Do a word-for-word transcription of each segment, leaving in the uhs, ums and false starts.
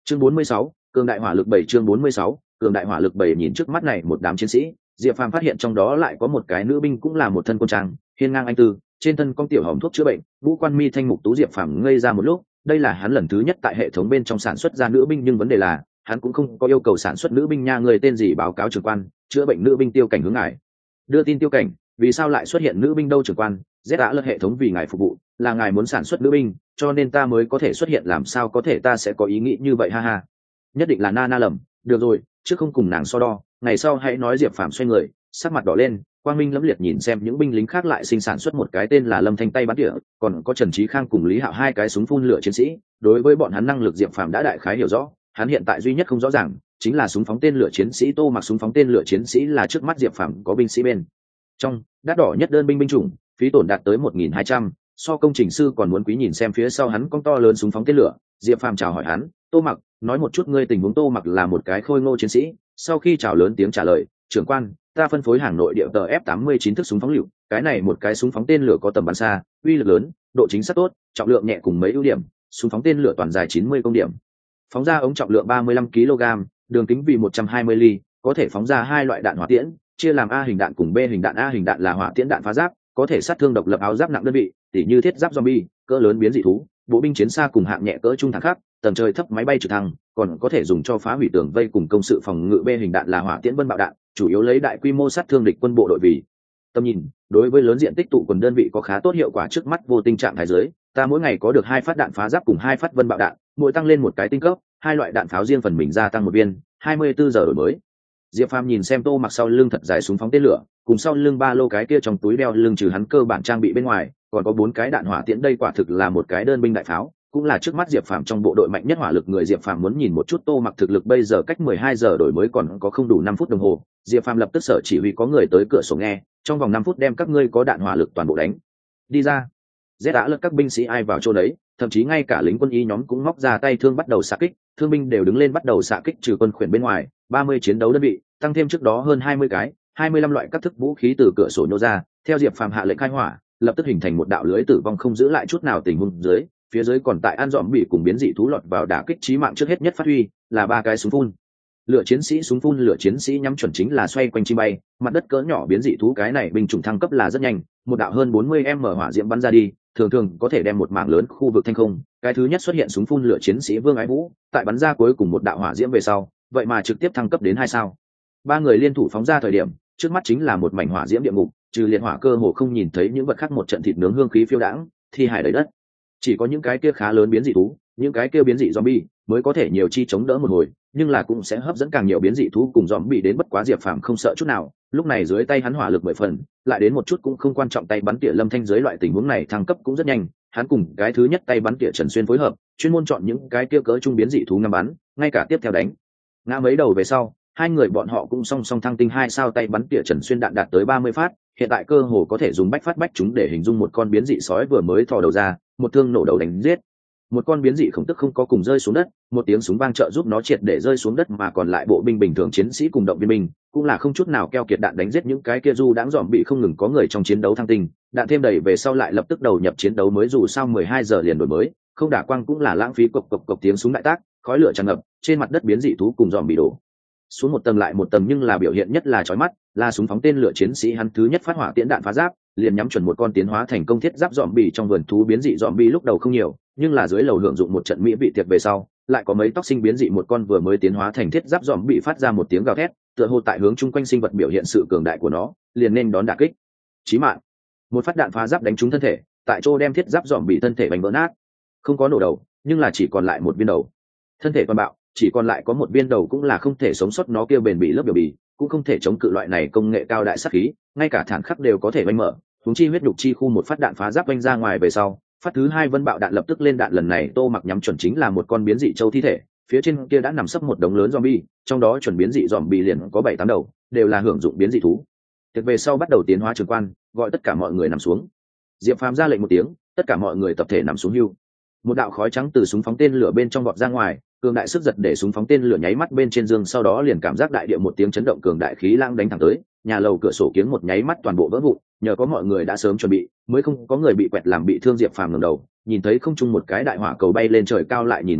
chương bốn mươi sáu, cường đại hỏa lực bảy chương bốn mươi sáu, cường đại hỏa lực bảy nhìn trước mắt này một đám chiến sĩ, Diệp Phàm phát hiện trong đó lại có một cái nữ binh cũng là một thân quân trang, hiên ngang anh tư, trên thân con tiểu hòm thuốc chữa bệnh, ngũ quan mi thanh mục tú. Diệp Phàm ngây ra một lúc, đây là hắn lần thứ nhất tại hệ thống bên trong sản xuất ra nữ binh, nhưng vấn đề là hắn cũng không có yêu cầu sản xuất nữ binh nha. Người tên gì? Báo cáo trưởng quan, chữa bệnh nữ binh Tiêu Cảnh hướng ngài đưa tin. Tiêu Cảnh, vì sao lại xuất hiện nữ binh đâu trưởng quan? Z đã lật hệ thống vì ngài phục vụ, là ngài muốn sản xuất nữ binh, cho nên ta mới có thể xuất hiện. Làm sao có thể, ta sẽ có ý nghĩ như vậy? Ha ha, nhất định là na na lầm. Được rồi, trước không cùng nàng so đo, ngày sau hãy nói. Diệp Phàm xoay người, sắc mặt đỏ lên, quang minh lẫm liệt nhìn xem những binh lính khác lại sinh sản xuất một cái tên là Lâm Thanh tay bắn tỉa, còn có Trần Trí Khang cùng Lý Hạo hai cái súng phun lửa chiến sĩ. Đối với bọn hắn năng lực Diệp Phàm đã đại khái hiểu rõ, hắn hiện tại duy nhất không rõ ràng chính là súng phóng tên lửa chiến sĩ Tô Mặc. Súng phóng tên lửa chiến sĩ là trước mắt Diệp Phàm có binh sĩ bên trong đắt đỏ nhất đơn binh binh chủng, phí tổn đạt tới một nghìn hai trăm, so công trình sư còn muốn quý. Nhìn xem phía sau hắn con to lớn súng phóng tên lửa, Diệp Phàm chào hỏi hắn: Tô Mặc, nói một chút ngươi tình huống. Tô Mặc là một cái khôi ngô chiến sĩ, sau khi chào lớn tiếng trả lời: trưởng quan, ta phân phối hàng nội địa tờ F tám mươi chín thức súng phóng lựu, cái này một cái súng phóng tên lửa có tầm bắn xa, uy lực lớn, độ chính xác tốt, trọng lượng nhẹ cùng mấy ưu điểm. Súng phóng tên lửa toàn dài chín mươi công điểm, phóng ra ống trọng lượng ba mươi lăm ki lô gam, đường kính vì một trăm hai mươi ly, có thể phóng ra hai loại đạn hỏa tiễn, chia làm A hình đạn cùng B hình đạn. A hình đạn là hỏa tiễn đạn phá giáp, có thể sát thương độc lập áo giáp nặng đơn vị, tỉ như thiết giáp zombie, cỡ lớn biến dị thú, bộ binh chiến xa cùng hạng nhẹ cỡ trung thẳng khác, tầm trời thấp máy bay trực thăng, còn có thể dùng cho phá hủy tường vây cùng công sự phòng ngự. B hình đạn là hỏa tiễn vân bạo đạn, chủ yếu lấy đại quy mô sát thương địch quân bộ đội vì tầm nhìn, đối với lớn diện tích tụ quần đơn vị có khá tốt hiệu quả. Trước mắt vô tình trạng thái giới, ta mỗi ngày có được hai phát đạn phá giáp cùng hai phát vân bạo đạn, mỗi tăng lên một cái tinh cấp, hai loại đạn pháo riêng phần mình gia tăng một viên, hai mươi bốn giờ đổi mới. Diệp Phàm nhìn xem Tô Mặc sau lưng thật dài súng phóng tên lửa, cùng sau lưng ba lô cái kia trong túi đeo lưng trừ hắn cơ bản trang bị bên ngoài, còn có bốn cái đạn hỏa tiễn. Đây quả thực là một cái đơn binh đại pháo, cũng là trước mắt Diệp Phàm trong bộ đội mạnh nhất hỏa lực người. Diệp Phàm muốn nhìn một chút Tô Mặc thực lực bây giờ, cách mười hai giờ đổi mới còn có không đủ năm phút đồng hồ. Diệp Phàm lập tức sở chỉ huy có người tới cửa sổ nghe, trong vòng năm phút đem các ngươi có đạn hỏa lực toàn bộ đánh đi ra. Z đã lật các binh sĩ ai vào chỗ đấy, thậm chí ngay cả lính quân y nhóm cũng móc ra tay thương bắt đầu xạ kích, thương binh đều đứng lên bắt đầu xạ kích. Trừ quân khuyển bên ngoài, ba mươi chiến đấu đơn vị, tăng thêm trước đó hơn hai mươi cái, hai mươi lăm loại các thức vũ khí từ cửa sổ nhô ra, theo Diệp Phàm hạ lệnh khai hỏa, lập tức hình thành một đạo lưới tử vong không giữ lại chút nào. Tình huống dưới, phía dưới còn tại an dọn bị cùng biến dị thú lọt vào đả kích chí mạng. Trước hết nhất phát huy là ba cái súng phun lửa chiến sĩ. Súng phun lửa chiến sĩ nhắm chuẩn chính là xoay quanh chim bay, mặt đất cỡ nhỏ biến dị thú. Cái này binh chủng thăng cấp là rất nhanh, một đạo hơn bốn mươi m hỏa diễm bắn ra đi, thường thường có thể đem một mảng lớn khu vực thanh không. Cái thứ nhất xuất hiện súng phun lửa chiến sĩ Vương Ái Vũ, tại bắn ra cuối cùng một đạo hỏa diễm về sau, vậy mà trực tiếp thăng cấp đến hai sao. Ba người liên thủ phóng ra thời điểm, trước mắt chính là một mảnh hỏa diễm địa ngục, trừ liệt hỏa cơ hồ không nhìn thấy những vật khác. Một trận thịt nướng hương khí phiêu đãng, thi hải đầy đất, chỉ có những cái kia khá lớn biến dị thú, những cái kia biến dị zombie mới có thể nhiều chi chống đỡ một hồi, nhưng là cũng sẽ hấp dẫn càng nhiều biến dị thú cùng zombie đến. Bất quá Diệp Phàm không sợ chút nào, lúc này dưới tay hắn hỏa lực mười phần, lại đến một chút cũng không quan trọng. Tay bắn tỉa Lâm Thanh dưới loại tình huống này thăng cấp cũng rất nhanh, hắn cùng cái thứ nhất tay bắn tỉa Trần Xuyên phối hợp, chuyên môn chọn những cái kia cỡ trung biến dị thú ngắm bắn, ngay cả tiếp theo đánh ngã mấy đầu về sau, hai người bọn họ cũng song song thăng tinh hai sao. Tay bắn tỉa Trần Xuyên đạn đạt tới ba mươi phát, hiện tại cơ hồ có thể dùng bách phát bách chúng để hình dung một con biến dị sói vừa mới thò đầu ra, một thương nổ đầu đánh giết một con biến dị khổng tức không có cùng rơi xuống đất, một tiếng súng vang trợ giúp nó triệt để rơi xuống đất. Mà còn lại bộ binh bình thường chiến sĩ cùng động viên binh cũng là không chút nào keo kiệt đạn đánh giết những cái kia du đãng dòm bị. Không ngừng có người trong chiến đấu thăng tinh, đạn thêm đầy về sau lại lập tức đầu nhập chiến đấu mới. Dù sao mười hai giờ liền đổi mới, không đả quang cũng là lãng phí. Cộc cộc cộc tiếng súng đại tác, khói lửa tràn ngập, trên mặt đất biến dị thú cùng dòm bị đổ xuống một tầng lại một tầng. Nhưng là biểu hiện nhất là chói mắt là súng phóng tên lửa chiến sĩ, hắn thứ nhất phát hỏa tiễn đạn phá giáp, liền nhắm chuẩn một con tiến hóa thành công thiết giáp dòm bì trong vườn thú. Biến dị dòm bì lúc đầu không nhiều, nhưng là dưới lầu hưởng dụng một trận mỹ vị tiệc về sau, lại có mấy tóc sinh biến dị. Một con vừa mới tiến hóa thành thiết giáp dòm bị phát ra một tiếng gào thét, tựa hồ tại hướng chung quanh sinh vật biểu hiện sự cường đại của nó, liền nên đón đả kích chí mạng. Một phát đạn phá giáp đánh trúng thân thể, tại chỗ đem thiết giáp dòm bị thân thể bành vỡ nát, không có nổ đầu, nhưng là chỉ còn lại một viên đầu, thân thể toàn bạo, chỉ còn lại có một viên đầu cũng là không thể sống sót. Nó kia bền bỉ lớp biểu bì cũng không thể chống cự loại này công nghệ cao đại sát khí, ngay cả thản khắc đều có thể bành mở. Huống chi huyết nhục chi khu. Một phát đạn phá giáp vanh ra ngoài về sau, phát thứ hai vân bạo đạn lập tức lên đạn. Lần này Tô Mặc nhắm chuẩn chính là một con biến dị châu thi thể, phía trên kia đã nằm sấp một đống lớn zombie, trong đó chuẩn biến dị zombie liền có bảy tám đầu, đều là hưởng dụng biến dị thú. Tiệc về sau bắt đầu tiến hóa trường quan, gọi tất cả mọi người nằm xuống. Diệp Phàm ra lệnh một tiếng, tất cả mọi người tập thể nằm xuống hưu. Một đạo khói trắng từ súng phóng tên lửa bên trong vọt ra ngoài, cường đại sức giật để súng phóng tên lửa nháy mắt bên trên dương, sau đó liền cảm giác đại địa một tiếng chấn động, cường đại khí lãng đánh thẳng tới, nhà lầu cửa sổ kiếng một nháy mắt toàn bộ vỡ vụn. Nhờ có mọi người đã sớm chuẩn bị, mới không có người bị quẹt làm bị thương. Diệp Phàm ngẩng đầu, nhìn thấy không trung một cái đại hỏa cầu bay lên trời cao, lại nhìn mặt đất,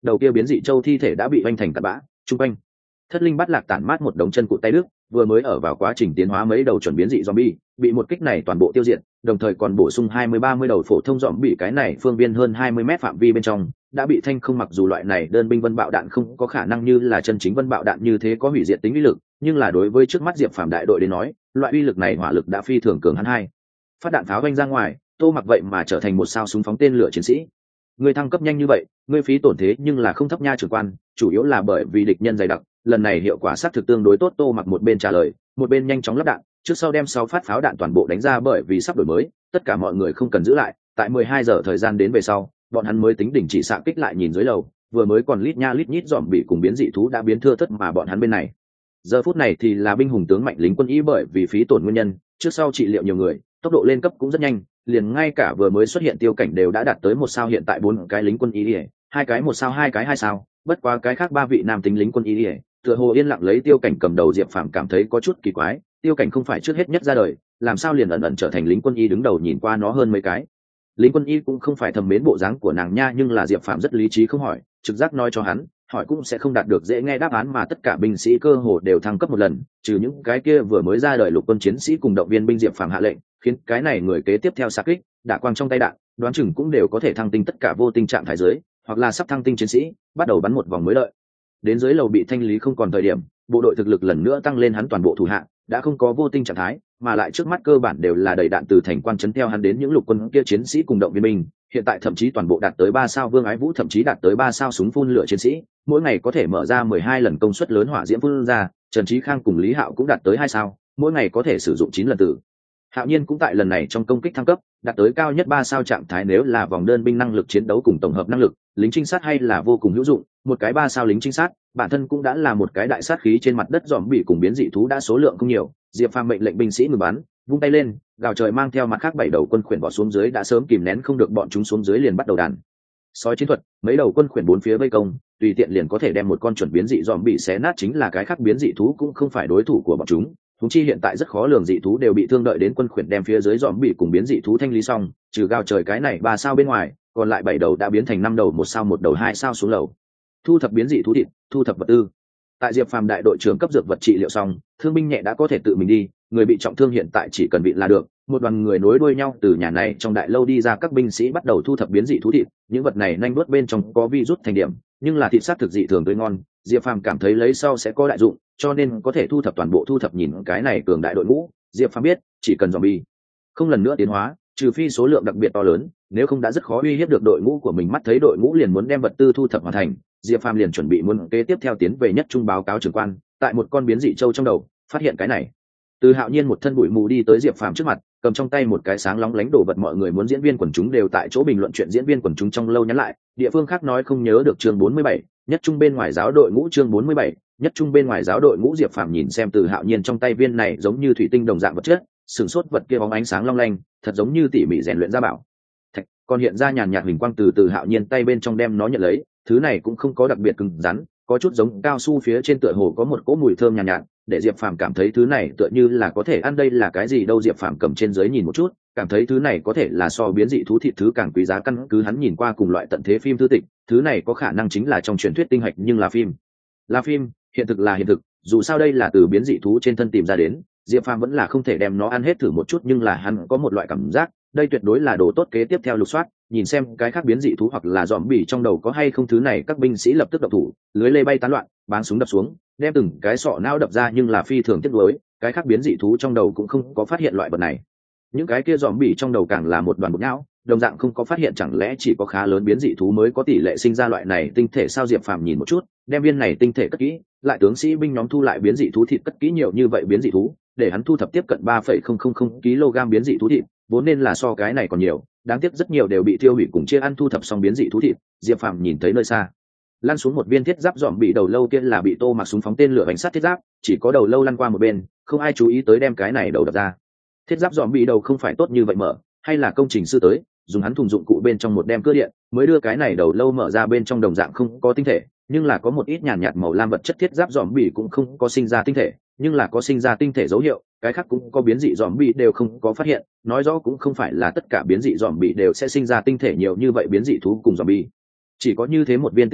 đầu kia biến dị châu thi thể đã bị oanh thành tạt bã. Trung quanh thất linh bắt lạc tản mát một đống chân cụt tay đức, vừa mới ở vào quá trình tiến hóa mấy đầu chuẩn biến dị zombie bị một kích này toàn bộ tiêu diệt, đồng thời còn bổ sung hai mươi ba mươi đầu phổ thông zombie. Cái này phương viên hơn hai mươi mét phạm vi bên trong đã bị thanh không, mặc dù loại này đơn binh vân bạo đạn không có khả năng như là chân chính vân bạo đạn như thế có hủy diệt tính uy lực, nhưng là đối với trước mắt Diệp Phàm đại đội đến nói, loại uy lực này hỏa lực đã phi thường cường hắn. Hai phát đạn pháo vanh ra ngoài, Tô Mặc vậy mà trở thành một sao súng phóng tên lửa chiến sĩ. Ngươi thăng cấp nhanh như vậy, ngươi phí tổn thế nhưng là không thấp nha trưởng quan, chủ yếu là bởi vì địch nhân dày đặc, lần này hiệu quả sát thực tương đối tốt. Tô Mặc một bên trả lời, một bên nhanh chóng lắp đạn, trước sau đem sáu phát pháo đạn toàn bộ đánh ra, bởi vì sắp đổi mới, tất cả mọi người không cần giữ lại. Tại mười hai giờ thời gian đến về sau, bọn hắn mới tính đình chỉ xạ kích lại. Nhìn dưới lầu, vừa mới còn lít nha lít nhít dòm bị cùng biến dị thú đã biến thưa thớt, mà bọn hắn bên này giờ phút này thì là binh hùng tướng mạnh lính quân y, bởi vì phí tổn nguyên nhân, trước sau trị liệu nhiều người, tốc độ lên cấp cũng rất nhanh, liền ngay cả vừa mới xuất hiện tiêu cảnh đều đã đạt tới một sao. Hiện tại bốn cái lính quân y, hai cái một sao, hai cái hai sao, bất quá cái khác ba vị nam tính lính quân y tựa hồ yên lặng lấy tiêu cảnh cầm đầu. Diệp Phàm cảm thấy có chút kỳ quái, tiêu cảnh không phải trước hết nhất ra đời, làm sao liền ẩn ẩn trở thành lính quân y đứng đầu? Nhìn qua nó hơn mấy cái lính quân y cũng không phải thầm mến bộ dáng của nàng nha, nhưng là Diệp Phàm rất lý trí, không hỏi, trực giác nói cho hắn, hỏi cũng sẽ không đạt được dễ nghe đáp án. Mà tất cả binh sĩ cơ hồ đều thăng cấp một lần, trừ những cái kia vừa mới ra đời lục quân chiến sĩ cùng động viên binh. Diệp Phàm hạ lệnh, khiến cái này người kế tiếp theo xạ kích, đả quang trong tay đạn, đoán chừng cũng đều có thể thăng tinh, tất cả vô tinh trạng thái dưới hoặc là sắp thăng tinh chiến sĩ bắt đầu bắn một vòng mới lợi. Đến dưới lầu bị thanh lý không còn thời điểm, bộ đội thực lực lần nữa tăng lên, hắn toàn bộ thủ hạ đã không có vô tinh trạng thái, mà lại trước mắt cơ bản đều là đầy đạn từ thành quan trấn theo hắn đến những lục quân kia chiến sĩ cùng động viên binh. Hiện tại thậm chí toàn bộ đạt tới ba sao. Vương Ái Vũ thậm chí đạt tới ba sao súng phun lửa chiến sĩ, mỗi ngày có thể mở ra mười hai lần công suất lớn hỏa diễm phun ra. Trần Trí Khang cùng Lý Hạo cũng đạt tới hai sao, mỗi ngày có thể sử dụng chín lần tử. Hạo Nhiên cũng tại lần này trong công kích thăng cấp, đạt tới cao nhất ba sao trạng thái. Nếu là vòng đơn binh năng lực chiến đấu cùng tổng hợp năng lực, lính trinh sát hay là vô cùng hữu dụng. Một cái ba sao lính trinh sát, bản thân cũng đã là một cái đại sát khí. Trên mặt đất dòm bị cùng biến dị thú đã số lượng không nhiều, Diệp Phàm mệnh lệnh binh sĩ ngừng bắn, vung tay lên, gào trời mang theo mặt khác bảy đầu quân khuyển bỏ xuống dưới, đã sớm kìm nén không được bọn chúng xuống dưới liền bắt đầu đàn sói chiến thuật. Mấy đầu quân khuyển bốn phía vây công, tùy tiện liền có thể đem một con chuẩn biến dị dòm bị xé nát. Chính là cái khác biến dị thú cũng không phải đối thủ của bọn chúng, thúng chi hiện tại rất khó lường, dị thú đều bị thương. Đợi đến quân khuyển đem phía dưới dòm bị cùng biến dị thú thanh lý xong, trừ gào trời cái này ba sao bên ngoài, còn lại bảy đầu đã biến thành năm đầu một sao, một đầu hai sao xuống lầu thu thập biến dị thú thịt, thu thập vật tư. Tại Diệp Phàm đại đội trưởng cấp dược vật trị liệu xong, thương binh nhẹ đã có thể tự mình đi, người bị trọng thương hiện tại chỉ cần bị là được. Một đoàn người nối đuôi nhau từ nhà này trong đại lâu đi ra, các binh sĩ bắt đầu thu thập biến dị thú thịt. Những vật này nhanh đuốt bên trong có virus thành điểm, nhưng là thịt sát thực dị thường tươi ngon, Diệp Phàm cảm thấy lấy sau sẽ có đại dụng, cho nên có thể thu thập toàn bộ thu thập. Nhìn cái này cường đại đội ngũ, Diệp Phàm biết chỉ cần zombie không lần nữa tiến hóa, trừ phi số lượng đặc biệt to lớn, nếu không đã rất khó uy hiếp được đội ngũ của mình. Mắt thấy đội ngũ liền muốn đem vật tư thu thập hoàn thành, Diệp Phàm liền chuẩn bị muốn kế tiếp theo tiến về nhất trung báo cáo trưởng quan. Tại một con biến dị châu trong đầu phát hiện cái này, Từ Hạo Nhiên một thân bụi mù đi tới Diệp Phàm trước mặt, cầm trong tay một cái sáng lóng lánh đồ vật. Mọi người muốn diễn viên quần chúng đều tại chỗ bình luận chuyện diễn viên quần chúng trong lâu nhắn lại, địa phương khác nói không nhớ được. Chương bốn mươi bảy, nhất trung bên ngoài giáo đội ngũ. Chương bốn mươi bảy, nhất trung bên ngoài giáo đội ngũ. Diệp Phàm nhìn xem Từ Hạo Nhiên trong tay viên này giống như thủy tinh đồng dạng vật chất, sửng sốt, vật kia bóng ánh sáng long lanh, thật giống như tỉ mỉ rèn luyện ra bảo thạch, còn hiện ra nhàn nhạt huỳnh quang. Từ Từ Hạo Nhiên tay bên trong đem nó nhận lấy, thứ này cũng không có đặc biệt cứng rắn, có chút giống cao su, phía trên tựa hồ có một cỗ mùi thơm nhàn nhạt, nhạt, để Diệp Phàm cảm thấy thứ này tựa như là có thể ăn. Đây là cái gì đâu? Diệp Phàm cầm trên dưới nhìn một chút, cảm thấy thứ này có thể là so biến dị thú thịt thứ càng quý giá. Căn cứ hắn nhìn qua cùng loại tận thế phim thư tịch, thứ này có khả năng chính là trong truyền thuyết tinh hạch, nhưng là phim là phim, hiện thực là hiện thực. Dù sao đây là từ biến dị thú trên thân tìm ra đến, Diệp Phàm vẫn là không thể đem nó ăn hết thử một chút, nhưng là hắn có một loại cảm giác đây tuyệt đối là đồ tốt. Kế tiếp theo lục soát, nhìn xem cái khác biến dị thú hoặc là dòm bỉ trong đầu có hay không thứ này. Các binh sĩ lập tức đập thủ, lưới lê bay tán loạn, báng súng đập xuống, đem từng cái sọ não đập ra. Nhưng là phi thường tiếc nuối, cái khác biến dị thú trong đầu cũng không có phát hiện loại vật này. Những cái kia dòm bỉ trong đầu càng là một đoàn bột não, đồng dạng không có phát hiện. Chẳng lẽ chỉ có khá lớn biến dị thú mới có tỷ lệ sinh ra loại này tinh thể sao? Diệp Phàm nhìn một chút, đem viên này tinh thể cất kỹ, lại tướng sĩ binh nhóm thu lại biến dị thú thịt. Cất kỹ nhiều như vậy biến dị thú, để hắn thu thập tiếp cận ba phẩy không không không kg biến dị thú thịt, vốn nên là so cái này còn nhiều, đáng tiếc rất nhiều đều bị tiêu hủy cùng chia ăn. Thu thập xong biến dị thú thịt, Diệp Phàm nhìn thấy nơi xa lăn xuống một viên thiết giáp dòm bị, đầu lâu kia là bị Tô Mặc súng phóng tên lửa bánh sát thiết giáp, chỉ có đầu lâu lăn qua một bên, không ai chú ý tới đem cái này đầu đập ra. Thiết giáp dòm bị đầu không phải tốt như vậy mở, hay là công trình sư tới dùng hắn thùng dụng cụ bên trong một đem cưa điện mới đưa cái này đầu lâu mở ra. Bên trong đồng dạng không có tinh thể, nhưng là có một ít nhàn nhạt màu lam vật chất. Thiết giáp dòm bị cũng không có sinh ra tinh thể, nhưng là có sinh ra tinh thể dấu hiệu. Cái khác cũng có biến dị dòm bị đều không có phát hiện, nói rõ cũng không phải là tất cả biến dị dòm bị đều sẽ sinh ra tinh thể nhiều như vậy. Biến dị thú cùng dòm bị chỉ có như thế một viên tinh thể,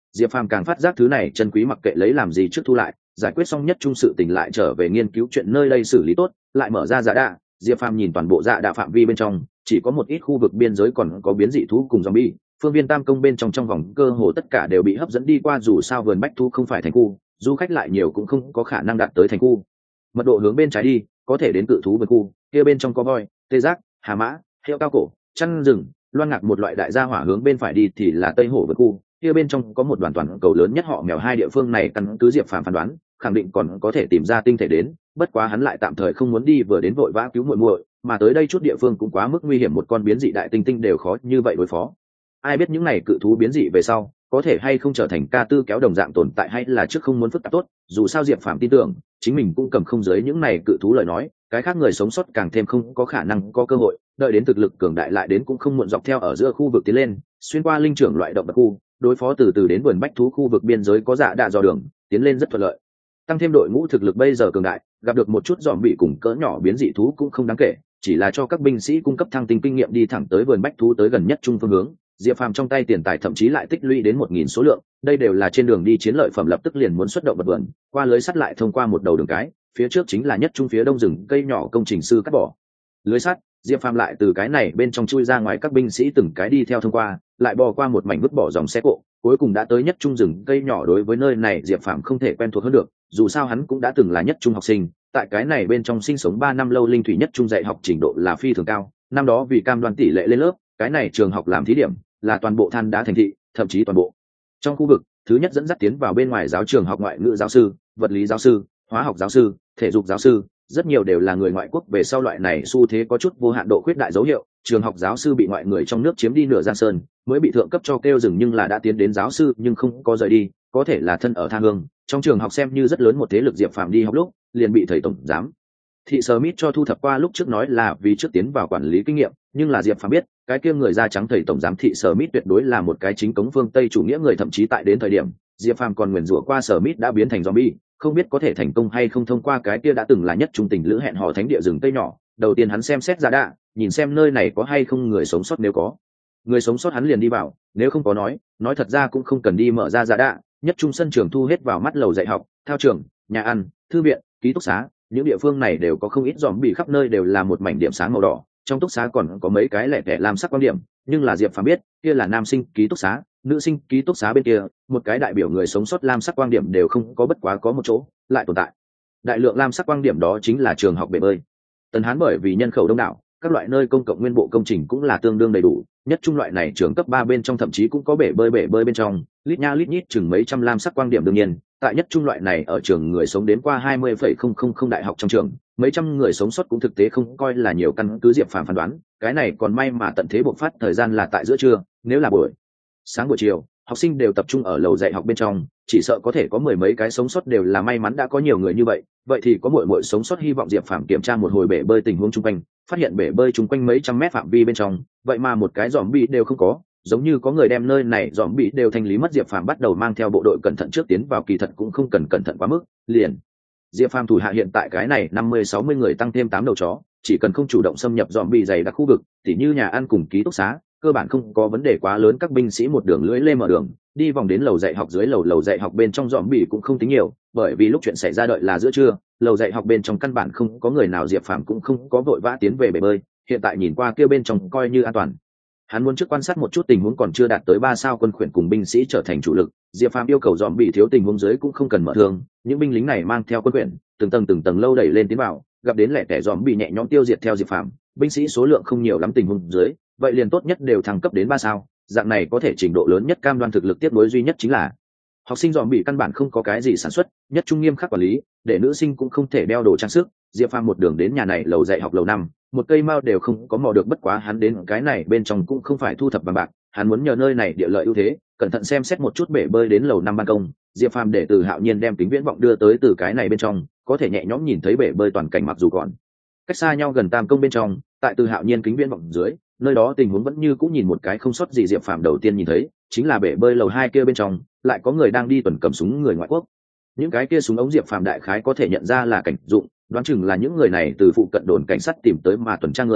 Diệp Phàm càng phát giác thứ này chân quý, mặc kệ lấy làm gì trước thu lại, giải quyết xong nhất trung sự tình lại trở về nghiên cứu chuyện nơi đây xử lý tốt, lại mở ra dạ đạ. Diệp Phàm nhìn toàn bộ dạ đạ phạm vi bên trong, chỉ có một ít khu vực biên giới còn có biến dị thú cùng zombie, phương viên tam công bên trong trong vòng cơ hồ tất cả đều bị hấp dẫn đi qua, dù sao vườn bách thú không phải thành khu, du khách lại nhiều cũng không có khả năng đạt tới thành khu. Mật độ hướng bên trái đi, có thể đến cự thú vườn khu, kia bên trong có voi, tê giác, hà mã, heo cao cổ, chăn rừng, loan ngạc một loại đại gia hỏa hướng bên phải đi thì là tây hổ vườn khu, kia bên trong có một đoàn toàn cầu lớn nhất họ mèo. Hai địa phương này căn cứ Diệp Phàm phán đoán, khẳng định còn có thể tìm ra tinh thể đến, bất quá hắn lại tạm thời không muốn đi vừa đến vội vã cứu muội muội, mà tới đây chút địa phương cũng quá mức nguy hiểm, một con biến dị đại tinh tinh đều khó như vậy đối phó. Ai biết những này cự thú biến dị về sau có thể hay không trở thành ca tư kéo đồng dạng tồn tại, hay là trước không muốn phức tạp tốt, dù sao Diệp Phàm tin tưởng chính mình cũng cầm không dưới những này cự thú lời nói, cái khác người sống sót càng thêm không có khả năng có cơ hội, đợi đến thực lực cường đại lại đến cũng không muộn. Dọc theo ở giữa khu vực tiến lên, xuyên qua linh trưởng loại động vật khu, đối phó từ từ đến vườn bách thú khu vực biên giới có dạ đạ dò đường, tiến lên rất thuận lợi. Tăng thêm đội ngũ thực lực bây giờ cường đại, gặp được một chút dòm bị cùng cỡ nhỏ biến dị thú cũng không đáng kể, chỉ là cho các binh sĩ cung cấp thăng tinh kinh nghiệm, đi thẳng tới vườn bách thú tới gần nhất trung phương hướng. Diệp Phàm trong tay tiền tài thậm chí lại tích lũy đến một nghìn số lượng, đây đều là trên đường đi chiến lợi phẩm, lập tức liền muốn xuất động vật vườn, qua lưới sắt lại thông qua một đầu đường cái, phía trước chính là nhất trung phía đông rừng cây nhỏ công trình sư cắt bỏ lưới sắt. Diệp Phàm lại từ cái này bên trong chui ra ngoài, các binh sĩ từng cái đi theo thông qua, lại bò qua một mảnh vứt bỏ dòng xe cộ, cuối cùng đã tới nhất trung rừng cây nhỏ. Đối với nơi này Diệp Phàm không thể quen thuộc hơn được, dù sao hắn cũng đã từng là nhất trung học sinh, tại cái này bên trong sinh sống ba năm lâu. Linh thủy nhất trung dạy học trình độ là phi thường cao, năm đó vì cam đoan tỷ lệ lên lớp, cái này trường học làm thí điểm là toàn bộ than đá thành thị, thậm chí toàn bộ trong khu vực thứ nhất dẫn dắt tiến vào bên ngoài giáo trường học, ngoại ngữ giáo sư, vật lý giáo sư, hóa học giáo sư, thể dục giáo sư, rất nhiều đều là người ngoại quốc. về sau loại này xu thế có chút vô hạn độ khuyết đại dấu hiệu, trường học giáo sư bị ngoại người trong nước chiếm đi nửa giang sơn, mới bị thượng cấp cho kêu dừng, nhưng là đã tiến đến giáo sư nhưng không có rời đi, có thể là thân ở tha hương, trong trường học xem như rất lớn một thế lực. Diệp Phàm đi học lúc liền bị thầy tổng giám thị Smith cho thu thập qua, lúc trước nói là vì trước tiến vào quản lý kinh nghiệm, nhưng là Diệp Phàm biết cái kia người da trắng thầy tổng giám thị Smith tuyệt đối là một cái chính cống phương Tây chủ nghĩa người, thậm chí tại đến thời điểm Diệp Phàm còn nguyền rủa qua Smith đã biến thành zombie, không biết có thể thành công hay không thông qua cái kia đã từng là nhất trung tình lữ hẹn hò thánh địa rừng tây nhỏ. Đầu tiên hắn xem xét ra đạ, nhìn xem nơi này có hay không người sống sót, nếu có người sống sót hắn liền đi vào, nếu không có nói nói thật ra cũng không cần đi mở ra ra đạ. Nhất trung sân trường thu hết vào mắt, lầu dạy học, thao trường, nhà ăn, thư viện, ký túc xá, những địa phương này đều có không ít dòm bị, khắp nơi đều là một mảnh điểm sáng màu đỏ, trong túc xá còn có mấy cái lẻ tẻ làm sắc quan điểm, nhưng là Diệp Phàm biết kia là nam sinh ký túc xá, nữ sinh ký túc xá bên kia một cái đại biểu người sống sót lam sắc quang điểm đều không có, bất quá có một chỗ lại tồn tại đại lượng lam sắc quang điểm, đó chính là trường học bể bơi. Tần Hán bởi vì nhân khẩu đông đảo, các loại nơi công cộng nguyên bộ công trình cũng là tương đương đầy đủ, nhất trung loại này trường cấp ba bên trong thậm chí cũng có bể bơi, bể bơi bên trong lít nha lít nhít chừng mấy trăm lam sắc quang điểm. đương nhiên tại nhất trung loại này ở trường người sống đến qua hai mươi phẩy không không không đại học trong trường, mấy trăm người sống sót cũng thực tế không coi là nhiều, căn cứ Diệp Phàm phán đoán cái này còn may mà tận thế bộc phát thời gian là tại giữa trưa, nếu là buổi sáng buổi chiều học sinh đều tập trung ở lầu dạy học bên trong, chỉ sợ có thể có mười mấy cái sống sót đều là may mắn. đã có nhiều người như vậy, vậy thì có muội muội sống sót. Hy vọng Diệp Phàm kiểm tra một hồi bể bơi tình huống chung quanh, phát hiện bể bơi chung quanh mấy trăm mét phạm vi bên trong vậy mà một cái dòm bị đều không có, giống như có người đem nơi này dòm bị đều thanh lý mất. Diệp Phàm bắt đầu mang theo bộ đội cẩn thận trước tiến vào, kỳ thật cũng không cần cẩn thận quá mức, liền Diệp Phàm thủ hạ hiện tại cái này năm mươi sáu mươi người tăng thêm tám đầu chó, chỉ cần không chủ động xâm nhập dòm bị dày đặc khu vực, tỉ như nhà ăn cùng ký túc xá, cơ bản không có vấn đề quá lớn. Các binh sĩ một đường lưỡi lê mở đường đi vòng đến lầu dạy học dưới lầu. Lầu dạy học bên trong dòm bị cũng không tính nhiều, bởi vì lúc chuyện xảy ra đợi là giữa trưa, lầu dạy học bên trong căn bản không có người nào. Diệp Phàm cũng không có vội vã tiến về bể bơi, hiện tại nhìn qua kia bên trong coi như an toàn, hắn muốn trước quan sát một chút tình huống, còn chưa đạt tới ba sao quân khuyển cùng binh sĩ trở thành chủ lực. Diệp Phàm yêu cầu dòm bị thiếu tình huống dưới cũng không cần mở thương, những binh lính này mang theo quân khuyển từng tầng từng tầng lâu đẩy lên tiến vào, gặp đến lẻ tẻ dòm bị nhẹ nhõm tiêu diệt. Theo Diệp Phàm, binh sĩ số lượng không nhiều lắm tình huống dưới, vậy liền tốt nhất đều thăng cấp đến ba sao, dạng này có thể trình độ lớn nhất cam đoan thực lực. tiếp nối duy nhất chính là học sinh dòm bị căn bản không có cái gì sản xuất, nhất trung nghiêm khắc quản lý, để nữ sinh cũng không thể đeo đồ trang sức. Diệp Phàm một đường đến nhà này lầu dạy học lầu năm, một cây mao đều không có mò được, bất quá hắn đến cái này bên trong cũng không phải thu thập vàng bạc, hắn muốn nhờ nơi này địa lợi ưu thế, cẩn thận xem xét một chút bể bơi đến lầu năm ban công. Diệp Phàm để Từ Hạo Nhiên đem kính viễn vọng đưa tới, từ cái này bên trong có thể nhẹ nhõm nhìn thấy bể bơi toàn cảnh, mặc dù còn cách xa nhau gần tam công bên trong, tại Từ Hạo Nhiên kính viễn vọng dưới, nơi đó tình huống vẫn như cũng nhìn một cái không sót gì. Diệp Phàm đầu tiên nhìn thấy chính là bể bơi lầu hai kia bên trong lại có người đang đi tuần cầm súng, người ngoại quốc. Những cái kia súng ống Diệp Phàm đại khái có thể nhận ra là cảnh dụng, đoán chừng là những người này từ phụ cận đồn cảnh sát tìm tới mà tuần tra người.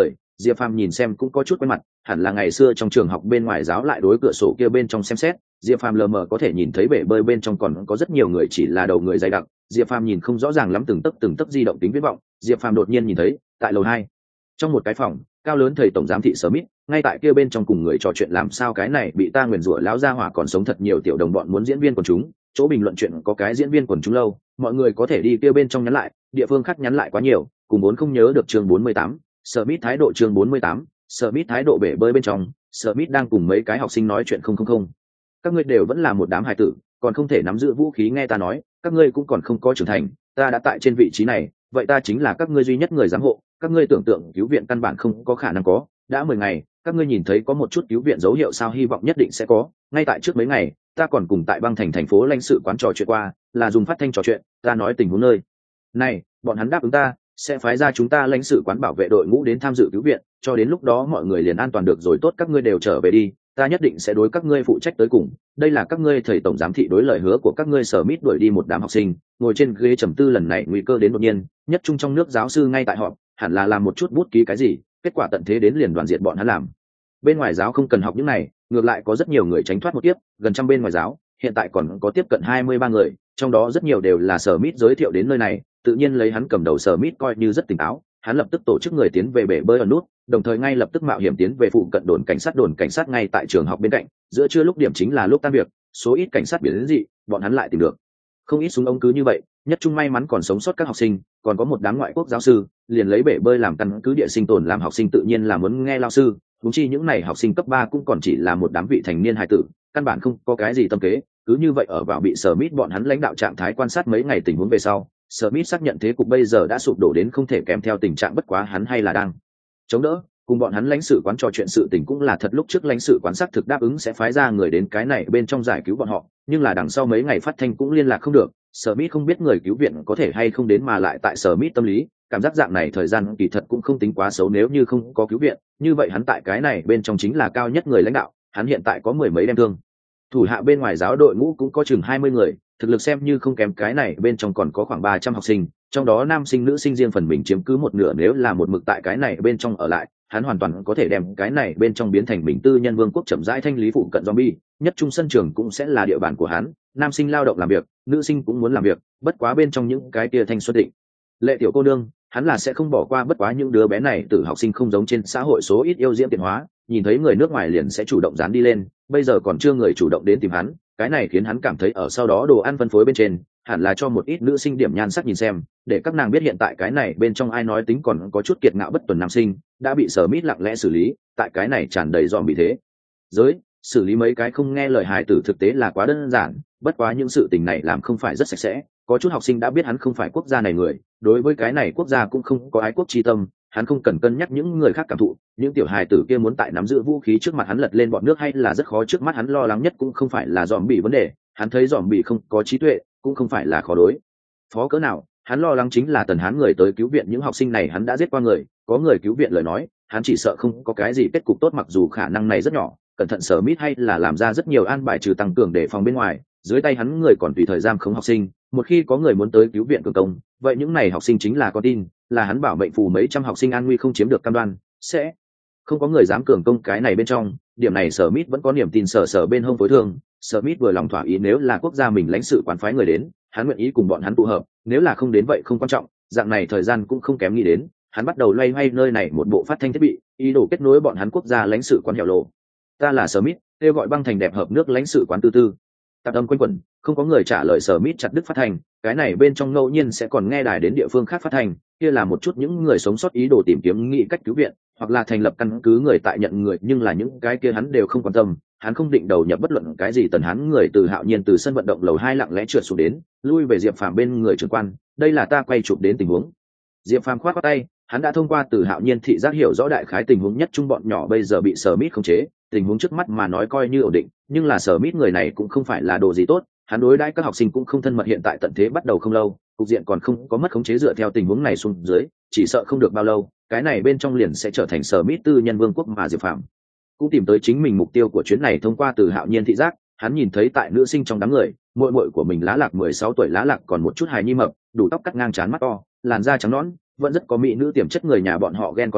Diệp Phàm nhìn xem cũng có chút quen mặt, hẳn là ngày xưa trong trường học bên ngoài giáo lại đối cửa sổ kia bên trong xem xét. Diệp Phàm lờ mờ có thể nhìn thấy bể bơi bên trong còn có rất nhiều người, chỉ là đầu người dày đặc, Diệp Phàm nhìn không rõ ràng lắm từng tấc từng tấc di động tính viễn vọng. Diệp Phàm đột nhiên nhìn thấy, tại lầu hai, trong một cái phòng, cao lớn thầy tổng giám thị Smith, ngay tại kia bên trong cùng người trò chuyện. Làm sao cái này bị ta nguyền rủa lão gia hỏa còn sống thật nhiều tiểu đồng bọn muốn diễn viên quần chúng, chỗ bình luận chuyện có cái diễn viên quần chúng lâu, mọi người có thể đi kia bên trong nhắn lại, địa phương khác nhắn lại quá nhiều, cùng muốn không nhớ được chương bốn mươi tám, Smith thái độ chương bốn mươi tám, Smith thái độ bể bơi bên trong, Smith đang cùng mấy cái học sinh nói chuyện không không không. Các ngươi đều vẫn là một đám hài tử, còn không thể nắm giữ vũ khí, nghe ta nói, các ngươi cũng còn không có trưởng thành, ta đã tại trên vị trí này, vậy ta chính là các ngươi duy nhất người giám hộ, các ngươi tưởng tượng cứu viện căn bản không có khả năng có, đã mười ngày, các ngươi nhìn thấy có một chút cứu viện dấu hiệu sao? Hy vọng nhất định sẽ có, ngay tại trước mấy ngày, ta còn cùng tại băng thành thành phố lãnh sự quán trò chuyện qua, là dùng phát thanh trò chuyện, ta nói tình huống nơi này, bọn hắn đáp ứng ta sẽ phái ra chúng ta lãnh sự quán bảo vệ đội ngũ đến tham dự cứu viện, cho đến lúc đó mọi người liền an toàn được rồi. Tốt, các ngươi đều trở về đi, ta nhất định sẽ đối các ngươi phụ trách tới cùng. Đây là các ngươi thầy tổng giám thị đối lời hứa của các ngươi. Smith đuổi đi một đám học sinh, ngồi trên ghế trầm tư. Lần này nguy cơ đến đột nhiên, nhất trung trong nước giáo sư ngay tại họp, hẳn là làm một chút bút ký cái gì, kết quả tận thế đến liền đoàn diệt bọn hắn làm. Bên ngoài giáo không cần học những này, ngược lại có rất nhiều người tránh thoát một kiếp, gần trăm bên ngoài giáo, hiện tại còn có tiếp cận hai mươi ba người, trong đó rất nhiều đều là Smith giới thiệu đến nơi này, tự nhiên lấy hắn cầm đầu. Smith coi như rất tỉnh táo, hắn lập tức tổ chức người tiến về bể bơi ở nút, đồng thời ngay lập tức mạo hiểm tiến về phụ cận đồn cảnh sát. Đồn cảnh sát ngay tại trường học bên cạnh, giữa trưa lúc điểm chính là lúc tan việc, số ít cảnh sát biển đến dị, bọn hắn lại tìm được không ít súng ống. Cứ như vậy, nhất trung may mắn còn sống sót các học sinh, còn có một đám ngoại quốc giáo sư, liền lấy bể bơi làm căn cứ địa sinh tồn. Làm học sinh tự nhiên là muốn nghe lao sư, huống chi những này học sinh cấp ba cũng còn chỉ là một đám vị thành niên hài tử, căn bản không có cái gì tâm kế. Cứ như vậy ở vào bị Smith bọn hắn lãnh đạo trạng thái quan sát mấy ngày tình huống về sau, Smith xác nhận thế cục bây giờ đã sụp đổ đến không thể kèm theo tình trạng, bất quá hắn hay là đang chống đỡ. Cùng bọn hắn lãnh sự quán trò chuyện sự tình cũng là thật, lúc trước lãnh sự quán xác thực đáp ứng sẽ phái ra người đến cái này bên trong giải cứu bọn họ, nhưng là đằng sau mấy ngày phát thanh cũng liên lạc không được. Smith không biết người cứu viện có thể hay không đến, mà lại tại Smith tâm lý, cảm giác dạng này thời gian kỳ thật cũng không tính quá xấu. Nếu như không có cứu viện, như vậy hắn tại cái này bên trong chính là cao nhất người lãnh đạo, hắn hiện tại có mười mấy đem thương. Thủ hạ bên ngoài giáo đội ngũ cũng có chừng hai mươi người, thực lực xem như không kém. Cái này bên trong còn có khoảng ba trăm học sinh, trong đó nam sinh nữ sinh riêng phần mình chiếm cứ một nửa. Nếu là một mực tại cái này bên trong ở lại, hắn hoàn toàn có thể đem cái này bên trong biến thành mình tư nhân vương quốc, chậm rãi thanh lý phụ cận zombie. Nhất trung sân trường cũng sẽ là địa bàn của hắn, nam sinh lao động làm việc, nữ sinh cũng muốn làm việc, bất quá bên trong những cái kia thanh xuân định lệ tiểu cô nương hắn là sẽ không bỏ qua. Bất quá những đứa bé này từ học sinh không giống trên xã hội số ít yêu diễm tiện hóa, nhìn thấy người nước ngoài liền sẽ chủ động dán đi lên, bây giờ còn chưa người chủ động đến tìm hắn, cái này khiến hắn cảm thấy ở sau đó đồ ăn phân phối bên trên hẳn là cho một ít nữ sinh điểm nhan sắc nhìn xem, để các nàng biết hiện tại cái này bên trong ai nói tính còn có chút kiệt ngạo bất tuần nam sinh đã bị Smith lặng lẽ xử lý. Tại cái này tràn đầy dòm bị thế giới, xử lý mấy cái không nghe lời hài tử thực tế là quá đơn giản. Bất quá những sự tình này làm không phải rất sạch sẽ, có chút học sinh đã biết hắn không phải quốc gia này người, đối với cái này quốc gia cũng không có ái quốc chi tâm, hắn không cần cân nhắc những người khác cảm thụ. Những tiểu hài tử kia muốn tại nắm giữ vũ khí trước mặt hắn lật lên bọn nước hay là rất khó. Trước mắt hắn lo lắng nhất cũng không phải là dòm bị vấn đề, hắn thấy dòm bị không có trí tuệ cũng không phải là khó đối phó cỡ nào, hắn lo lắng chính là tần hán người tới cứu viện những học sinh này. Hắn đã giết qua người, có người cứu viện lời nói, hắn chỉ sợ không có cái gì kết cục tốt. Mặc dù khả năng này rất nhỏ, cẩn thận Smith hay là làm ra rất nhiều an bài, trừ tăng cường để phòng bên ngoài, dưới tay hắn người còn tùy thời giam khống học sinh. Một khi có người muốn tới cứu viện cường công, vậy những này học sinh chính là con tin, là hắn bảo mệnh phù. Mấy trăm học sinh an nguy không chiếm được cam đoan, sẽ không có người dám cường công cái này bên trong. Điểm này Smith vẫn có niềm tin. Sở sở bên hông phối thương, Smith vừa lòng thỏa ý, nếu là quốc gia mình lãnh sự quán phái người đến, hắn nguyện ý cùng bọn hắn tụ hợp, nếu là không đến vậy không quan trọng, dạng này thời gian cũng không kém nghĩ đến. Hắn bắt đầu loay hoay nơi này một bộ phát thanh thiết bị, ý đồ kết nối bọn hắn quốc gia lãnh sự quán hẻo lộ. Ta là Smith, kêu gọi băng thành đẹp hợp nước lãnh sự quán tư tư. Tạp âm quanh quẩn, không có người trả lời. Smith chặt đứt phát thanh, cái này bên trong ngẫu nhiên sẽ còn nghe đài đến địa phương khác phát thanh, kia là một chút những người sống sót ý đồ tìm kiếm nghĩ cách cứu viện, hoặc là thành lập căn cứ người tại nhận người, nhưng là những cái kia hắn đều không quan tâm. Hắn không định đầu nhập bất luận cái gì. Tần hắn người từ Hạo Nhiên từ sân vận động lầu hai lặng lẽ trượt xuống đến, lui về Diệp Phàm bên người trưởng quan, đây là ta quay chụp đến tình huống. Diệp Phàm khoát khoát tay, hắn đã thông qua từ Hạo Nhiên thị giác hiểu rõ đại khái tình huống. Nhất trung bọn nhỏ bây giờ bị Smith khống chế, tình huống trước mắt mà nói coi như ổn định, nhưng là Smith người này cũng không phải là đồ gì tốt, hắn đối đãi các học sinh cũng không thân mật. Hiện tại tận thế bắt đầu không lâu, cục diện còn không có mất khống chế, dựa theo tình huống này xuống dưới, chỉ sợ không được bao lâu, cái này bên trong liền sẽ trở thành Smith tư nhân vương quốc. Mà Diệp Phàm cũng tìm tới chính mình mục tiêu của chuyến này thông qua từ Hạo Nhiên thị giác, hắn nhìn thấy tại nữ sinh trong đám người, muội muội của mình Lá Lạc mười sáu tuổi, Lá Lạc còn một chút hài nhi mập, đủ tóc cắt ngang trán, mắt to, làn da trắng nõn, vẫn rất có mỹ nữ tiềm chất. Người nhà bọn họ ghen còn được,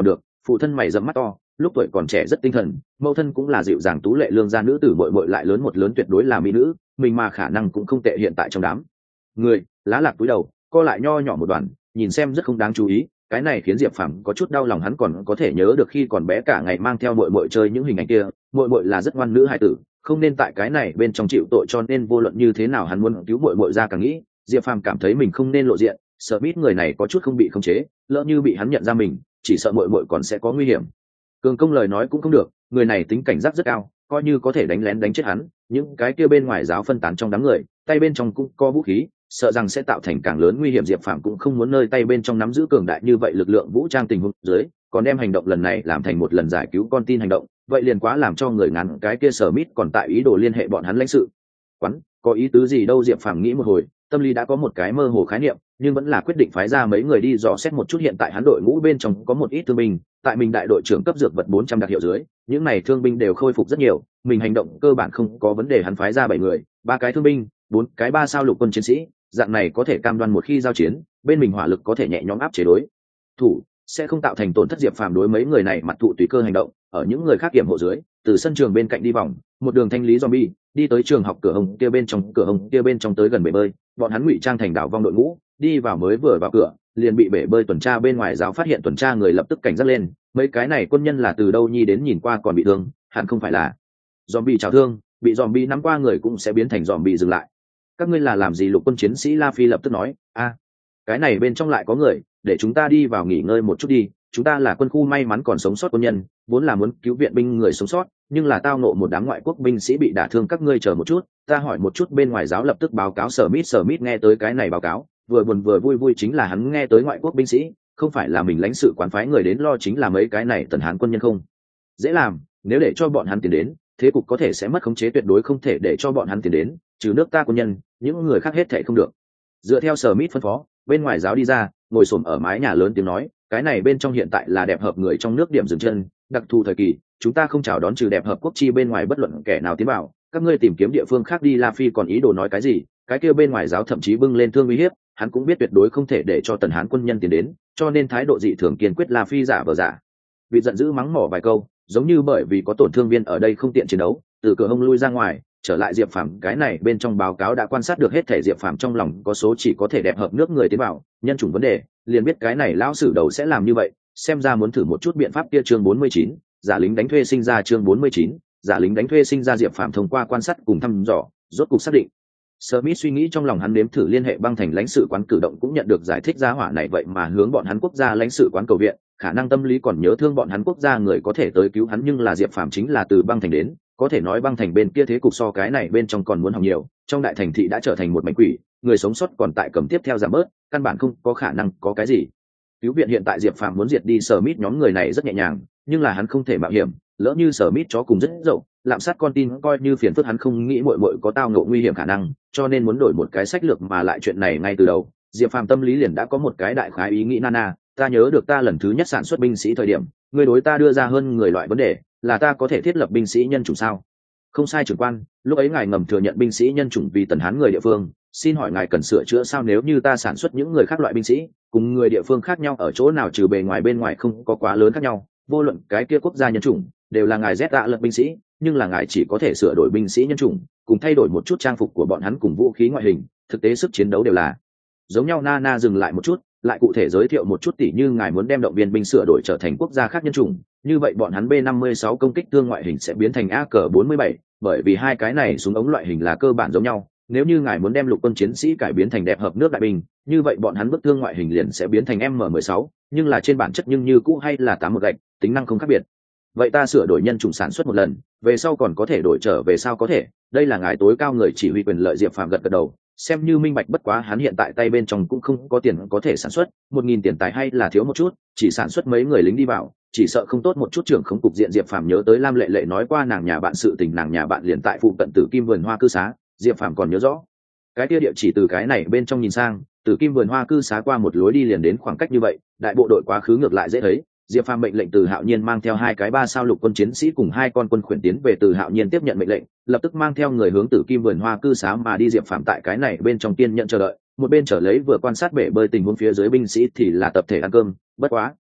phụ thân mày dẫm mắt to, lúc tuổi còn trẻ rất tinh thần, mẫu thân cũng là dịu dàng tú lệ lương gia nữ tử, muội muội lại lớn một lớn tuyệt đối là mỹ nữ, mình mà khả năng cũng không tệ hiện tại trong đám người. Lá lạc túi đầu co lại nho nhỏ một đoàn, nhìn xem rất không đáng chú ý, cái này khiến Diệp Phàm có chút đau lòng. Hắn còn có thể nhớ được khi còn bé cả ngày mang theo muội muội chơi những hình ảnh kia, muội muội là rất ngoan nữ hài tử, không nên tại cái này bên trong chịu tội, cho nên vô luận như thế nào hắn muốn cứu muội muội ra càng nghĩ. Diệp Phàm cảm thấy mình không nên lộ diện, sợ biết người này có chút không bị khống chế, lỡ như bị hắn nhận ra mình, chỉ sợ muội muội còn sẽ có nguy hiểm. Cường công lời nói cũng không được, người này tính cảnh giác rất cao, coi như có thể đánh lén đánh chết hắn, những cái kia bên ngoài giáo phân tán trong đám người, tay bên trong cũng có vũ khí, sợ rằng sẽ tạo thành càng lớn nguy hiểm. Diệp Phàm cũng không muốn nơi tay bên trong nắm giữ cường đại như vậy lực lượng vũ trang tình huống dưới, còn đem hành động lần này làm thành một lần giải cứu con tin hành động, vậy liền quá làm cho người ngắn. Cái kia Sở Mít còn tại ý đồ liên hệ bọn hắn lãnh sự quán, có ý tứ gì đâu? Diệp Phàm nghĩ một hồi, tâm lý đã có một cái mơ hồ khái niệm, nhưng vẫn là quyết định phái ra mấy người đi dò xét một chút. Hiện tại hắn đội ngũ bên trong có một ít thương binh, tại mình đại đội trưởng cấp dược vật bốn trăm đặc hiệu dưới, những này thương binh đều khôi phục rất nhiều, mình hành động cơ bản không có vấn đề. Hắn phái ra bảy người, ba cái thương binh, bốn cái ba sao lục quân chiến sĩ, dạng này có thể cam đoan một khi giao chiến, bên mình hỏa lực có thể nhẹ nhõm áp chế đối thủ, sẽ không tạo thành tổn thất. Diệp Phàm đối mấy người này mặt thụ tùy cơ hành động, ở những người khác kiểm hộ dưới, từ sân trường bên cạnh đi vòng một đường thanh lý zombie, đi tới trường học cửa hông kia bên trong, cửa hông kia bên trong tới gần bể bơi, bọn hắn ngụy trang thành đảo vong đội ngũ, đi vào mới vừa vào cửa, liền bị bể bơi tuần tra bên ngoài giáo phát hiện. Tuần tra người lập tức cảnh giác lên, mấy cái này quân nhân là từ đâu nhi đến, nhìn qua còn bị thương, hẳn không phải là zombie trào thương, bị zombie nắm qua người cũng sẽ biến thành zombie. Dừng lại, các ngươi là làm gì? Lục quân chiến sĩ La Phi lập tức nói. A, cái này bên trong lại có người, để chúng ta đi vào nghỉ ngơi một chút đi, chúng ta là quân khu may mắn còn sống sót quân nhân, vốn là muốn cứu viện binh người sống sót, nhưng là tao nộ một đám ngoại quốc binh sĩ bị đả thương, các ngươi chờ một chút, ta hỏi một chút. Bên ngoài giáo lập tức báo cáo. Sở Mít sở Mít nghe tới cái này báo cáo, vừa buồn vừa vui. Vui chính là hắn nghe tới ngoại quốc binh sĩ, không phải là mình lãnh sự quán phái người đến lo, chính là mấy cái này tần hán quân nhân không dễ làm, nếu để cho bọn hắn tiến đến, thế cục có thể sẽ mất khống chế, tuyệt đối không thể để cho bọn hắn tiến đến, trừ nước ta quân nhân, những người khác hết thảy không được. Dựa theo Sở Mít phân phó, bên ngoài giáo đi ra, ngồi xổm ở mái nhà lớn tiếng nói, cái này bên trong hiện tại là đẹp hợp người trong nước điểm dừng chân, đặc thù thời kỳ, chúng ta không chào đón trừ đẹp hợp quốc chi bên ngoài bất luận kẻ nào tiến vào, các ngươi tìm kiếm địa phương khác đi. La Phi còn ý đồ nói cái gì, cái kia bên ngoài giáo thậm chí bưng lên thương uy hiếp, hắn cũng biết tuyệt đối không thể để cho tần hán quân nhân tiến đến, cho nên thái độ dị thường kiên quyết. La Phi giả vờ giả vì giận dữ mắng mỏ vài câu, giống như bởi vì có tổn thương viên ở đây không tiện chiến đấu, từ cửa hông lui ra ngoài, trở lại Diệp Phàm. Cái này bên trong báo cáo đã quan sát được hết thể. Diệp Phàm trong lòng có số, chỉ có thể đẹp hợp nước người tiến vào, nhân chủng vấn đề, liền biết cái này lão sử đầu sẽ làm như vậy, xem ra muốn thử một chút biện pháp kia. Chương bốn mươi chín, giả lính đánh thuê sinh ra. Chương bốn mươi chín, giả lính đánh thuê sinh ra. Diệp Phàm thông qua quan sát cùng thăm dò, rốt cục xác định. Smith suy nghĩ trong lòng, hắn nếm thử liên hệ băng thành lãnh sự quán, cử động cũng nhận được giải thích. Gia hỏa này vậy mà hướng bọn hắn quốc gia lãnh sự quán cầu viện, khả năng tâm lý còn nhớ thương bọn hắn quốc gia người có thể tới cứu hắn, nhưng là Diệp Phàm chính là từ băng thành đến, có thể nói băng thành bên kia thế cục so cái này bên trong còn muốn hỏng nhiều, trong đại thành thị đã trở thành một mảnh quỷ, người sống sót còn tại cầm tiếp theo giảm bớt, căn bản không có khả năng có cái gì cứu viện. Hiện tại Diệp Phàm muốn diệt đi Smith nhóm người này rất nhẹ nhàng, nhưng là hắn không thể mạo hiểm, lỡ như Smith chó cùng rất dậu lạm sát con tin, coi như phiền phức, hắn không nghĩ muội muội có tao ngộ nguy hiểm khả năng, cho nên muốn đổi một cái sách lược. Mà lại chuyện này ngay từ đầu Diệp Phàm tâm lý liền đã có một cái đại khái ý nghĩ. Nana, ta nhớ được ta lần thứ nhất sản xuất binh sĩ thời điểm, ngươi đối ta đưa ra hơn người loại vấn đề, là ta có thể thiết lập binh sĩ nhân chủng sao? Không sai trưởng quan, lúc ấy ngài ngầm thừa nhận binh sĩ nhân chủng vì tần hán người địa phương, xin hỏi ngài cần sửa chữa sao? Nếu như ta sản xuất những người khác loại binh sĩ cùng người địa phương khác nhau ở chỗ nào, trừ bề ngoài bên ngoài không có quá lớn khác nhau, vô luận cái kia quốc gia nhân chủng đều là ngài rét tạ lật binh sĩ, nhưng là ngài chỉ có thể sửa đổi binh sĩ nhân chủng, cùng thay đổi một chút trang phục của bọn hắn cùng vũ khí ngoại hình, thực tế sức chiến đấu đều là giống nhau. Nana dừng lại một chút, lại cụ thể giới thiệu một chút, tỉ như ngài muốn đem động viên binh sửa đổi trở thành quốc gia khác nhân chủng, như vậy bọn hắn B năm mươi sáu công kích thương ngoại hình sẽ biến thành A K bốn mươi bảy, bởi vì hai cái này súng ống loại hình là cơ bản giống nhau. Nếu như ngài muốn đem lục quân chiến sĩ cải biến thành đẹp hợp nước đại binh, như vậy bọn hắn bức thương ngoại hình liền sẽ biến thành M mười sáu, nhưng là trên bản chất nhưng như cũ hay là tám một gạch, tính năng không khác biệt. Vậy ta sửa đổi nhân chủng sản xuất một lần, về sau còn có thể đổi trở về sao? Có thể, đây là ngài tối cao người chỉ huy quyền lợi. Diệp Phàm gật gật đầu, xem như minh bạch, bất quá hắn hiện tại tay bên trong cũng không có tiền có thể sản xuất, một nghìn tiền tài hay là thiếu một chút, chỉ sản xuất mấy người lính đi vào, chỉ sợ không tốt một chút. Trưởng không cục diện, Diệp Phàm nhớ tới Lam Lệ Lệ nói qua nàng nhà bạn sự tình, nàng nhà bạn liền tại phụ cận Tử Kim vườn hoa cư xá. Diệp Phàm còn nhớ rõ cái kia địa chỉ, từ cái này bên trong nhìn sang, Tử Kim vườn hoa cư xá qua một lối đi liền đến, khoảng cách như vậy, đại bộ đội quá khứ ngược lại dễ thấy. Diệp Phàm mệnh lệnh Từ Hạo Nhiên mang theo hai cái ba sao lục quân chiến sĩ cùng hai con quân khuyển tiến về. Từ Hạo Nhiên tiếp nhận mệnh lệnh, lập tức mang theo người hướng Tử Kim vườn hoa cư xá mà đi. Diệp Phàm tại cái này bên trong tiên nhận chờ đợi, một bên trở lấy vừa quan sát bể bơi tình huống phía dưới binh sĩ thì là tập thể ăn cơm. Bất quá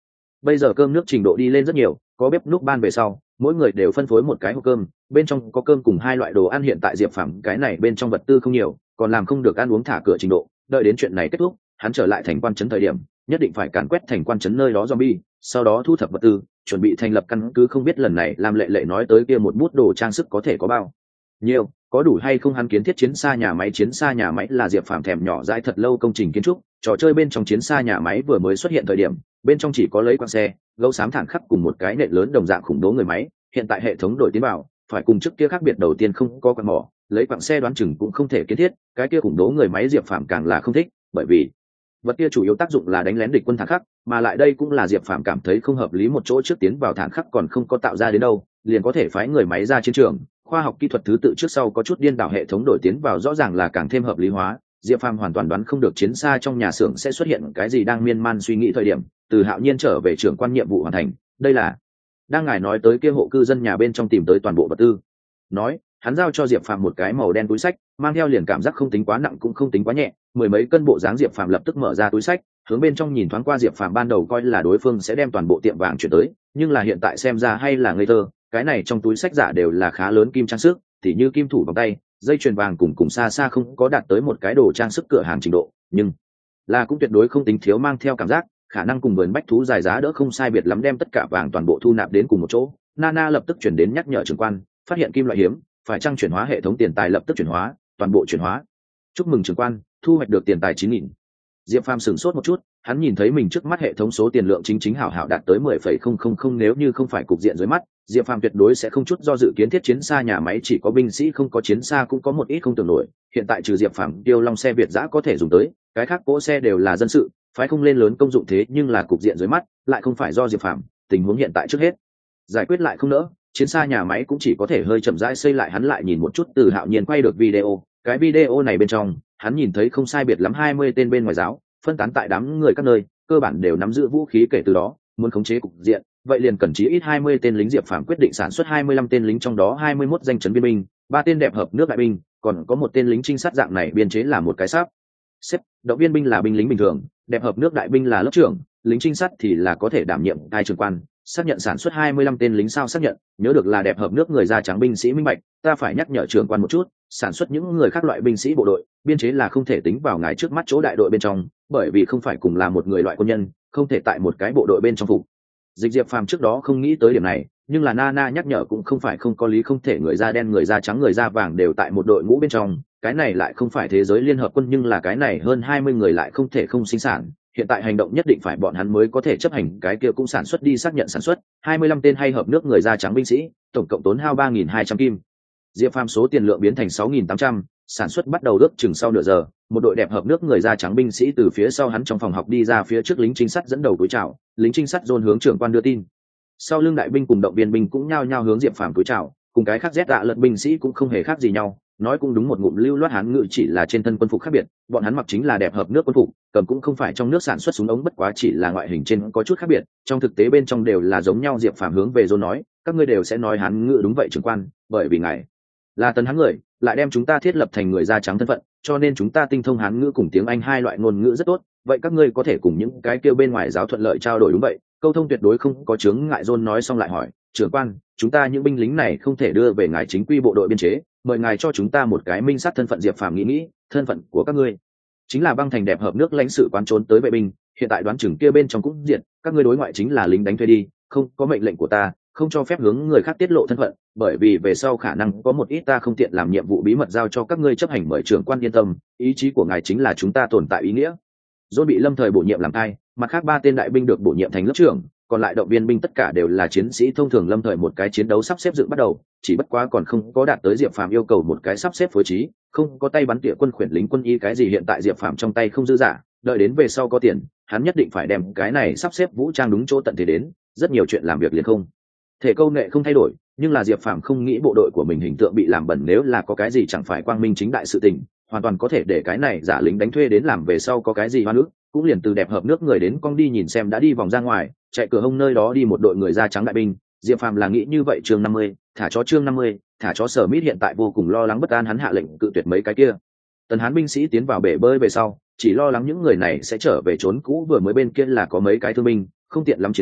Bây giờ cơm nước trình độ đi lên rất nhiều, có bếp núc ban về sau, mỗi người đều phân phối một cái hộp cơm, bên trong có cơm cùng hai loại đồ ăn. Hiện tại Diệp Phàm cái này bên trong vật tư không nhiều, còn làm không được ăn uống thả cửa trình độ, đợi đến chuyện này kết thúc, hắn trở lại thành quan trấn thời điểm, nhất định phải càn quét thành quan trấn nơi đó zombie, sau đó thu thập vật tư, chuẩn bị thành lập căn cứ. Không biết lần này làm lệ lệ nói tới kia một bút đồ trang sức có thể có bao nhiêu, có đủ hay không. Hắn kiến thiết chiến xa nhà máy, chiến xa nhà máy là Diệp Phàm thèm nhỏ dãi thật lâu công trình kiến trúc. Trò chơi bên trong chiến xa nhà máy vừa mới xuất hiện thời điểm, bên trong chỉ có lấy quang xe, gấu xám thẳng khắc cùng một cái nện lớn đồng dạng khủng bố người máy. Hiện tại hệ thống đổi tiến vào, phải cùng trước kia khác biệt. Đầu tiên không có quặng mỏ, lấy quặng xe đoán chừng cũng không thể kiến thiết, cái kia khủng bố người máy Diệp Phàm càng là không thích, bởi vì vật kia chủ yếu tác dụng là đánh lén địch quân thẳng khắc, mà lại đây cũng là Diệp Phàm cảm thấy không hợp lý một chỗ. Trước tiến vào thẳng khắc còn không có tạo ra đến đâu, liền có thể phái người máy ra chiến trường, khoa học kỹ thuật thứ tự trước sau có chút điên đảo. Hệ thống đổi tiến vào rõ ràng là càng thêm hợp lý hóa. Diệp Phàm hoàn toàn đoán không được chiến xa trong nhà xưởng sẽ xuất hiện cái gì. Đang miên man suy nghĩ thời điểm, Từ Hạo Nhiên trở về trưởng quan nhiệm vụ hoàn thành. Đây là đang ngài nói tới kia hộ cư dân nhà bên trong tìm tới toàn bộ vật tư. Nói, hắn giao cho Diệp Phàm một cái màu đen túi sách, mang theo liền cảm giác không tính quá nặng cũng không tính quá nhẹ, mười mấy cân bộ dáng. Diệp Phàm lập tức mở ra túi sách, hướng bên trong nhìn thoáng qua. Diệp Phàm ban đầu coi là đối phương sẽ đem toàn bộ tiệm vàng chuyển tới, nhưng là hiện tại xem ra hay là ngây thơ. Cái này trong túi sách giả đều là khá lớn kim trang sức, tỉ như kim thủ vòng tay, dây chuyền vàng cùng cùng xa xa không có đạt tới một cái đồ trang sức cửa hàng trình độ, nhưng là cũng tuyệt đối không tính thiếu. Mang theo cảm giác khả năng cùng vườn bách thú dài giá đỡ không sai biệt lắm, đem tất cả vàng toàn bộ thu nạp đến cùng một chỗ. Nana lập tức chuyển đến nhắc nhở trưởng quan, phát hiện kim loại hiếm, phải chăng chuyển hóa. Hệ thống tiền tài lập tức chuyển hóa, toàn bộ chuyển hóa. Chúc mừng trưởng quan, thu hoạch được tiền tài chín nghìn. Diệp Phàm sửng sốt một chút, hắn nhìn thấy mình trước mắt hệ thống số tiền lượng chính chính hảo hảo đạt tới mười phẩy không không không. Nếu như không phải cục diện dưới mắt, Diệp Phàm tuyệt đối sẽ không chút do dự kiến thiết chiến xa nhà máy. Chỉ có binh sĩ không có chiến xa cũng có một ít không tưởng nổi. Hiện tại trừ Diệp Phàm Tiêu Long xe Việt giã có thể dùng tới, cái khác cỗ xe đều là dân sự, phái không lên lớn công dụng. Thế nhưng là cục diện dưới mắt lại không phải do Diệp Phàm, tình huống hiện tại trước hết giải quyết lại không nỡ, chiến xa nhà máy cũng chỉ có thể hơi chậm rãi xây lại. Hắn lại nhìn một chút Từ Hạo Nhiên quay được video, cái video này bên trong hắn nhìn thấy không sai biệt lắm hai mươi tên bên ngoài giáo phân tán tại đám người các nơi, cơ bản đều nắm giữ vũ khí. Kể từ đó muốn khống chế cục diện, vậy liền cần chí ít hai mươi tên lính. Diệp Phàm quyết định sản xuất hai mươi lăm tên lính, trong đó hai mươi mốt danh chấn biên binh, ba tên đẹp hợp nước đại binh, còn có một tên lính trinh sát. Dạng này biên chế là một cái sáp xếp, động viên binh là binh lính bình thường, đẹp hợp nước đại binh là lớp trưởng, lính trinh sát thì là có thể đảm nhiệm hai trưởng quan. Xác nhận sản xuất hai mươi lăm tên lính sao? Xác nhận. Nhớ được là đẹp hợp nước người da trắng binh sĩ minh bạch, ta phải nhắc nhở trưởng quan một chút, sản xuất những người khác loại binh sĩ bộ đội, biên chế là không thể tính vào ngài trước mắt chỗ đại đội bên trong, bởi vì không phải cùng là một người loại quân nhân, không thể tại một cái bộ đội bên trong phục dịch. Diệp Phàm trước đó không nghĩ tới điểm này, nhưng là Nana nhắc nhở cũng không phải không có lý. Không thể người da đen, người da trắng, người da vàng đều tại một đội ngũ bên trong, cái này lại không phải thế giới liên hợp quân, nhưng là cái này hơn hai mươi người lại không thể không sinh sản. Hiện tại hành động nhất định phải bọn hắn mới có thể chấp hành, cái kia cũng sản xuất đi. Xác nhận sản xuất hai mươi lăm tên hay hợp nước người da trắng binh sĩ, tổng cộng tốn hao ba nghìn hai trăm kim. Diệp Phàm số tiền lượng biến thành sáu nghìn tám trăm, sản xuất bắt đầu ước chừng sau nửa giờ, một đội đẹp hợp nước người da trắng binh sĩ từ phía sau hắn trong phòng học đi ra. Phía trước lính trinh sát dẫn đầu cúi chào, lính trinh sát dồn hướng trưởng quan đưa tin. Sau lưng đại binh cùng động viên binh cũng nhao nhao hướng Diệp Phàm cúi chào, cùng cái khác rét dạ lợn binh sĩ cũng không hề khác gì nhau. Nói cũng đúng, một ngụm lưu loát hán ngữ, chỉ là trên thân quân phục khác biệt. Bọn hắn mặc chính là đẹp hợp nước quân phục, cầm cũng không phải trong nước sản xuất súng ống, bất quá chỉ là ngoại hình trên có chút khác biệt, trong thực tế bên trong đều là giống nhau. Diệp Phàm hướng về Dôn nói, các ngươi đều sẽ nói hán ngữ. Đúng vậy trưởng quan, bởi vì ngài là tần hán người, lại đem chúng ta thiết lập thành người da trắng thân phận, cho nên chúng ta tinh thông hán ngữ cùng tiếng Anh hai loại ngôn ngữ rất tốt. Vậy các ngươi có thể cùng những cái kêu bên ngoài giáo thuận lợi trao đổi. Đúng vậy, câu thông tuyệt đối không có chướng ngại. Dôn nói xong lại hỏi, trưởng quan, chúng ta những binh lính này không thể đưa về ngài chính quy bộ đội biên chế, mời ngài cho chúng ta một cái minh sát thân phận. Diệp Phàm nghĩ nghĩ, thân phận của các ngươi chính là băng thành đẹp hợp nước lãnh sự quán trốn tới vệ binh, hiện tại đoán chừng kia bên trong cũng diện, các ngươi đối ngoại chính là lính đánh thuê đi, không có mệnh lệnh của ta, không cho phép hướng người khác tiết lộ thân phận, bởi vì về sau khả năng có một ít ta không tiện làm nhiệm vụ bí mật giao cho các ngươi chấp hành. Mời trưởng quan yên tâm, ý chí của ngài chính là chúng ta tồn tại ý nghĩa. Dôn bị lâm thời bổ nhiệm làm ai, mặt khác ba tên đại binh được bổ nhiệm thành lớp trưởng, còn lại động viên binh tất cả đều là chiến sĩ thông thường. Lâm thời một cái chiến đấu sắp xếp dựng bắt đầu, chỉ bất quá còn không có đạt tới Diệp Phàm yêu cầu một cái sắp xếp phối trí, không có tay bắn tỉa quân khuyển lính quân y cái gì. Hiện tại Diệp Phàm trong tay không dư giả, đợi đến về sau có tiền, hắn nhất định phải đem cái này sắp xếp vũ trang đúng chỗ tận thế đến. Rất nhiều chuyện làm việc liền không thể câu nệ không thay đổi, nhưng là Diệp Phàm không nghĩ bộ đội của mình hình tượng bị làm bẩn. Nếu là có cái gì chẳng phải quang minh chính đại sự tình, hoàn toàn có thể để cái này giả lính đánh thuê đến làm, về sau có cái gì hoa nước cũng liền từ đẹp hợp nước người đến con đi nhìn xem. Đã đi vòng ra ngoài, chạy cửa hông nơi đó đi một đội người da trắng đại binh. Diệp Phàm là nghĩ như vậy. chương năm mươi, thả chó. chương năm mươi, thả chó. Sở Mít hiện tại vô cùng lo lắng bất an, hắn hạ lệnh cự tuyệt mấy cái kia tần hán binh sĩ tiến vào bể bơi về sau, chỉ lo lắng những người này sẽ trở về trốn cũ. Vừa mới bên kia là có mấy cái thương binh không tiện lắm chiến đấu,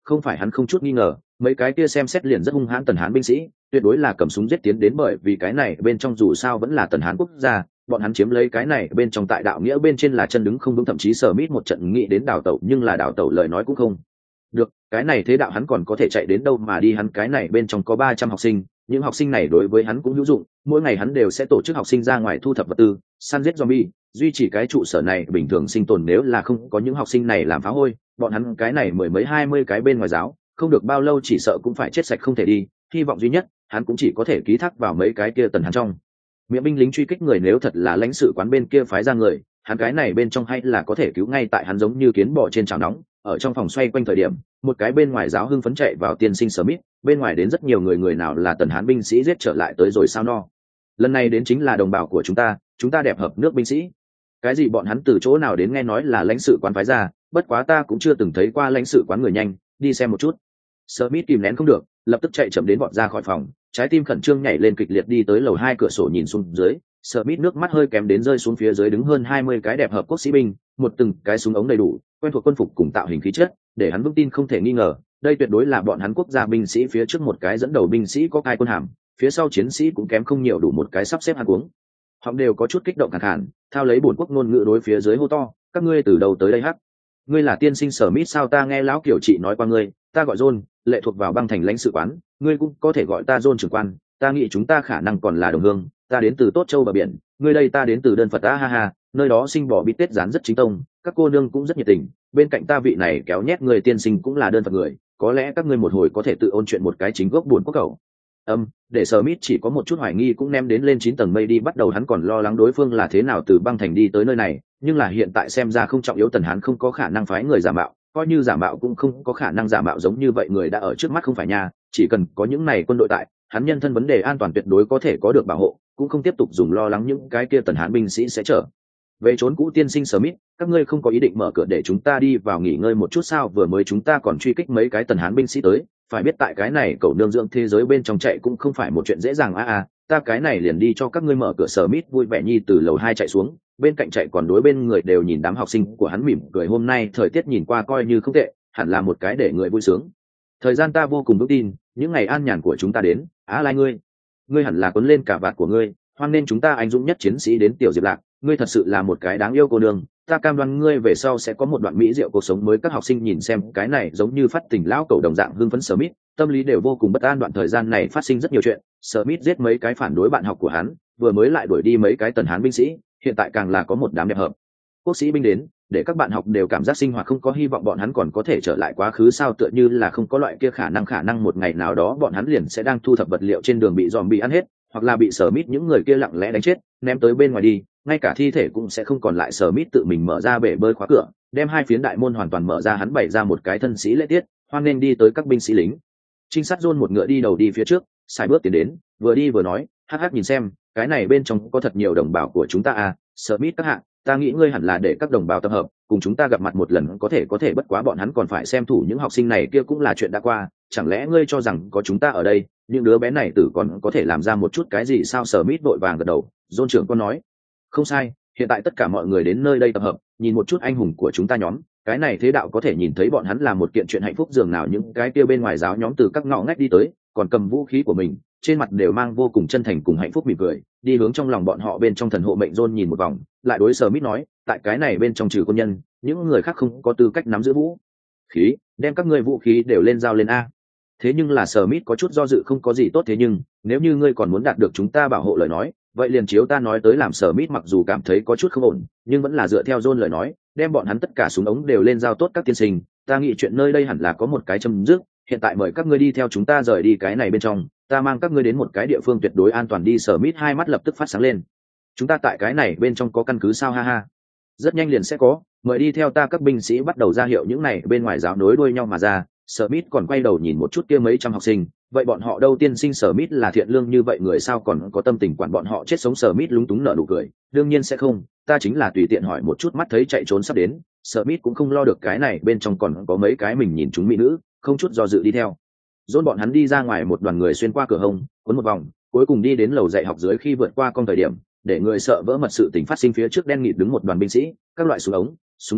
không phải hắn không chút nghi ngờ mấy cái kia xem xét liền rất hung hãn tần hán binh sĩ tuyệt đối là cầm súng giết tiến đến, bởi vì cái này bên trong dù sao vẫn là tần hán quốc gia, bọn hắn chiếm lấy cái này bên trong tại đạo nghĩa bên trên là chân đứng không vững, thậm chí sở mít một trận nghĩ đến đào tẩu, nhưng là đào tẩu lời nói cũng không được, cái này thế đạo hắn còn có thể chạy đến đâu mà đi. Hắn cái này bên trong có ba trăm học sinh, những học sinh này đối với hắn cũng hữu dụng, mỗi ngày hắn đều sẽ tổ chức học sinh ra ngoài thu thập vật tư, săn giết zombie, duy trì cái trụ sở này bình thường sinh tồn. Nếu là không có những học sinh này làm phá hôi, bọn hắn cái này mười mấy hai mươi cái bên ngoài giáo không được bao lâu chỉ sợ cũng phải chết sạch không thể đi. Hy vọng duy nhất hắn cũng chỉ có thể ký thác vào mấy cái kia tần hắn trong miệng binh lính truy kích người, nếu thật là lãnh sự quán bên kia phái ra người, hắn cái này bên trong hay là có thể cứu ngay tại hắn giống như kiến bò trên chảo nóng. Ở trong phòng xoay quanh thời điểm, một cái bên ngoài giáo hưng phấn chạy vào tiên sinh Smith, bên ngoài đến rất nhiều người, người nào là tần hán binh sĩ giết trở lại tới rồi sao no, lần này đến chính là đồng bào của chúng ta, chúng ta đẹp hợp nước binh sĩ. Cái gì bọn hắn từ chỗ nào đến, nghe nói là lãnh sự quán phái ra, bất quá ta cũng chưa từng thấy qua lãnh sự quán người, nhanh đi xem một chút. Smith kìm nén không được, lập tức chạy chậm đến vọt ra khỏi phòng, trái tim khẩn trương nhảy lên kịch liệt, đi tới lầu hai cửa sổ nhìn xuống dưới. Smith nước mắt hơi kém đến rơi xuống, phía dưới đứng hơn hai mươi cái đẹp hợp quốc sĩ binh, một từng cái súng ống đầy đủ, quen thuộc quân phục cùng tạo hình khí chất, để hắn vững tin không thể nghi ngờ, đây tuyệt đối là bọn hắn quốc gia binh sĩ. Phía trước một cái dẫn đầu binh sĩ có cai quân hàm, phía sau chiến sĩ cũng kém không nhiều, đủ một cái sắp xếp ăn uống. Họ đều có chút kích động khàn khàn, thao lấy bổn quốc ngôn ngữ đối phía dưới hô to, các ngươi từ đâu tới đây hắc? Ngươi là tiên sinh Smith sao? Ta nghe lão kiểu chị nói qua ngươi, ta gọi John, lệ thuộc vào băng thành lãnh sự quán, ngươi cũng có thể gọi ta John trưởng quan, ta nghĩ chúng ta khả năng còn là đồng hương, ta đến từ Tốt Châu bờ biển, ngươi đây ta đến từ đơn Phật, ta ha ha, nơi đó sinh bò bít tết rán rất chính tông, các cô nương cũng rất nhiệt tình, bên cạnh ta vị này kéo nhét người tiên sinh cũng là đơn Phật người, có lẽ các ngươi một hồi có thể tự ôn chuyện một cái chính gốc buồn quốc cầu. Âm, để Smith chỉ có một chút hoài nghi cũng ném đến lên chín tầng mây đi. Bắt đầu hắn còn lo lắng đối phương là thế nào từ băng thành đi tới nơi này, nhưng là hiện tại xem ra không trọng yếu, tần hán không có khả năng phái người giả mạo, coi như giả mạo cũng không có khả năng giả mạo giống như vậy, người đã ở trước mắt không phải nha, chỉ cần có những này quân đội tại, hắn nhân thân vấn đề an toàn tuyệt đối có thể có được bảo hộ, cũng không tiếp tục dùng lo lắng những cái kia tần hán binh sĩ sẽ trở về trốn cũ. Tiên sinh Smith, các ngươi không có ý định mở cửa để chúng ta đi vào nghỉ ngơi một chút sao? Vừa mới chúng ta còn truy kích mấy cái tần hán binh sĩ tới, phải biết tại cái này cậu nương dưỡng thế giới bên trong chạy cũng không phải một chuyện dễ dàng. a a ta cái này liền đi cho các ngươi mở cửa. Smith vui vẻ nhi từ lầu hai chạy xuống, bên cạnh chạy còn đối bên người đều nhìn đám học sinh của hắn mỉm cười, hôm nay thời tiết nhìn qua coi như không tệ, hẳn là một cái để người vui sướng thời gian. Ta vô cùng vững tin những ngày an nhàn của chúng ta đến. Á lai ngươi ngươi hẳn là quấn lên cả vạt của ngươi, hoan nên chúng ta anh dũng nhất chiến sĩ đến. Tiểu Diệp Lạc, ngươi thật sự là một cái đáng yêu cô nương, ta cam đoan ngươi về sau sẽ có một đoạn mỹ diệu cuộc sống mới. Các học sinh nhìn xem cái này giống như phát tình lão cầu đồng dạng hưng phấn Smith, tâm lý đều vô cùng bất an. Đoạn thời gian này phát sinh rất nhiều chuyện, Smith giết mấy cái phản đối bạn học của hắn, vừa mới lại đuổi đi mấy cái tần hán binh sĩ, hiện tại càng là có một đám đẹp hợp quốc sĩ binh đến, để các bạn học đều cảm giác sinh hoạt không có hy vọng. Bọn hắn còn có thể trở lại quá khứ sao? Tựa như là không có loại kia khả năng, khả năng một ngày nào đó bọn hắn liền sẽ đang thu thập vật liệu trên đường bị dòm bị ăn hết, hoặc là bị Smith những người kia lặng lẽ đánh chết, ném tới bên ngoài đi, ngay cả thi thể cũng sẽ không còn lại. Smith tự mình mở ra bể bơi khóa cửa, đem hai phiến đại môn hoàn toàn mở ra, hắn bày ra một cái thân sĩ lễ tiết, hoan nên đi tới các binh sĩ lính. Trinh sát John một ngựa đi đầu đi phía trước, xài bước tiến đến, vừa đi vừa nói, hắc hắc nhìn xem, cái này bên trong có thật nhiều đồng bào của chúng ta à. Smith các hạng, ta nghĩ ngươi hẳn là để các đồng bào tập hợp cùng chúng ta gặp mặt một lần, có thể có thể bất quá bọn hắn còn phải xem thủ những học sinh này kia cũng là chuyện đã qua, chẳng lẽ ngươi cho rằng có chúng ta ở đây những đứa bé này tử còn có thể làm ra một chút cái gì sao? Smith vội vàng gật đầu. John trưởng con nói không sai, hiện tại tất cả mọi người đến nơi đây tập hợp, nhìn một chút anh hùng của chúng ta nhóm, cái này thế đạo có thể nhìn thấy bọn hắn là một kiện chuyện hạnh phúc dường nào. Những cái kia bên ngoài giáo nhóm từ các ngõ ngách đi tới, còn cầm vũ khí của mình, trên mặt đều mang vô cùng chân thành cùng hạnh phúc mỉm cười, đi hướng trong lòng bọn họ bên trong thần hộ mệnh. John nhìn một vòng, lại đối Smith nói, tại cái này bên trong trừ quân nhân, những người khác không có tư cách nắm giữ vũ khí, đem các ngươi vũ khí đều lên giao lên a. Thế nhưng là Smith có chút do dự, không có gì tốt, thế nhưng nếu như ngươi còn muốn đạt được chúng ta bảo hộ lời nói, vậy liền chiếu ta nói tới làm. Smith mặc dù cảm thấy có chút không ổn, nhưng vẫn là dựa theo John lời nói, đem bọn hắn tất cả súng ống đều lên giao. Tốt các tiên sinh, ta nghĩ chuyện nơi đây hẳn là có một cái chấm dứt, hiện tại mời các ngươi đi theo chúng ta rời đi cái này bên trong, ta mang các ngươi đến một cái địa phương tuyệt đối an toàn đi. Smith hai mắt lập tức phát sáng lên, chúng ta tại cái này bên trong có căn cứ sao? Ha ha, rất nhanh liền sẽ có, mời đi theo ta. Các binh sĩ bắt đầu ra hiệu những này bên ngoài giáo nối đuôi nhau mà ra. Smith còn quay đầu nhìn một chút kia mấy trăm học sinh, vậy bọn họ đâu? Tiên sinh Smith là thiện lương như vậy người sao còn có tâm tình quản bọn họ chết sống? Smith lúng túng nở nụ cười, đương nhiên sẽ không, ta chính là tùy tiện hỏi một chút, mắt thấy chạy trốn sắp đến, Smith cũng không lo được cái này bên trong còn có mấy cái mình nhìn chúng mỹ nữ, không chút do dự đi theo John. Bọn hắn đi ra ngoài, một đoàn người xuyên qua cửa hông, cuốn một vòng, cuối cùng đi đến lầu dạy học dưới. Khi vượt qua con thời điểm, để người sợ vỡ mật sự tình phát sinh, phía trước đen nghịt đứng một đoàn binh sĩ, các loại súng ống, súng phun lửa,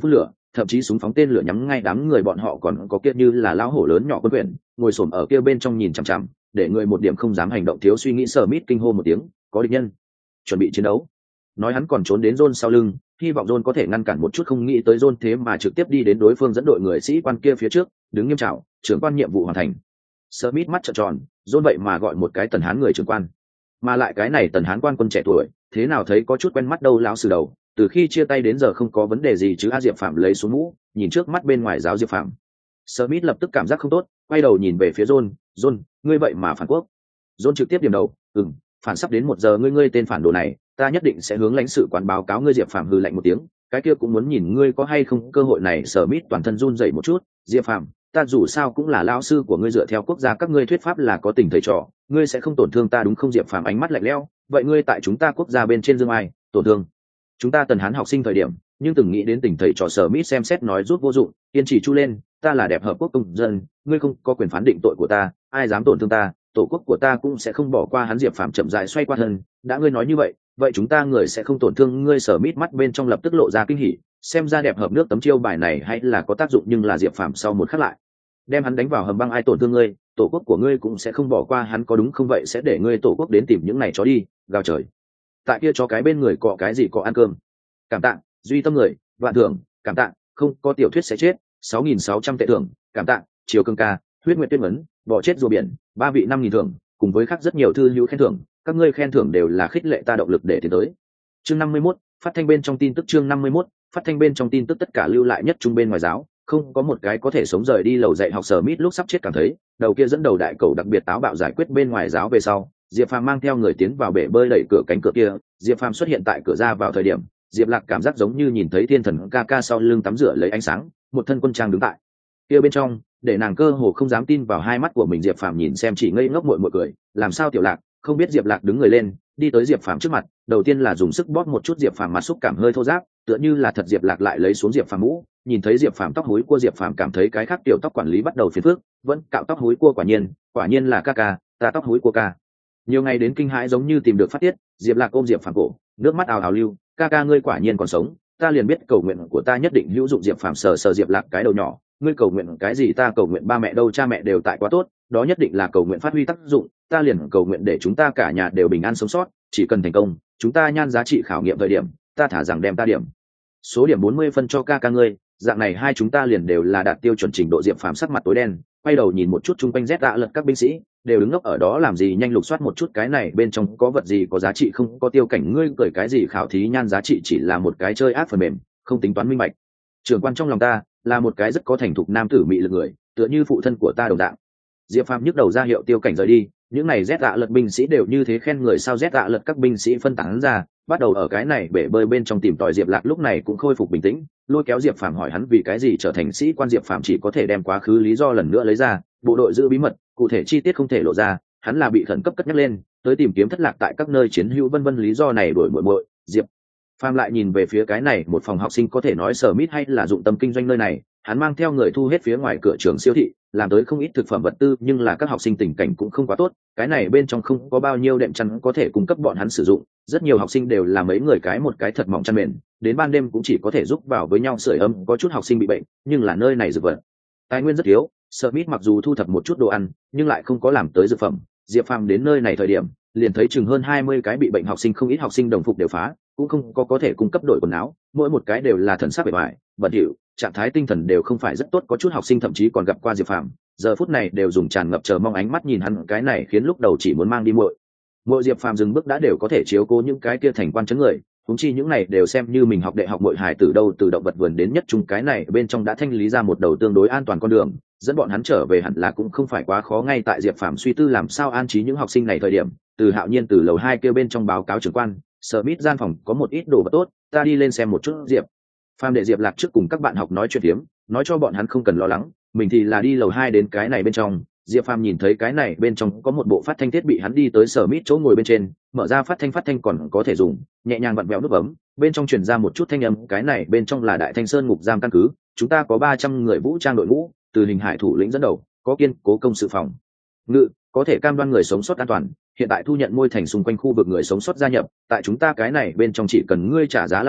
thậm chí súng phóng tên lửa nhắm ngay đám người bọn họ còn có kia như là lão hổ lớn nhỏ quân quyền ngồi xổm ở kia bên trong nhìn chằm chằm, để người một điểm không dám hành động thiếu suy nghĩ. Smith kinh hô một tiếng, có địch nhân, chuẩn bị chiến đấu. Nói hắn còn trốn đến John sau lưng, hy vọng John có thể ngăn cản một chút, không nghĩ tới John thế mà trực tiếp đi đến đối phương dẫn đội người sĩ quan kia phía trước, đứng nghiêm chào, trưởng quan nhiệm vụ hoàn thành. Smith mắt trợn tròn, John vậy mà gọi một cái tần hán người trưởng quan, mà lại cái này tần hán quan quân trẻ tuổi, thế nào thấy có chút quen mắt đâu. Lão sử đầu, từ khi chia tay đến giờ không có vấn đề gì chứ? A Diệp Phạm lấy xuống mũ, nhìn trước mắt bên ngoài giáo Diệp Phạm. Smith lập tức cảm giác không tốt, quay đầu nhìn về phía John, John, ngươi vậy mà phản quốc. John trực tiếp điểm đầu, ừm, phản sắp đến một giờ ngươi ngươi tên phản đồ này, ta nhất định sẽ hướng lãnh sự quán báo cáo ngươi. Diệp Phạm hừ lạnh một tiếng, cái kia cũng muốn nhìn ngươi có hay không cơ hội này. Smith toàn thân run rẩy một chút, Diệp Phạm, ta dù sao cũng là lão sư của ngươi, dựa theo quốc gia các ngươi thuyết pháp là có tình thầy trò, ngươi sẽ không tổn thương ta đúng không? Diệp Phạm ánh mắt lạnh lẽo, vậy ngươi tại chúng ta quốc gia bên trên dương ai tổn thương chúng ta tần hán học sinh thời điểm, nhưng từng nghĩ đến tình thầy trò. Smith xem xét nói rút vô dụng, kiên trì chu lên, ta là đẹp hợp quốc công dân, ngươi không có quyền phán định tội của ta, ai dám tổn thương ta, tổ quốc của ta cũng sẽ không bỏ qua hắn. Diệp Phạm chậm rãi xoay qua thân, đã ngươi nói như vậy, vậy chúng ta người sẽ không tổn thương ngươi. Smith mắt bên trong lập tức lộ ra kinh hỉ, xem ra đẹp hợp nước tấm chiêu bài này hay là có tác dụng. Nhưng là Diệp Phạm sau một khắc lại đem hắn đánh vào hầm băng, ai tổn thương ngươi, tổ quốc của ngươi cũng sẽ không bỏ qua hắn, có đúng không? Vậy sẽ để ngươi tổ quốc đến tìm những này chó đi, gào trời, tại kia cho cái bên người cọ cái gì cọ ăn cơm. Cảm tạ duy tâm người, vạn thưởng. Cảm tạ không có tiểu thuyết sẽ chết, sáu nghìn sáu trăm tệ thưởng. Cảm tạ chiều cương ca, huyết nguyệt tuyết vấn, bỏ chết rùa biển, ba vị năm nghìn thưởng, cùng với khác rất nhiều thư hữu khen thưởng. Các ngươi khen thưởng đều là khích lệ ta động lực để tiến tới. Chương năm mươi mốt, phát thanh bên trong tin tức. Chương năm mươi mốt, phát thanh bên trong tin tức. Tất cả lưu lại nhất trung bên ngoài giáo, không có một cái có thể sống rời đi lầu dạy học. Smith lúc sắp chết cảm thấy đầu kia dẫn đầu đại cầu đặc biệt táo bạo giải quyết bên ngoài giáo về sau, Diệp Phàm mang theo người tiến vào bể bơi, đẩy cửa cánh cửa kia. Diệp Phàm xuất hiện tại cửa ra vào thời điểm, Diệp Lạc cảm giác giống như nhìn thấy thiên thần ca ca sau lưng tắm rửa lấy ánh sáng, một thân quân trang đứng tại kia bên trong, để nàng cơ hồ không dám tin vào hai mắt của mình. Diệp Phàm nhìn xem chỉ ngây ngốc muội muội cười, làm sao Tiểu Lạc? Không biết. Diệp Lạc đứng người lên, đi tới Diệp Phàm trước mặt, đầu tiên là dùng sức bóp một chút Diệp Phàm, mặt xúc cảm hơi thô ráp, tựa như là thật. Diệp Lạc lại lấy xuống Diệp Phàm mũ, nhìn thấy Diệp Phàm tóc húi cua, Diệp Phàm cảm thấy cái khác tiểu tóc quản lý bắt đầu phiền phức, vẫn cạo tóc húi cua, quả nhiên, quả nhiên là ca ca, ta tóc húi cua ca. Nhiều ngày đến kinh hãi giống như tìm được phát tiết, Diệp Lạc ôm Diệp Phàm cổ, nước mắt ào ào lưu, ca ca ngươi quả nhiên còn sống, ta liền biết cầu nguyện của ta nhất định hữu dụng. Diệp Phàm sờ sờ Diệp Lạc cái đầu nhỏ, ngươi cầu nguyện cái gì? Ta cầu nguyện ba mẹ đâu, cha mẹ đều tại quá tốt, đó nhất định là cầu nguyện phát huy tác dụng, ta liền cầu nguyện để chúng ta cả nhà đều bình an sống sót, chỉ cần thành công, chúng ta nhan giá trị khảo nghiệm thời điểm, ta thả rằng đem ta điểm số điểm bốn mươi phân cho ca ca ngươi, dạng này hai chúng ta liền đều là đạt tiêu chuẩn trình độ. Diệp Phàm sắc mặt tối đen, quay đầu nhìn một chút chung quanh, rét ạ lật các binh sĩ đều đứng ngốc ở đó làm gì, nhanh lục soát một chút cái này bên trong có vật gì có giá trị không. Có Tiêu Cảnh, ngươi cười cái gì? Khảo thí nhan giá trị chỉ là một cái chơi ác phần mềm, không tính toán minh bạch. Trưởng quan trong lòng ta là một cái rất có thành thục nam tử mị lực người, tựa như phụ thân của ta đồng dạng. Diệp Phàm nhức đầu ra hiệu Tiêu Cảnh rời đi. Những này rét ạ lật binh sĩ đều như thế khen người sao? Rét ạ lật các binh sĩ phân tán ra, bắt đầu ở cái này bể bơi bên trong tìm tòi. Diệp Lạc lúc này cũng khôi phục bình tĩnh, lôi kéo Diệp Phàm hỏi hắn vì cái gì trở thành sĩ quan. Diệp Phàm chỉ có thể đem quá khứ lý do lần nữa lấy ra, bộ đội giữ bí mật, cụ thể chi tiết không thể lộ ra, hắn là bị khẩn cấp cất nhắc lên tới tìm kiếm thất lạc tại các nơi chiến hữu vân vân. Lý do này đổi muội muội. Diệp Phàm lại nhìn về phía cái này một phòng học sinh, có thể nói Smith hay là dụng tâm kinh doanh nơi này, hắn mang theo người thu hết phía ngoài cửa trường siêu thị, làm tới không ít thực phẩm vật tư, nhưng là các học sinh tình cảnh cũng không quá tốt, cái này bên trong không có bao nhiêu đệm chăn có thể cung cấp bọn hắn sử dụng, rất nhiều học sinh đều là mấy người cái một cái thật mỏng chăn mền, đến ban đêm cũng chỉ có thể giúp vào với nhau sưởi ấm. Có chút học sinh bị bệnh, nhưng là nơi này dược vật tài nguyên rất thiếu, Smith mặc dù thu thập một chút đồ ăn nhưng lại không có làm tới dược phẩm. Diệp Phàm đến nơi này thời điểm liền thấy chừng hơn hai mươi cái bị bệnh học sinh, không ít học sinh đồng phục đều phá, cũng không có có thể cung cấp đổi quần áo, mỗi một cái đều là thần sắc bề ngoài bẩn thỉu, trạng thái tinh thần đều không phải rất tốt. Có chút học sinh thậm chí còn gặp qua Diệp Phàm, giờ phút này đều dùng tràn ngập chờ mong ánh mắt nhìn hắn, cái này khiến lúc đầu chỉ muốn mang đi muội muội Diệp Phàm dừng bước đã đều có thể chiếu cố những cái kia thành quan chấn người, huống chi những này đều xem như mình học đại học muội hài từ đâu từ động vật vườn đến nhất trung, cái này bên trong đã thanh lý ra một đầu tương đối an toàn con đường, dẫn bọn hắn trở về hẳn là cũng không phải quá khó. Ngay tại Diệp Phàm suy tư làm sao an trí những học sinh này thời điểm, Từ Hạo Nhiên từ lầu hai kêu bên trong báo cáo trưởng quan, Smith gian phòng có một ít đồ vật tốt, ta đi lên xem một chút. Diệp Phàm để Diệp Lạc trước cùng các bạn học nói chuyện phiếm, nói cho bọn hắn không cần lo lắng, mình thì là đi lầu hai đến cái này bên trong. Diệp Phàm nhìn thấy cái này bên trong có một bộ phát thanh thiết bị, hắn đi tới Smith chỗ ngồi bên trên, mở ra phát thanh, phát thanh còn có thể dùng, nhẹ nhàng vặn vẹo nút bấm, bên trong truyền ra một chút thanh âm, cái này bên trong là Đại Thanh Sơn ngục giam căn cứ, chúng ta có ba trăm người vũ trang đội ngũ, từ Hình Hải thủ lĩnh dẫn đầu, có kiên cố công sự phòng ngự, có thể cam đoan người sống sót an toàn. Hiện tại thu nhận môi thành xung quanh khu vực người sống sót gia nhập, tại chúng ta cái này bên trong chỉ cần ngươi trả giá lao động,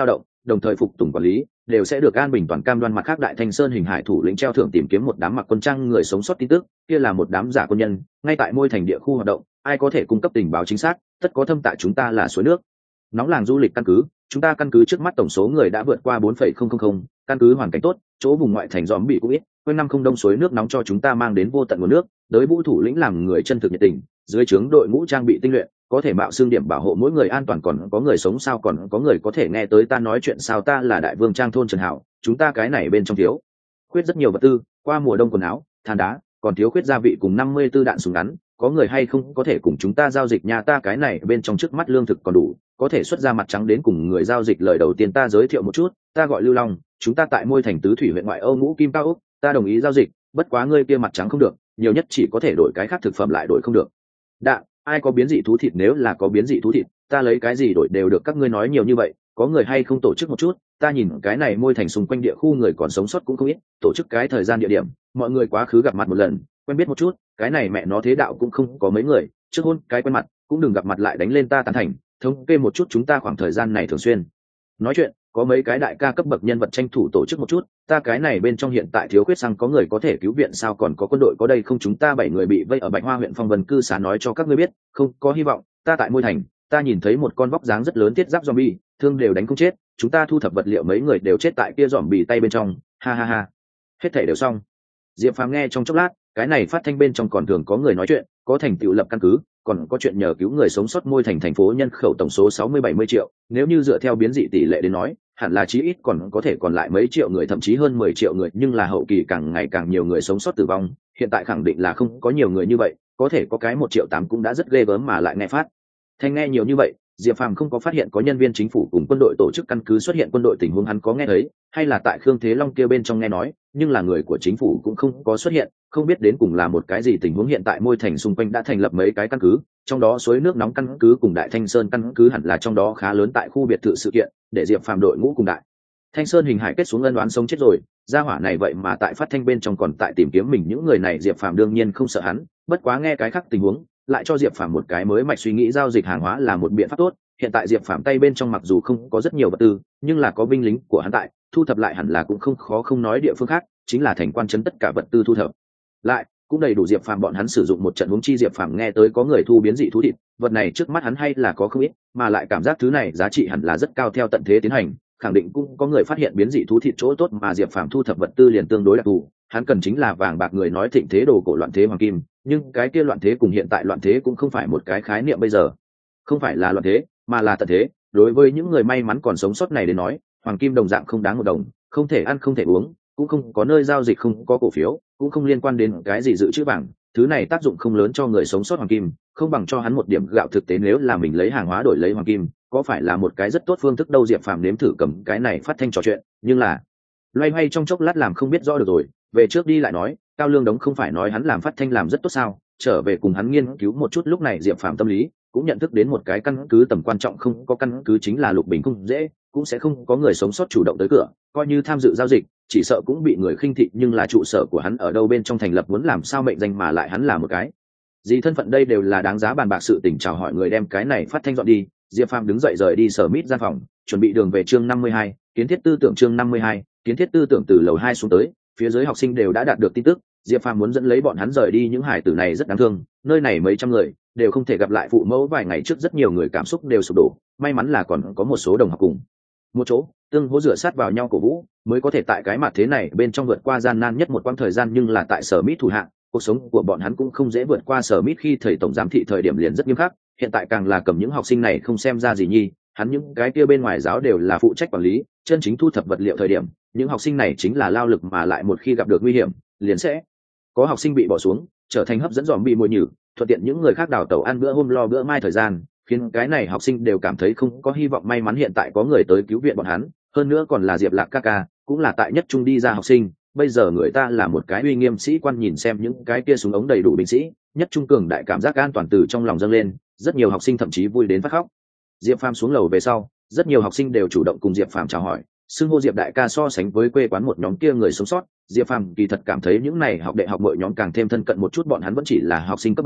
đồng thời phục tùng quản lý, đều sẽ được an bình toàn cam đoan. Mặt khác, Đại Thanh Sơn hình hải thủ lĩnh treo thưởng tìm kiếm một đám mặc quân trang người sống sót tin tức, kia là một đám giả quân nhân, ngay tại môi thành địa khu hoạt động, ai có thể cung cấp tình báo chính xác, tất có thâm tại chúng ta là suối nước nóng làng du lịch căn cứ. Chúng ta căn cứ trước mắt tổng số người đã vượt qua bốn phẩy không không không, căn cứ hoàn cảnh tốt, chỗ vùng ngoại thành giòm bị cũng ít, quanh năm không đông, suối nước nóng cho chúng ta mang đến vô tận nguồn nước. Đới Vũ thủ lĩnh làm người chân thực nhiệt tình, dưới trướng đội ngũ trang bị tinh luyện, có thể mạo xương điểm bảo hộ mỗi người an toàn. Còn có người sống sao? Còn có người có thể nghe tới ta nói chuyện sao? Ta là Đại Vương Trang thôn Trần Hảo, chúng ta cái này bên trong thiếu khuyết rất nhiều vật tư, qua mùa đông quần áo, than đá, còn thiếu khuyết gia vị cùng năm mươi tư đạn súng ngắn, có người hay không có thể cùng chúng ta giao dịch nha? Ta cái này bên trong trước mắt lương thực còn đủ, có thể xuất ra mặt trắng đến cùng người giao dịch. Lời đầu tiên ta giới thiệu một chút, ta gọi Lưu Long, chúng ta tại môi thành tứ thủy huyện ngoại ô Ngũ Kim Cao Úc, ta đồng ý giao dịch, bất quá ngươi kia mặt trắng không được, nhiều nhất chỉ có thể đổi cái khác thực phẩm, lại đổi không được đạn. Ai có biến dị thú thịt? Nếu là có biến dị thú thịt, ta lấy cái gì đổi đều được. Các ngươi nói nhiều như vậy, có người hay không tổ chức một chút? Ta nhìn cái này môi thành xung quanh địa khu người còn sống sót cũng không ít, tổ chức cái thời gian địa điểm, mọi người quá khứ gặp mặt một lần, quen biết một chút. Cái này mẹ nó thế đạo cũng không có mấy người, trước hôn cái quen mặt, cũng đừng gặp mặt lại đánh lên ta tán thành. Thống kê một chút, chúng ta khoảng thời gian này thường xuyên nói chuyện, có mấy cái đại ca cấp bậc nhân vật tranh thủ tổ chức một chút. Ta cái này bên trong hiện tại thiếu khuyết xăng, có người có thể cứu viện sao? Còn có quân đội có đây không? Chúng ta bảy người bị vây ở Bạch Hoa huyện Phong Vân cư xá, nói cho các ngươi biết, không có hy vọng. Ta tại môi thành, ta nhìn thấy một con vóc dáng rất lớn thiết giáp zombie, thương đều đánh không chết, chúng ta thu thập vật liệu, mấy người đều chết tại kia zombie tay bên trong. Ha ha ha, hết thảy đều xong. Diệp Phàm nghe trong chốc lát, cái này phát thanh bên trong còn thường có người nói chuyện, có thành tựu lập căn cứ, còn có chuyện nhờ cứu người sống sót. Môi thành thành phố nhân khẩu tổng số sáu mươi bảy mươi triệu, nếu như dựa theo biến dị tỷ lệ đến nói, hẳn là chí ít còn có thể còn lại mấy triệu người, thậm chí hơn mười triệu người. Nhưng là hậu kỳ càng ngày càng nhiều người sống sót tử vong, hiện tại khẳng định là không có nhiều người như vậy, có thể có cái một triệu tám cũng đã rất ghê gớm. Mà lại nghe phát thanh nghe nhiều như vậy, Diệp Phàm không có phát hiện có nhân viên chính phủ cùng quân đội tổ chức căn cứ xuất hiện. Quân đội tình huống hắn có nghe thấy, hay là tại Khương Thế Long kia bên trong nghe nói, nhưng là người của chính phủ cũng không có xuất hiện, không biết đến cùng là một cái gì tình huống. Hiện tại môi thành xung quanh đã thành lập mấy cái căn cứ, trong đó suối nước nóng căn cứ cùng Đại Thanh Sơn căn cứ hẳn là trong đó khá lớn. Tại khu biệt thự sự kiện, để Diệp Phàm đội ngũ cùng Đại Thanh Sơn hình hải kết xuống ân đoán sống chết rồi. Gia hỏa này vậy mà tại phát thanh bên trong còn tại tìm kiếm mình. Những người này Diệp Phàm đương nhiên không sợ hắn, bất quá nghe cái khác tình huống lại cho Diệp Phàm một cái mới mạch suy nghĩ. Giao dịch hàng hóa là một biện pháp tốt. Hiện tại Diệp Phàm tay bên trong mặc dù không có rất nhiều vật tư, nhưng là có binh lính của hắn tại, thu thập lại hẳn là cũng không khó. Không nói địa phương khác, chính là thành quan trấn tất cả vật tư thu thập lại cũng đầy đủ Diệp Phàm bọn hắn sử dụng một trận. Huống chi Diệp Phàm nghe tới có người thu biến dị thú thịt, vật này trước mắt hắn hay là có không ít, mà lại cảm giác thứ này giá trị hẳn là rất cao. Theo tận thế tiến hành, khẳng định cũng có người phát hiện biến dị thú thịt chỗ tốt, mà Diệp Phàm thu thập vật tư liền tương đối đặc thù. Hắn cần chính là vàng bạc. Người nói thịnh thế đồ cổ, loạn thế hoàng kim, nhưng cái kia loạn thế cùng hiện tại loạn thế cũng không phải một cái khái niệm. Bây giờ không phải là loạn thế, mà là tận thế. Đối với những người may mắn còn sống sót này đến nói, hoàng kim đồng dạng không đáng một đồng, không thể ăn không thể uống, cũng không có nơi giao dịch, không có cổ phiếu, cũng không liên quan đến cái gì dự trữ vàng. Thứ này tác dụng không lớn cho người sống sót. Hoàng kim không bằng cho hắn một điểm gạo. Thực tế nếu là mình lấy hàng hóa đổi lấy hoàng kim, có phải là một cái rất tốt phương thức đâu? Diệp Phàm nếm thử cầm cái này phát thanh trò chuyện, nhưng là loay hoay trong chốc lát làm không biết rõ được rồi. Về trước đi lại nói, Cao Lương Đống không phải nói hắn làm phát thanh làm rất tốt sao? Trở về cùng hắn nghiên cứu một chút. Lúc này Diệp Phàm tâm lý cũng nhận thức đến một cái căn cứ tầm quan trọng. Không có căn cứ chính là lục bình không dễ, cũng sẽ không có người sống sót chủ động tới cửa, coi như tham dự giao dịch chỉ sợ cũng bị người khinh thị. Nhưng là trụ sở của hắn ở đâu bên trong thành lập, muốn làm sao mệnh danh, mà lại hắn là một cái gì thân phận, đây đều là đáng giá bàn bạc sự tình. Chào hỏi người đem cái này phát thanh dọn đi. Diệp Phàm đứng dậy rời đi sở mít gian phòng, chuẩn bị đường về. Chương năm mươi hai, kiến thiết tư tưởng. Chương năm mươi hai, kiến thiết tư tưởng. Từ lầu hai xuống tới, phía dưới học sinh đều đã đạt được tin tức, Diệp Phàm muốn dẫn lấy bọn hắn rời đi. Những hải tử này rất đáng thương, nơi này mấy trăm người đều không thể gặp lại phụ mẫu. Vài ngày trước rất nhiều người cảm xúc đều sụp đổ, may mắn là còn có một số đồng học cùng một chỗ tương hỗ dựa sát vào nhau cổ vũ, mới có thể tại cái mặt thế này bên trong vượt qua gian nan nhất một quãng thời gian. Nhưng là tại sở mít thủ hạng, cuộc sống của bọn hắn cũng không dễ vượt qua. Sở mít khi thầy tổng giám thị thời điểm liền rất nghiêm khắc, hiện tại càng là cầm những học sinh này không xem ra gì nhi. Hắn những cái kia bên ngoài giáo đều là phụ trách quản lý, chân chính thu thập vật liệu thời điểm, những học sinh này chính là lao lực, mà lại một khi gặp được nguy hiểm liền sẽ có học sinh bị bỏ xuống, trở thành hấp dẫn dòm bị mồi nhử, thuận tiện những người khác đào tẩu ăn bữa hôm lo bữa mai thời gian, khiến cái này học sinh đều cảm thấy không có hy vọng. May mắn hiện tại có người tới cứu viện bọn hắn, hơn nữa còn là Diệp Lạc ca ca, cũng là tại nhất trung đi ra học sinh. Bây giờ người ta là một cái uy nghiêm sĩ quan, nhìn xem những cái kia súng ống đầy đủ binh sĩ, nhất trung cường đại cảm giác an toàn từ trong lòng dâng lên. Rất nhiều học sinh thậm chí vui đến phát khóc. Diệp Phàm xuống lầu về sau, rất nhiều học sinh đều chủ động cùng Diệp Phàm chào hỏi, xưng hô Diệp đại ca. So sánh với quê quán một nhóm kia người sống sót, Diệp Phàm kỳ thật cảm thấy những này học đệ học mọi nhóm càng thêm thân cận một chút. Bọn hắn vẫn chỉ là học sinh cấp ba,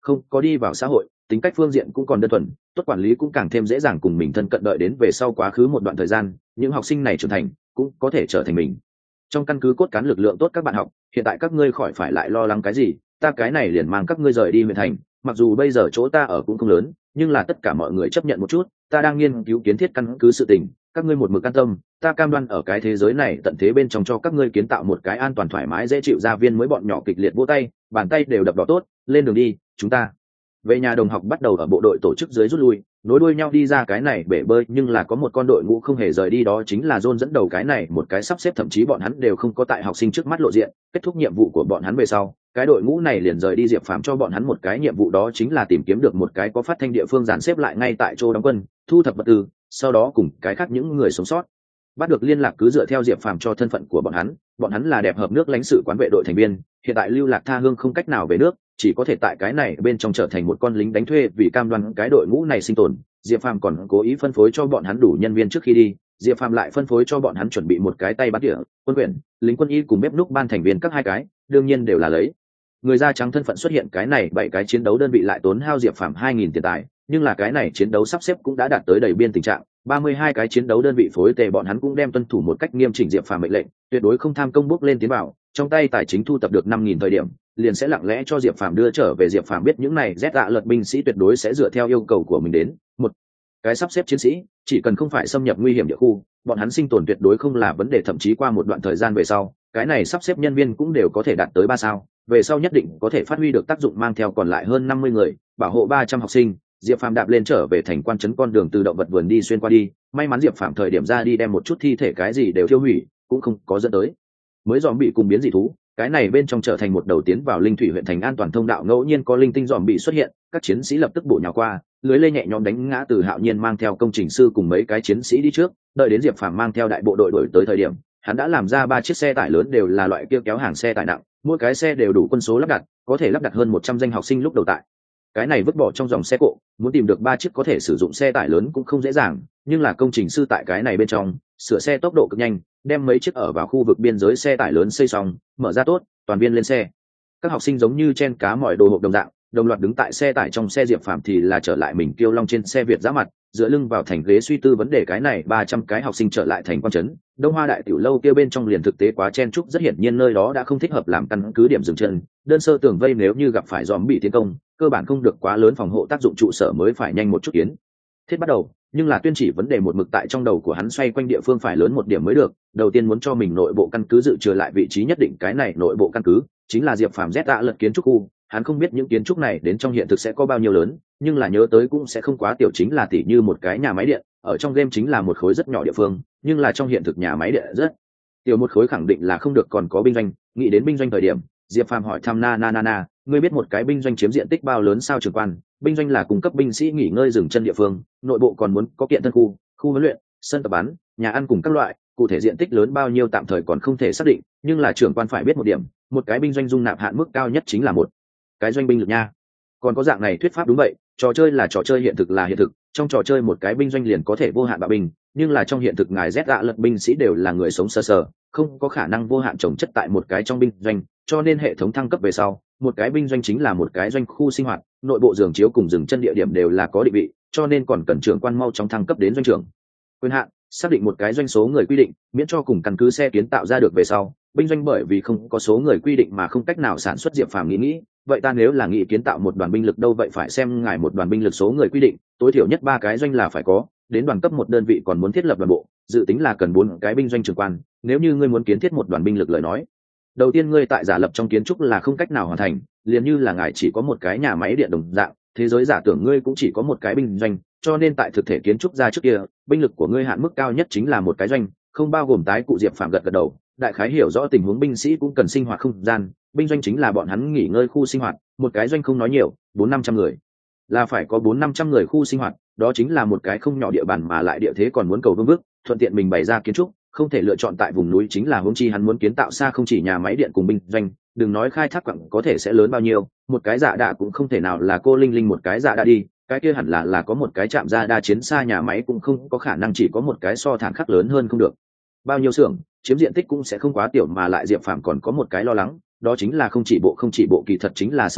không có đi vào xã hội, tính cách phương diện cũng còn đơn thuần, tốt quản lý cũng càng thêm dễ dàng cùng mình thân cận, đợi đến về sau quá khứ một đoạn thời gian, những học sinh này trưởng thành cũng có thể trở thành mình trong căn cứ cốt cán lực lượng tốt. Các bạn học, hiện tại các ngươi khỏi phải lại lo lắng cái gì, ta cái này liền mang các ngươi rời đi huyện thành. Mặc dù bây giờ chỗ ta ở cũng không lớn, nhưng là tất cả mọi người chấp nhận một chút, ta đang nghiên cứu kiến thiết căn cứ sự tình, các ngươi một mực an tâm, ta cam đoan ở cái thế giới này tận thế bên trong cho các ngươi kiến tạo một cái an toàn thoải mái dễ chịu gia viên mới. Bọn nhỏ kịch liệt vỗ tay, bàn tay đều đập đỏ tốt, lên đường đi, chúng ta về nhà. Đồng học bắt đầu ở bộ đội tổ chức dưới rút lui, nối đuôi nhau đi ra cái này bể bơi, nhưng là có một con đội ngũ không hề rời đi, đó chính là John dẫn đầu cái này một cái sắp xếp, thậm chí bọn hắn đều không có tại học sinh trước mắt lộ diện. Kết thúc nhiệm vụ của bọn hắn về sau, cái đội ngũ này liền rời đi. Diệp Phàm cho bọn hắn một cái nhiệm vụ, đó chính là tìm kiếm được một cái có phát thanh địa phương dàn xếp lại ngay tại chỗ đóng quân, thu thập vật tư, sau đó cùng cái khác những người sống sót bắt được liên lạc. Cứ dựa theo Diệp Phàm cho thân phận của bọn hắn, bọn hắn là đẹp hợp nước lãnh sự quán vệ đội thành viên, hiện tại lưu lạc tha hương, không cách nào về nước, chỉ có thể tại cái này bên trong trở thành một con lính đánh thuê. Vì cam đoan cái đội ngũ này sinh tồn, Diệp Phàm còn cố ý phân phối cho bọn hắn đủ nhân viên. Trước khi đi, Diệp Phàm lại phân phối cho bọn hắn chuẩn bị một cái tay bắn tỉa, quân quyển, lính quân y cùng bếp núc ban thành viên các hai cái, đương nhiên đều là lấy người da trắng thân phận xuất hiện. Cái này bảy cái chiến đấu đơn vị lại tốn hao Diệp Phàm hai nghìn tiền tài, nhưng là cái này chiến đấu sắp xếp cũng đã đạt tới đầy biên tình trạng. ba mươi hai cái chiến đấu đơn vị phối tề, bọn hắn cũng đem tuân thủ một cách nghiêm chỉnh Diệp Phàm mệnh lệnh, tuyệt đối không tham công bước lên tiến vào. Trong tay tài chính thu tập được năm nghìn thời điểm, liền sẽ lặng lẽ cho Diệp Phàm đưa trở về. Diệp Phàm biết những này rét dạ lật binh sĩ tuyệt đối sẽ dựa theo yêu cầu của mình đến một cái sắp xếp chiến sĩ, chỉ cần không phải xâm nhập nguy hiểm địa khu, bọn hắn sinh tồn tuyệt đối không là vấn đề. Thậm chí qua một đoạn thời gian về sau, cái này sắp xếp nhân viên cũng đều có thể đạt tới ba sao, về sau nhất định có thể phát huy được tác dụng. Mang theo còn lại hơn năm mươi người, bảo hộ ba trăm học sinh, Diệp Phàm đạp lên trở về thành Quan Trấn, con đường từ động vật vườn đi xuyên qua đi. May mắn Diệp Phàm thời điểm ra đi đem một chút thi thể cái gì đều tiêu hủy, cũng không có dẫn tới mới dòm bị cùng biến dị thú. Cái này bên trong trở thành một đầu tiến vào linh thủy huyện thành an toàn thông đạo, ngẫu nhiên có linh tinh dòm bị xuất hiện, các chiến sĩ lập tức bổ nhào qua, lưới lê nhẹ nhõm đánh ngã. Từ Hạo Nhiên mang theo công trình sư cùng mấy cái chiến sĩ đi trước, đợi đến Diệp Phàm mang theo đại bộ đội đổi tới thời điểm, hắn đã làm ra ba chiếc xe tải lớn, đều là loại kia kéo hàng xe tải nặng, mỗi cái xe đều đủ quân số lắp đặt, có thể lắp đặt hơn một trăm danh học sinh. Lúc đầu tại cái này vứt bỏ trong dòng xe cộ, muốn tìm được ba chiếc có thể sử dụng xe tải lớn cũng không dễ dàng, nhưng là công trình sư tại cái này bên trong sửa xe tốc độ cực nhanh, đem mấy chiếc ở vào khu vực biên giới xe tải lớn xây xong, mở ra tốt, toàn viên lên xe. Các học sinh giống như chen cá mọi đồ hộp đồng dạng, đồng loạt đứng tại xe tải trong xe. Diệp Phàm thì là trở lại mình kiêu long trên xe Việt giã mặt, dựa lưng vào thành ghế suy tư vấn đề. cái này ba trăm cái học sinh trở lại thành Quan Trấn, Đông Hoa đại tiểu lâu kia bên trong liền thực tế quá chen chúc, rất hiển nhiên nơi đó đã không thích hợp làm căn cứ điểm dừng chân. Đơn sơ tường vây nếu như gặp phải dòm bị tiến công, cơ bản không được quá lớn phòng hộ tác dụng, trụ sở mới phải nhanh một chút kiến thiết bắt đầu. Nhưng là Tuyên Chỉ vấn đề một mực tại trong đầu của hắn xoay quanh, địa phương phải lớn một điểm mới được. Đầu tiên muốn cho mình nội bộ căn cứ dự trừ lại vị trí nhất định, cái này nội bộ căn cứ chính là Diệp Phàm rét dạ lật kiến trúc khu. Hắn không biết những kiến trúc này đến trong hiện thực sẽ có bao nhiêu lớn, nhưng là nhớ tới cũng sẽ không quá tiểu, chính là tỉ như một cái nhà máy điện, ở trong game chính là một khối rất nhỏ địa phương, nhưng là trong hiện thực nhà máy điện rất tiểu, một khối khẳng định là không được. Còn có binh doanh, nghĩ đến binh doanh thời điểm, Diệp Phàm hỏi thăm na na na na, ngươi biết một cái binh doanh chiếm diện tích bao lớn sao? Trưởng quan, binh doanh là cung cấp binh sĩ nghỉ ngơi dừng chân địa phương, nội bộ còn muốn có kiện thân khu, khu huấn luyện, sân tập bắn, nhà ăn cùng các loại. Cụ thể diện tích lớn bao nhiêu tạm thời còn không thể xác định, nhưng là trưởng quan phải biết một điểm, một cái binh doanh dung nạp hạn mức cao nhất chính là một cái doanh binh lực nha. Còn có dạng này thuyết pháp đúng vậy, trò chơi là trò chơi, hiện thực là hiện thực. Trong trò chơi một cái binh doanh liền có thể vô hạn bạo binh, nhưng là trong hiện thực ngài rét dạ lật binh sĩ đều là người sống sờ sờ, không có khả năng vô hạn trồng chất tại một cái trong binh doanh. Cho nên hệ thống thăng cấp về sau, một cái binh doanh chính là một cái doanh khu sinh hoạt, nội bộ giường chiếu cùng dừng chân địa điểm đều là có định vị, cho nên còn cần trưởng quan mau chóng thăng cấp đến doanh trưởng. Quyền hạn xác định một cái doanh số người quy định, miễn cho cùng căn cứ xe kiến tạo ra được về sau, binh doanh bởi vì không có số người quy định mà không cách nào sản xuất. Diệp Phàm nghĩ nghĩ, vậy ta nếu là nghĩ kiến tạo một đoàn binh lực đâu? Vậy phải xem ngài một đoàn binh lực số người quy định, tối thiểu nhất ba cái doanh là phải có, đến đoàn cấp một đơn vị còn muốn thiết lập đoàn bộ, dự tính là cần bốn cái binh doanh trưởng quan. Nếu như ngươi muốn kiến thiết một đoàn binh lực lời nói, đầu tiên ngươi tại giả lập trong kiến trúc là không cách nào hoàn thành, liền như là ngài chỉ có một cái nhà máy điện đồng dạng, thế giới giả tưởng ngươi cũng chỉ có một cái binh doanh, cho nên tại thực thể kiến trúc ra trước kia, binh lực của ngươi hạn mức cao nhất chính là một cái doanh, không bao gồm tái cụ. Diệp Phàm gật gật đầu, đại khái hiểu rõ tình huống. Binh sĩ cũng cần sinh hoạt không gian, binh doanh chính là bọn hắn nghỉ ngơi khu sinh hoạt, một cái doanh không nói nhiều, bốn năm trăm người là phải có bốn năm trăm người khu sinh hoạt, đó chính là một cái không nhỏ địa bàn, mà lại địa thế còn muốn cầu vương bước, thuận tiện mình bày ra kiến trúc, không thể lựa chọn tại vùng núi. Chính là huống chi hắn muốn kiến tạo xa không chỉ nhà máy điện cùng binh doanh, đừng nói khai thác quặng có thể sẽ lớn bao nhiêu, một cái dạ đạ cũng không thể nào là cô linh linh một cái dạ đạ đi, cái kia hẳn là là có một cái trạm ra đa chiến xa, nhà máy cũng không có khả năng chỉ có một cái so thản khắc lớn hơn không được bao nhiêu xưởng, chiếm diện tích cũng sẽ không quá tiểu. Mà lại Diệp Phàm còn có một cái lo lắng, đó chính là không chỉ bộ không chỉ bộ kỳ thật chính là sân bay,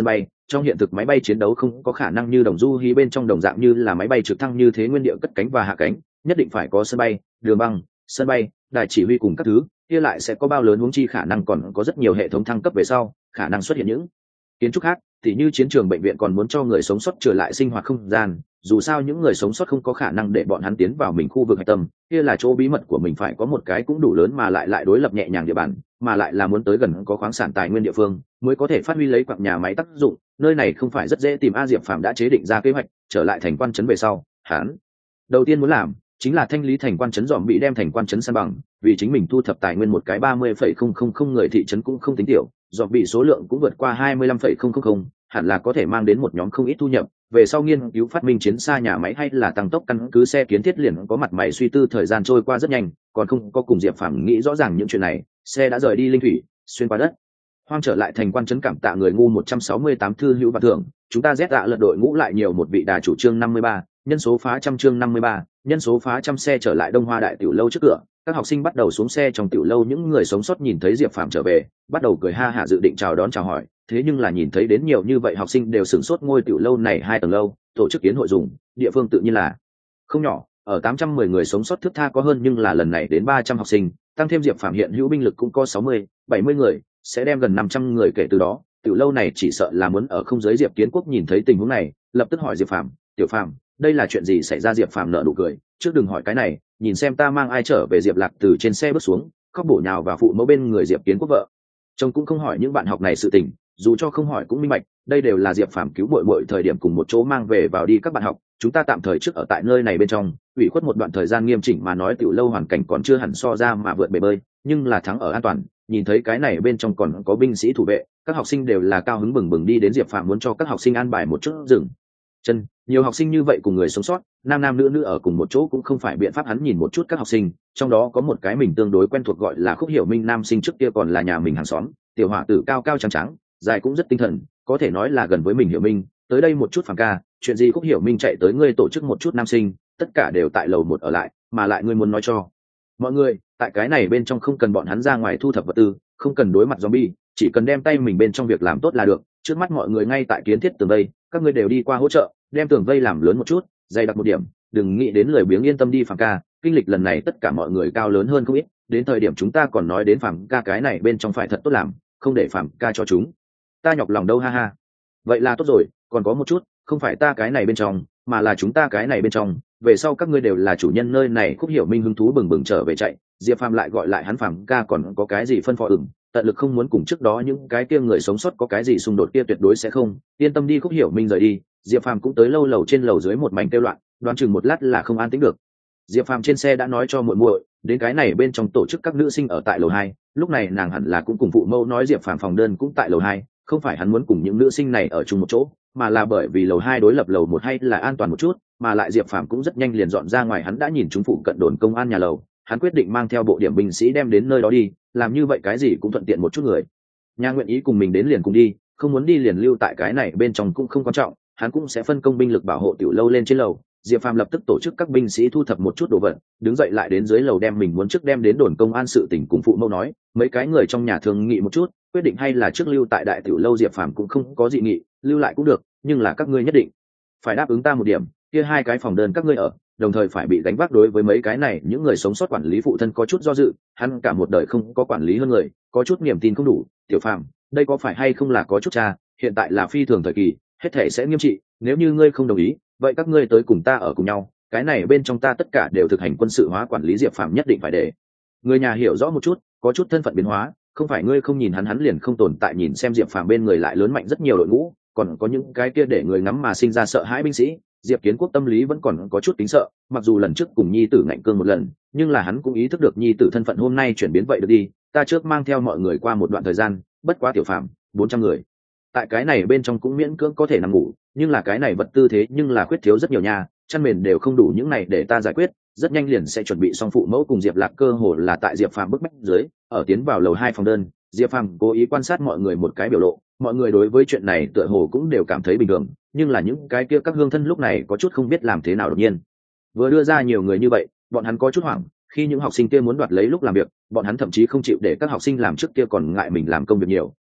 trong hiện thực máy bay chiến đấu không có khả năng như đồng du hí bên trong đồng dạng như là máy bay trực thăng như thế nguyên địa cất cánh và hạ cánh, nhất định phải có sân bay, đường băng, sân bay, đài chỉ huy cùng các thứ, kia lại sẽ có bao lớn huống chi khả năng còn có rất nhiều hệ thống thăng cấp về sau, khả năng xuất hiện những kiến trúc khác, thì như chiến trường bệnh viện còn muốn cho người sống sót trở lại sinh hoạt không gian, dù sao những người sống sót không có khả năng để bọn hắn tiến vào mình khu vực hạch tâm, kia là chỗ bí mật của mình phải có một cái cũng đủ lớn mà lại lại đối lập nhẹ nhàng địa bàn, mà lại là muốn tới gần có khoáng sản tài nguyên địa phương mới có thể phát huy lấy quặng nhà máy tác dụng, nơi này không phải rất dễ tìm. A Diệp Phàm đã chế định ra kế hoạch, trở lại thành quan trấn về sau, hắn đầu tiên muốn làm chính là thanh lý thành quan trấn dòm bị đem thành quan trấn san bằng, vì chính mình thu thập tài nguyên một cái ba mươi phẩy không không không người thị trấn cũng không tính tiểu, dòm bị số lượng cũng vượt qua hai mươi lăm phẩy không không không, hẳn là có thể mang đến một nhóm không ít thu nhập. Về sau nghiên cứu phát minh chiến xa nhà máy hay là tăng tốc căn cứ xe kiến thiết liền có mặt mày suy tư, thời gian trôi qua rất nhanh, còn không có cùng Diệp Phàm nghĩ rõ ràng những chuyện này, xe đã rời đi linh thủy, xuyên qua đất hoang trở lại thành quan trấn. Cảm tạ người ngu một trăm sáu mươi tám thư hữu và thưởng, chúng ta rét dạ lật đội ngũ lại nhiều một vị đà chủ trương năm mươi ba, nhân số phá trăm chương năm mươi ba, nhân số phá trăm. Xe trở lại Đông Hoa Đại tiểu lâu trước cửa, các học sinh bắt đầu xuống xe. Trong tiểu lâu những người sống sót nhìn thấy Diệp Phàm trở về, bắt đầu cười ha hả dự định chào đón chào hỏi, thế nhưng là nhìn thấy đến nhiều như vậy học sinh đều sửng sốt. Ngôi tiểu lâu này hai tầng lâu, tổ chức kiến hội dùng địa phương tự nhiên là không nhỏ, ở tám trăm mười người sống sót thước tha có hơn, nhưng là lần này đến ba trăm học sinh, tăng thêm Diệp Phàm hiện hữu binh lực cũng có sáu mươi, bảy mươi người, sẽ đem gần năm trăm người. Kể từ đó tiểu lâu này chỉ sợ là muốn ở không giới. Diệp Kiến Quốc nhìn thấy tình huống này, lập tức hỏi Diệp Phàm, tiểu Phàm, đây là chuyện gì xảy ra? Diệp Phàm nở nụ cười, trước đừng hỏi cái này, nhìn xem ta mang ai trở về. Diệp Lạc từ trên xe bước xuống, khóc bổ nhào vào phụ mẫu bên người Diệp Kiến Quốc vợ chồng, cũng không hỏi những bạn học này sự tình, dù cho không hỏi cũng minh bạch, đây đều là Diệp Phàm cứu bội bội thời điểm cùng một chỗ mang về vào đi. Các bạn học, chúng ta tạm thời trước ở tại nơi này bên trong, ủy khuất một đoạn thời gian. Nghiêm chỉnh mà nói tiểu lâu hoàn cảnh còn chưa hẳn so ra mà vượt bể bơi, nhưng là thắng ở an toàn. Nhìn thấy cái này bên trong còn có binh sĩ thủ vệ, các học sinh đều là cao hứng bừng bừng đi đến. Diệp Phàm muốn cho các học sinh an bài một chút dừng chân, nhiều học sinh như vậy cùng người sống sót, nam nam nữ nữ ở cùng một chỗ cũng không phải biện pháp. Hắn nhìn một chút các học sinh, trong đó có một cái mình tương đối quen thuộc, gọi là Khúc Hiểu Minh, nam sinh trước kia còn là nhà mình hàng xóm, tiểu hỏa tử cao cao trắng trắng, dài cũng rất tinh thần, có thể nói là gần với mình. Hiểu Minh, tới đây một chút. Phàm ca, chuyện gì? Khúc Hiểu Minh chạy tới, ngươi tổ chức một chút nam sinh, tất cả đều tại lầu một ở lại, mà lại ngươi muốn nói cho mọi người, tại cái này bên trong không cần bọn hắn ra ngoài thu thập vật tư, không cần đối mặt zombie, chỉ cần đem tay mình bên trong việc làm tốt là được. Trước mắt mọi người ngay tại kiến thiết tường vây, các ngươi đều đi qua hỗ trợ, đem tường vây làm lớn một chút, dày đặc một điểm, đừng nghĩ đến lười biếng, yên tâm đi. Phàm ca, kinh lịch lần này tất cả mọi người cao lớn hơn không ít, đến thời điểm chúng ta còn nói đến Phàm ca cái này bên trong phải thật tốt làm, không để Phàm ca cho chúng ta nhọc lòng đâu. Ha ha, vậy là tốt rồi. Còn có một chút, không phải ta cái này bên trong, mà là chúng ta cái này bên trong, về sau các ngươi đều là chủ nhân nơi này. Khúc Hiểu Minh hứng thú bừng bừng trở về chạy, Diệp Phàm lại gọi lại hắn, Phàm ca còn có cái gì phân phó? ửng tận lực không muốn cùng trước đó những cái kia người sống sót có cái gì xung đột, kia tuyệt đối sẽ không. Yên tâm đi. Khúc Hiểu Minh rời đi, Diệp Phàm cũng tới lâu lầu trên lầu dưới một mảnh kêu loạn, đoán chừng một lát là không an tĩnh được. Diệp Phàm trên xe đã nói cho muội muội, đến cái này bên trong tổ chức các nữ sinh ở tại lầu hai, lúc này nàng hẳn là cũng cùng phụ mẫu nói Diệp Phàm phòng đơn cũng tại lầu hai, không phải hắn muốn cùng những nữ sinh này ở chung một chỗ, mà là bởi vì lầu hai đối lập lầu một hay là an toàn một chút, mà lại Diệp Phàm cũng rất nhanh liền dọn ra ngoài. Hắn đã nhìn chúng phụ cận đồn công an nhà lầu, hắn quyết định mang theo bộ điểm binh sĩ đem đến nơi đó đi, làm như vậy cái gì cũng thuận tiện một chút. Người nhà nguyện ý cùng mình đến liền cùng đi, không muốn đi liền lưu tại cái này bên trong cũng không quan trọng, hắn cũng sẽ phân công binh lực bảo hộ tiểu lâu lên trên lầu. Diệp Phàm lập tức tổ chức các binh sĩ thu thập một chút đồ vật, đứng dậy lại đến dưới lầu đem mình muốn trước đem đến đồn công an sự tình cùng phụ mẫu nói. Mấy cái người trong nhà thương nghị một chút, quyết định hay là trước lưu tại đại tiểu lâu. Diệp Phàm cũng không có dị nghị, lưu lại cũng được, nhưng là các ngươi nhất định phải đáp ứng ta một điểm, kia hai cái phòng đơn các ngươi ở, đồng thời phải bị gánh vác. Đối với mấy cái này những người sống sót, quản lý phụ thân có chút do dự, hắn cả một đời không có quản lý hơn người, có chút niềm tin không đủ. Tiểu Phàm, đây có phải hay không là có chút cha, hiện tại là phi thường thời kỳ, hết thể sẽ nghiêm trị, nếu như ngươi không đồng ý, vậy các ngươi tới cùng ta ở cùng nhau, cái này bên trong ta tất cả đều thực hành quân sự hóa quản lý. Diệp Phàm nhất định phải để người nhà hiểu rõ một chút, có chút thân phận biến hóa, không phải ngươi không nhìn hắn hắn liền không tồn tại. Nhìn xem Diệp Phàm bên người lại lớn mạnh rất nhiều đội ngũ, còn có những cái kia để người ngắm mà sinh ra sợ hãi binh sĩ, Diệp Kiến Quốc tâm lý vẫn còn có chút tính sợ. Mặc dù lần trước cùng nhi tử ngạnh cương một lần, nhưng là hắn cũng ý thức được nhi tử thân phận hôm nay chuyển biến. Vậy được đi, ta trước mang theo mọi người qua một đoạn thời gian, bất quá Tiểu Phàm, bốn trăm người tại cái này bên trong cũng miễn cưỡng có thể nằm ngủ, nhưng là cái này vật tư thế nhưng là khuyết thiếu rất nhiều nhà, chăn mền đều không đủ, những này để ta giải quyết, rất nhanh liền sẽ chuẩn bị xong. Phụ mẫu cùng Diệp Lạc cơ hồ là tại Diệp Phàm bức bách dưới ở tiến vào lầu hai phòng đơn. Diệp Phàm cố ý quan sát mọi người một cái biểu lộ, mọi người đối với chuyện này tựa hồ cũng đều cảm thấy bình thường, nhưng là những cái kia các hương thân lúc này có chút không biết làm thế nào. Đột nhiên vừa đưa ra nhiều người như vậy, bọn hắn có chút hoảng. Khi những học sinh kia muốn đoạt lấy lúc làm việc, bọn hắn thậm chí không chịu để các học sinh làm trước kia, còn ngại mình làm công việc nhiều,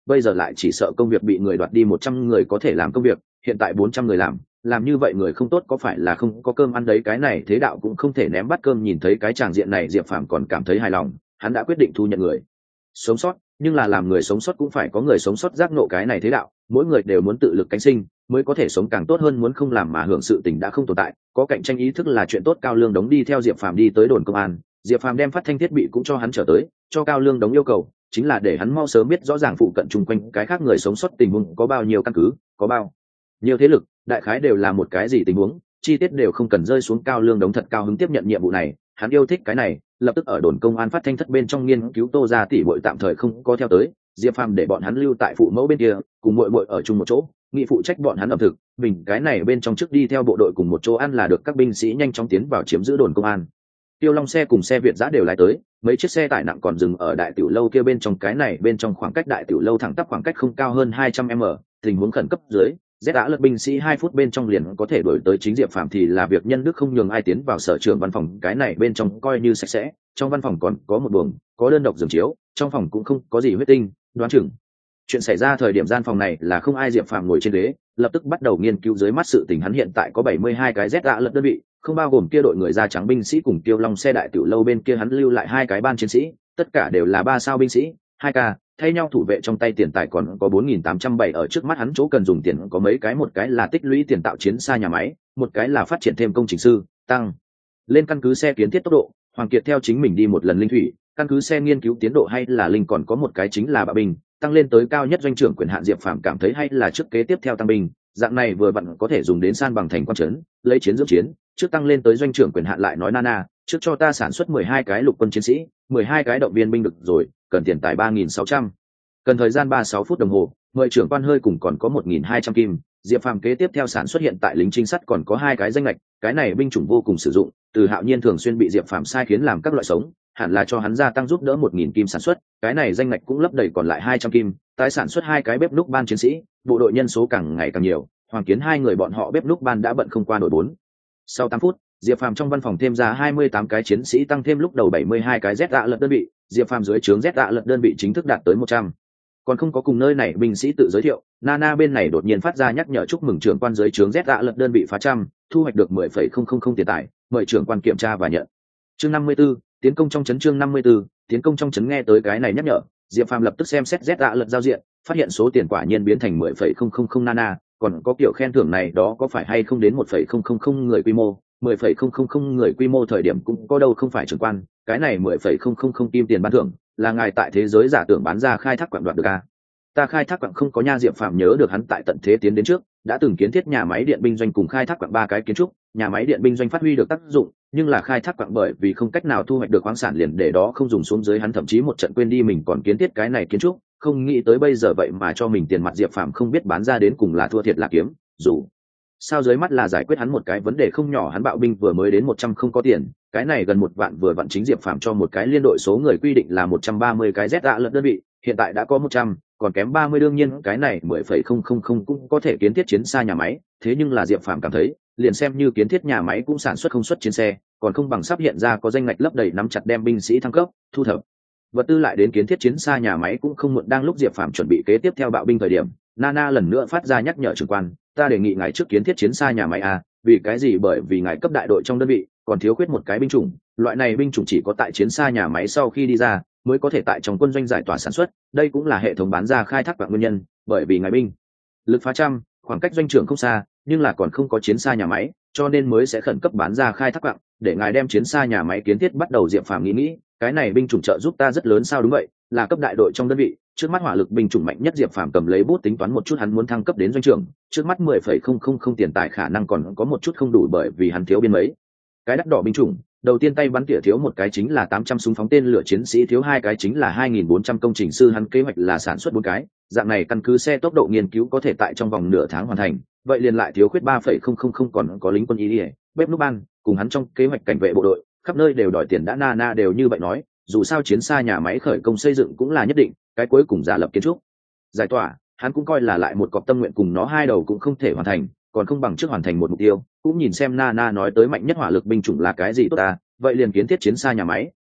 bây giờ lại chỉ sợ công việc bị người đoạt đi một trăm người có thể làm công việc, hiện tại bốn trăm người làm, làm như vậy người không tốt có phải là không có cơm ăn đấy, cái này thế đạo cũng không thể ném bát cơm. Nhìn thấy cái tràng diện này Diệp Phàm còn cảm thấy hài lòng, hắn đã quyết định thu nhận người sống sót, nhưng là làm người sống sót cũng phải có người sống sót giác ngộ cái này thế đạo, mỗi người đều muốn tự lực cánh sinh mới có thể sống càng tốt hơn, muốn không làm mà hưởng sự tình đã không tồn tại, có cạnh tranh ý thức là chuyện tốt. Cao Lương Đống đi theo Diệp Phàm đi tới đồn công an, Diệp Phàm đem phát thanh thiết bị cũng cho hắn trở tới, cho Cao Lương Đống yêu cầu chính là để hắn mau sớm biết rõ ràng phụ cận chung quanh cái khác người sống sót tình huống có bao nhiêu căn cứ, có bao nhiêu thế lực, đại khái đều là một cái gì tình huống, chi tiết đều không cần rơi xuống. Cao Lương Đống thật cao hứng tiếp nhận nhiệm vụ này, hắn yêu thích cái này, lập tức ở đồn công an phát thanh thất bên trong nghiên cứu Tô gia tỷ muội tạm thời không có theo tới, Diệp Phàm để bọn hắn lưu tại phụ mẫu bên kia, cùng muội muội ở chung một chỗ, nghị phụ trách bọn hắn ẩm thực, mình cái này bên trong trước đi theo bộ đội cùng một chỗ ăn là được. Các binh sĩ nhanh chóng tiến vào chiếm giữ đồn công an. Tiêu Long xe cùng xe Việt giã đều lái tới, mấy chiếc xe tải nặng còn dừng ở đại tiểu lâu kia bên trong, cái này bên trong khoảng cách đại tiểu lâu thẳng tắp khoảng cách không cao hơn hai trăm mét, tình huống khẩn cấp dưới, Z đã lật binh sĩ hai phút bên trong liền có thể đuổi tới. Chính Diệp Phàm thì là việc nhân đức không nhường ai tiến vào sở trưởng văn phòng, cái này bên trong coi như sạch sẽ, trong văn phòng còn có một buồng, có đơn độc giường chiếu, trong phòng cũng không có gì huyết tinh, đoán chừng chuyện xảy ra thời điểm gian phòng này là không ai. Diệp Phàm ngồi trên ghế, lập tức bắt đầu nghiên cứu dưới mắt sự tình. Hắn hiện tại có bảy mươi hai cái Z đã lật đơn vị, không bao gồm kia đội người da trắng binh sĩ cùng Tiêu Long xe đại tiểu lâu bên kia hắn lưu lại hai cái ban chiến sĩ, tất cả đều là ba sao binh sĩ, hai ca thay nhau thủ vệ, trong tay tiền tài còn có bốn nghìn tám trăm bảy ở trước mắt hắn chỗ cần dùng tiền có mấy cái, một cái là tích lũy tiền tạo chiến xa nhà máy, một cái là phát triển thêm công trình sư, tăng lên căn cứ xe kiến thiết tốc độ. Hoàng Kiệt theo chính mình đi một lần linh thủy căn cứ xe nghiên cứu tiến độ, hay là linh còn có một cái chính là bạo binh tăng lên tới cao nhất doanh trưởng quyền hạn. Diệp Phàm cảm thấy hay là trước kế tiếp theo tăng binh, dạng này vừa vặn có thể dùng đến san bằng thành quan trấn, lấy chiến dưỡng chiến, trước tăng lên tới doanh trưởng quyền hạn lại nói Nana, trước cho ta sản xuất mười hai cái lục quân chiến sĩ, mười hai cái động viên binh được rồi, cần tiền tài ba nghìn sáu trăm, cần thời gian ba mươi sáu phút đồng hồ, mời trưởng quan hơi cùng còn có một nghìn hai trăm kim. Diệp Phàm kế tiếp theo sản xuất hiện tại lính trinh sát còn có hai cái danh lệch, cái này binh chủng vô cùng sử dụng, Từ Hạo Nhiên thường xuyên bị Diệp Phàm sai khiến làm các loại sống, hẳn là cho hắn gia tăng giúp đỡ một nghìn kim sản xuất, cái này danh lệch cũng lấp đầy còn lại hai trăm kim, tái sản xuất hai cái bếp núc ban chiến sĩ, bộ đội nhân số càng ngày càng nhiều, Hoàng Kiến hai người bọn họ bếp núc ban đã bận không qua nổi bốn. Sau tám phút, Diệp Phàm trong văn phòng thêm ra hai mươi tám cái chiến sĩ, tăng thêm lúc đầu bảy mươi hai cái Z ạ lật đơn vị, Diệp Phàm dưới trướng Z ạ lật đơn vị chính thức đạt tới một trăm. Còn không có cùng nơi này binh sĩ tự giới thiệu, Nana bên này đột nhiên phát ra nhắc nhở chúc mừng trưởng quan dưới trướng Z ạ lật đơn vị phá trăm, thu hoạch được mười phẩy không không không tiền tài, mời trưởng quan kiểm tra và nhận. Chương năm mươi 54, tiến công trong trấn. Chương năm mươi 54, tiến công trong trấn. Nghe tới cái này nhắc nhở, Diệp Phàm lập tức xem xét Z ạ lật giao diện, phát hiện số tiền quả nhiên biến thành mười phẩy không không không Nana, còn có kiểu khen thưởng này đó có phải hay không đến một phẩy không không không người quy mô, mười phẩy không không không người quy mô thời điểm cũng có đâu không phải trưởng quan, cái này mười phẩy không không không kim tiền ban thưởng là ngài tại thế giới giả tưởng bán ra khai thác quặng đoạt được à? Ta khai thác quặng không có nha. Diệp Phàm nhớ được hắn tại tận thế tiến đến trước đã từng kiến thiết nhà máy điện binh doanh cùng khai thác quặng ba cái kiến trúc, nhà máy điện binh doanh phát huy được tác dụng, nhưng là khai thác quặng bởi vì không cách nào thu hoạch được khoáng sản liền để đó không dùng xuống dưới, hắn thậm chí một trận quên đi mình còn kiến thiết cái này kiến trúc, không nghĩ tới bây giờ vậy mà cho mình tiền mặt. Diệp Phàm không biết bán ra đến cùng là thua thiệt là kiếm, dù sao dưới mắt là giải quyết hắn một cái vấn đề không nhỏ. Hắn bạo binh vừa mới đến một trăm không có tiền, cái này gần một vạn vừa vặn chính Diệp Phàm cho một cái liên đội số người quy định là một trăm ba mươi cái Z ạ lật đơn vị, hiện tại đã có một trăm, còn kém ba mươi, đương nhiên cái này mười phẩy không không không cũng có thể kiến thiết chiến xa nhà máy, thế nhưng là Diệp Phàm cảm thấy liền xem như kiến thiết nhà máy cũng sản xuất không xuất chiến xe, còn không bằng sắp hiện ra có danh ngạch lấp đầy nắm chặt đem binh sĩ thăng cấp, thu thập vật tư lại đến kiến thiết chiến xa nhà máy cũng không muộn. Đang lúc Diệp Phàm chuẩn bị kế tiếp theo bạo binh thời điểm, Nana lần nữa phát ra nhắc nhở trưởng quan, ta đề nghị ngài trước kiến thiết chiến xa nhà máy à, vì cái gì? Bởi vì ngài cấp đại đội trong đơn vị còn thiếu khuyết một cái binh chủng, loại này binh chủng chỉ có tại chiến xa nhà máy sau khi đi ra mới có thể tại trong quân doanh giải tỏa sản xuất, đây cũng là hệ thống bán ra khai thác quặng nguyên nhân, bởi vì ngài binh lực phá trăm, khoảng cách doanh trưởng không xa, nhưng là còn không có chiến xa nhà máy, cho nên mới sẽ khẩn cấp bán ra khai thác quặng để ngài đem chiến xa nhà máy kiến thiết bắt đầu. Diệp Phàm nghĩ nghĩ, cái này binh chủng trợ giúp ta rất lớn sao? Đúng vậy, là cấp đại đội trong đơn vị trước mắt hỏa lực binh chủng mạnh nhất. Diệp Phàm cầm lấy bút tính toán một chút, hắn muốn thăng cấp đến doanh trưởng, trước mắt mười phẩy không không không tiền tài khả năng còn có một chút không đủ, bởi vì hắn thiếu biên mấy cái đắt đỏ binh chủng. Đầu tiên tay bắn tỉa thiếu một cái chính là tám trăm súng phóng tên lửa chiến sĩ, thiếu hai cái chính là hai nghìn bốn trăm công trình sư, hắn kế hoạch là sản xuất bốn cái, dạng này căn cứ xe tốc độ nghiên cứu có thể tại trong vòng nửa tháng hoàn thành, vậy liền lại thiếu khuyết ba phẩy không không không, còn có lính quân y ỉa, bếp núc ban cùng hắn trong kế hoạch cảnh vệ bộ đội khắp nơi đều đòi tiền đã. Nana đều như vậy nói, dù sao chiến xa nhà máy khởi công xây dựng cũng là nhất định, cái cuối cùng giả lập kiến trúc giải tỏa hắn cũng coi là lại một cọc tâm nguyện, cùng nó hai đầu cũng không thể hoàn thành, còn không bằng trước hoàn thành một mục tiêu. Cũng nhìn xem Nana nói tới mạnh nhất hỏa lực binh chủng là cái gì tốt ta, vậy liền kiến thiết chiến xa nhà máy,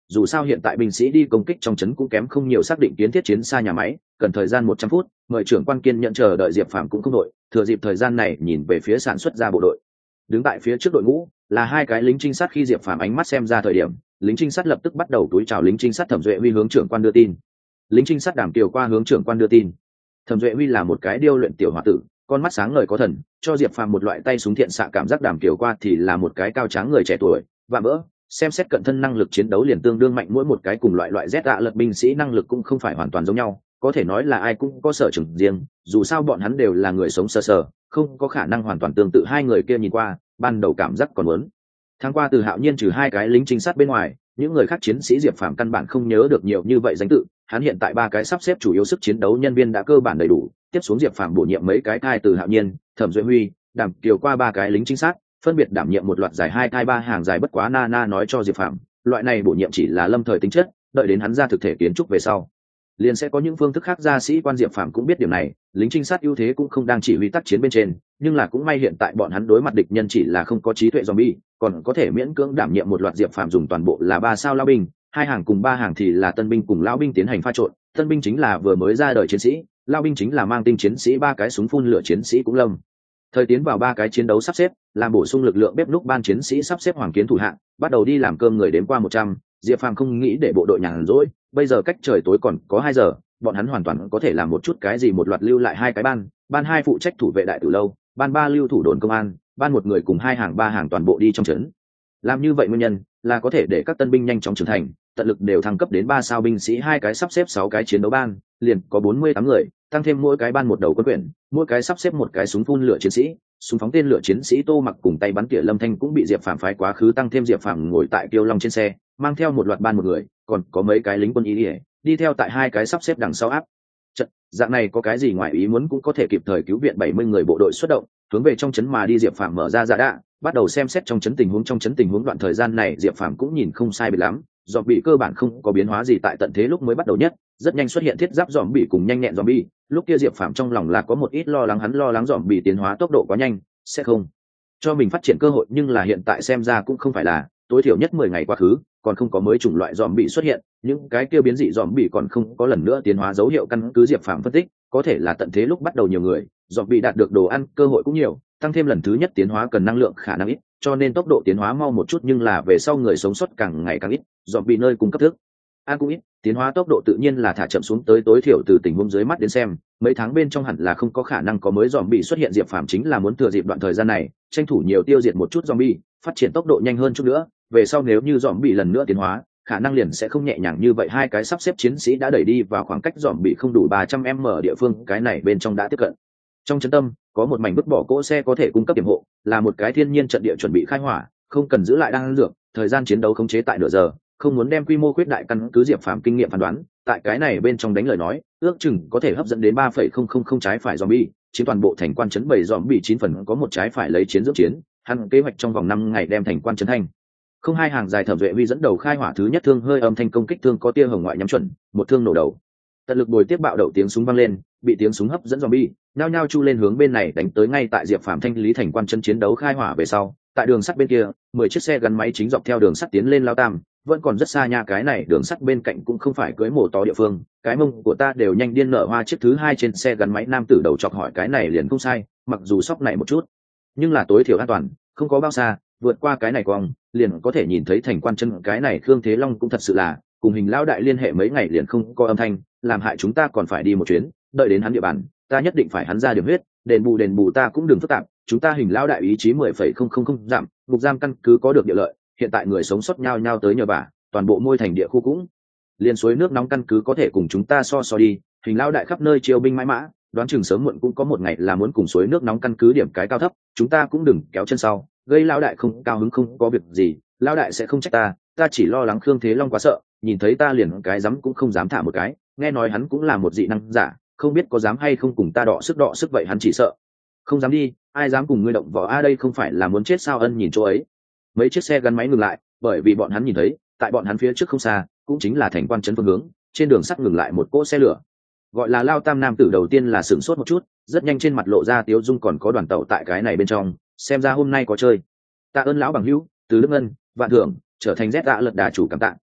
dù sao hiện tại binh sĩ đi công kích trong trấn cũng kém không nhiều, xác định kiến thiết chiến xa nhà máy cần thời gian một trăm phút, mời trưởng quan kiên nhận chờ đợi diệp phàm cũng không đội, thừa dịp thời gian này nhìn về phía sản xuất ra bộ đội. Đứng tại phía trước đội ngũ là hai cái lính trinh sát, khi diệp phàm ánh mắt xem ra thời điểm, lính trinh sát lập tức bắt đầu túi chào lính trinh sát Thẩm Duệ Huy hướng trưởng quan đưa tin. Lính trinh sát Đàm Kiều qua hướng trưởng quan đưa tin. Thẩm Duệ Huy là một cái điêu luyện tiểu hòa tử, con mắt sáng ngời có thần, cho diệp phàm một loại tay súng thiện xạ cảm giác. Đàm Kiều qua thì là một cái cao tráng người trẻ tuổi và vỡ, xem xét cận thân năng lực chiến đấu liền tương đương mạnh, mỗi một cái cùng loại loại Z ạ lật binh sĩ năng lực cũng không phải hoàn toàn giống nhau, có thể nói là ai cũng có sở trường riêng, dù sao bọn hắn đều là người sống sờ sờ, không có khả năng hoàn toàn tương tự. Hai người kia nhìn qua ban đầu cảm giác còn muốn tháng qua Từ Hạo Nhiên trừ hai cái lính trinh sát bên ngoài, những người khác chiến sĩ diệp phàm căn bản không nhớ được nhiều như vậy danh tự. Hắn hiện tại ba cái sắp xếp chủ yếu sức chiến đấu nhân viên đã cơ bản đầy đủ, tiếp xuống diệp phàm bổ nhiệm mấy cái thai Từ Hạo Nhiên, Thẩm Duệ Huy, Đàm Kiều qua ba cái lính trinh sát, phân biệt đảm nhiệm một loạt giải hai thai ba hàng dài. Bất quá na na nói cho diệp phàm, loại này bổ nhiệm chỉ là lâm thời tính chất, đợi đến hắn ra thực thể kiến trúc về sau liền sẽ có những phương thức khác ra. Sĩ quan diệp phàm cũng biết điểm này, lính trinh sát ưu thế cũng không đang chỉ huy tác chiến bên trên, nhưng là cũng may hiện tại bọn hắn đối mặt địch nhân chỉ là không có trí tuệ zombie, còn có thể miễn cưỡng đảm nhiệm một loạt. Diệp phàm dùng toàn bộ là ba sao lao binh, hai hàng cùng ba hàng thì là tân binh cùng lao binh tiến hành pha trộn. Tân binh chính là vừa mới ra đời chiến sĩ, lao binh chính là mang tinh chiến sĩ, ba cái súng phun lửa chiến sĩ cũng lâm thời tiến vào ba cái chiến đấu sắp xếp, làm bổ sung lực lượng bếp núc ban chiến sĩ sắp xếp hoàng kiến thủ hạng, bắt đầu đi làm cơm người đếm qua một trăm. Diệp phàm không nghĩ để bộ đội nhàn rỗi, bây giờ cách trời tối còn có hai giờ, bọn hắn hoàn toàn có thể làm một chút cái gì. Một loạt lưu lại hai cái ban, ban hai phụ trách thủ vệ đại tử lâu, ban ba lưu thủ đồn công an, ban một người cùng hai hàng ba hàng toàn bộ đi trong trấn. Làm như vậy nguyên nhân là có thể để các tân binh nhanh chóng trưởng thành, tận lực đều thăng cấp đến ba sao binh sĩ. Hai cái sắp xếp sáu cái chiến đấu ban, liền có bốn mươi tám người, tăng thêm mỗi cái ban một đầu quân quyển, mỗi cái sắp xếp một cái súng phun lửa chiến sĩ, súng phóng tên lửa chiến sĩ. Tô Mặc cùng tay bắn tỉa Lâm Thanh cũng bị diệp phàm phái quá khứ, tăng thêm diệp phàm ngồi tại Kiêu Long trên xe, mang theo một loạt ban một người, còn có mấy cái lính quân y ỉa đi theo tại hai cái sắp xếp đằng sau áp trận. Dạng này có cái gì ngoài ý muốn cũng có thể kịp thời cứu viện bảy mươi người bộ đội xuất động hướng về trong trấn mà đi. Diệp phàm mở ra giả đạ, bắt đầu xem xét trong trấn tình huống. Trong trấn tình huống đoạn thời gian này diệp phàm cũng nhìn không sai biệt lắm, dòm bị cơ bản không có biến hóa gì. Tại tận thế lúc mới bắt đầu nhất, rất nhanh xuất hiện thiết giáp dòm bị cùng nhanh nhẹn dòm bị, lúc kia diệp phàm trong lòng là có một ít lo lắng, hắn lo lắng dòm bị tiến hóa tốc độ quá nhanh sẽ không cho mình phát triển cơ hội, nhưng là hiện tại xem ra cũng không phải là, tối thiểu nhất mười ngày quá khứ còn không có mới chủng loại dòm bị xuất hiện, những cái kia biến dị dòm bị còn không có lần nữa tiến hóa dấu hiệu. Căn cứ diệp phàm phân tích, có thể là tận thế lúc bắt đầu nhiều người, dòm bị đạt được đồ ăn cơ hội cũng nhiều, tăng thêm lần thứ nhất tiến hóa cần năng lượng khả năng ít, cho nên tốc độ tiến hóa mau một chút, nhưng là về sau người sống sót càng ngày càng ít, dòm bị nơi cung cấp thức ăn cũng ít, tiến hóa tốc độ tự nhiên là thả chậm xuống tới. Tối thiểu từ tình huống dưới mắt đến xem, mấy tháng bên trong hẳn là không có khả năng có mới dòm bị xuất hiện. Diệp phàm chính là muốn thừa dịp đoạn thời gian này tranh thủ nhiều tiêu diệt một chút dòm bị, phát triển tốc độ nhanh hơn chút nữa, về sau nếu như dòm bị lần nữa tiến hóa, khả năng liền sẽ không nhẹ nhàng như vậy. Hai cái sắp xếp chiến sĩ đã đẩy đi vào khoảng cách dòm bị không đủ ba trăm mét ở địa phương, cái này bên trong đã tiếp cận. Trong trấn tâm có một mảnh vứt bỏ cỗ xe có thể cung cấp điểm hộ, là một cái thiên nhiên trận địa chuẩn bị khai hỏa, không cần giữ lại đan dược, thời gian chiến đấu khống chế tại nửa giờ, không muốn đem quy mô khuyết đại. Căn cứ diệp phàm kinh nghiệm phán đoán, tại cái này bên trong đánh lời nói, ước chừng có thể hấp dẫn đến ba phẩy không không không trái phải zombie, chiếm toàn bộ thành quan trấn. Bảy zombie chín phần có một trái phải lấy chiến dưỡng chiến, hắn kế hoạch trong vòng năm ngày đem thành quan trấn thành không. Hai hàng dài Thẩm Duệ Huy dẫn đầu khai hỏa thứ nhất thương, hơi âm thanh công kích thương có tia hồng ngoại nhắm chuẩn, một thương nổ đầu, tận lực bồi tiếp bạo đậu tiếng súng vang lên, bị tiếng súng hấp dẫn zombie nhao nhao chu lên hướng bên này đánh tới. Ngay tại diệp phàm thanh lý thành quan trấn chiến đấu khai hỏa về sau, tại đường sắt bên kia mười chiếc xe gắn máy chính dọc theo đường sắt tiến lên lao tam, vẫn còn rất xa nha. Cái này đường sắt bên cạnh cũng không phải cưới mổ to địa phương, cái mông của ta đều nhanh điên nở hoa. Chiếc thứ hai trên xe gắn máy nam tử đầu chọc hỏi, cái này liền không sai, mặc dù sóc này một chút nhưng là tối thiểu an toàn, không có bao xa vượt qua cái này cong liền có thể nhìn thấy thành quan chân. Cái này Khương Thế Long cũng thật sự là cùng Hình lão đại liên hệ mấy ngày liền không có âm thanh, làm hại chúng ta còn phải đi một chuyến, đợi đến hắn địa bàn ta nhất định phải hắn ra điểm huyết, đền bù đền bù ta cũng đừng phức tạp, chúng ta Hình lão đại ý chí mười phẩy không không không giảm, ngục giam căn cứ có được địa lợi, hiện tại người sống sót nhau nhau tới nhờ bà, toàn bộ môi thành địa khu cũng liền suối nước nóng căn cứ có thể cùng chúng ta so so đi. Hình lão đại khắp nơi chiêu binh mãi mã, đoán chừng sớm muộn cũng có một ngày là muốn cùng suối nước nóng căn cứ điểm cái cao thấp, chúng ta cũng đừng kéo chân sau, gây lão đại không cao hứng. Không có việc gì, lão đại sẽ không trách ta, ta chỉ lo lắng Khương Thế Long quá sợ, nhìn thấy ta liền cái dám cũng không dám thả một cái, nghe nói hắn cũng là một dị năng giả, không biết có dám hay không cùng ta đọ sức đọ sức, vậy hắn chỉ sợ không dám đi, ai dám cùng ngươi động võ a, đây không phải là muốn chết sao. Ân nhìn chỗ ấy, mấy chiếc xe gắn máy ngừng lại, bởi vì bọn hắn nhìn thấy tại bọn hắn phía trước không xa cũng chính là thành quan trấn phương hướng, trên đường sắt ngừng lại một cỗ xe lửa. Gọi là lao tam nam tử đầu tiên là sửng sốt một chút, rất nhanh trên mặt lộ ra tiếu dung, còn có đoàn tàu tại cái này bên trong, xem ra hôm nay có chơi. Tạ ơn lão bằng hữu, từ Đức Ngân, Vạn Thưởng trở thành Z Tạ lật đà chủ cảm tạ,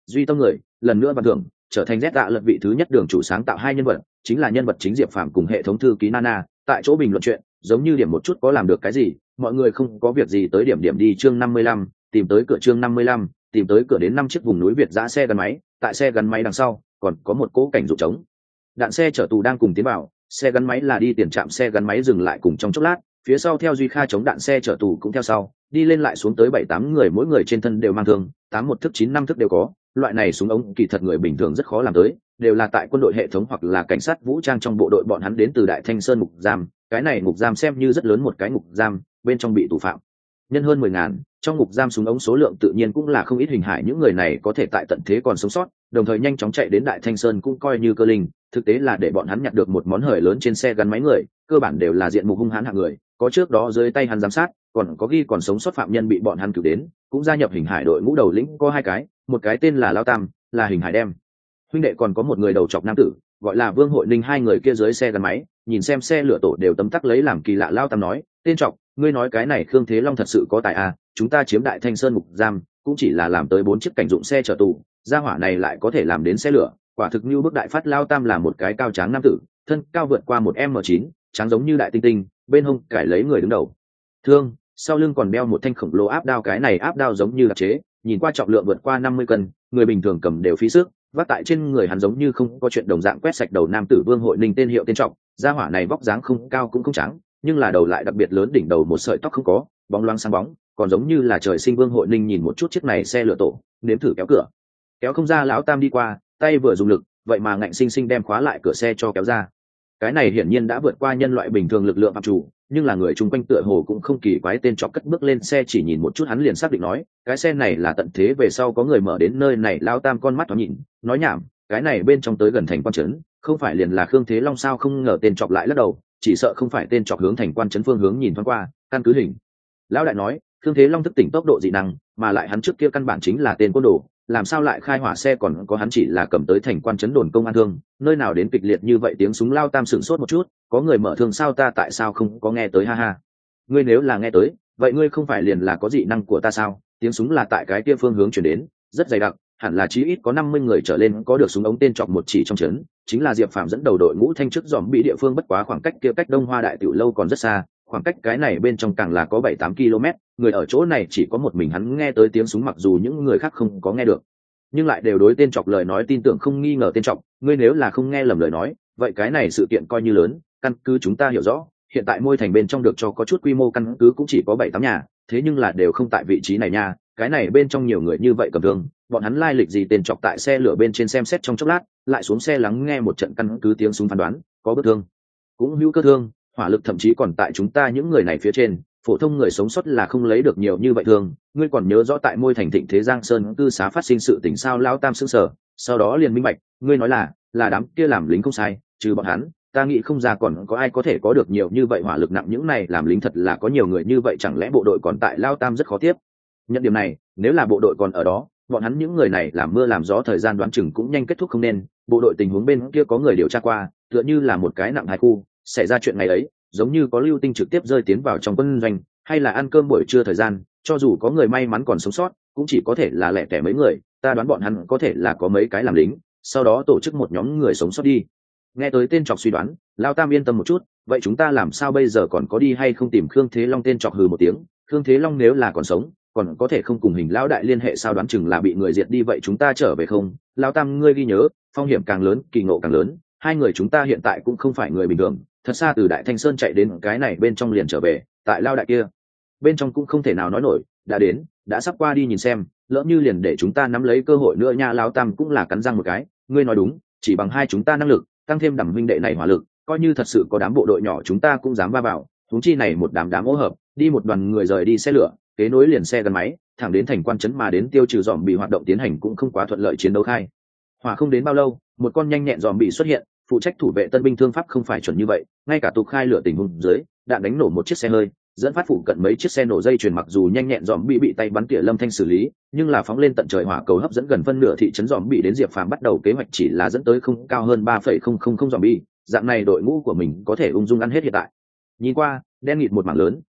duy tâm người lần nữa ban thưởng trở thành Z tạ lật vị thứ nhất đường chủ sáng tạo hai nhân vật, chính là nhân vật chính Diệp Phàm cùng hệ thống thư ký Nana. Tại chỗ bình luận chuyện giống như điểm một chút có làm được cái gì, mọi người không có việc gì tới điểm điểm đi chương năm mươi lăm, tìm tới cửa chương năm mươi lăm, tìm tới cửa đến năm chiếc vùng núi Việt giã xe gắn máy, tại xe gắn máy đằng sau còn có một cỗ cảnh dụng trống. Đạn xe chở tù đang cùng tiến vào, xe gắn máy là đi tiền trạm xe gắn máy dừng lại cùng trong chốc lát, phía sau theo Duy Kha chống đạn xe chở tù cũng theo sau, đi lên lại xuống tới bảy tám người, mỗi người trên thân đều mang thương, tám một thức chín năm thức đều có. Loại này súng ống kỳ thật người bình thường rất khó làm tới, đều là tại quân đội hệ thống hoặc là cảnh sát vũ trang trong bộ đội, bọn hắn đến từ Đại Thanh Sơn ngục giam, cái này ngục giam xem như rất lớn một cái ngục giam, bên trong bị tù phạm nhân hơn mười ngàn, trong ngục giam súng ống số lượng tự nhiên cũng là không ít. Hình hải những người này có thể tại tận thế còn sống sót, đồng thời nhanh chóng chạy đến Đại Thanh Sơn cũng coi như cơ linh, thực tế là để bọn hắn nhặt được một món hời lớn. Trên xe gắn máy người cơ bản đều là diện mục hung hãn hạng người, có trước đó dưới tay hắn giám sát, còn có ghi còn sống sót phạm nhân bị bọn hắn cử đến cũng gia nhập hình hải đội ngũ. Đầu lĩnh có hai cái, một cái tên là Lao Tam, là hình hải đem huynh đệ, còn có một người đầu chọc nam tử gọi là Vương Hội Ninh. Hai người kia dưới xe gắn máy nhìn xem xe lửa tổ đều tấm tắc lấy làm kỳ lạ. Lao Tam nói, tên chọc, ngươi nói cái này Khương Thế Long thật sự có tài à? Chúng ta chiếm Đại Thanh Sơn ngục giam cũng chỉ là làm tới bốn chiếc cảnh dụng xe chở tù, gia hỏa này lại có thể làm đến xe lửa, quả thực như bức đại phát. Lao Tam là một cái cao tráng nam tử, thân cao vượt qua một m chín, trắng giống như đại tinh tinh, bên hông cải lấy người đứng đầu thương, sau lưng còn đeo một thanh khổng lồ áp đao. Cái này áp đao giống như đặc chế, nhìn qua trọng lượng vượt qua năm mươi cân, người bình thường cầm đều phí sức, vác tại trên người hắn giống như không có chuyện đồng dạng. Quét sạch đầu nam tử Vương Hội Ninh, tên hiệu tên trọng, gia hỏa này vóc dáng không cao cũng không trắng, nhưng là đầu lại đặc biệt lớn, đỉnh đầu một sợi tóc không có, bóng loáng sáng bóng, còn giống như là trời sinh. Vương Hội Ninh nhìn một chút chiếc này xe lửa tổ, nếm thử kéo cửa, kéo không ra. Lão Tam đi qua, tay vừa dùng lực, vậy mà ngạnh sinh sinh đem khóa lại cửa xe cho kéo ra. Cái này hiển nhiên đã vượt qua nhân loại bình thường lực lượng phạm chủ, nhưng là người chung quanh tựa hồ cũng không kỳ quái. Tên trọc cất bước lên xe, chỉ nhìn một chút hắn liền xác định nói, cái xe này là tận thế về sau có người mở đến nơi này. Lao Tam con mắt nó nhìn, nói nhảm, cái này bên trong tới gần thành quan trấn, không phải liền là Khương Thế Long sao? Không ngờ tên trọc lại lắc đầu, chỉ sợ không phải. Tên trọc hướng thành quan trấn phương hướng nhìn thoáng qua, căn cứ hình lão đại nói, Khương Thế Long thức tỉnh tốc độ dị năng, mà lại hắn trước kia căn bản chính là tên côn đồ, làm sao lại khai hỏa xe? Còn có hắn chỉ là cầm tới thành quan trấn đồn công an thương, nơi nào đến kịch liệt như vậy tiếng súng? Lao Tam sửng sốt một chút, có người mở thương sao? Ta tại sao không có nghe tới? Ha ha, ngươi nếu là nghe tới, vậy ngươi không phải liền là có dị năng của ta sao? Tiếng súng là tại cái kia phương hướng chuyển đến, rất dày đặc, hẳn là chí ít có năm mươi người trở lên có được súng ống. Tên chọc một chỉ trong trấn, chính là Diệp Phàm dẫn đầu đội ngũ thanh chức dòm bị địa phương, bất quá khoảng cách kia cách Đông Hoa Đại Tiểu Lâu còn rất xa, khoảng cách cái này bên trong càng là có bảy tám ki lô mét. Người ở chỗ này chỉ có một mình hắn nghe tới tiếng súng, mặc dù những người khác không có nghe được, nhưng lại đều đối tên chọc lời nói tin tưởng không nghi ngờ. Tên chọc, ngươi nếu là không nghe lầm lời nói, vậy cái này sự kiện coi như lớn. Căn cứ chúng ta hiểu rõ, hiện tại Môi Thành bên trong được cho có chút quy mô căn cứ cũng chỉ có bảy tám nhà, thế nhưng là đều không tại vị trí này nha. Cái này bên trong nhiều người như vậy cầm thương, bọn hắn lai lịch gì? Tên chọc tại xe lửa bên trên xem xét trong chốc lát, lại xuống xe lắng nghe một trận, căn cứ tiếng súng phán đoán, có bất thương, cũng hữu cơ thương, hỏa lực thậm chí còn tại chúng ta những người này phía trên. Phổ thông người sống sót là không lấy được nhiều như vậy thương. Ngươi còn nhớ rõ tại Môi Thành thịnh thế Giang Sơn cư xá phát sinh sự tình sao? Lão Tam sững sờ, sau đó liền minh bạch, ngươi nói là là đám kia làm lính không sai, trừ bọn hắn ta nghĩ không ra còn có ai có thể có được nhiều như vậy hỏa lực nặng. Những này làm lính thật là có nhiều người như vậy, chẳng lẽ bộ đội còn tại? Lao Tam rất khó tiếp nhận điểm này, nếu là bộ đội còn ở đó, bọn hắn những người này làm mưa làm gió thời gian đoán chừng cũng nhanh kết thúc không nên. Bộ đội tình huống bên kia có người điều tra qua, tựa như là một cái nặng hai khu xảy ra chuyện ngày ấy, giống như có lưu tinh trực tiếp rơi tiến vào trong quân doanh, hay là ăn cơm buổi trưa thời gian, cho dù có người may mắn còn sống sót cũng chỉ có thể là lẻ tẻ mấy người. Ta đoán bọn hắn có thể là có mấy cái làm lính, sau đó tổ chức một nhóm người sống sót đi. Nghe tới tên chọc suy đoán, Lao Tam yên tâm một chút, vậy chúng ta làm sao bây giờ, còn có đi hay không tìm Khương Thế Long? Tên chọc hừ một tiếng, Khương Thế Long nếu là còn sống, còn có thể không cùng hình lão đại liên hệ sao? Đoán chừng là bị người diệt đi. Vậy chúng ta trở về không? Lao Tam ngươi ghi nhớ, phong hiểm càng lớn kỳ ngộ càng lớn, hai người chúng ta hiện tại cũng không phải người bình thường, thật xa từ Đại Thanh Sơn chạy đến cái này bên trong liền trở về, tại Lao đại kia bên trong cũng không thể nào nói nổi, đã đến đã sắp qua đi nhìn xem, lỡ như liền để chúng ta nắm lấy cơ hội nữa nha. Lao Tam cũng là cắn răng một cái, ngươi nói đúng, chỉ bằng hai chúng ta năng lực tăng thêm đẳng huynh đệ này hỏa lực, coi như thật sự có đám bộ đội nhỏ chúng ta cũng dám va vào. huống chi này một đám đám ô hợp đi một đoàn người rời đi xe lửa, kế nối liền xe gắn máy thẳng đến thành quan trấn mà đến, tiêu trừ dòm bị hoạt động tiến hành cũng không quá thuận lợi. Chiến đấu khai hỏa không đến bao lâu, một con nhanh nhẹn dòm bị xuất hiện, phụ trách thủ vệ tân binh thương pháp không phải chuẩn như vậy, ngay cả tục khai lửa tình huống dưới đạn đánh nổ một chiếc xe hơi, dẫn phát phụ cận mấy chiếc xe nổ dây chuyền. Mặc dù nhanh nhẹn dòm bị bị tay bắn tỉa lâm thanh xử lý, nhưng là phóng lên tận trời hỏa cầu hấp dẫn gần phân nửa thị trấn dòm bị đến. Diệp Phàm bắt đầu kế hoạch chỉ là dẫn tới không cao hơn ba phẩy không không không dòm bị, dạng này đội ngũ của mình có thể ung dung ăn hết. Hiện tại nhìn qua đen nghịt một mảng lớn,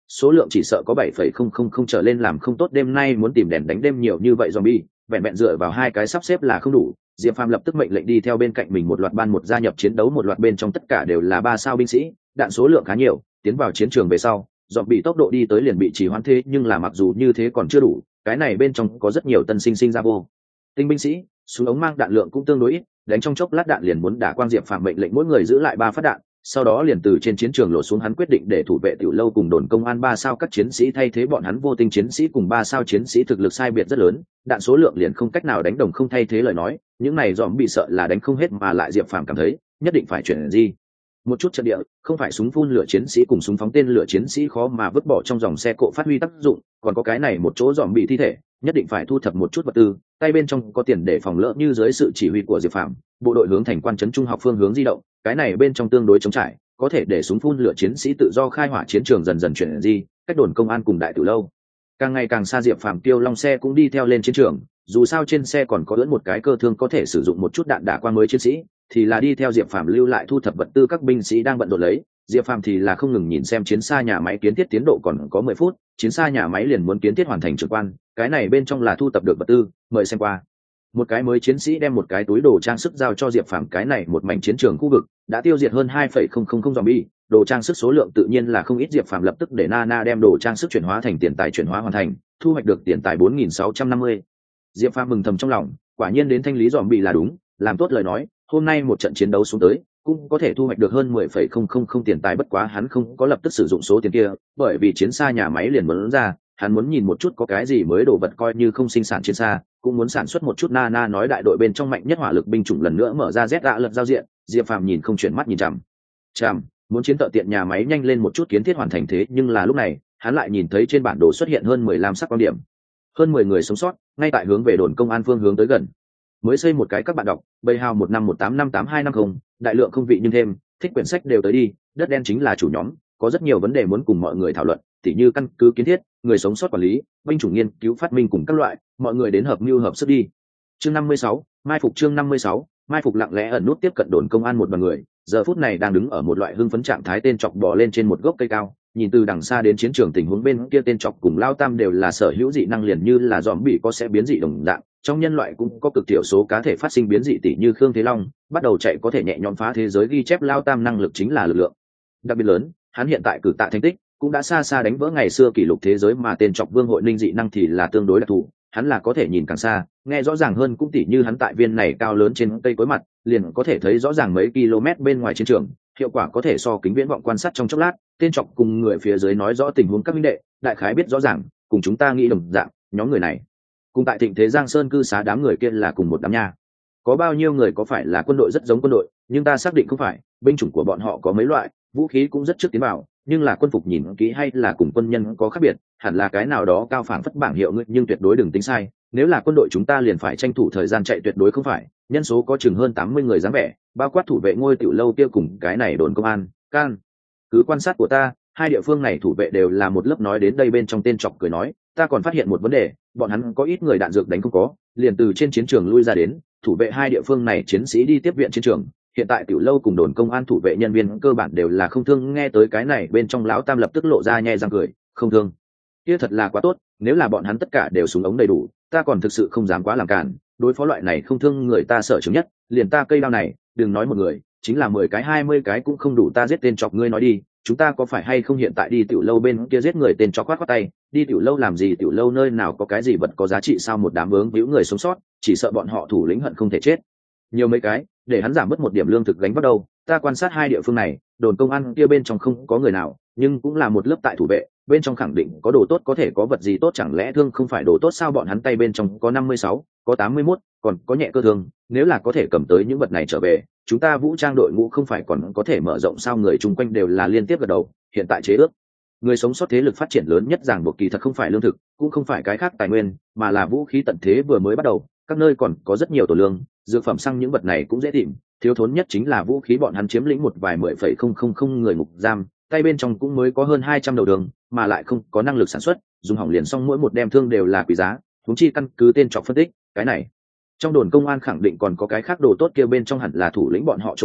số lượng chỉ sợ có bảy phẩy không không không trở lên, làm không tốt đêm nay muốn tìm đèn đánh đêm nhiều như vậy zombie, vẹn vẹn dựa vào hai cái sắp xếp là không đủ. Diệp Phàm lập tức mệnh lệnh đi theo bên cạnh mình một loạt ban một gia nhập chiến đấu, một loạt bên trong tất cả đều là ba sao binh sĩ, đạn số lượng khá nhiều, tiến vào chiến trường về sau, dọn bị tốc độ đi tới liền bị trì hoãn, thế nhưng là mặc dù như thế còn chưa đủ, cái này bên trong có rất nhiều tân sinh sinh ra vô tinh binh sĩ, súng ống mang đạn lượng cũng tương đối ít, đánh trong chốc lát đạn liền muốn đả quang. Diệp Phàm mệnh lệnh mỗi người giữ lại ba phát đạn, sau đó liền từ trên chiến trường lộ xuống, hắn quyết định để thủ vệ tiểu lâu cùng đồn công an ba sao các chiến sĩ thay thế bọn hắn. Vô tinh chiến sĩ cùng ba sao chiến sĩ thực lực sai biệt rất lớn, đạn số lượng liền không cách nào đánh đồng, không thay thế lời nói những này dòm bị sợ là đánh không hết, mà lại Diệp Phàm cảm thấy nhất định phải chuyển gì một chút trận địa, không phải súng phun lửa chiến sĩ cùng súng phóng tên lửa chiến sĩ khó mà vứt bỏ trong dòng xe cộ phát huy tác dụng, còn có cái này một chỗ dòm bị thi thể, nhất định phải thu thập một chút vật tư, tay bên trong có tiền để phòng lỡ như dưới sự chỉ huy của Diệp Phàm, bộ đội hướng thành quan trấn trung học phương hướng di động, cái này bên trong tương đối chống trải, có thể để súng phun lửa chiến sĩ tự do khai hỏa, chiến trường dần dần chuyển di cách đồn công an cùng đại tử lâu càng ngày càng xa. Diệp Phàm tiêu long xe cũng đi theo lên chiến trường, dù sao trên xe còn có lẫn một cái cơ thương có thể sử dụng một chút đạn đả qua mới chiến sĩ, thì là đi theo Diệp Phàm lưu lại thu thập vật tư. Các binh sĩ đang bận rộn lấy, Diệp Phàm thì là không ngừng nhìn xem chiến xa nhà máy kiến thiết tiến độ còn có mười phút, chiến xa nhà máy liền muốn kiến thiết hoàn thành trực quan, cái này bên trong là thu thập được vật tư, mời xem qua. Một cái mới chiến sĩ đem một cái túi đồ trang sức giao cho Diệp Phàm, cái này một mảnh chiến trường khu vực đã tiêu diệt hơn hai phẩy không không không zombie, đồ trang sức số lượng tự nhiên là không ít. Diệp Phàm lập tức để Nana đem đồ trang sức chuyển hóa thành tiền tài, chuyển hóa hoàn thành, thu hoạch được tiền tài bốn nghìn sáu trăm năm mươi. Diệp Phàm mừng thầm trong lòng, quả nhiên đến thanh lý zombie là đúng, làm tốt lời nói hôm nay một trận chiến đấu xuống tới cũng có thể thu hoạch được hơn mười phẩy không không không tiền tài. Bất quá hắn không có lập tức sử dụng số tiền kia, bởi vì chiến xa nhà máy liền muốn ra, hắn muốn nhìn một chút có cái gì mới đồ vật, coi như không sinh sản chiến xa cũng muốn sản xuất một chút. Nana nói đại đội bên trong mạnh nhất hỏa lực binh chủng lần nữa mở ra Z đã lật giao diện, Diệp Phàm nhìn không chuyển mắt nhìn chằm chằm, muốn chiến tợ tiện nhà máy nhanh lên một chút kiến thiết hoàn thành. Thế nhưng là lúc này hắn lại nhìn thấy trên bản đồ xuất hiện hơn mười lam sắc quan điểm, hơn mười người sống sót ngay tại hướng về đồn công an phương hướng tới gần. Mới xây một cái các bạn đọc, bầy hào một năm một tám năm tám hai năm không, đại lượng không vị nhưng thêm thích quyển sách đều tới đi, đất đen chính là chủ nhóm, có rất nhiều vấn đề muốn cùng mọi người thảo luận, tỉ như căn cứ kiến thiết, người sống sót quản lý, binh chủng nghiên cứu phát minh cùng các loại, mọi người đến hợp mưu hợp sức đi. Chương năm mươi sáu, mai phục. Chương năm mươi sáu, mai phục. Lặng lẽ ẩn nút tiếp cận đồn công an một đoàn người, giờ phút này đang đứng ở một loại hưng phấn trạng thái. Tên chọc bò lên trên một gốc cây cao, nhìn từ đằng xa đến chiến trường tình huống bên kia, tên chọc cùng Lao Tam đều là sở hữu dị năng, liền như là dòm bị có sẽ biến dị đồng dạng. Trong nhân loại cũng có cực thiểu số cá thể phát sinh biến dị, tỷ như Khương Thế Long bắt đầu chạy có thể nhẹ nhõm phá thế giới ghi chép. Lao Tam năng lực chính là lực lượng đặc biệt lớn, hắn hiện tại cử tạ thành tích cũng đã xa xa đánh vỡ ngày xưa kỷ lục thế giới, mà tên chọc Vương Hội Ninh dị năng thì là tương đối đặc thù, hắn là có thể nhìn càng xa nghe rõ ràng hơn, cũng tỉ như hắn tại viên này cao lớn trên cây cối mặt liền có thể thấy rõ ràng mấy km bên ngoài chiến trường, hiệu quả có thể so kính viễn vọng quan sát trong chốc lát. Tên chọc cùng người phía dưới nói rõ tình huống các minh đệ, đại khái biết rõ ràng cùng chúng ta nghĩ đồng dạng, nhóm người này cùng tại Thịnh Thế Giang Sơn cư xá đám người kia là cùng một đám nha. Có bao nhiêu người có phải là quân đội rất giống quân đội, nhưng ta xác định không phải, binh chủng của bọn họ có mấy loại, vũ khí cũng rất trước tiến vào, nhưng là quân phục nhìn kỹ hay là cùng quân nhân có khác biệt, hẳn là cái nào đó cao phảng phất bảng hiệu ngươi, nhưng tuyệt đối đừng tính sai, nếu là quân đội chúng ta liền phải tranh thủ thời gian chạy, tuyệt đối không phải. Nhân số có chừng hơn tám mươi người dáng vẻ, bao quát thủ vệ ngôi tiểu lâu kia cùng cái này đồn công an. Can cứ quan sát của ta, hai địa phương này thủ vệ đều là một lớp. Nói đến đây bên trong tên chọc cười nói, ta còn phát hiện một vấn đề, bọn hắn có ít người đạn dược đánh không có, liền từ trên chiến trường lui ra đến, thủ vệ hai địa phương này chiến sĩ đi tiếp viện chiến trường, hiện tại tiểu lâu cùng đồn công an thủ vệ nhân viên cơ bản đều là không thương. Nghe tới cái này bên trong lão Tam lập tức lộ ra nhe răng cười, không thương kia thật là quá tốt, nếu là bọn hắn tất cả đều súng ống đầy đủ, ta còn thực sự không dám quá làm cản, đối phó loại này không thương người ta sợ chứng nhất, liền ta cây đao này đừng nói một người, chính là mười cái hai mươi cái cũng không đủ ta giết. Tên chọc ngươi nói đi, chúng ta có phải hay không hiện tại đi tiểu lâu bên kia giết người? Tên chọc khoát khoát tay, đi tiểu lâu làm gì, tiểu lâu nơi nào có cái gì vật có giá trị sao? Một đám vướng víu người sống sót, chỉ sợ bọn họ thủ lĩnh hận không thể chết nhiều mấy cái để hắn giảm bớt một điểm lương thực gánh bắt đầu. Ta quan sát hai địa phương này, đồn công an kia bên trong không có người nào, nhưng cũng là một lớp tại thủ vệ, bên trong khẳng định có đồ tốt, có thể có vật gì tốt, chẳng lẽ thương không phải đồ tốt sao? Bọn hắn tay bên trong có năm mươi sáu, có tám mươi mốt, còn có nhẹ cơ thương, nếu là có thể cầm tới những vật này trở về, chúng ta vũ trang đội ngũ không phải còn có thể mở rộng sao? Người chung quanh đều là liên tiếp gật đầu. Hiện tại chế ước người sống sót thế lực phát triển lớn nhất ràng buộc kỳ thật không phải lương thực, cũng không phải cái khác tài nguyên, mà là vũ khí tận thế vừa mới bắt đầu, các nơi còn có rất nhiều tổ lương, dược phẩm, xăng, những vật này cũng dễ tìm, thiếu thốn nhất chính là vũ khí. Bọn hắn chiếm lĩnh một vài mười phẩy không không không người ngục giam, tay bên trong cũng mới có hơn hai trăm đầu đường, mà lại không có năng lực sản xuất, dùng hỏng liền xong, mỗi một đem thương đều là quý giá. Huống chi căn cứ tên trọc phân tích, cái này trong đồn công an khẳng định còn có cái khác đồ tốt, kia bên trong hẳn là thủ lĩnh bọn họ chỗ ở,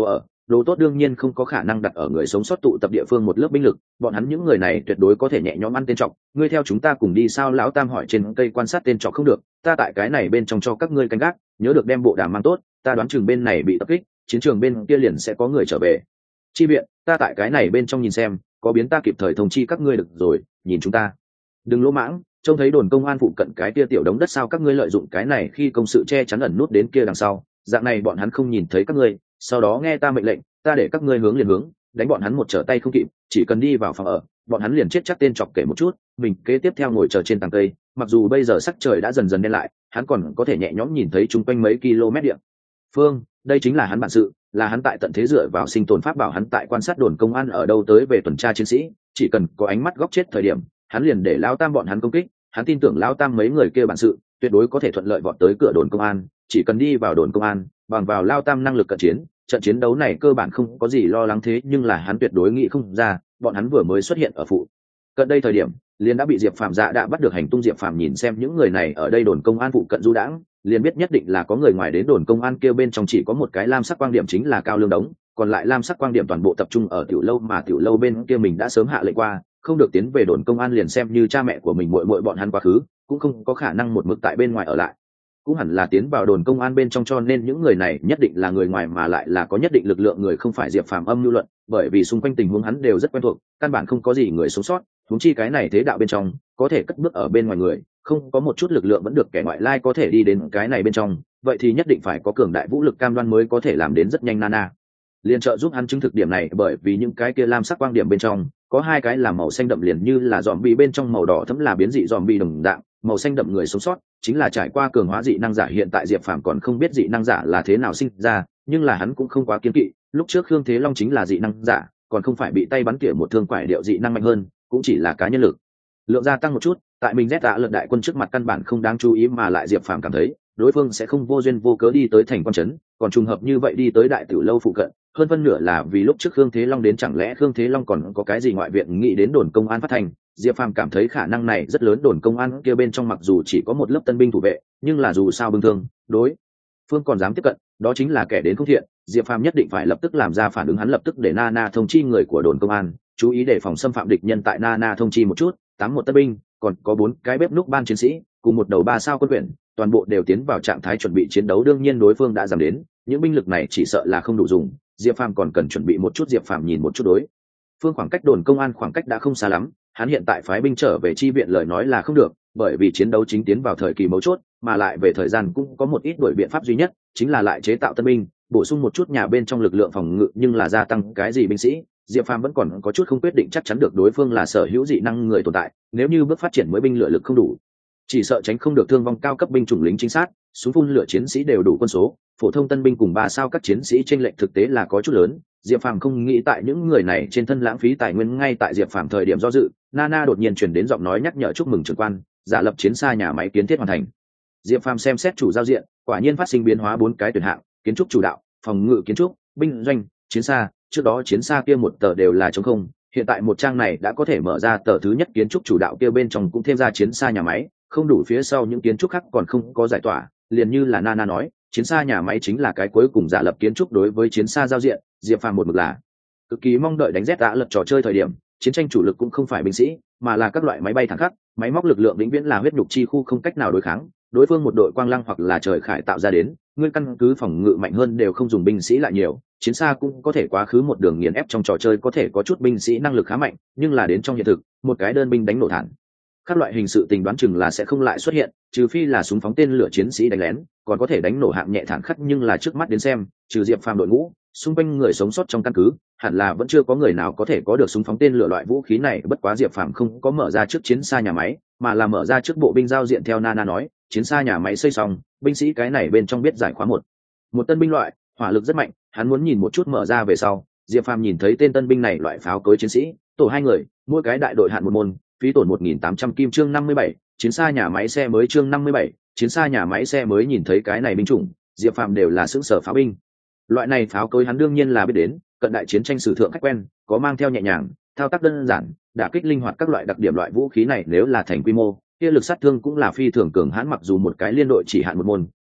đồ tốt đương nhiên không có khả năng đặt ở người sống sót tụ tập địa phương một lớp binh lực, bọn hắn những người này tuyệt đối có thể nhẹ nhõm ăn tên trọc. Ngươi theo chúng ta cùng đi sao? Lão Tam hỏi. Trên cây quan sát tên trọc không được, ta tại cái này bên trong cho các ngươi canh gác, nhớ được đem bộ đàm mang tốt, ta đoán chừng bên này bị tập kích, chiến trường bên kia liền sẽ có người trở về chi viện, ta tại cái này bên trong nhìn xem, có biến ta kịp thời thông chi các ngươi được rồi. Nhìn chúng ta, đừng lỗ mãng, trông thấy đồn công an phụ cận cái kia tiểu đống đất sao? Các ngươi lợi dụng cái này khi công sự che chắn ẩn nút đến kia đằng sau, dạng này bọn hắn không nhìn thấy các ngươi, sau đó nghe ta mệnh lệnh, ta để các ngươi hướng liền hướng, đánh bọn hắn một trở tay không kịp, chỉ cần đi vào phòng ở, bọn hắn liền chết chắc. Tên chọc kể một chút, mình kế tiếp theo ngồi chờ trên tầng cây, mặc dù bây giờ sắc trời đã dần dần đen lại, hắn còn có thể nhẹ nhõm nhìn thấy chung quanh mấy km địa phương, đây chính là hắn bản sự, là hắn tại tận thế dựa vào sinh tồn pháp bảo. Hắn tại quan sát đồn công an ở đâu tới về tuần tra chiến sĩ, chỉ cần có ánh mắt góc chết thời điểm, hắn liền để Lão Tam bọn hắn công kích. Hắn tin tưởng Lão Tam mấy người kia bản sự, tuyệt đối có thể thuận lợi vọt tới cửa đồn công an. Chỉ cần đi vào đồn công an, bằng vào Lão Tam năng lực cận chiến, trận chiến đấu này cơ bản không có gì lo lắng. Thế nhưng là hắn tuyệt đối nghĩ không ra, bọn hắn vừa mới xuất hiện ở phụ cận đây thời điểm, liền đã bị Diệp Phàm dạ đã bắt được hành tung. Diệp Phàm nhìn xem những người này ở đây đồn công an phụ cận du đãng, liền biết nhất định là có người ngoài đến đồn công an kia. Bên trong chỉ có một cái lam sắc quang điểm, chính là Cao Lương Đống, còn lại lam sắc quang điểm toàn bộ tập trung ở tiểu lâu, mà tiểu lâu bên kia mình đã sớm hạ lệnh qua, không được tiến về đồn công an. Liền xem như cha mẹ của mình muội muội bọn hắn quá khứ, cũng không có khả năng một mực tại bên ngoài ở lại, cũng hẳn là tiến vào đồn công an bên trong. Cho nên những người này nhất định là người ngoài, mà lại là có nhất định lực lượng người, không phải Diệp Phàm âm mưu luận, bởi vì xung quanh tình huống hắn đều rất quen thuộc, căn bản không có gì người sống sót. huống chi cái này thế đạo bên trong có thể cất bước ở bên ngoài người, không có một chút lực lượng vẫn được kẻ ngoại lai có thể đi đến cái này bên trong, vậy thì nhất định phải có cường đại vũ lực cam đoan mới có thể làm đến rất nhanh. Nana liền trợ giúp hắn chứng thực điểm này, bởi vì những cái kia lam sắc quang điểm bên trong có hai cái là màu xanh đậm, liền như là dòm bị bên trong màu đỏ thẫm là biến dị dòm bị đồng dạng, màu xanh đậm người sống sót chính là trải qua cường hóa dị năng giả. Hiện tại Diệp Phàm còn không biết dị năng giả là thế nào sinh ra, nhưng là hắn cũng không quá kiên kỵ, lúc trước Khương Thế Long chính là dị năng giả, còn không phải bị tay bắn tỉa một thương quải điệu dị năng mạnh hơn, cũng chỉ là cá nhân lực lượng gia tăng một chút, tại mình rét tạ lật đại quân trước mặt căn bản không đáng chú ý, mà lại Diệp Phàm cảm thấy đối phương sẽ không vô duyên vô cớ đi tới thành quan trấn, còn trùng hợp như vậy đi tới đại tiểu lâu phụ cận, hơn phân nửa là vì lúc trước Khương Thế Long đến. Chẳng lẽ Khương Thế Long còn có cái gì ngoại viện nghĩ đến đồn công an phát thành? Diệp Phàm cảm thấy khả năng này rất lớn. Đồn công an kia bên trong mặc dù chỉ có một lớp tân binh thủ vệ, nhưng là dù sao bưng thương đối phương còn dám tiếp cận, đó chính là kẻ đến không thiện. Diệp Phàm nhất định phải lập tức làm ra phản ứng. Hắn lập tức để Nana thông chi người của đồn công an chú ý để phòng xâm phạm địch nhân. Tại Nana thông chi một chút, tám một tân binh, còn có bốn cái bếp núc ban chiến sĩ cùng một đầu ba sao quân quyển, toàn bộ đều tiến vào trạng thái chuẩn bị chiến đấu. Đương nhiên đối phương đã giảm đến, những binh lực này chỉ sợ là không đủ dùng, Diệp Phàm còn cần chuẩn bị một chút. Diệp Phàm nhìn một chút đối phương khoảng cách đồn công an khoảng cách đã không xa lắm, hắn hiện tại phái binh trở về chi viện lời nói là không được, bởi vì chiến đấu chính tiến vào thời kỳ mấu chốt, mà lại về thời gian cũng có một ít đổi biện pháp duy nhất, chính là lại chế tạo tân binh, bổ sung một chút nhà bên trong lực lượng phòng ngự. Nhưng là gia tăng cái gì binh sĩ, Diệp Phàm vẫn còn có chút không quyết định chắc chắn được. Đối phương là sở hữu dị năng người tồn tại, nếu như bước phát triển mới binh lựa lực không đủ, chỉ sợ tránh không được thương vong. Cao cấp binh chủng lính chính sát, súng phun lửa chiến sĩ đều đủ quân số, phổ thông tân binh cùng ba sao các chiến sĩ chênh lệch thực tế là có chút lớn. Diệp Phàm không nghĩ tại những người này trên thân lãng phí tài nguyên. Ngay tại Diệp Phàm thời điểm do dự, Nana đột nhiên truyền đến giọng nói nhắc nhở: chúc mừng trưởng quan, giả lập chiến xa nhà máy kiến thiết hoàn thành. Diệp Phàm xem xét chủ giao diện, quả nhiên phát sinh biến hóa, bốn cái tuyển hạng: kiến trúc chủ đạo, phòng ngự kiến trúc, binh doanh, chiến xa. Trước đó chiến xa kia một tờ đều là trống không, hiện tại một trang này đã có thể mở ra tờ thứ nhất kiến trúc chủ đạo kia bên trong cũng thêm ra chiến xa nhà máy, không đủ phía sau những kiến trúc khác còn không có giải tỏa. Liền như là Nana nói, chiến xa nhà máy chính là cái cuối cùng giả lập kiến trúc. Đối với chiến xa giao diện, Diệp Phàm một mực là cực kỳ mong đợi. đánh rét đã lật trò chơi thời điểm, chiến tranh chủ lực cũng không phải binh sĩ, mà là các loại máy bay thẳng khắc, máy móc lực lượng vĩnh viễn là huyết nhục chi khu, không cách nào đối kháng. Đối phương một đội quang lăng hoặc là trời khải tạo ra đến, ngươi căn cứ phòng ngự mạnh hơn đều không dùng binh sĩ lại nhiều, chiến xa cũng có thể quá khứ một đường nghiền ép. Trong trò chơi có thể có chút binh sĩ năng lực khá mạnh, nhưng là đến trong hiện thực, một cái đơn binh đánh nổ thản các loại hình sự tình đoán chừng là sẽ không lại xuất hiện, trừ phi là súng phóng tên lửa chiến sĩ đánh lén, còn có thể đánh nổ hạng nhẹ thản khắc. Nhưng là trước mắt đến xem, trừ Diệp Phàm đội ngũ, xung quanh người sống sót trong căn cứ hẳn là vẫn chưa có người nào có thể có được súng phóng tên lửa loại vũ khí này. Bất quá Diệp Phàm không có mở ra trước chiến xa nhà máy, mà là mở ra trước bộ binh giao diện. Theo Nana nói, chiến xa nhà máy xây xong, binh sĩ cái này bên trong biết giải khóa một một tân binh loại, hỏa lực rất mạnh, hắn muốn nhìn một chút. Mở ra về sau, Diệp Phàm nhìn thấy tên tân binh này loại pháo cối chiến sĩ, tổ hai người, mỗi cái đại đội hạn một môn, phí tổn một nghìn tám trăm kim. Chương năm mươi bảy, chiến xa nhà máy xe mới. Chương năm mươi bảy, chiến xa nhà máy xe mới. Nhìn thấy cái này binh chủng, Diệp Phàm đều là sững sờ. Pháo binh loại này pháo cối hắn đương nhiên là biết đến, cận đại chiến tranh sử thượng khách quen, có mang theo nhẹ nhàng, thao tác đơn giản, đả kích linh hoạt các loại đặc điểm. Loại vũ khí này nếu là thành quy mô, kia lực sát thương cũng là phi thường cường hãn. Mặc dù một cái liên đội chỉ hạn một môn,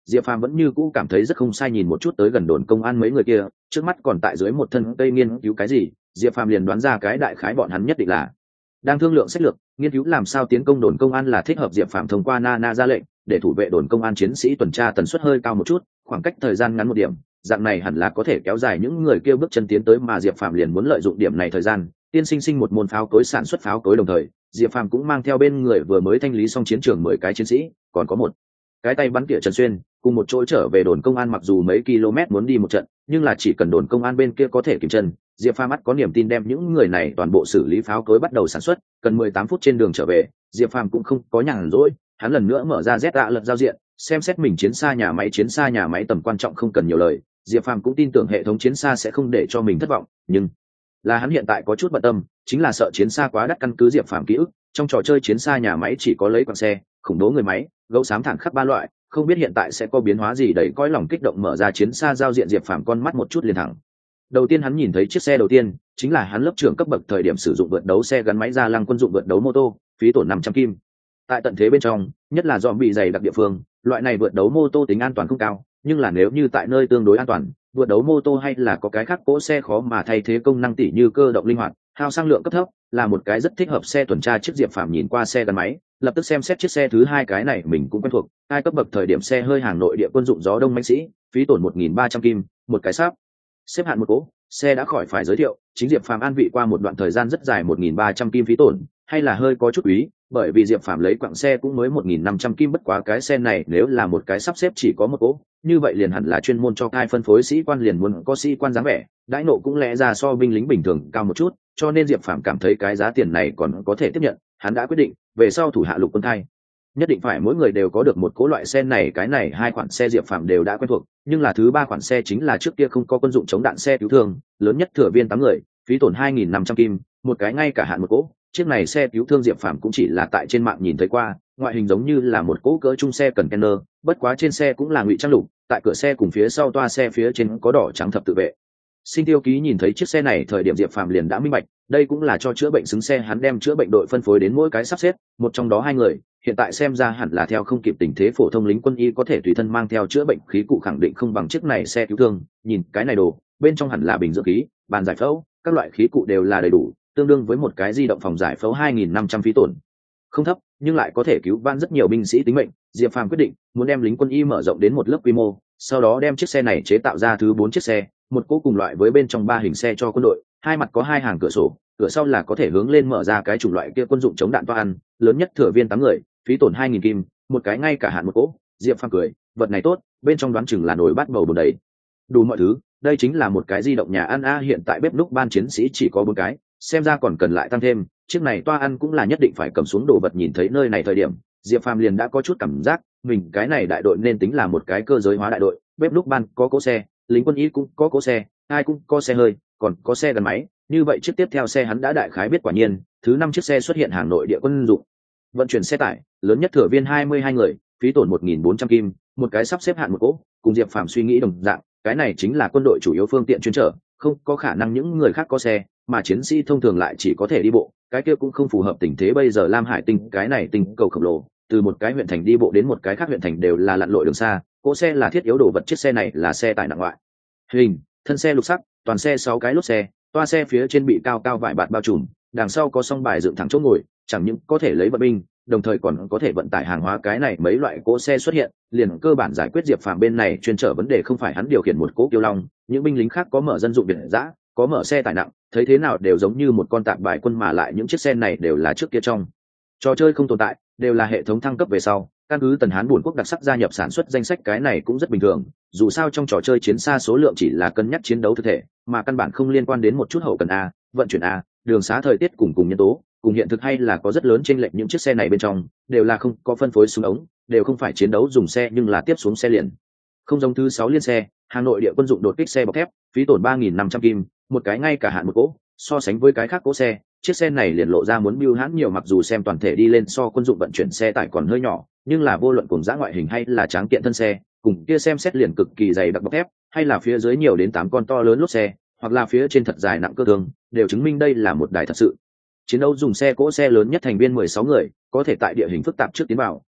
Diệp Phàm vẫn như cũ cảm thấy rất không sai, nhìn một chút tới gần đồn công an mấy người kia, trước mắt còn tại dưới một thân cây nghiên cứu cái gì, Diệp Phàm liền đoán ra cái đại khái bọn hắn nhất định là đang thương lượng sách lược, nghiên cứu làm sao tiến công đồn công an là thích hợp. Diệp Phàm thông qua Nana ra lệnh để thủ vệ đồn công an chiến sĩ tuần tra tần suất hơi cao một chút, khoảng cách thời gian ngắn một điểm, dạng này hẳn là có thể kéo dài những người kia bước chân tiến tới, mà Diệp Phàm liền muốn lợi dụng điểm này thời gian tiên sinh sinh một môn pháo cối, sản xuất pháo cối. Đồng thời Diệp Phàm cũng mang theo bên người vừa mới thanh lý xong chiến trường mười cái chiến sĩ, còn có một cái tay bắn tỉa Trần Xuyên, cùng một chỗ trở về đồn công an. Mặc dù mấy km muốn đi một trận, nhưng là chỉ cần đồn công an bên kia có thể kìm chân, Diệp Phàm mắt có niềm tin đem những người này toàn bộ xử lý pháo cối bắt đầu sản xuất. Cần mười tám phút trên đường trở về, Diệp Phàm cũng không có nhàn rỗi, hắn lần nữa mở ra Z ạ lật giao diện, xem xét mình chiến xa nhà máy. Chiến xa nhà máy tầm quan trọng không cần nhiều lời, Diệp Phàm cũng tin tưởng hệ thống chiến xa sẽ không để cho mình thất vọng, nhưng là hắn hiện tại có chút bận tâm, chính là sợ chiến xa quá đắt. Căn cứ Diệp Phàm ký ức, trong trò chơi chiến xa nhà máy chỉ có lấy quặng xe, khủng bố người máy, gấu xám thản khắc ba loại, không biết hiện tại sẽ có biến hóa gì. Đầy cõi lòng kích động mở ra chiến xa giao diện, Diệp Phàm con mắt một chút liền thẳng. Đầu tiên hắn nhìn thấy chiếc xe đầu tiên chính là hắn lớp trưởng cấp bậc thời điểm sử dụng vượt đấu xe gắn máy gia lăng quân dụng vượt đấu mô tô, phí tổn năm trăm kim. Tại tận thế bên trong, nhất là dòm bị dày đặc địa phương, loại này vượt đấu mô tô tính an toàn không cao, nhưng là nếu như tại nơi tương đối an toàn, vượt đấu mô tô hay là có cái khác cỗ xe khó mà thay thế công năng tỉ như cơ động linh hoạt, hao xăng lượng cấp thấp, là một cái rất thích hợp xe tuần tra. Chiếc Diệp Phàm nhìn qua xe gắn máy, lập tức xem xét chiếc xe thứ hai, cái này mình cũng quen thuộc, hai cấp bậc thời điểm xe hơi hàng nội địa quân dụng gió đông mãnh sĩ, phí tổn một nghìn ba trăm kim, một cái sáp xếp hạn một cỗ xe đã khỏi phải giới thiệu. Chính Diệp Phàm an vị qua một đoạn thời gian rất dài, một nghìn ba trăm kim phí tổn hay là hơi có chút quý, bởi vì Diệp Phàm lấy quặng xe cũng mới một nghìn năm trăm kim. Bất quá cái xe này nếu là một cái sắp xếp chỉ có một cỗ, như vậy liền hẳn là chuyên môn cho cai phân phối sĩ quan, liền muốn có sĩ quan dáng vẻ, đãi nộ cũng lẽ ra so binh lính bình thường cao một chút, cho nên Diệp Phàm cảm thấy cái giá tiền này còn có thể tiếp nhận. Hắn đã quyết định về sau thủ hạ lục quân thai nhất định phải mỗi người đều có được một cỗ loại xe này. Cái này hai khoản xe Diệp Phàm đều đã quen thuộc, nhưng là thứ ba khoản xe chính là trước kia không có quân dụng chống đạn xe cứu thương, lớn nhất thừa viên tám người, phí tổn hai nghìn năm trăm kim, một cái ngay cả hạn một cỗ. Chiếc này xe cứu thương Diệp Phàm cũng chỉ là tại trên mạng nhìn thấy qua, ngoại hình giống như là một cỗ cỡ trung xe container, bất quá trên xe cũng là ngụy trang lục, tại cửa xe cùng phía sau toa xe phía trên có đỏ trắng thập tự vệ. Sinh Tiêu Ký nhìn thấy chiếc xe này thời điểm Diệp Phàm liền đã minh bạch, đây cũng là cho chữa bệnh xứng xe. Hắn đem chữa bệnh đội phân phối đến mỗi cái sắp xếp, một trong đó hai người, hiện tại xem ra hẳn là theo không kịp tình thế phổ thông lính quân y có thể tùy thân mang theo chữa bệnh khí cụ, khẳng định không bằng chiếc này xe cứu thương. Nhìn cái này đồ, bên trong hẳn là bình dưỡng khí, bàn giải phẫu, các loại khí cụ đều là đầy đủ, tương đương với một cái di động phòng giải phẫu. Hai nghìn năm trăm phí tổn không thấp, nhưng lại có thể cứu vãn rất nhiều binh sĩ tính mệnh. Diệp Phàm quyết định muốn đem lính quân y mở rộng đến một lớp quy mô, sau đó đem chiếc xe này chế tạo ra thứ bốn chiếc xe, một cỗ cùng loại với bên trong ba hình xe cho quân đội, hai mặt có hai hàng cửa sổ, cửa sau là có thể hướng lên mở ra cái chủng loại kia quân dụng chống đạn toa ăn, lớn nhất thừa viên tám người, phí tổn hai nghìn kim, một cái ngay cả hạn một cỗ. Diệp Phàm cười, vật này tốt, bên trong đoán chừng là nồi bát bầu bồn đầy đủ mọi thứ, đây chính là một cái di động nhà ăn a. Hiện tại bếp núc ban chiến sĩ chỉ có bốn cái, xem ra còn cần lại tăng thêm, chiếc này toa ăn cũng là nhất định phải cầm xuống đồ vật. Nhìn thấy nơi này thời điểm, Diệp Phàm liền đã có chút cảm giác mình cái này đại đội nên tính là một cái cơ giới hóa đại đội. Bếp núc ban có cỗ xe, lính quân y cũng có cỗ xe, ai cũng có xe hơi, còn có xe gắn máy. Như vậy chiếc tiếp theo xe hắn đã đại khái biết. Quả nhiên thứ năm chiếc xe xuất hiện hàng nội địa quân dụng vận chuyển xe tải, lớn nhất thừa viên hai mươi hai người, phí tổn một nghìn bốn trăm kim, một cái sắp xếp hạn một cỗ. Cùng Diệp Phàm suy nghĩ đồng dạng, cái này chính là quân đội chủ yếu phương tiện chuyên trở, không có khả năng những người khác có xe, mà chiến sĩ thông thường lại chỉ có thể đi bộ, cái kia cũng không phù hợp tình thế bây giờ. Lam Hải Tinh cái này tinh cầu khổng lồ, từ một cái huyện thành đi bộ đến một cái khác huyện thành đều là lặn lội đường xa, cỗ xe là thiết yếu đồ vật. Chiếc xe này là xe tải nặng ngoại hình, thân xe lục sắc, toàn xe sáu cái lốp xe, toa xe phía trên bị cao cao vải bạt bao trùm, đằng sau có song bài dựng thẳng chỗ ngồi, chẳng những có thể lấy vận binh, đồng thời còn có thể vận tải hàng hóa. Cái này mấy loại cỗ xe xuất hiện, liền cơ bản giải quyết Diệp Phàm bên này chuyên trở vấn đề. Không phải hắn điều khiển một cỗ Kiêu Long, những binh lính khác có mở dân dụng biệt dã, có mở xe tải nặng, thấy thế nào đều giống như một con tạp bài quân. Mà lại những chiếc xe này đều là trước kia trong trò chơi không tồn tại, đều là hệ thống thăng cấp về sau, căn cứ Tần Hán Buồn Quốc đặc sắc gia nhập sản xuất danh sách. Cái này cũng rất bình thường, dù sao trong trò chơi chiến xa số lượng chỉ là cân nhắc chiến đấu thực thể, mà căn bản không liên quan đến một chút hậu cần a, vận chuyển a, đường xá, thời tiết cùng cùng nhân tố cùng hiện thực, hay là có rất lớn chênh lệch. Những chiếc xe này bên trong đều là không có phân phối súng ống, đều không phải chiến đấu dùng xe, nhưng là tiếp xuống xe liền, không giống thứ sáu liên xe, Hà Nội địa quân dụng đột kích xe bọc thép, phí tổn ba nghìn năm trăm kim, một cái ngay cả hạn một cỗ. So sánh với cái khác cỗ xe, chiếc xe này liền lộ ra muốn bưu hãn nhiều. Mặc dù xem toàn thể đi lên so quân dụng vận chuyển xe tải còn hơi nhỏ, nhưng là vô luận cùng dã ngoại hình hay là tráng kiện thân xe, cùng kia xem xét liền cực kỳ dày đặc bọc thép, hay là phía dưới nhiều đến tám con to lớn lốp xe, hoặc là phía trên thật dài nặng cơ thương, đều chứng minh đây là một đài thật sự chiến đấu dùng xe. Cỗ xe lớn nhất thành viên mười sáu người, có thể tại địa hình phức tạp trước tiến vào,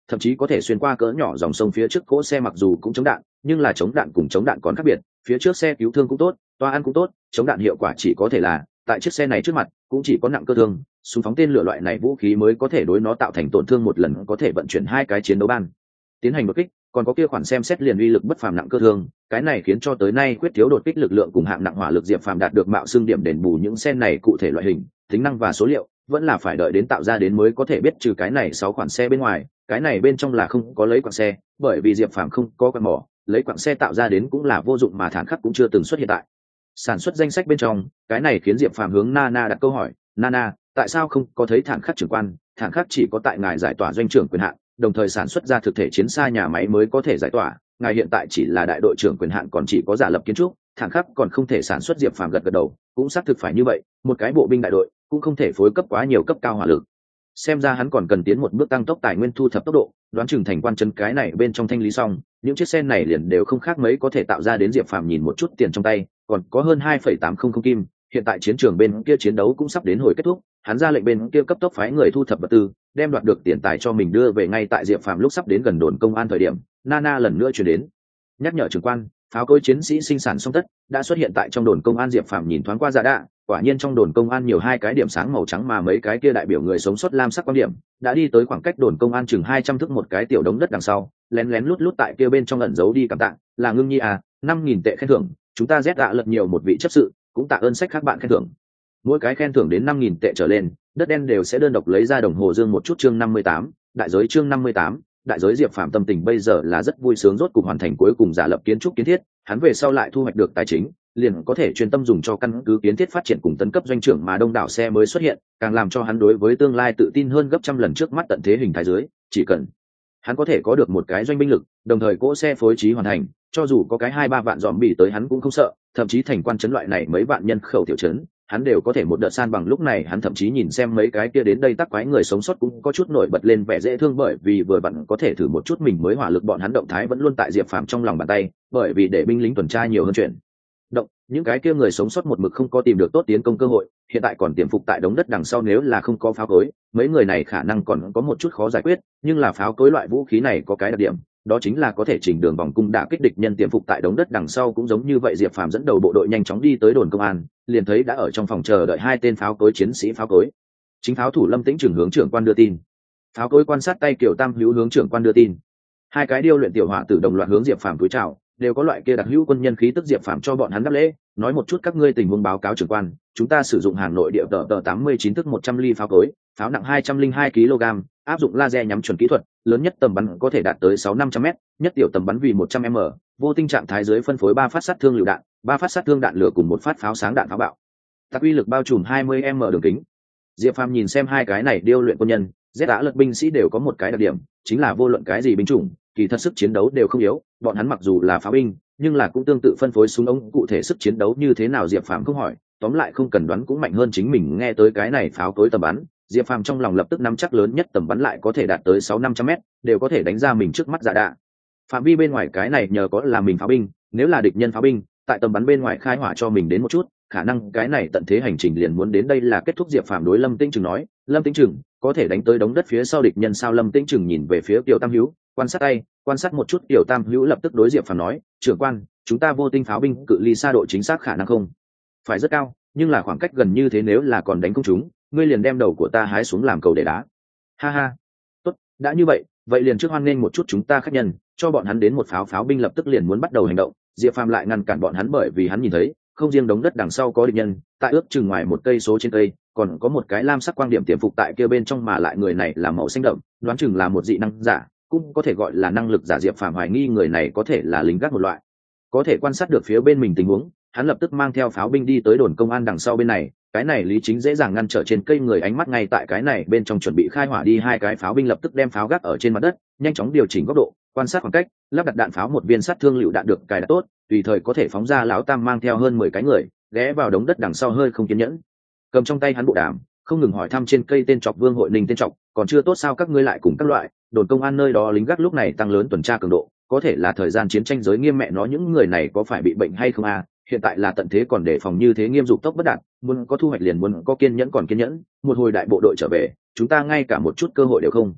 thậm chí có thể xuyên qua cỡ nhỏ dòng sông phía trước cỗ xe, mặc dù cũng chống đạn nhưng là chống đạn cùng chống đạn còn khác biệt. Phía trước xe cứu thương cũng tốt, toa ăn cũng tốt, chống đạn hiệu quả chỉ có thể là tại chiếc xe này trước mặt cũng chỉ có nặng cơ thương, súng phóng tên lửa loại này vũ khí mới có thể đối nó tạo thành tổn thương, một lần có thể vận chuyển hai cái chiến đấu ban tiến hành đột kích. Còn có kia khoản xem xét liền uy lực bất phàm nặng cơ thương, cái này khiến cho tới nay quyết thiếu đột kích lực lượng cùng hạng nặng hỏa lực Diệp Phàm đạt được mạo xương điểm đền bù những xe này cụ thể loại hình, tính năng và số liệu vẫn là phải đợi đến tạo ra đến mới có thể biết. Trừ cái này sáu khoản xe bên ngoài, cái này bên trong là không có lấy quặng xe, bởi vì Diệp Phàm không có quặng mỏ, lấy quặng xe tạo ra đến cũng là vô dụng, mà thản khắc cũng chưa từng xuất hiện tại sản xuất danh sách bên trong. Cái này khiến Diệp Phàm hướng Nana đặt câu hỏi, Nana, tại sao không có thấy thản khắc trưởng quan? Thản khắc chỉ có tại ngài giải tỏa doanh trưởng quyền hạn, đồng thời sản xuất ra thực thể chiến xa nhà máy mới có thể giải tỏa, ngài hiện tại chỉ là đại đội trưởng quyền hạn, còn chỉ có giả lập kiến trúc, thản khắc còn không thể sản xuất. Diệp Phàm gật gật đầu, cũng xác thực phải như vậy, một cái bộ binh đại đội cũng không thể phối cấp quá nhiều cấp cao hỏa lực, xem ra hắn còn cần tiến một bước tăng tốc tài nguyên thu thập tốc độ. Đoán chừng thành quan chân cái này bên trong thanh lý xong, những chiếc xe này liền đều không khác mấy có thể tạo ra đến. Diệp Phàm nhìn một chút tiền trong tay, còn có hơn hai phẩy tám không không kim. Hiện tại chiến trường bên kia chiến đấu cũng sắp đến hồi kết thúc, hắn ra lệnh bên kia cấp tốc phái người thu thập vật tư, đem đoạt được tiền tài cho mình đưa về. Ngay tại Diệp Phàm lúc sắp đến gần đồn công an thời điểm, Nana lần nữa chuyển đến nhắc nhở trưởng quan, pháo cối chiến sĩ sinh sản xong tất, đã xuất hiện tại trong đồn công an. Diệp Phàm nhìn thoáng qua Dạ Đạ, quả nhiên trong đồn công an nhiều hai cái điểm sáng màu trắng, mà mấy cái kia đại biểu người sống sót lam sắc quan điểm đã đi tới khoảng cách đồn công an chừng hai trăm thước một cái tiểu đống đất đằng sau, lén lén lút lút tại kia bên trong ẩn giấu đi. Cảm tạ, là Ngưng Nhi à, năm nghìn tệ khen thưởng, chúng ta rét Đạ lật nhiều một vị chấp sự, cũng tạ ơn sách các bạn khen thưởng, mỗi cái khen thưởng đến năm nghìn tệ trở lên, đất đen đều sẽ đơn độc lấy ra đồng hồ dương một chút. Chương năm mươi tám, đại giới. Chương năm mươi tám, đại giới. Diệp Phàm tâm tình bây giờ là rất vui sướng, rốt cục hoàn thành cuối cùng giả lập kiến trúc kiến thiết, hắn về sau lại thu hoạch được tài chính, liền có thể chuyên tâm dùng cho căn cứ kiến thiết phát triển cùng tấn cấp doanh trưởng. Mà đông đảo xe mới xuất hiện, càng làm cho hắn đối với tương lai tự tin hơn gấp trăm lần. Trước mắt tận thế hình thái dưới, chỉ cần hắn có thể có được một cái doanh binh lực, đồng thời cỗ xe phối trí hoàn thành, cho dù có cái hai ba vạn dòm bì tới hắn cũng không sợ, thậm chí thành quan trấn loại này mấy vạn nhân khẩu tiểu trấn hắn đều có thể một đợt san bằng. Lúc này hắn thậm chí nhìn xem mấy cái kia đến đây tắc quái người sống sót cũng có chút nổi bật lên vẻ dễ thương, bởi vì vừa vặn có thể thử một chút mình mới hỏa lực. Bọn hắn động thái vẫn luôn tại Diệp Phàm trong lòng bàn tay, bởi vì để binh lính tuần tra nhiều hơn chuyện động, những cái kia người sống sót một mực không có tìm được tốt tiến công cơ hội, hiện tại còn tiềm phục tại đống đất đằng sau. Nếu là không có pháo cối, mấy người này khả năng còn có một chút khó giải quyết, nhưng là pháo cối loại vũ khí này có cái đặc điểm, đó chính là có thể chỉnh đường vòng cung đả kích địch nhân. Tiềm phục tại đống đất đằng sau cũng giống như vậy. Diệp Phàm dẫn đầu bộ đội nhanh chóng đi tới đồn công an, liền thấy đã ở trong phòng chờ đợi hai tên pháo cối chiến sĩ. Pháo cối chính pháo thủ Lâm Tĩnh Trường hướng trưởng quan đưa tin, pháo cối quan sát tay Kiều Tam Hữu hướng trưởng quan đưa tin. Hai cái điêu luyện tiểu hỏa tử đồng loạt hướng Diệp Phàm cúi chào, đều có loại kia đặc hữu quân nhân khí tức. Diệp Phàm cho bọn hắn đáp lễ, nói một chút các ngươi tình huống báo cáo trưởng quan. Chúng ta sử dụng hàng nội địa tờ tờ tám mươi chín thức một trăm ly pháo cối, pháo nặng hai trăm linh hai ki lô gam, áp dụng laser nhắm chuẩn kỹ thuật, lớn nhất tầm bắn có thể đạt tới sáu năm trăm mét, nhất tiểu tầm bắn vì một trăm m, vô tinh trạng thái dưới phân phối ba phát sát thương lựu đạn, ba phát sát thương đạn lửa cùng một phát pháo sáng đạn pháo bạo, tác uy lực bao trùm hai mươi m đường kính. Diệp Phàm nhìn xem hai cái này điêu luyện quân nhân, Z đã lật binh sĩ đều có một cái đặc điểm, chính là vô luận cái gì binh chủng, kỳ thật sức chiến đấu đều không yếu. Bọn hắn mặc dù là pháo binh, nhưng là cũng tương tự phân phối súng ống, cụ thể sức chiến đấu như thế nào Diệp Phàm không hỏi, tóm lại không cần đoán cũng mạnh hơn chính mình. Nghe tới cái này pháo cối tầm bắn, Diệp Phàm trong lòng lập tức nắm chắc lớn nhất tầm bắn lại có thể đạt tới sáu năm trăm mét, đều có thể đánh ra mình trước mắt Dạ Đạ. Phạm vi bên ngoài cái này nhờ có là mình pháo binh, nếu là địch nhân pháo binh, tại tầm bắn bên ngoài khai hỏa cho mình đến một chút, khả năng cái này tận thế hành trình liền muốn đến đây là kết thúc. Diệp Phàm đối Lâm Tĩnh Trừng nói, Lâm Tĩnh Trừng, có thể đánh tới đống đất phía sau địch nhân sao? Lâm Tĩnh Trừng nhìn về phía Kiều Tam Hữu, quan sát tay, quan sát một chút. Kiều Tam Hữu lập tức đối Diệp Phàm nói, trưởng quan, chúng ta vô tinh pháo binh cự ly xa độ chính xác khả năng không phải rất cao, nhưng là khoảng cách gần như thế nếu là còn đánh không chúng, ngươi liền đem đầu của ta hái xuống làm cầu để đá. Ha ha, tốt, đã như vậy, vậy liền trước hoan nghênh một chút chúng ta khách nhân, cho bọn hắn đến một pháo. Pháo binh lập tức liền muốn bắt đầu hành động. Diệp Phàm lại ngăn cản bọn hắn, bởi vì hắn nhìn thấy không riêng đống đất đằng sau có địch nhân, tại ước chừng ngoài một cây số trên cây còn có một cái lam sắc quang điểm tiềm phục tại kia bên trong, mà lại người này là màu xanh đậm, đoán chừng là một dị năng giả, cũng có thể gọi là năng lực giả. Diệp Phàm hoài nghi người này có thể là lính gác một loại, có thể quan sát được phía bên mình tình huống. Hắn lập tức mang theo pháo binh đi tới đồn công an đằng sau bên này, cái này Lý Chính dễ dàng ngăn trở trên cây người ánh mắt. Ngay tại cái này bên trong chuẩn bị khai hỏa đi, hai cái pháo binh lập tức đem pháo gác ở trên mặt đất, nhanh chóng điều chỉnh góc độ, quan sát khoảng cách, lắp đặt đạn pháo. Một viên sát thương lựu đạn được cài đặt tốt, tùy thời có thể phóng ra. Lão Tam mang theo hơn mười cái người ghé vào đống đất đằng sau, hơi không kiên nhẫn, cầm trong tay hắn bộ đàm, không ngừng hỏi thăm trên cây tên trọc Vương Hội Ninh. Tên trọc, còn chưa tốt sao? Các ngươi lại cùng các loại đồn công an nơi đó lính gác lúc này tăng lớn tuần tra cường độ, có thể là thời gian chiến tranh giới nghiêm. Mẹ nó, những người này có phải bị bệnh hay không à? Hiện tại là tận thế còn đề phòng như thế nghiêm, dục tốc bất đạt, muốn có thu hoạch liền muốn có kiên nhẫn, còn kiên nhẫn, một hồi đại bộ đội trở về, chúng ta ngay cả một chút cơ hội đều không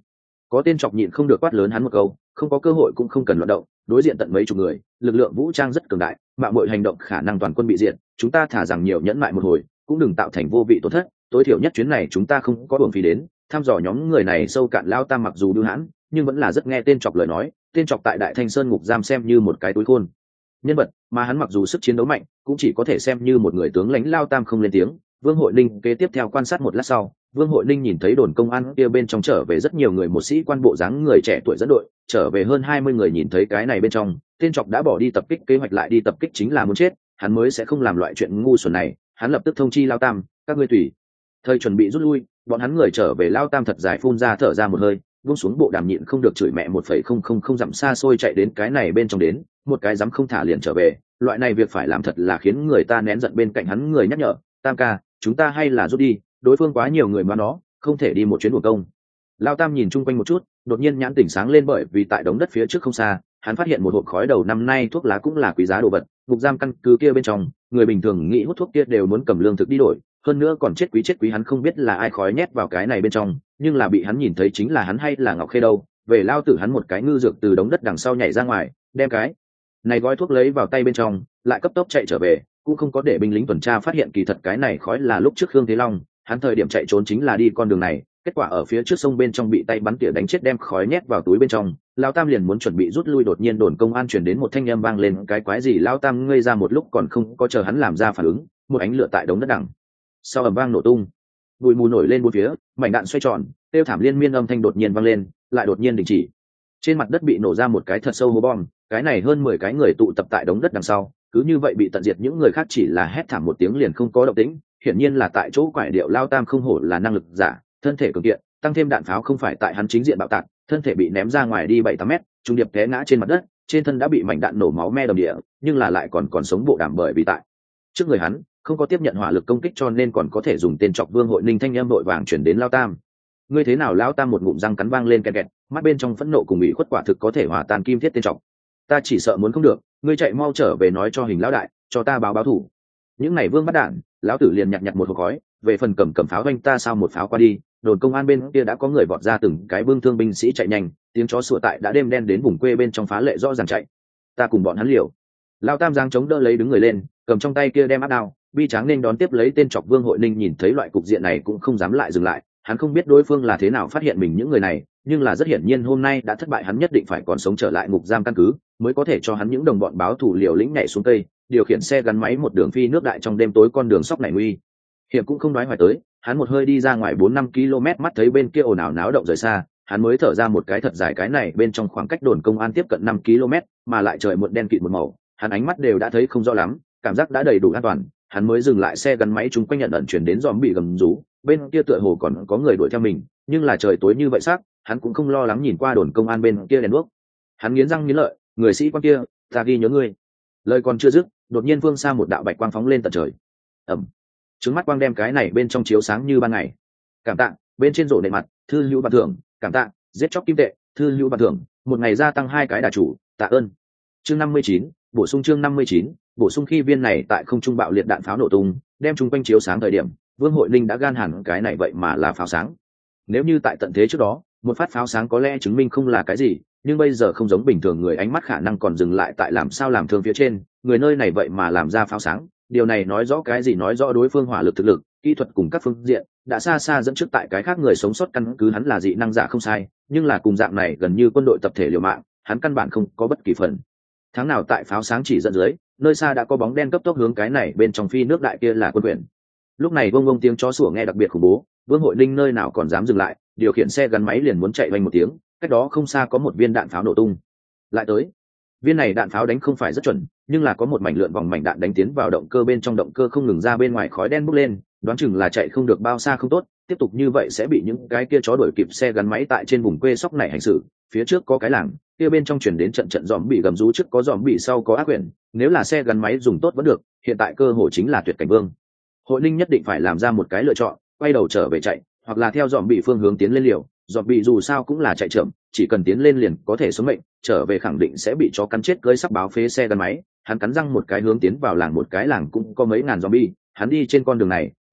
Có tên chọc nhịn không được quát lớn hắn một câu, không có cơ hội cũng không cần loạn động, đối diện tận mấy chục người, lực lượng vũ trang rất cường đại, mạo muội hành động khả năng toàn quân bị diệt, chúng ta thả rằng nhiều nhẫn mại một hồi, cũng đừng tạo thành vô vị tổn thất, tối thiểu nhất chuyến này chúng ta không có uổng phí đến. Thăm dò nhóm người này sâu cạn lao tam mặc dù bưu hãn, nhưng vẫn là rất nghe tên chọc lời nói, tên chọc tại Đại Thanh Sơn ngục giam xem như một cái túi khôn nhân vật, mà hắn mặc dù sức chiến đấu mạnh, cũng chỉ có thể xem như một người tướng lãnh lao tam không lên tiếng. Vương Hội Ninh kế tiếp theo quan sát một lát sau, Vương Hội Ninh nhìn thấy đồn công an kia bên trong trở về rất nhiều người, một sĩ quan bộ dáng người trẻ tuổi dẫn đội, trở về hơn hai mươi người. Nhìn thấy cái này bên trong, tên chọc đã bỏ đi tập kích kế hoạch, lại đi tập kích chính là muốn chết, hắn mới sẽ không làm loại chuyện ngu xuẩn này. Hắn lập tức thông chi lao tam, các ngươi tùy thời chuẩn bị rút lui. Bọn hắn người trở về, lao tam thật dài phun ra thở ra một hơi, buông xuống bộ đàm, nhịn không được chửi mẹ một phẩy không không không dặm xa xôi chạy đến cái này bên trong đến, một cái dám không thả liền trở về. Loại này việc phải làm thật là khiến người ta nén giận. Bên cạnh hắn người nhắc nhở, tam ca, chúng ta hay là rút đi, đối phương quá nhiều người mà nó không thể đi một chuyến buồn công. Lao tam nhìn chung quanh một chút, đột nhiên nhãn tỉnh sáng lên, bởi vì tại đống đất phía trước không xa, hắn phát hiện một hộp khói đầu năm nay thuốc lá, cũng là quý giá đồ vật. Ngục giam căn cứ kia bên trong, người bình thường nghĩ hút thuốc kia đều muốn cầm lương thực đi đổi, hơn nữa còn chết quý chết quý. Hắn không biết là ai khói nhét vào cái này bên trong, nhưng là bị hắn nhìn thấy chính là hắn hay là Ngọc Khê đâu. Về lao tử hắn một cái ngư dược từ đống đất đằng sau nhảy ra ngoài, đem cái này gói thuốc lấy vào tay bên trong, lại cấp tốc chạy trở về, cũng không có để binh lính tuần tra phát hiện. Kỳ thật cái này khói là lúc trước Khương Thế Long, hắn thời điểm chạy trốn chính là đi con đường này, kết quả ở phía trước sông bên trong bị tay bắn tỉa đánh chết, đem khói nhét vào túi bên trong. Lao tam liền muốn chuẩn bị rút lui, đột nhiên đồn công an chuyển đến một thanh âm vang lên, cái quái gì? Lao tam ngây ra một lúc, còn không có chờ hắn làm ra phản ứng, một ánh lửa tại đống đất đằng sau ầm vang nổ tung, bụi mù nổi lên bốn phía, mảnh đạn xoay tròn, tiêu thảm liên miên âm thanh đột nhiên vang lên, lại đột nhiên đình chỉ. Trên mặt đất bị nổ ra một cái thật sâu hố bom, cái này hơn mười cái người tụ tập tại đống đất đằng sau, cứ như vậy bị tận diệt. Những người khác chỉ là hét thảm một tiếng liền không có động tĩnh, hiển nhiên là tại chỗ quải điệu. Lao tam không hổ là năng lực giả, thân thể cường kiện, tăng thêm đạn pháo không phải tại hắn chính diện bạo tạc, thân thể bị ném ra ngoài đi bảy tám mét, trung điệp té ngã trên mặt đất, trên thân đã bị mảnh đạn nổ máu me đầm địa, nhưng là lại còn còn sống bộ đàm, bởi vì tại trước người hắn không có tiếp nhận hỏa lực công kích, cho nên còn có thể dùng tên chọc. Vương Hội Ninh thanh em đội vàng chuyển đến Lao tam, ngươi thế nào? Lao tam một ngụm răng cắn vang lên kẹt kẹt, mắt bên trong phẫn nộ cùng ủy khuất quả thực có thể hòa tan kim thiết. Tên chọc, ta chỉ sợ muốn không được, ngươi chạy mau trở về nói cho Hình lão đại, cho ta báo báo thủ. Những này vương bắt đạn, lão tử liền nhặt nhặt một hộp khói, về phần cầm cầm pháo doanh ta sao một pháo qua đi. Đồn công an bên kia đã có người vọt ra, từng cái bưng thương binh sĩ chạy nhanh, tiếng chó sủa tại đã đêm đen đến vùng quê bên trong phá lệ rõ ràng chạy. Ta cùng bọn hắn liều. Lao tam giang chống đỡ lấy đứng người lên, cầm trong tay kia đem áp đao, bi tráng nên đón tiếp lấy tên chọc. Vương Hội Ninh nhìn thấy loại cục diện này cũng không dám lại dừng lại, hắn không biết đối phương là thế nào phát hiện mình những người này, nhưng là rất hiển nhiên hôm nay đã thất bại, hắn nhất định phải còn sống trở lại ngục giam căn cứ, mới có thể cho hắn những đồng bọn báo thù. Liều lĩnh nhảy xuống cây, điều khiển xe gắn máy một đường phi nước đại trong đêm tối, con đường sóc này nguy hiểm cũng không nói hoài tới. Hắn một hơi đi ra ngoài bốn năm ki lô mét, mắt thấy bên kia ồn ào náo động rời xa, hắn mới thở ra một cái thật dài. Cái này bên trong khoảng cách đồn công an tiếp cận năm ki lô mét, mà lại trời muộn đen kịt một màu, hắn ánh mắt đều đã thấy không rõ lắm, cảm giác đã đầy đủ an toàn. Hắn mới dừng lại xe gắn máy, chúng quanh nhận ẩn chuyển đến dòm bị gầm rú, bên kia tựa hồ còn có người đuổi theo mình, nhưng là trời tối như vậy sắc, hắn cũng không lo lắng. Nhìn qua đồn công an bên kia đèn đuốc, hắn nghiến răng nghiến lợi, người sĩ quan kia, ta ghi nhớ ngươi. Lời còn chưa dứt, đột nhiên phương xa một đạo bạch quang phóng lên tận trời, ẩm, trứng mắt quang đem cái này bên trong chiếu sáng như ban ngày. Cảm tạ, bên trên rổ nệ mặt, thư hữu bàn thưởng. Cảm tạ, giết chóc kim tệ, thư hữu bàn thưởng, một ngày gia tăng hai cái đà chủ, tạ ơn. Chương năm mươi chín, bổ sung. Chương năm mươi chín, bổ sung. Khi viên này tại không trung bạo liệt đạn pháo nổ tung, đem chung quanh chiếu sáng thời điểm, Vương Hội Ninh đã gan hẳn cái này vậy mà là pháo sáng. Nếu như tại tận thế trước đó, một phát pháo sáng có lẽ chứng minh không là cái gì, nhưng bây giờ không giống bình thường, người ánh mắt khả năng còn dừng lại tại làm sao làm thương phía trên, người nơi này vậy mà làm ra pháo sáng. Điều này nói rõ cái gì? Nói rõ đối phương hỏa lực, thực lực, kỹ thuật cùng các phương diện đã xa xa dẫn trước tại cái khác người sống sót. Căn cứ hắn là dị năng giả không sai, nhưng là cùng dạng này gần như quân đội tập thể liều mạng, hắn căn bản không có bất kỳ phần tháng nào. Tại pháo sáng chỉ dẫn dưới, nơi xa đã có bóng đen cấp tốc hướng cái này bên trong phi nước đại, kia là quân quyền. Lúc này bông bông tiếng chó sủa nghe đặc biệt khủng bố, Vương Hội Ninh nơi nào còn dám dừng lại, điều khiển xe gắn máy liền muốn chạy vanh một tiếng. Cách đó không xa có một viên đạn pháo nổ tung lại tới. Viên này đạn pháo đánh không phải rất chuẩn, nhưng là có một mảnh lượn vòng mảnh đạn đánh tiến vào động cơ bên trong, động cơ không ngừng ra bên ngoài khói đen bốc lên, đoán chừng là chạy không được bao xa không tốt, tiếp tục như vậy sẽ bị những cái kia chó đuổi kịp. Xe gắn máy tại trên vùng quê sóc này hành xử, phía trước có cái làng, kia bên trong chuyển đến trận trận dòm bị gầm rú, trước có dòm bị sau có ác quyển. Nếu là xe gắn máy dùng tốt vẫn được, hiện tại cơ hội chính là tuyệt cảnh. Vương Hội Ninh nhất định phải làm ra một cái lựa chọn, quay đầu trở về chạy, hoặc là theo dòm bị phương hướng tiến lên liều. Dòm bị dù sao cũng là chạy chậm, chỉ cần tiến lên liền có thể sống mệnh, trở về khẳng định sẽ bị chó cắn chết, cưới sắc báo phế xe gắn máy. Hắn cắn răng một cái hướng tiến vào làng, một cái làng cũng có mấy ngàn zombie, hắn đi trên con đường này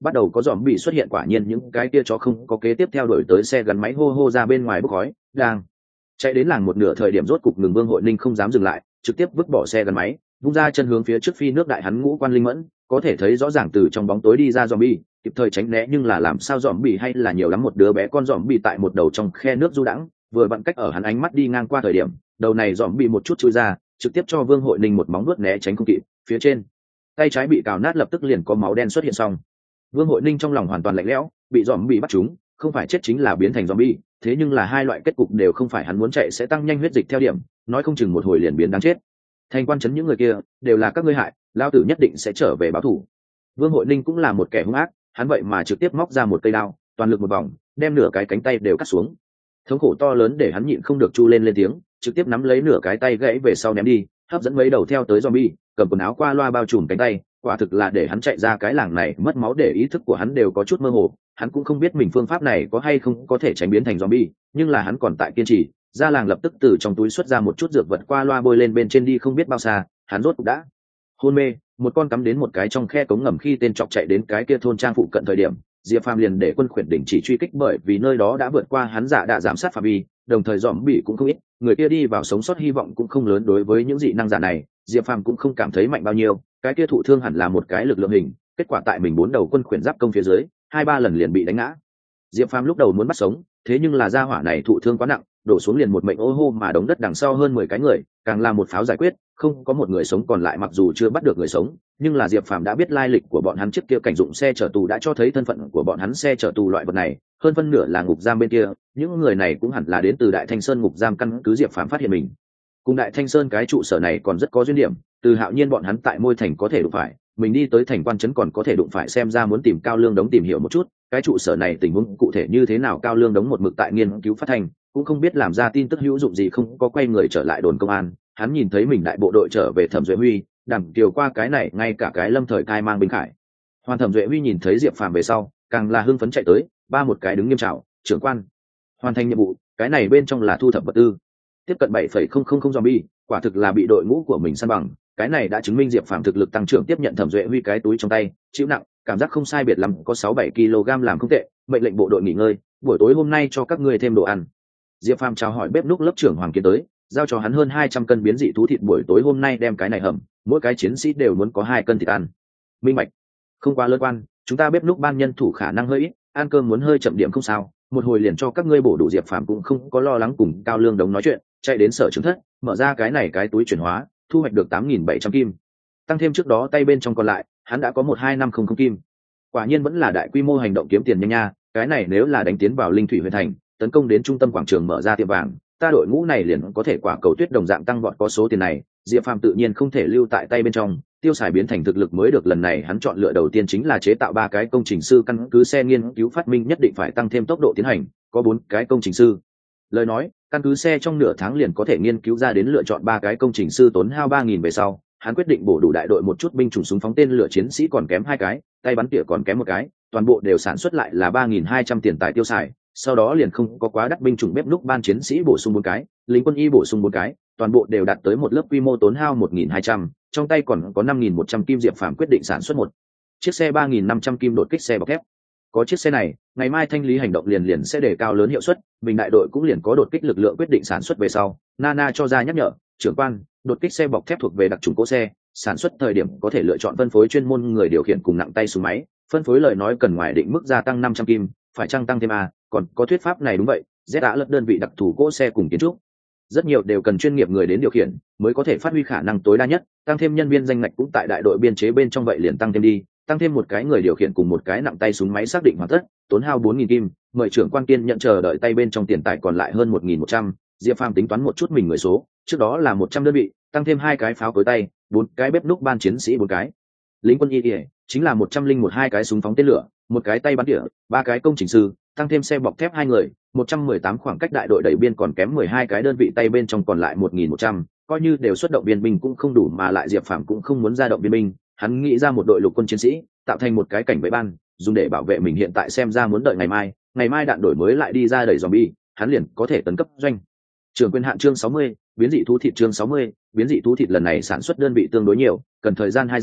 bắt đầu có dòm bị xuất hiện, quả nhiên những cái kia chó không có kế tiếp theo đuổi tới xe gắn máy hô hô ra bên ngoài bốc khói, đang chạy đến làng một nửa thời điểm rốt cục ngừng. Vương Hội Ninh không dám dừng lại, trực tiếp vứt bỏ xe gắn máy, vung ra chân hướng phía trước phi nước đại. hắn ngũ quan linh mẫn, có thể thấy rõ ràng từ trong bóng tối đi ra zombie, kịp thời tránh né. Nhưng là làm sao zombie hay là nhiều lắm, một đứa bé con zombie tại một đầu trong khe nước du đãng, vừa vặn cách ở hắn ánh mắt đi ngang qua thời điểm, đầu này zombie một chút chui ra, trực tiếp cho Vương Hội Ninh một móng vuốt né tránh không kịp, phía trên tay trái bị cào nát, lập tức liền có máu đen xuất hiện. Xong Vương Hội Ninh trong lòng hoàn toàn lạnh lẽo, bị zombie bắt trúng, không phải chết chính là biến thành zombie, thế nhưng là hai loại kết cục đều không phải hắn muốn. Chạy sẽ tăng nhanh huyết dịch theo điểm, nói không chừng một hồi liền biến đáng chết. Thành quan trấn những người kia đều là các ngươi hại, lao tử nhất định sẽ trở về báo thù. Vương Hội Ninh cũng là một kẻ hung ác, hắn vậy mà trực tiếp móc ra một cây đao, toàn lực một vòng đem nửa cái cánh tay đều cắt xuống. Thống khổ to lớn để hắn nhịn không được chu lên lên tiếng, trực tiếp nắm lấy nửa cái tay gãy về sau ném đi, hấp dẫn mấy đầu theo tới zombie, cầm quần áo qua loa bao trùm cánh tay. Quả thực là để hắn chạy ra cái làng này mất máu, để ý thức của hắn đều có chút mơ hồ. Hắn cũng không biết mình phương pháp này có hay không có thể tránh biến thành zombie, nhưng là hắn còn tại kiên trì. Ra làng lập tức từ trong túi xuất ra một chút dược vật, qua loa bôi lên bên trên, đi không biết bao xa, hắn rốt cũng đã hôn mê. Một con cắm đến một cái trong khe cống ngầm, khi tên chọc chạy đến cái kia thôn trang phụ cận thời điểm, Diệp Phàm liền để quân khuyển đình chỉ truy kích, bởi vì nơi đó đã vượt qua hắn giả đã giám sát phạm vi, đồng thời dòm bị cũng không ít, người kia đi vào sống sót hy vọng cũng không lớn. Đối với những dị năng giả này, Diệp Phàm cũng không cảm thấy mạnh bao nhiêu, cái kia thụ thương hẳn là một cái lực lượng hình, kết quả tại mình bốn đầu quân khuyển giáp công phía dưới, hai ba lần liền bị đánh ngã. Diệp Phàm lúc đầu muốn bắt sống, thế nhưng là gia hỏa này thụ thương quá nặng, đổ xuống liền một mệnh ô hô mà đống đất đằng sau hơn mười cái người, càng là một pháo giải quyết, không có một người sống còn lại. Mặc dù chưa bắt được người sống, nhưng là Diệp Phàm đã biết lai lịch của bọn hắn, chiếc kia cảnh dụng xe chở tù đã cho thấy thân phận của bọn hắn. Xe chở tù loại vật này, hơn phân nửa là ngục giam bên kia, những người này cũng hẳn là đến từ Đại Thanh Sơn ngục giam. Căn cứ Diệp Phàm phát hiện mình cùng Đại Thanh Sơn cái trụ sở này còn rất có duyên điểm, từ Hạo Nhiên bọn hắn tại Môi Thành có thể đụng phải, mình đi tới thành quan trấn còn có thể đụng phải. Xem ra muốn tìm Cao Lương Đống tìm hiểu một chút cái trụ sở này tình huống cụ thể như thế nào. Cao Lương Đống một mực tại nghiên cứu phát thanh, cũng không biết làm ra tin tức hữu dụng gì, không có quay người trở lại đồn công an. Hắn nhìn thấy mình đại bộ đội trở về, Thẩm Duệ Huy đằng kiều qua cái này, ngay cả cái Lâm Thời cai mang binh khải hoàn. Thẩm Duệ Huy nhìn thấy Diệp Phàm về sau, càng là hưng phấn chạy tới, ba một cái đứng nghiêm chào, trưởng quan hoàn thành nhiệm vụ. Cái này bên trong là thu thập vật tư, tiếp cận bảy phẩy không không không zombie, quả thực là bị đội ngũ của mình săn bằng. Cái này đã chứng minh Diệp Phàm thực lực tăng trưởng. Tiếp nhận Thẩm Duệ Huy cái túi trong tay, chịu nặng, cảm giác không sai biệt lắm, có sáu bảy kg làm không tệ. Mệnh lệnh bộ đội nghỉ ngơi, buổi tối hôm nay cho các ngươi thêm đồ ăn. Diệp Phàm chào hỏi bếp núc lớp trưởng Hoàng Kiến tới, giao cho hắn hơn hai trăm cân biến dị thú thịt, buổi tối hôm nay đem cái này hầm, mỗi cái chiến sĩ đều muốn có hai cân thịt ăn. Minh bạch. Không quá lớn quan, chúng ta bếp núc ban nhân thủ khả năng hơi ít, ăn cơm muốn hơi chậm điểm không sao, một hồi liền cho các ngươi bổ đủ. Diệp Phàm cũng không có lo lắng cùng Cao Lương Đống nói chuyện, chạy đến sở trưởng thất, mở ra cái này cái túi chuyển hóa, thu hoạch được tám nghìn bảy trăm kim, tăng thêm trước đó tay bên trong còn lại, hắn đã có một hai năm không không kim. Quả nhiên vẫn là đại quy mô hành động kiếm tiền nhanh nha, cái này nếu là đánh tiến vào Linh Thủy huyện thành, tấn công đến trung tâm quảng trường, mở ra tiệm vàng, ta đội ngũ này liền có thể quả cầu tuyết đồng dạng tăng vọt. Có số tiền này, Diệp Phàm tự nhiên không thể lưu tại tay bên trong, tiêu xài biến thành thực lực mới được. Lần này hắn chọn lựa đầu tiên chính là chế tạo ba cái công trình sư. Căn cứ xe nghiên cứu phát minh nhất định phải tăng thêm tốc độ tiến hành, có bốn cái công trình sư. Lời nói, căn cứ xe trong nửa tháng liền có thể nghiên cứu ra đến, lựa chọn ba cái công trình sư tốn hao ba nghìn về sau, hắn quyết định bổ đủ đại đội một chút binh chủng súng phóng tên lửa chiến sĩ còn kém hai cái, tay bắn tỉa còn kém một cái, toàn bộ đều sản xuất lại là ba nghìn hai trăm tiền tài tiêu xài. Sau đó liền không có quá đắt, binh chủng bếp núc ban chiến sĩ bổ sung bốn cái, lính quân y bổ sung bốn cái, toàn bộ đều đạt tới một lớp quy mô tốn hao một nghìn hai trăm, trong tay còn có năm nghìn một trăm kim. Diệp Phàm quyết định sản xuất một chiếc xe ba nghìn năm trăm kim đột kích xe bọc thép. Có chiếc xe này, ngày mai thanh lý hành động liền liền sẽ đề cao lớn hiệu suất, mình đại đội cũng liền có đột kích lực lượng. Quyết định sản xuất về sau, Nana cho ra nhắc nhở, trưởng quan, đột kích xe bọc thép thuộc về đặc trùng cỗ xe, sản xuất thời điểm có thể lựa chọn phân phối chuyên môn người điều khiển cùng nặng tay súng máy, phân phối lời nói cần ngoài định mức gia tăng năm trăm kim, phải chăng tăng thêm a? Còn có thuyết pháp này đúng vậy, Z đã lật đơn vị đặc thù cỗ xe cùng kiến trúc, rất nhiều đều cần chuyên nghiệp người đến điều khiển mới có thể phát huy khả năng tối đa nhất. Tăng thêm nhân viên danh ngạch cũng tại đại đội biên chế bên trong, vậy liền tăng thêm đi, tăng thêm một cái người điều khiển cùng một cái nặng tay súng máy xác định hoàn tất, tốn hao bốn nghìn kim. Mời trưởng quan kiên nhận chờ đợi, tay bên trong tiền tài còn lại hơn một nghìn một trăm. Diệp Phàm tính toán một chút mình người số, trước đó là một trăm đơn vị, tăng thêm hai cái pháo cối tay, bốn cái bếp núc ban chiến sĩ, bốn cái lính quân y ỉa, chính là một trăm linh một, hai cái súng phóng tên lửa, một cái tay bắn tỉa, ba cái công trình sư, tăng thêm xe bọc thép hai người, một trăm mười tám. Khoảng cách đại đội đẩy biên còn kém mười hai cái đơn vị, tay bên trong còn lại một nghìn một trăm. Coi như đều xuất động biên binh cũng không đủ, mà lại Diệp Phàm cũng không muốn ra động biên binh, hắn nghĩ ra một đội lục quân chiến sĩ, tạo thành một cái cảnh vệ ban, dùng để bảo vệ mình. Hiện tại xem ra muốn đợi ngày mai, ngày mai đạn đổi mới lại đi ra đẩy zombie, hắn liền có thể tấn cấp doanh trưởng quyền hạn. Chương sáu mươi, biến dị thú thịt. Chương sáu mươi, biến dị thú thịt. Lần này sản xuất đơn vị tương đối nhiều, cần thời gian hai giờ.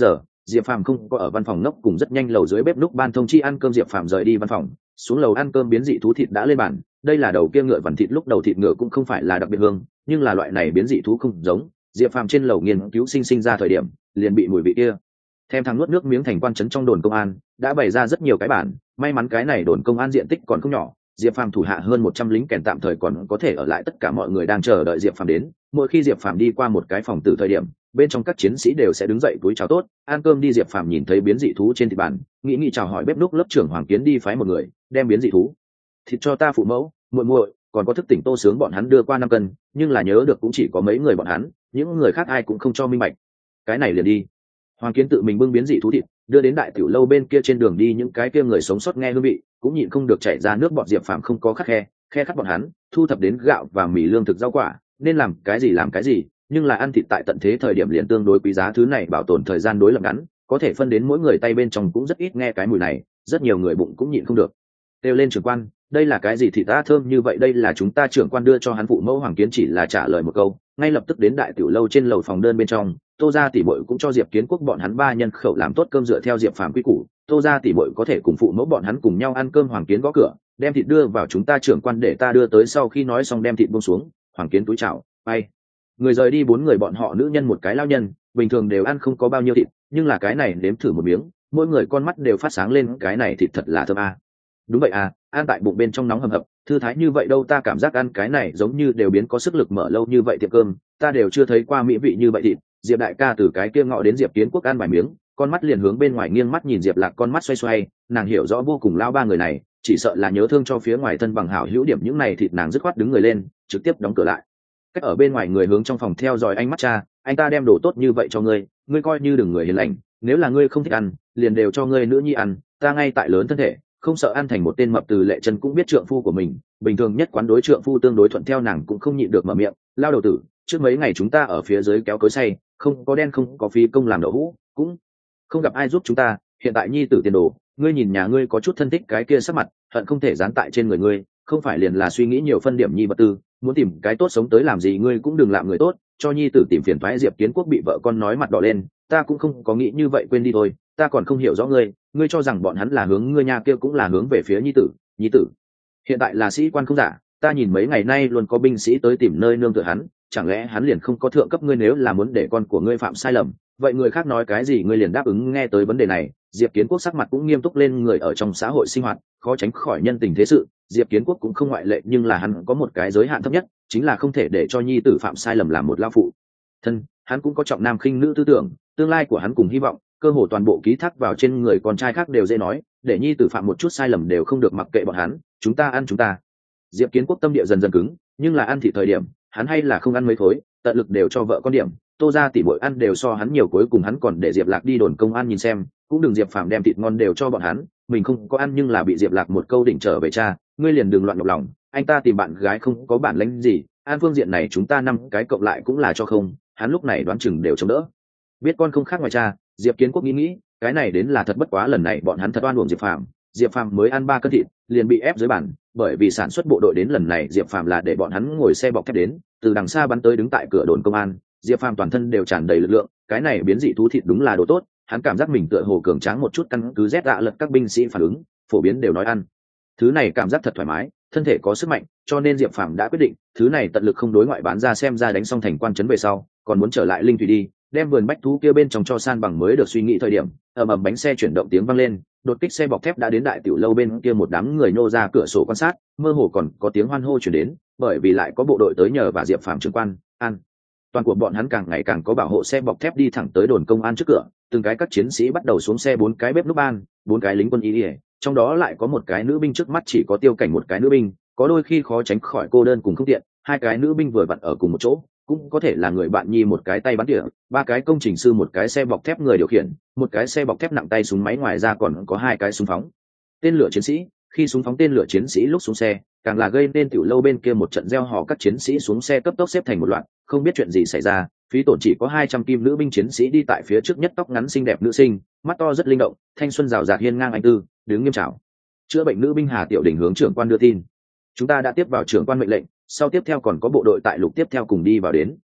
Diệp Phàm không có ở văn phòng ngốc, cùng rất nhanh lầu dưới bếp núc ban thông chi ăn cơm. Diệp Phàm rời đi văn phòng, xuống lầu ăn cơm. Biến dị thú thịt đã lên bàn. Đây là đầu kia ngựa vằn thịt, lúc đầu thịt ngựa cũng không phải là đặc biệt hương, nhưng là loại này biến dị thú không giống. Diệp Phàm trên lầu nghiên cứu sinh sinh ra thời điểm, liền bị mùi vị kia thêm thằng nuốt nước miếng. Thành quan trấn trong đồn công an đã bày ra rất nhiều cái bản, may mắn cái này đồn công an diện tích còn không nhỏ. Diệp Phàm thủ hạ hơn một trăm lính kèn tạm thời còn có thể ở lại, tất cả mọi người đang chờ đợi Diệp Phàm đến. Mỗi khi Diệp Phàm đi qua một cái phòng từ thời điểm, bên trong các chiến sĩ đều sẽ đứng dậy túi chào tốt, ăn cơm đi. Diệp Phàm nhìn thấy biến dị thú trên thịt bàn, nghĩ nghĩ chào hỏi bếp núc lớp trưởng Hoàng Kiến đi phái một người đem biến dị thú thịt cho ta phụ mẫu, muội muội, còn có thức tỉnh Tô Sướng bọn hắn đưa qua năm cân, nhưng là nhớ được cũng chỉ có mấy người bọn hắn, những người khác ai cũng không cho minh bạch. Cái này liền đi. Hoàng Kiến tự mình bưng biến dị thú thịt đưa đến đại tiểu lâu bên kia. Trên đường đi, những cái kia người sống sót nghe hương vị cũng nhịn không được chảy ra nước bọt. Diệp Phàm không có khắc khe khe khắc bọn hắn, thu thập đến gạo và mì, lương thực, rau quả, nên làm cái gì làm cái gì. Nhưng là ăn thịt tại tận thế thời điểm liền tương đối quý giá, thứ này bảo tồn thời gian đối lập ngắn, có thể phân đến mỗi người tay bên trong cũng rất ít. Nghe cái mùi này, rất nhiều người bụng cũng nhịn không được kêu lên trưởng quan, đây là cái gì thịt ta thơm như vậy? Đây là chúng ta trưởng quan đưa cho hắn phụ mẫu. Hoàng Kiến chỉ là trả lời một câu, ngay lập tức đến đại tiểu lâu trên lầu phòng đơn bên trong. Tô gia tỷ muội cũng cho Diệp Kiến Quốc bọn hắn ba nhân khẩu làm tốt cơm. Dựa theo Diệp Phàm quy củ, Tô gia tỷ muội có thể cùng phụ mẫu bọn hắn cùng nhau ăn cơm. Hoàng Kiến gõ cửa, đem thịt đưa vào. Chúng ta trưởng quan để ta đưa tới. Sau khi nói xong đem thịt buông xuống, Hoàng Kiến túi chào bay người rời đi. Bốn người bọn họ, nữ nhân một cái lao nhân, bình thường đều ăn không có bao nhiêu thịt, nhưng là cái này nếm thử một miếng, mỗi người con mắt đều phát sáng lên. Cái này thịt thật là thơm à. Đúng vậy à, ăn tại bụng bên trong nóng hầm hập, thư thái như vậy đâu. Ta cảm giác ăn cái này giống như đều biến có sức lực mở lâu như vậy. Tiệm cơm ta đều chưa thấy qua mỹ vị như vậy thịt. Diệp đại ca từ cái kia ngọ đến Diệp Kiến Quốc ăn vài miếng, con mắt liền hướng bên ngoài nghiêng mắt nhìn Diệp Lạc, con mắt xoay xoay. Nàng hiểu rõ vô cùng lao ba người này chỉ sợ là nhớ thương cho phía ngoài thân bằng hảo hữu điểm những này thịt. Nàng dứt khoát đứng người lên, trực tiếp đóng cửa lại. Cách ở bên ngoài người hướng trong phòng theo dõi ánh mắt cha, anh ta đem đồ tốt như vậy cho ngươi, ngươi coi như đừng người hiền lành, nếu là ngươi không thích ăn liền đều cho ngươi nữ nhi ăn. Ta ngay tại lớn thân thể, không sợ ăn thành một tên mập. Từ Lệ Chân cũng biết trượng phu của mình bình thường nhất quán đối trượng phu tương đối thuận theo, nàng cũng không nhịn được mở miệng, lao đầu tử, trước mấy ngày chúng ta ở phía dưới kéo cối xay, không có đen không có phí công làm đậu hũ, cũng không gặp ai giúp chúng ta. Hiện tại nhi tử tiền đồ, ngươi nhìn nhà ngươi có chút thân thích cái kia sắc mặt, hận không thể dán tại trên người ngươi, không phải liền là suy nghĩ nhiều phân điểm nhi vật tư, muốn tìm cái tốt sống tới làm gì? Ngươi cũng đừng làm người tốt, cho nhi tử tìm phiền toái. Diệp Kiến Quốc bị vợ con nói mặt đỏ lên, ta cũng không có nghĩ như vậy, quên đi thôi, ta còn không hiểu rõ ngươi, ngươi cho rằng bọn hắn là hướng ngươi, nhà kia cũng là hướng về phía nhi tử. Nhi tử hiện tại là sĩ quan không giả, ta nhìn mấy ngày nay luôn có binh sĩ tới tìm nơi nương tựa hắn, chẳng lẽ hắn liền không có thượng cấp? Ngươi nếu là muốn để con của ngươi phạm sai lầm, vậy người khác nói cái gì ngươi liền đáp ứng. Nghe tới vấn đề này, Diệp Kiến Quốc sắc mặt cũng nghiêm túc lên. Người ở trong xã hội sinh hoạt khó tránh khỏi nhân tình thế sự, Diệp Kiến Quốc cũng không ngoại lệ, nhưng là hắn có một cái giới hạn thấp nhất, chính là không thể để cho nhi tử phạm sai lầm làm một lao phụ thân. Hắn cũng có trọng nam khinh nữ tư tưởng, tương lai của hắn cùng hy vọng cơ hồ toàn bộ ký thác vào trên người con trai khác. Đều dễ nói, để nhi tử phạm một chút sai lầm đều không được, mặc kệ bọn hắn, chúng ta ăn chúng ta. Diệp Kiến Quốc tâm địa dần dần cứng, nhưng là ăn thị thời điểm hắn hay là không ăn mấy khối, tận lực đều cho vợ con điểm. Tô gia tỷ muội ăn đều so hắn nhiều, cuối cùng hắn còn để Diệp Lạc đi đồn công an nhìn xem, cũng đừng Diệp Phàm đem thịt ngon đều cho bọn hắn, mình không có ăn. Nhưng là bị Diệp Lạc một câu đỉnh trở về, cha ngươi liền đừng loạn nhọc lòng, anh ta tìm bạn gái không có bản lĩnh gì, an phương diện này chúng ta năm cái cộng lại cũng là cho không. Hắn lúc này đoán chừng đều chống đỡ, biết con không khác ngoài cha. Diệp Kiến Quốc nghĩ nghĩ, cái này đến là thật, bất quá lần này bọn hắn thật oan uổng Diệp Phàm. Diệp Phàm mới ăn ba cân thịt liền bị ép dưới bàn, bởi vì sản xuất bộ đội đến lần này Diệp Phàm là để bọn hắn ngồi xe bọc thép đến, từ đằng xa bắn tới đứng tại cửa đồn công an. Diệp Phàm toàn thân đều tràn đầy lực lượng, cái này biến dị thú thịt đúng là đồ tốt, hắn cảm giác mình tựa hồ cường tráng một chút. Căn cứ rét dạ lật các binh sĩ phản ứng phổ biến đều nói ăn thứ này cảm giác thật thoải mái, thân thể có sức mạnh, cho nên Diệp Phàm đã quyết định thứ này tận lực không đối ngoại bán ra. Xem ra đánh xong thành quan trấn về sau còn muốn trở lại linh thủy đi, đem vườn bách thú kia bên trong cho san bằng mới được. Suy nghĩ thời điểm ầm ầm bánh xe chuyển động tiếng vang lên, đột kích xe bọc thép đã đến đại tiểu lâu bên kia. Một đám người nhô ra cửa sổ quan sát, mơ hồ còn có tiếng hoan hô chuyển đến, bởi vì lại có bộ đội tới nhờ và Diệp Phàm trưởng quan an toàn của bọn hắn càng ngày càng có bảo hộ. Xe bọc thép đi thẳng tới đồn công an trước cửa, từng cái các chiến sĩ bắt đầu xuống xe, bốn cái bếp núc ban, bốn cái lính quân y ỉa, trong đó lại có một cái nữ binh. Trước mắt chỉ có Tiêu Cảnh một cái nữ binh, có đôi khi khó tránh khỏi cô đơn cùng không tiện, hai cái nữ binh vừa vặn ở cùng một chỗ, cũng có thể là người bạn nhi, một cái tay bắn tỉa, ba cái công trình sư, một cái xe bọc thép người điều khiển, một cái xe bọc thép nặng tay súng máy, ngoài ra còn có hai cái súng phóng tên lửa chiến sĩ. Khi súng phóng tên lửa chiến sĩ lúc xuống xe, càng là gây nên tiểu lâu bên kia một trận reo hò. Các chiến sĩ xuống xe cấp tốc xếp thành một loạt, không biết chuyện gì xảy ra, phí tổn chỉ có hai trăm kim. Nữ binh chiến sĩ đi tại phía trước nhất, tóc ngắn xinh đẹp nữ sinh, mắt to rất linh động, thanh xuân rào rạt hiên ngang anh tư, đứng nghiêm trảo chữa bệnh. Nữ binh Hà Tiểu Đình hướng trưởng quan đưa tin, chúng ta đã tiếp vào trưởng quan mệnh lệnh, sau tiếp theo còn có bộ đội tại lục tiếp theo cùng đi vào đến.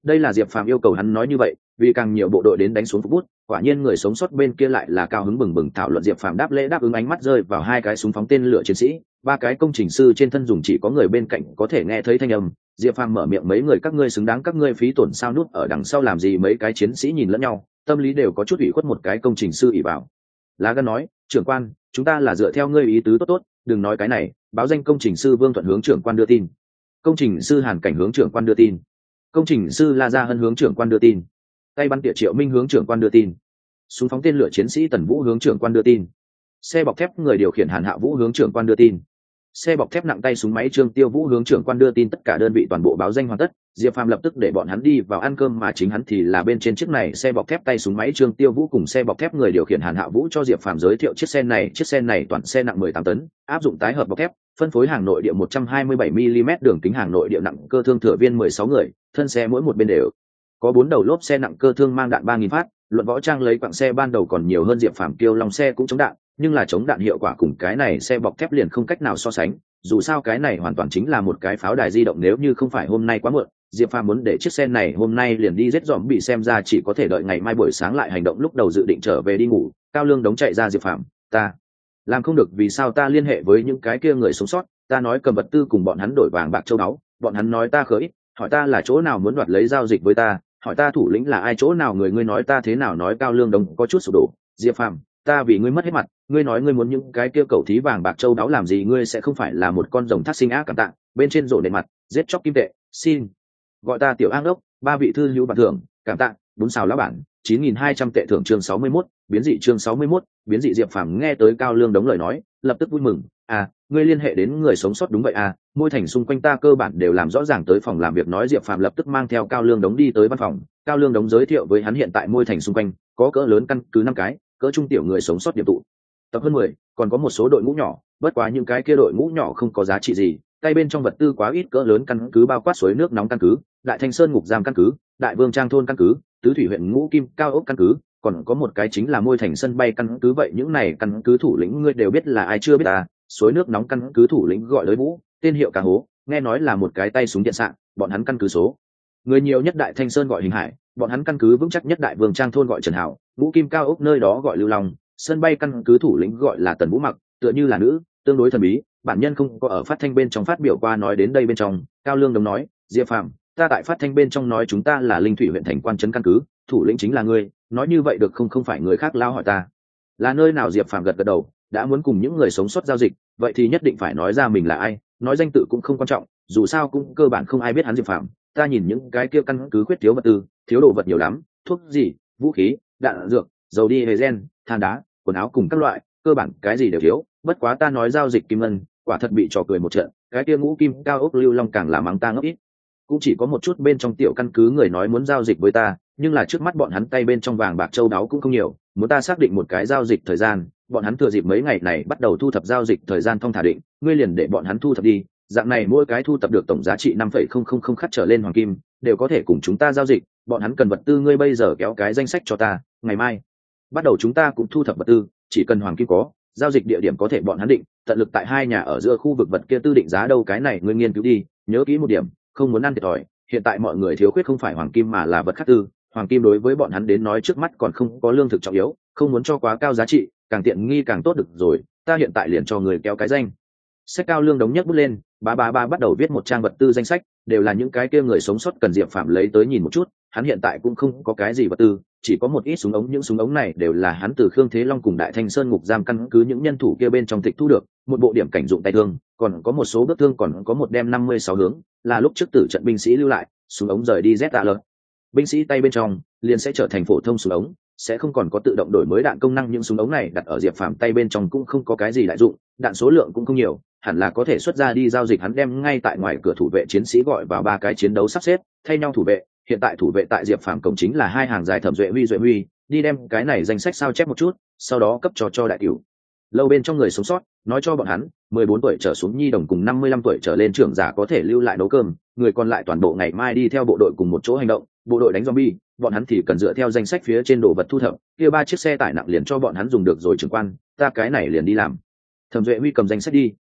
Đây là Diệp Phàm yêu cầu hắn nói như vậy, vì càng nhiều bộ đội đến đánh xuống phục bút. Quả nhiên người sống sót bên kia lại là cao hứng bừng bừng thảo luận. Diệp Phàm đáp lễ đáp ứng, ánh mắt rơi vào hai cái súng phóng tên lửa chiến sĩ, ba cái công trình sư trên thân dùng chỉ có người bên cạnh có thể nghe thấy thanh âm. Diệp Phàm mở miệng, mấy người các ngươi xứng đáng, các ngươi phí tổn sao nút ở đằng sau làm gì? Mấy cái chiến sĩ nhìn lẫn nhau, tâm lý đều có chút ủy khuất. Một cái công trình sư ỉ vào lá gan nói, trưởng quan, chúng ta là dựa theo ngươi ý tứ, tốt tốt, đừng nói cái này. Báo danh công trình sư Vương Thuận hướng trưởng quan đưa tin, công trình sư Hàn Cảnh hướng trưởng quan đưa tin, công trình sư La Gia Hân hướng trưởng quan đưa tin, tay bắn tỉa Triệu Minh hướng trưởng quan đưa tin, súng phóng tên lửa chiến sĩ Tần Vũ hướng trưởng quan đưa tin, xe bọc thép người điều khiển Hàn Hạ Vũ hướng trưởng quan đưa tin, xe bọc thép nặng tay súng máy Trương Tiêu Vũ hướng trưởng quan đưa tin. Tất cả đơn vị toàn bộ báo danh hoàn tất, Diệp Phàm lập tức để bọn hắn đi vào ăn cơm, mà chính hắn thì là bên trên chiếc này xe bọc thép tay súng máy Trương Tiêu Vũ cùng xe bọc thép người điều khiển Hàn Hạ Vũ cho Diệp Phàm giới thiệu chiếc xe này. Chiếc xe này toàn xe nặng mười tám tấn, áp dụng tái hợp bọc thép, phân phối hàng nội địa một trăm hai mươi bảy mi-li-mét đường kính, hàng nội địa nặng cơ thương thừa viên mười sáu người, thân xe mỗi một bên đều có bốn đầu lốp xe nặng cơ thương mang đạn ba nghìn phát. Luận võ trang lấy quặng xe ban đầu còn nhiều hơn Diệp Phàm, Kiêu Long xe cũng chống đạn, nhưng là chống đạn hiệu quả cùng cái này xe bọc thép liền không cách nào so sánh. Dù sao cái này hoàn toàn chính là một cái pháo đài di động, nếu như không phải hôm nay quá muộn, Diệp Phàm muốn để chiếc xe này hôm nay liền đi giết dòm bị, xem ra chỉ có thể đợi ngày mai buổi sáng lại hành động. Lúc đầu dự định trở về đi ngủ, Cao Lương đống chạy ra. Diệp Phàm, ta làm không được, vì sao? Ta liên hệ với những cái kia người sống sót, ta nói cầm vật tư cùng bọn hắn đổi vàng bạc châu báu, bọn hắn nói ta khởi, hỏi ta là chỗ nào muốn đoạt lấy giao dịch với ta, hỏi ta thủ lĩnh là ai, chỗ nào người, ngươi nói ta thế nào nói? Cao Lương đống có chút sụp đổ. Diệp Phàm, ta vì ngươi mất hết mặt, ngươi nói ngươi muốn những cái kia cầu thí vàng bạc châu báu làm gì? Ngươi sẽ không phải là một con rồng thác sinh á? Cảm tạ, bên trên rổ nền mặt, giết chóc kim tệ, xin gọi ta tiểu ác ốc. Ba vị thư hữu bản thưởng, cảm tạ, đúng xào lão bản, chín nghìn hai trăm tệ thưởng. Chương sáu mươi mốt, biến dị. Chương sáu mươi mốt, biến dị. Diệp Phàm nghe tới Cao Lương đống lời nói, lập tức vui mừng. À, ngươi liên hệ đến người sống sót, đúng vậy à? Môi thành xung quanh ta cơ bản đều làm rõ ràng, tới phòng làm việc nói. Diệp Phàm lập tức mang theo Cao Lương đống đi tới văn phòng. Cao Lương đống giới thiệu với hắn hiện tại môi thành xung quanh có cỡ lớn căn cứ năm cái, cỡ trung tiểu người sống sót điểm tụ tập hơn mười, còn có một số đội ngũ nhỏ, bất quá những cái kia đội ngũ nhỏ không có giá trị gì, tay bên trong vật tư quá ít. Cỡ lớn căn cứ bao quát suối nước nóng căn cứ, Đại Thanh Sơn ngục giam căn cứ, Đại Vương Trang thôn căn cứ, Tứ Thủy huyện Ngũ Kim Cao ốc căn cứ, còn có một cái chính là Môi Thành sân bay căn cứ. Vậy những này căn cứ thủ lĩnh ngươi đều biết là ai chưa biết à? Suối nước nóng căn cứ thủ lĩnh gọi Lưới Vũ, tên hiệu Cá Hố, nghe nói là một cái tay súng điện xạ. Bọn hắn căn cứ số người nhiều nhất Đại Thanh Sơn gọi Hình Hải, bọn hắn căn cứ vững chắc nhất Đại Vương Trang thôn gọi Trần Hảo, Ngũ Kim Cao ốc nơi đó gọi Lưu Long, sân bay căn cứ thủ lĩnh gọi là Tần Vũ Mặc, tựa như là nữ, tương đối thần bí, bản nhân không có ở phát thanh bên trong phát biểu qua. Nói đến đây bên trong, Cao Lương đồng nói, Diệp Phàm, ta tại phát thanh bên trong nói chúng ta là Linh Thủy huyện thành quan trấn căn cứ, thủ lĩnh chính là ngươi, nói như vậy được không? Không phải người khác lao hỏi ta là nơi nào. Diệp Phàm gật gật đầu, đã muốn cùng những người sống sót giao dịch, vậy thì nhất định phải nói ra mình là ai. Nói danh tự cũng không quan trọng, dù sao cũng cơ bản không ai biết hắn. Diệp Phàm, ta nhìn những cái kia căn cứ khuyết thiếu vật tư, thiếu đồ vật nhiều lắm, thuốc gì, vũ khí, đạn dược, dầu đi hề gen, than đá, quần áo cùng các loại, cơ bản cái gì đều thiếu. Bất quá ta nói giao dịch kim ngân, quả thật bị trò cười một trận. Cái kia Ngũ Kim Cao ốc Lưu Long càng là mắng ta ngốc ít, cũng chỉ có một chút bên trong tiểu căn cứ người nói muốn giao dịch với ta, nhưng là trước mắt bọn hắn tay bên trong vàng bạc châu đáo cũng không nhiều, muốn ta xác định một cái giao dịch thời gian, bọn hắn thừa dịp mấy ngày này bắt đầu thu thập giao dịch thời gian thong thả định, ngươi liền để bọn hắn thu thập đi, dạng này mỗi cái thu thập được tổng giá trị năm phẩy không không không khắc trở lên hoàng kim đều có thể cùng chúng ta giao dịch. Bọn hắn cần vật tư, ngươi bây giờ kéo cái danh sách cho ta, ngày mai bắt đầu chúng ta cũng thu thập vật tư, chỉ cần hoàng kim có, giao dịch địa điểm có thể bọn hắn định, tận lực tại hai nhà ở giữa khu vực vật kia tư định giá đâu, cái này ngươi nghiên cứu đi, nhớ kỹ một điểm, không muốn ăn thiệt thòi. Hiện tại mọi người thiếu khuyết không phải hoàng kim mà là vật khác tư, hoàng kim đối với bọn hắn đến nói trước mắt còn không có lương thực trọng yếu, không muốn cho quá cao giá trị, càng tiện nghi càng tốt. Được rồi, ta hiện tại liền cho người kéo cái danh sách. Cao Lương đống nhấc bút lên, ba ba ba bắt đầu viết một trang vật tư danh sách, đều là những cái kia người sống sót cần Diệp Phạm lấy tới nhìn một chút. Hắn hiện tại cũng không có cái gì vật tư, chỉ có một ít súng ống, những súng ống này đều là hắn từ Khương Thế Long cùng Đại Thanh Sơn ngục giam căn cứ những nhân thủ kia bên trong tịch thu được, một bộ điểm cảnh dụng tay thương, còn có một số bước thương, còn có một đem năm mươi sáu hướng, là lúc trước tử trận binh sĩ lưu lại. Súng ống rời đi Z tạ lợt, binh sĩ tay bên trong liền sẽ trở thành phổ thông súng ống, sẽ không còn có tự động đổi mới đạn công năng. Những súng ống này đặt ở Diệp Phạm tay bên trong cũng không có cái gì đại dụng, đạn số lượng cũng không nhiều, hẳn là có thể xuất ra đi giao dịch. Hắn đem ngay tại ngoài cửa thủ vệ chiến sĩ gọi vào, ba cái chiến đấu sắp xếp thay nhau thủ vệ. Hiện tại thủ vệ tại Diệp Phạm cổng chính là hai hàng dài Thẩm Duệ Huy, Duệ Huy, đi đem cái này danh sách sao chép một chút, sau đó cấp cho cho đại cửu lâu bên trong người sống sót, nói cho bọn hắn mười bốn tuổi trở xuống nhi đồng cùng năm mươi lăm tuổi trở lên trưởng giả có thể lưu lại nấu cơm, người còn lại toàn bộ ngày mai đi theo bộ đội cùng một chỗ hành động. Bộ đội đánh zombie, bọn hắn thì cần dựa theo danh sách phía trên đồ vật thu thập, kia ba chiếc xe tải nặng liền cho bọn hắn dùng được rồi. Trưởng quan, ta cái này liền đi làm. Thẩm Duệ Huy cầm danh sách đi,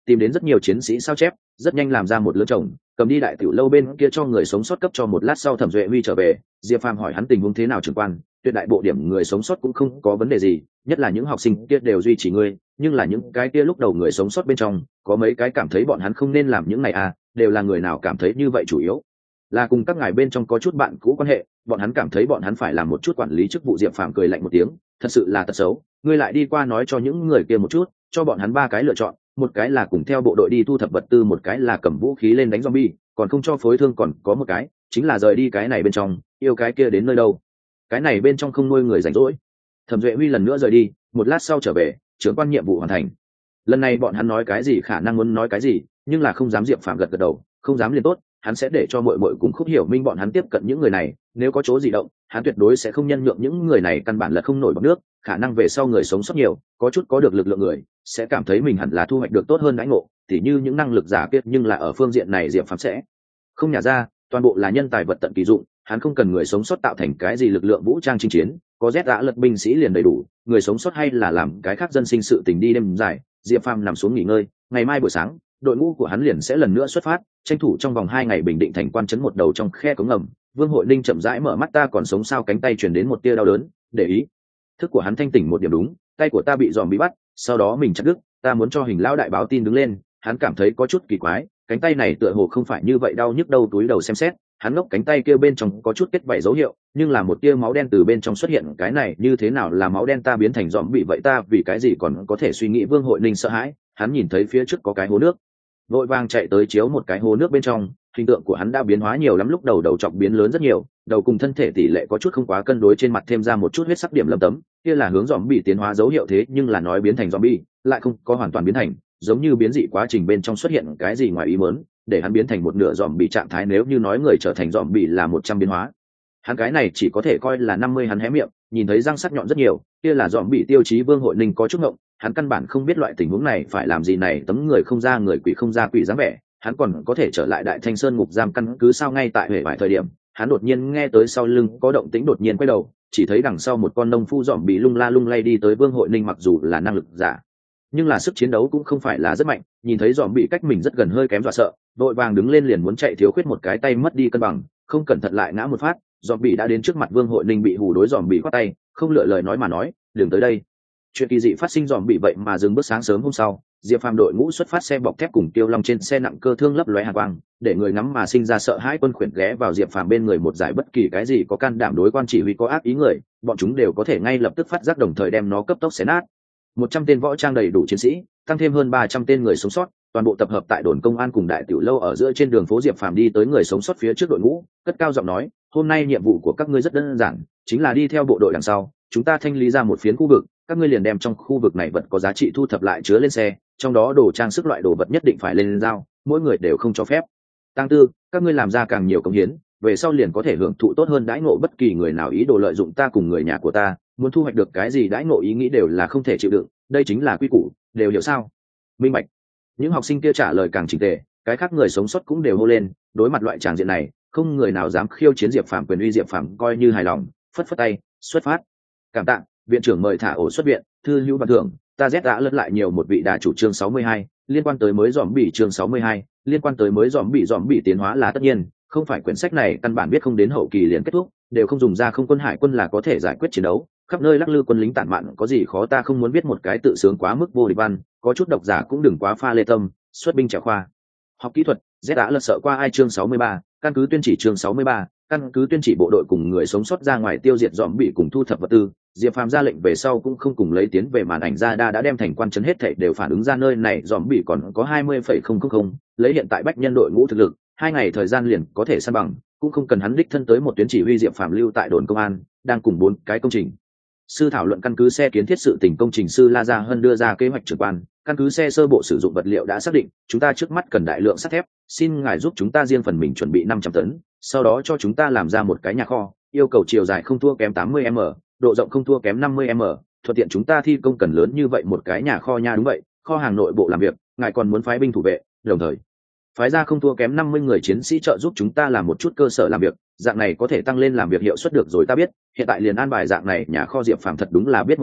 tìm đến rất nhiều chiến sĩ sao chép, rất nhanh làm ra một lứa chồng, cầm đi đại tiểu lâu bên kia cho người sống sót cấp cho một lát sau Thẩm Duệ Huy trở về, Diệp Phàm hỏi hắn tình huống thế nào trưởng quan, tuyệt đại bộ điểm người sống sót cũng không có vấn đề gì, nhất là những học sinh kia đều duy trì ngươi, nhưng là những cái kia lúc đầu người sống sót bên trong, có mấy cái cảm thấy bọn hắn không nên làm những này à, đều là người nào cảm thấy như vậy chủ yếu là cùng các ngài bên trong có chút bạn cũ quan hệ, bọn hắn cảm thấy bọn hắn phải làm một chút quản lý chức vụ. Diệp Phàm cười lạnh một tiếng, thật sự là tật xấu, ngươi lại đi qua nói cho những người kia một chút, cho bọn hắn ba cái lựa chọn, một cái là cùng theo bộ đội đi thu thập vật tư, một cái là cầm vũ khí lên đánh zombie, còn không cho phối thương, còn có một cái chính là rời đi cái này bên trong, yêu cái kia đến nơi đâu, cái này bên trong không nuôi người rảnh rỗi. Thẩm Duệ Huy lần nữa rời đi, một lát sau trở về, trưởng quan nhiệm vụ hoàn thành. Lần này bọn hắn nói cái gì khả năng muốn nói cái gì, nhưng là không dám. Diệp Phàm gật gật đầu, không dám liền tốt, hắn sẽ để cho muội muội cùng Khúc Hiểu Minh bọn hắn tiếp cận những người này, nếu có chỗ gì động, hắn tuyệt đối sẽ không nhân nhượng những người này căn bản là không nổi bọt nước, khả năng về sau người sống sót nhiều, có chút có được lực lượng người, sẽ cảm thấy mình hẳn là thu hoạch được tốt hơn đãi ngộ, tỉ như những năng lực giả kiệt, nhưng là ở phương diện này Diệp Phàm sẽ không nhả ra, toàn bộ là nhân tài vật tận kỳ dụng, hắn không cần người sống sót tạo thành cái gì lực lượng vũ trang chinh chiến, có Z đã lật binh sĩ liền đầy đủ, người sống sót hay là làm cái khác dân sinh sự tình đi đêm dài. Diệp Phàm nằm xuống nghỉ ngơi, ngày mai buổi sáng, đội ngũ của hắn liền sẽ lần nữa xuất phát, tranh thủ trong vòng hai ngày bình định thành quan trấn một đầu trong khe cống ngầm. Vương Hội Ninh chậm rãi mở mắt, ta còn sống sao? Cánh tay truyền đến một tia đau đớn, để ý thức của hắn thanh tỉnh một điểm, đúng, tay của ta bị dòm bị bắt, sau đó mình chặt đứt, ta muốn cho Hình lão đại báo tin đứng lên. Hắn cảm thấy có chút kỳ quái, cánh tay này tựa hồ không phải như vậy đau nhức đâu, túi đầu xem xét, hắn ngốc cánh tay kia bên trong có chút kết vảy dấu hiệu, nhưng là một tia máu đen từ bên trong xuất hiện, cái này như thế nào là máu đen? Ta biến thành dòm bị vậy, ta vì cái gì còn có thể suy nghĩ? Vương Hội Ninh sợ hãi, hắn nhìn thấy phía trước có cái hố nước, vội vàng chạy tới chiếu một cái hố nước bên trong, hình tượng của hắn đã biến hóa nhiều lắm, lúc đầu đầu chọc biến lớn rất nhiều, đầu cùng thân thể tỷ lệ có chút không quá cân đối, trên mặt thêm ra một chút huyết sắc điểm lấm tấm, kia là hướng dòm bị tiến hóa dấu hiệu, thế nhưng là nói biến thành dòm bị lại không có hoàn toàn biến thành, giống như biến dị quá trình bên trong xuất hiện cái gì ngoài ý muốn, để hắn biến thành một nửa dòm bị trạng thái. Nếu như nói người trở thành dòm bị là một trăm biến hóa, hắn cái này chỉ có thể coi là năm mươi. Hắn hé miệng, nhìn thấy răng sắc nhọn rất nhiều, kia là dòm bị tiêu chí. Vương Hội Ninh có chút ngộng, hắn căn bản không biết loại tình huống này phải làm gì, này tấm người không ra người, quỷ không ra quỷ dáng vẻ, hắn còn có thể trở lại Đại Thanh Sơn ngục giam căn cứ sao? Ngay tại hệ vài thời điểm, hắn đột nhiên nghe tới sau lưng có động tĩnh, đột nhiên quay đầu, chỉ thấy đằng sau một con nông phu dòm bị lung la lung lay đi tới. Vương Hội Ninh mặc dù là năng lực giả, nhưng là sức chiến đấu cũng không phải là rất mạnh, nhìn thấy dòm bị cách mình rất gần, hơi kém dọa sợ, vội vàng đứng lên liền muốn chạy, thiếu khuyết một cái tay mất đi cân bằng, không cẩn thận lại ngã một phát, dòm bị đã đến trước mặt. Vương Hội Ninh bị hù, đối dòm bị khoát tay, không lựa lời nói mà nói, đừng tới đây. Chuyện kỳ dị phát sinh, dòm bị vậy mà dừng bước. Sáng sớm hôm sau, Diệp Phàm đội ngũ xuất phát, xe bọc thép cùng Tiêu Long trên xe nặng cơ thương lấp lóe hàn quang, để người ngắm mà sinh ra sợ hãi. Quân khuyển ghé vào Diệp Phàm bên người, một giải bất kỳ cái gì có can đảm đối quan chỉ huy có ác ý người, bọn chúng đều có thể ngay lập tức phát giác, đồng thời đem nó cấp tốc xé nát. Một trăm tên võ trang đầy đủ chiến sĩ, tăng thêm hơn ba trăm tên người sống sót, toàn bộ tập hợp tại đồn công an cùng đại tiểu lâu ở giữa. Trên đường phố, Diệp Phàm đi tới người sống sót phía trước đội ngũ, cất cao giọng nói, hôm nay nhiệm vụ của các ngươi rất đơn giản, chính là đi theo bộ đội đằng sau, chúng ta thanh lý ra một phiến khu vực, các ngươi liền đem trong khu vực này vật có giá trị thu thập lại chứa lên xe, trong đó đồ trang sức loại đồ vật nhất định phải lên giao, mỗi người đều không cho phép tăng tư, các ngươi làm ra càng nhiều công hiến, về sau liền có thể hưởng thụ tốt hơn đãi ngộ. Bất kỳ người nào ý đồ lợi dụng ta cùng người nhà của ta, muốn thu hoạch được cái gì đãi ngộ ý nghĩ đều là không thể chịu đựng, đây chính là quy củ, đều hiểu sao? Minh bạch. Những học sinh kia trả lời càng chỉnh tề, cái khác người sống sót cũng đều hô lên. Đối mặt loại tràng diện này, không người nào dám khiêu chiến Diệp Phàm quyền uy. Diệp Phàm coi như hài lòng, phất phất tay, xuất phát. Cảm tạ viện trưởng mời thả ổ xuất viện, thư hữu văn thưởng, ta Z đã lẫn lại nhiều một vị đà chủ. Chương sáu mươi hai, liên quan tới mới dòm bị. Chương sáu mươi hai, liên quan tới mới dòm bị. Dòm bị tiến hóa là tất nhiên, không phải quyển sách này căn bản biết không đến hậu kỳ liền kết thúc, đều không dùng ra không quân hải quân là có thể giải quyết chiến đấu, khắp nơi lắc lư quân lính tản mạn có gì khó? Ta không muốn viết một cái tự sướng quá mức vô địch văn, có chút độc giả cũng đừng quá pha lê tâm. Xuất binh trèo khoa học kỹ thuật, Z đã lật sợ qua ai? Chương sáu mươi ba, căn cứ tuyên chỉ. Chương sáu mươi ba, căn cứ tuyên chỉ bộ đội cùng người sống sót ra ngoài tiêu diệt dòm bị cùng thu thập vật tư. Diệp Phàm ra lệnh về sau cũng không cùng lấy tiến về màn ảnh ra đa đã đem thành quan trấn hết thảy đều phản ứng ra, nơi này dòm bị còn có hai mươi phẩy không không không, lấy hiện tại bách nhân đội ngũ thực lực, hai ngày thời gian liền có thể san bằng, cũng không cần hắn đích thân tới một tuyến chỉ huy. Diệp Phàm lưu tại đồn công an, đang cùng bốn cái công trình sư thảo luận căn cứ xe kiến thiết sự tình. Công trình sư La Gia Hân đưa ra kế hoạch trực quan, căn cứ xe sơ bộ sử dụng vật liệu đã xác định, chúng ta trước mắt cần đại lượng sắt thép, xin ngài giúp chúng ta riêng phần mình chuẩn bị năm trăm tấn, sau đó cho chúng ta làm ra một cái nhà kho, yêu cầu chiều dài không thua kém tám mươi mét, độ rộng không thua kém năm mươi mét, thuận tiện chúng ta thi công cần lớn như vậy một cái nhà kho nha. Đúng vậy, kho hàng nội bộ làm việc, ngài còn muốn phái binh thủ vệ, đồng thời phái ra không thua kém năm mươi người chiến sĩ trợ giúp chúng ta làm một chút cơ sở làm việc, dạng này có thể tăng lên làm việc hiệu suất. Được rồi, ta biết, hiện tại liền an bài dạng này nhà kho. Diệp Phàm thật đúng là biết một cái,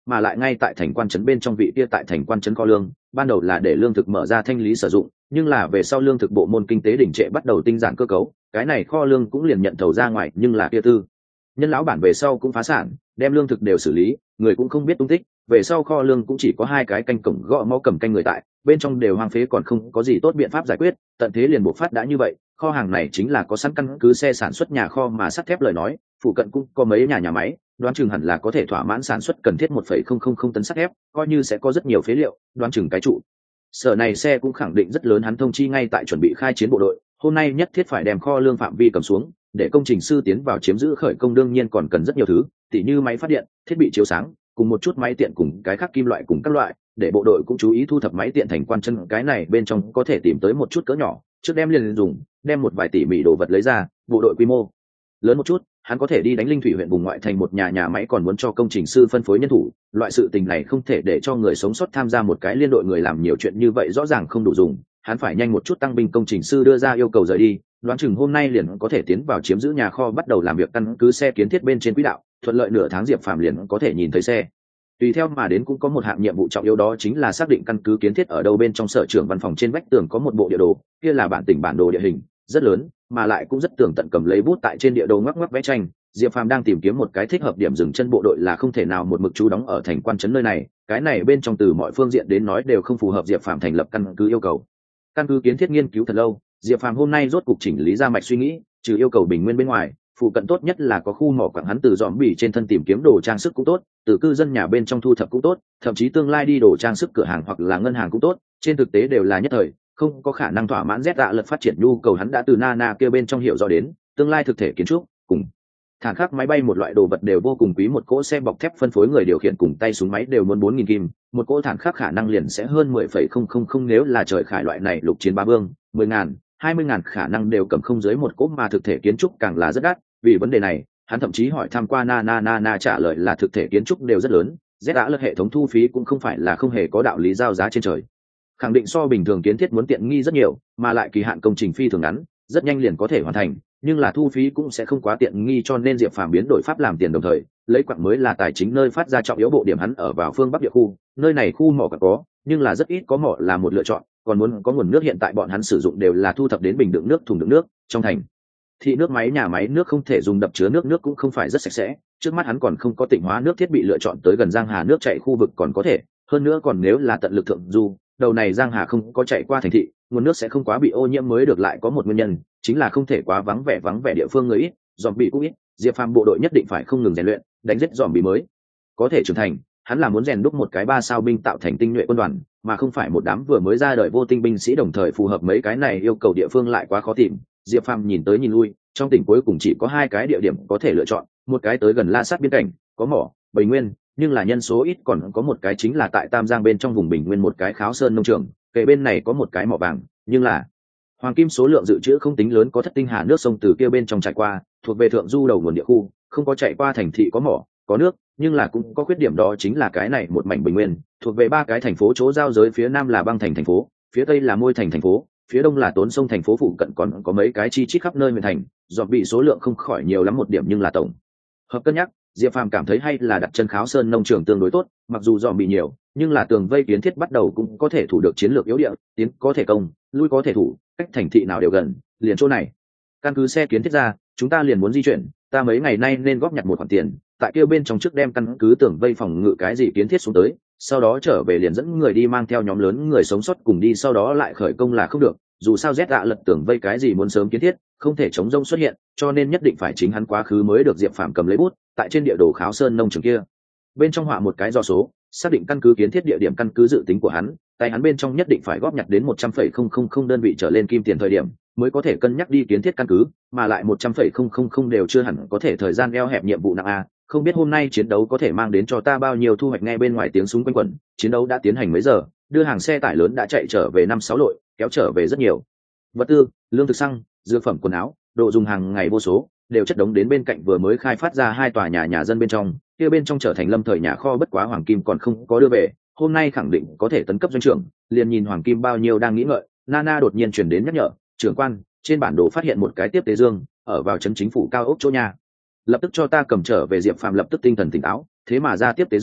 mà lại ngay tại thành quan trấn bên trong vị kia tại thành quan trấn kho lương ban đầu là để lương thực mở ra thanh lý sử dụng, nhưng là về sau lương thực bộ môn kinh tế đỉnh trệ bắt đầu tinh giản cơ cấu, cái này kho lương cũng liền nhận thầu ra ngoài, nhưng là kia tư nhân lão bản về sau cũng phá sản, đem lương thực đều xử lý, người cũng không biết tung tích, về sau kho lương cũng chỉ có hai cái canh cổng gõ mõ cầm canh người tại bên trong đều hoang phế, còn không có gì tốt biện pháp giải quyết, tận thế liền buộc phát đã như vậy, kho hàng này chính là có sẵn căn cứ xe sản xuất nhà kho mà sắt thép lời nói phụ cận cũng có mấy nhà nhà máy, đoán chừng hẳn là có thể thỏa mãn sản xuất cần thiết một phẩy không không không tấn sắt thép, coi như sẽ có rất nhiều phế liệu, đoán chừng cái trụ sở này xe cũng khẳng định rất lớn. Hắn thông chi ngay tại chuẩn bị khai chiến bộ đội, hôm nay nhất thiết phải đem kho lương phạm vi cầm xuống, để công trình sư tiến vào chiếm giữ khởi công. đương nhiên còn cần rất nhiều thứ, tỉ như máy phát điện, thiết bị chiếu sáng, cùng một chút máy tiện cùng cái khác kim loại cùng các loại, để bộ đội cũng chú ý thu thập máy tiện thành quan chân, cái này bên trong có thể tìm tới một chút cỡ nhỏ, trước đem liền dùng, đem một vài tỉ mỉ đồ vật lấy ra, bộ đội quy mô lớn một chút, hắn có thể đi đánh Linh Thủy huyện vùng ngoại thành một nhà nhà máy, còn muốn cho công trình sư phân phối nhân thủ, loại sự tình này không thể để cho người sống sót tham gia một cái liên đội, người làm nhiều chuyện như vậy rõ ràng không đủ dùng, hắn phải nhanh một chút tăng binh. Công trình sư đưa ra yêu cầu rời đi, đoán chừng hôm nay liền có thể tiến vào chiếm giữ nhà kho, bắt đầu làm việc căn cứ xe kiến thiết bên trên quỹ đạo, thuận lợi nửa tháng Diệp Phàm liền có thể nhìn thấy xe. Tùy theo mà đến cũng có một hạng nhiệm vụ trọng yếu, đó chính là xác định căn cứ kiến thiết ở đâu. Bên trong sở trưởng văn phòng trên vách tường có một bộ địa đồ, kia là bản tỉnh bản đồ địa hình, rất lớn, mà lại cũng rất tường tận, cầm lấy bút tại trên địa đồ ngoắc ngoắc vẽ tranh. Diệp Phàm đang tìm kiếm một cái thích hợp điểm dừng chân, bộ đội là không thể nào một mực trú đóng ở thành quan trấn nơi này, cái này bên trong từ mọi phương diện đến nói đều không phù hợp Diệp Phàm thành lập căn cứ yêu cầu. Căn cứ kiến thiết nghiên cứu thật lâu, Diệp Phàm hôm nay rốt cục chỉnh lý ra mạch suy nghĩ, trừ yêu cầu bình nguyên bên ngoài, phụ cận tốt nhất là có khu mỏ quặng, hắn từ dòm bỉ trên thân tìm kiếm đồ trang sức cũng tốt, từ cư dân nhà bên trong thu thập cũng tốt, thậm chí tương lai đi đồ trang sức cửa hàng hoặc là ngân hàng cũng tốt, trên thực tế đều là nhất thời, không có khả năng thỏa mãn Z dạ lật phát triển nhu cầu. Hắn đã từ Nana kia bên trong hiểu rõ đến, tương lai thực thể kiến trúc cùng thản khắc máy bay một loại đồ vật đều vô cùng quý, một cỗ xe bọc thép phân phối người điều khiển cùng tay súng máy đều muốn bốn nghìn kim, một cỗ thản khắc khả năng liền sẽ hơn mười phẩy không không không, nếu là trời khải loại này lục chiến ba vương, mười ngàn, hai mươi ngàn khả năng đều cầm không dưới một cỗ, mà thực thể kiến trúc càng là rất đắt. Vì vấn đề này, hắn thậm chí hỏi tham qua na na na na, trả lời là thực thể kiến trúc đều rất lớn, Z đã lật hệ thống thu phí cũng không phải là không hề có đạo lý giao giá trên trời, khẳng định so bình thường kiến thiết muốn tiện nghi rất nhiều, mà lại kỳ hạn công trình phi thường ngắn, rất nhanh liền có thể hoàn thành, nhưng là thu phí cũng sẽ không quá tiện nghi, cho nên Diệp Phàm biến đổi pháp làm tiền, đồng thời lấy quặng mới là tài chính nơi phát ra trọng yếu bộ điểm. Hắn ở vào phương Bắc địa khu, nơi này khu mỏ quặng có, nhưng là rất ít có mỏ là một lựa chọn, còn muốn có nguồn nước, hiện tại bọn hắn sử dụng đều là thu thập đến bình đựng nước, thùng đựng nước. Trong thành thị nước máy nhà máy nước không thể dùng đập chứa nước, nước cũng không phải rất sạch sẽ, trước mắt hắn còn không có tịnh hóa nước thiết bị, lựa chọn tới gần Giang Hà nước chảy khu vực còn có thể, hơn nữa còn nếu là tận lực thượng du, đầu này Giang Hà không có chạy qua thành thị, nguồn nước sẽ không quá bị ô nhiễm mới được. Lại có một nguyên nhân chính là không thể quá vắng vẻ, vắng vẻ địa phương người ít, dòm bị cũng ít, Diệp Phàm bộ đội nhất định phải không ngừng rèn luyện, đánh giết dòm bị mới có thể trưởng thành. Hắn là muốn rèn đúc một cái ba sao binh tạo thành tinh nhuệ quân đoàn, mà không phải một đám vừa mới ra đời vô tinh binh sĩ. Đồng thời phù hợp mấy cái này yêu cầu địa phương lại quá khó tìm, Diệp Phàm nhìn tới nhìn lui, trong tỉnh cuối cùng chỉ có hai cái địa điểm có thể lựa chọn, một cái tới gần La Sát biên cảnh, có mỏ Bầy Nguyên, nhưng là nhân số ít, còn có một cái chính là tại Tam Giang bên trong vùng Bình Nguyên, một cái Kháo Sơn nông trường, kể bên này có một cái mỏ vàng, nhưng là hoàng kim số lượng dự trữ không tính lớn, có Thất Tinh Hà nước sông từ kia bên trong trải qua, thuộc về thượng du đầu nguồn địa khu, không có chạy qua thành thị, có mỏ có nước, nhưng là cũng có khuyết điểm, đó chính là cái này một mảnh Bình Nguyên thuộc về ba cái thành phố chỗ giao giới, phía nam là Băng Thành thành phố, phía tây là Môi Thành thành phố, phía đông là Tốn Sông thành phố, phụ cận còn có mấy cái chi chít khắp nơi huyện thành, dọn bị số lượng không khỏi nhiều lắm một điểm, nhưng là tổng hợp cân nhắc, Diệp Phàm cảm thấy hay là đặt chân Kháo Sơn nông trường tương đối tốt, mặc dù dọn bị nhiều, nhưng là tường vây kiến thiết bắt đầu cũng có thể thủ được chiến lược yếu địa, tiến có thể công, lui có thể thủ, cách thành thị nào đều gần, liền chỗ này căn cứ xe kiến thiết ra, chúng ta liền muốn di chuyển, ta mấy ngày nay nên góp nhặt một khoản tiền, tại kia bên trong trước đem căn cứ tường vây phòng ngự cái gì kiến thiết xuống tới, sau đó trở về liền dẫn người đi mang theo nhóm lớn người sống sót cùng đi, sau đó lại khởi công là không được, dù sao Z dạ lật tường vây cái gì muốn sớm kiến thiết, không thể chống rông xuất hiện, cho nên nhất định phải chính hắn quá khứ mới được. Diệp Phàm cầm lấy bút, tại trên địa đồ Kháo Sơn nông trường kia bên trong họa một cái do số, xác định căn cứ kiến thiết địa điểm, căn cứ dự tính của hắn, tay hắn bên trong nhất định phải góp nhặt đến một trăm phẩy không không không đơn vị trở lên kim tiền thời điểm mới có thể cân nhắc đi kiến thiết căn cứ, mà lại một trăm phẩy không không không đều chưa hẳn có thể, thời gian eo hẹp, nhiệm vụ nặng a, không biết hôm nay chiến đấu có thể mang đến cho ta bao nhiêu thu hoạch. Nghe bên ngoài tiếng súng quanh quẩn, chiến đấu đã tiến hành mấy giờ, đưa hàng xe tải lớn đã chạy trở về năm sáu lội, kéo trở về rất nhiều vật tư, lương thực, xăng, dược phẩm, quần áo, đồ dùng hàng ngày vô số, đều chất đống đến bên cạnh vừa mới khai phát ra hai tòa nhà nhà dân bên trong, kia bên trong trở thành lâm thời nhà kho, bất quá hoàng kim còn không có đưa về, hôm nay khẳng định có thể tấn cấp doanh trưởng, liền nhìn hoàng kim bao nhiêu đang nghĩ ngợi, Nana đột nhiên chuyển đến nhắc nhở, trưởng quan, trên bản đồ phát hiện một cái tiếp tế dương, ở vào trấn chính phủ cao ốc chỗ nhà, lập tức cho ta cầm trở về. Diệp Phàm lập tức tinh thần tỉnh táo, thế mà ra tiếp tế dương,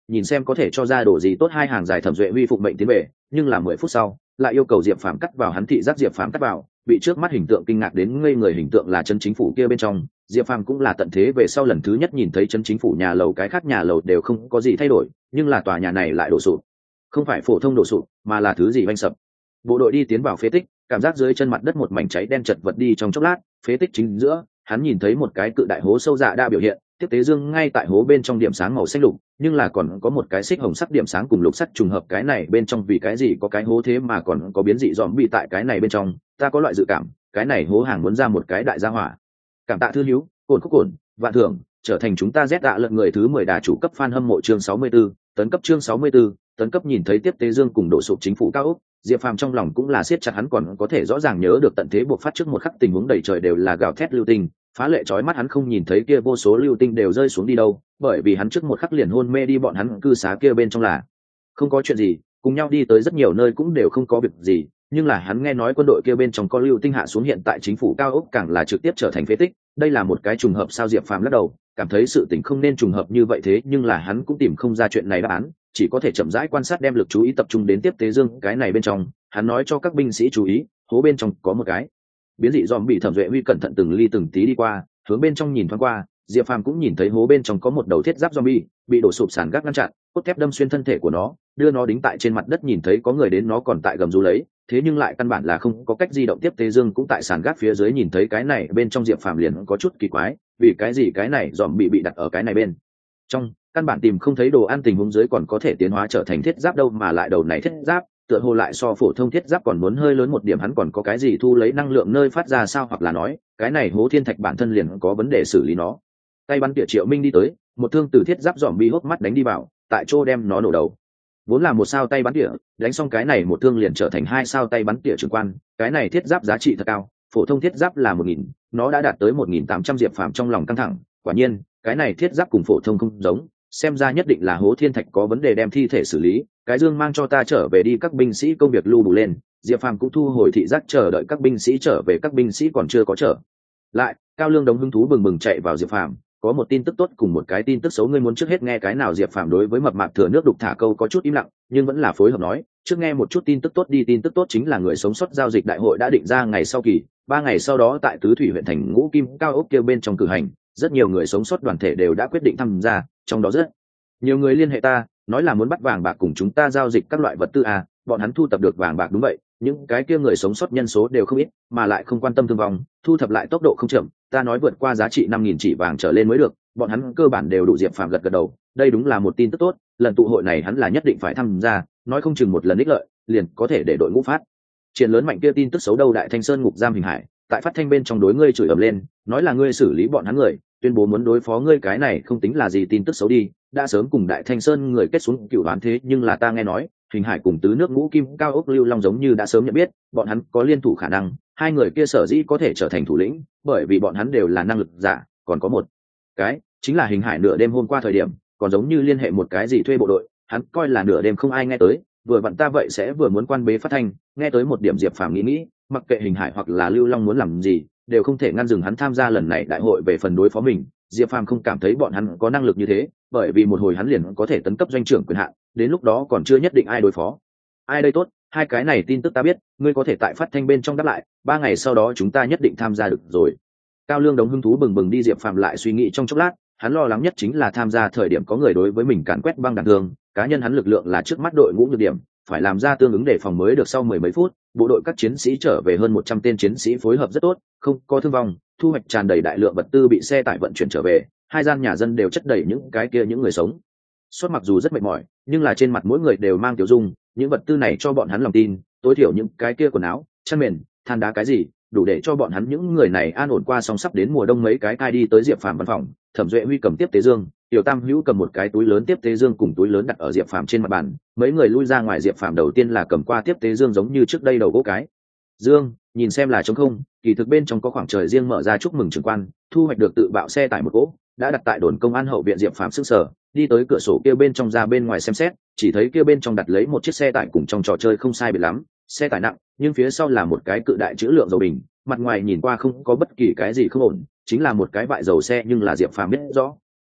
nhìn xem có thể cho ra đồ gì tốt. Hai hàng dài Thẩm Duệ Huy phụng mệnh tiến về, nhưng là mười phút sau lại yêu cầu Diệp Phàm cắt vào. Hắn thị giác Diệp Phàm cắt vào, bị trước mắt hình tượng kinh ngạc đến ngây người. Hình tượng là chân chính phủ kia bên trong, Diệp Phàm cũng là tận thế về sau lần thứ nhất nhìn thấy chân chính phủ nhà lầu. Cái khác nhà lầu đều không có gì thay đổi, nhưng là tòa nhà này lại đổ sụp, không phải phổ thông đổ sụp mà là thứ gì vanh sập. Bộ đội đi tiến vào phế tích, cảm giác dưới chân mặt đất một mảnh cháy đen chật vật. Đi trong chốc lát, phế tích chính giữa hắn nhìn thấy một cái cự đại hố sâu dạ đã biểu hiện. Tiếp tế dương ngay tại hố bên trong điểm sáng màu xanh lục, nhưng là còn có một cái xích hồng sắc điểm sáng cùng lục sắc trùng hợp. Cái này bên trong vì cái gì có cái hố thế mà còn có biến dị dòm bị tại cái này bên trong? Ta có loại dự cảm cái này hố hàng muốn ra một cái đại gia hỏa. Cảm tạ thư hữu cồn khúc cồn vạn thưởng, trở thành chúng ta Z đạ lận người thứ mười đà chủ cấp fan hâm mộ. Chương sáu mươi 64, tấn cấp. Chương sáu mươi 64, tấn cấp. Nhìn thấy tiếp tế dương cùng đổ sụp chính phủ cao ốc, Diệp Phàm trong lòng cũng là siết chặt. Hắn còn có thể rõ ràng nhớ được tận thế buộc phát trước một khắc tình huống đầy trời đều là gào thét lưu tinh phá lệ chói mắt. Hắn không nhìn thấy kia vô số lưu tinh đều rơi xuống đi đâu, bởi vì hắn trước một khắc liền hôn mê đi. Bọn hắn cư xá kia bên trong là không có chuyện gì, cùng nhau đi tới rất nhiều nơi cũng đều không có việc gì, nhưng là hắn nghe nói quân đội kia bên trong có lưu tinh hạ xuống. Hiện tại chính phủ cao ốc càng là trực tiếp trở thành phế tích. Đây là một cái trùng hợp sao? Diệp Phàm lắc đầu, cảm thấy sự tình không nên trùng hợp như vậy. Thế nhưng là hắn cũng tìm không ra chuyện này đáp án, chỉ có thể chậm rãi quan sát, đem lực chú ý tập trung đến tiếp tế dương cái này bên trong. Hắn nói cho các binh sĩ chú ý, hố bên trong có một cái biến dị dòm bị. Thẩm Duệ Huy cẩn thận từng ly từng tí đi qua, hướng bên trong nhìn thoáng qua. Diệp Phàm cũng nhìn thấy hố bên trong có một đầu thiết giáp zombie bị đổ sụp sàn gác ngăn chặn, cốt thép đâm xuyên thân thể của nó, đưa nó đính tại trên mặt đất. Nhìn thấy có người đến, nó còn tại gầm rú lấy, thế nhưng lại căn bản là không có cách di động. Tiếp tế dương cũng tại sàn gác phía dưới, nhìn thấy cái này bên trong Diệp Phàm liền có chút kỳ quái, vì cái gì cái này dòm bị bị đặt ở cái này bên trong, căn bản tìm không thấy đồ ăn. Tình huống dưới còn có thể tiến hóa trở thành thiết giáp đâu, mà lại đầu này thiết giáp tựa hồ lại so phổ thông thiết giáp còn muốn hơi lớn một điểm. Hắn còn có cái gì thu lấy năng lượng nơi phát ra sao? Hoặc là nói cái này hố thiên thạch bản thân liền có vấn đề xử lý nó. Tay bắn tỉa Triệu Minh đi tới, một thương từ thiết giáp dòm bị hốc mắt đánh đi vào, tại chỗ đem nó nổ đầu. Vốn là một sao tay bắn tỉa, đánh xong cái này một thương liền trở thành hai sao tay bắn tỉa trưởng quan. Cái này thiết giáp giá trị thật cao, phổ thông thiết giáp là một nghìn, nó đã đạt tới một nghìn tám trăm. Diệp Phàm trong lòng căng thẳng, quả nhiên cái này thiết giáp cùng phổ thông không giống, xem ra nhất định là hố thiên thạch có vấn đề, đem thi thể xử lý. Cái dương mang cho ta trở về đi. Các binh sĩ công việc lưu đủ lên, Diệp Phàm cũng thu hồi thị giác chờ đợi các binh sĩ trở về. Các binh sĩ còn chưa có trở lại, Cao Lương Đống hứng thú bừng bừng chạy vào. Diệp Phàm có một tin tức tốt cùng một cái tin tức xấu, ngươi muốn trước hết nghe cái nào? Diệp Phàm đối với mập mạp thừa nước đục thả câu có chút im lặng, nhưng vẫn là phối hợp nói, trước nghe một chút tin tức tốt đi. Tin tức tốt chính là người sống sót giao dịch đại hội đã định ra ngày sau kỳ, ba ngày sau đó tại Tứ Thủy huyện thành Ngũ Kim cao ốc kia bên trong cử hành. Rất nhiều người sống sót đoàn thể đều đã quyết định tham gia, trong đó rất nhiều người liên hệ ta, nói là muốn bắt vàng bạc cùng chúng ta giao dịch các loại vật tư. À, bọn hắn thu thập được vàng bạc. Đúng vậy, những cái kia người sống sót nhân số đều không ít, mà lại không quan tâm thương vong, thu thập lại tốc độ không chậm. Ta nói vượt qua giá trị năm nghìn chỉ vàng trở lên mới được, bọn hắn cơ bản đều đủ. Diệp Phàm gật gật đầu, đây đúng là một tin tức tốt, lần tụ hội này hắn là nhất định phải tham gia, nói không chừng một lần ích lợi liền có thể để đội ngũ phát triển lớn mạnh. Kia tin tức xấu đâu? Đại Thanh Sơn ngục giam Hình Hải tại phát thanh bên trong đối ngươi chửi ầm lên, nói là ngươi xử lý bọn hắn người, tuyên bố muốn đối phó ngươi. Cái này không tính là gì tin tức xấu đi, đã sớm cùng Đại Thanh Sơn người kết xuống cựu đoán. Thế nhưng là ta nghe nói Hình Hải cùng Tứ Nước Ngũ Kim cao ốc Lưu Long giống như đã sớm nhận biết, bọn hắn có liên thủ khả năng. Hai người kia sở dĩ có thể trở thành thủ lĩnh, bởi vì bọn hắn đều là năng lực giả. Còn có một cái chính là Hình Hải nửa đêm hôm qua thời điểm còn giống như liên hệ một cái gì thuê bộ đội, hắn coi là nửa đêm không ai nghe tới, vừa vặn ta vậy sẽ vừa muốn quan bế phát thanh, nghe tới một điểm. Diệp Phàm nghĩ nghĩ, mặc kệ Hình Hải hoặc là Lưu Long muốn làm gì, đều không thể ngăn dừng hắn tham gia lần này đại hội. Về phần đối phó mình, Diệp Phàm không cảm thấy bọn hắn có năng lực như thế, bởi vì một hồi hắn liền có thể tấn cấp doanh trưởng quyền hạn, đến lúc đó còn chưa nhất định ai đối phó ai. Đây tốt, hai cái này tin tức ta biết, ngươi có thể tại phát thanh bên trong đáp lại, ba ngày sau đó chúng ta nhất định tham gia được rồi. Cao Lương Đống hứng thú bừng bừng đi. Diệp Phàm lại suy nghĩ trong chốc lát, hắn lo lắng nhất chính là tham gia thời điểm có người đối với mình càn quét băng đạn thương. Cá nhân hắn lực lượng là trước mắt đội ngũ nhược điểm, phải làm ra tương ứng đề phòng mới được. Sau mười mấy phút, bộ đội các chiến sĩ trở về, hơn một trăm tên chiến sĩ phối hợp rất tốt, không có thương vong, thu hoạch tràn đầy đại lượng vật tư bị xe tải vận chuyển trở về. Hai gian nhà dân đều chất đầy những cái kia những người sống sót, mặc dù rất mệt mỏi, nhưng là trên mặt mỗi người đều mang tiểu dung. Những vật tư này cho bọn hắn lòng tin, tối thiểu những cái kia quần áo, chăn mền, than đá cái gì, đủ để cho bọn hắn những người này an ổn qua. Xong sắp đến mùa đông, mấy cái cai đi tới Diệp Phàm văn phòng. Thẩm Duệ Huy cầm tiếp tế dương, Tiểu Tam Hữu cầm một cái túi lớn tiếp tế dương cùng túi lớn đặt ở Diệp Phàm trên mặt bàn. Mấy người lui ra ngoài. Diệp Phàm đầu tiên là cầm qua tiếp tế dương, giống như trước đây đầu gỗ cái dương, nhìn xem là trống không, kỳ thực bên trong có khoảng trời riêng mở ra. Chúc mừng trưởng quan, thu hoạch được tự bạo xe tải một cỗ, đã đặt tại đồn công an hậu viện. Diệp Phàm sức sở đi tới cửa sổ kia bên trong ra bên ngoài xem xét, chỉ thấy kia bên trong đặt lấy một chiếc xe tải cùng trong trò chơi không sai biệt lắm. Xe tải nặng, nhưng phía sau là một cái cự đại trữ lượng dầu bình, mặt ngoài nhìn qua không có bất kỳ cái gì không ổn, chính là một cái vại dầu xe. Nhưng là Diệp Phàm biết rõ,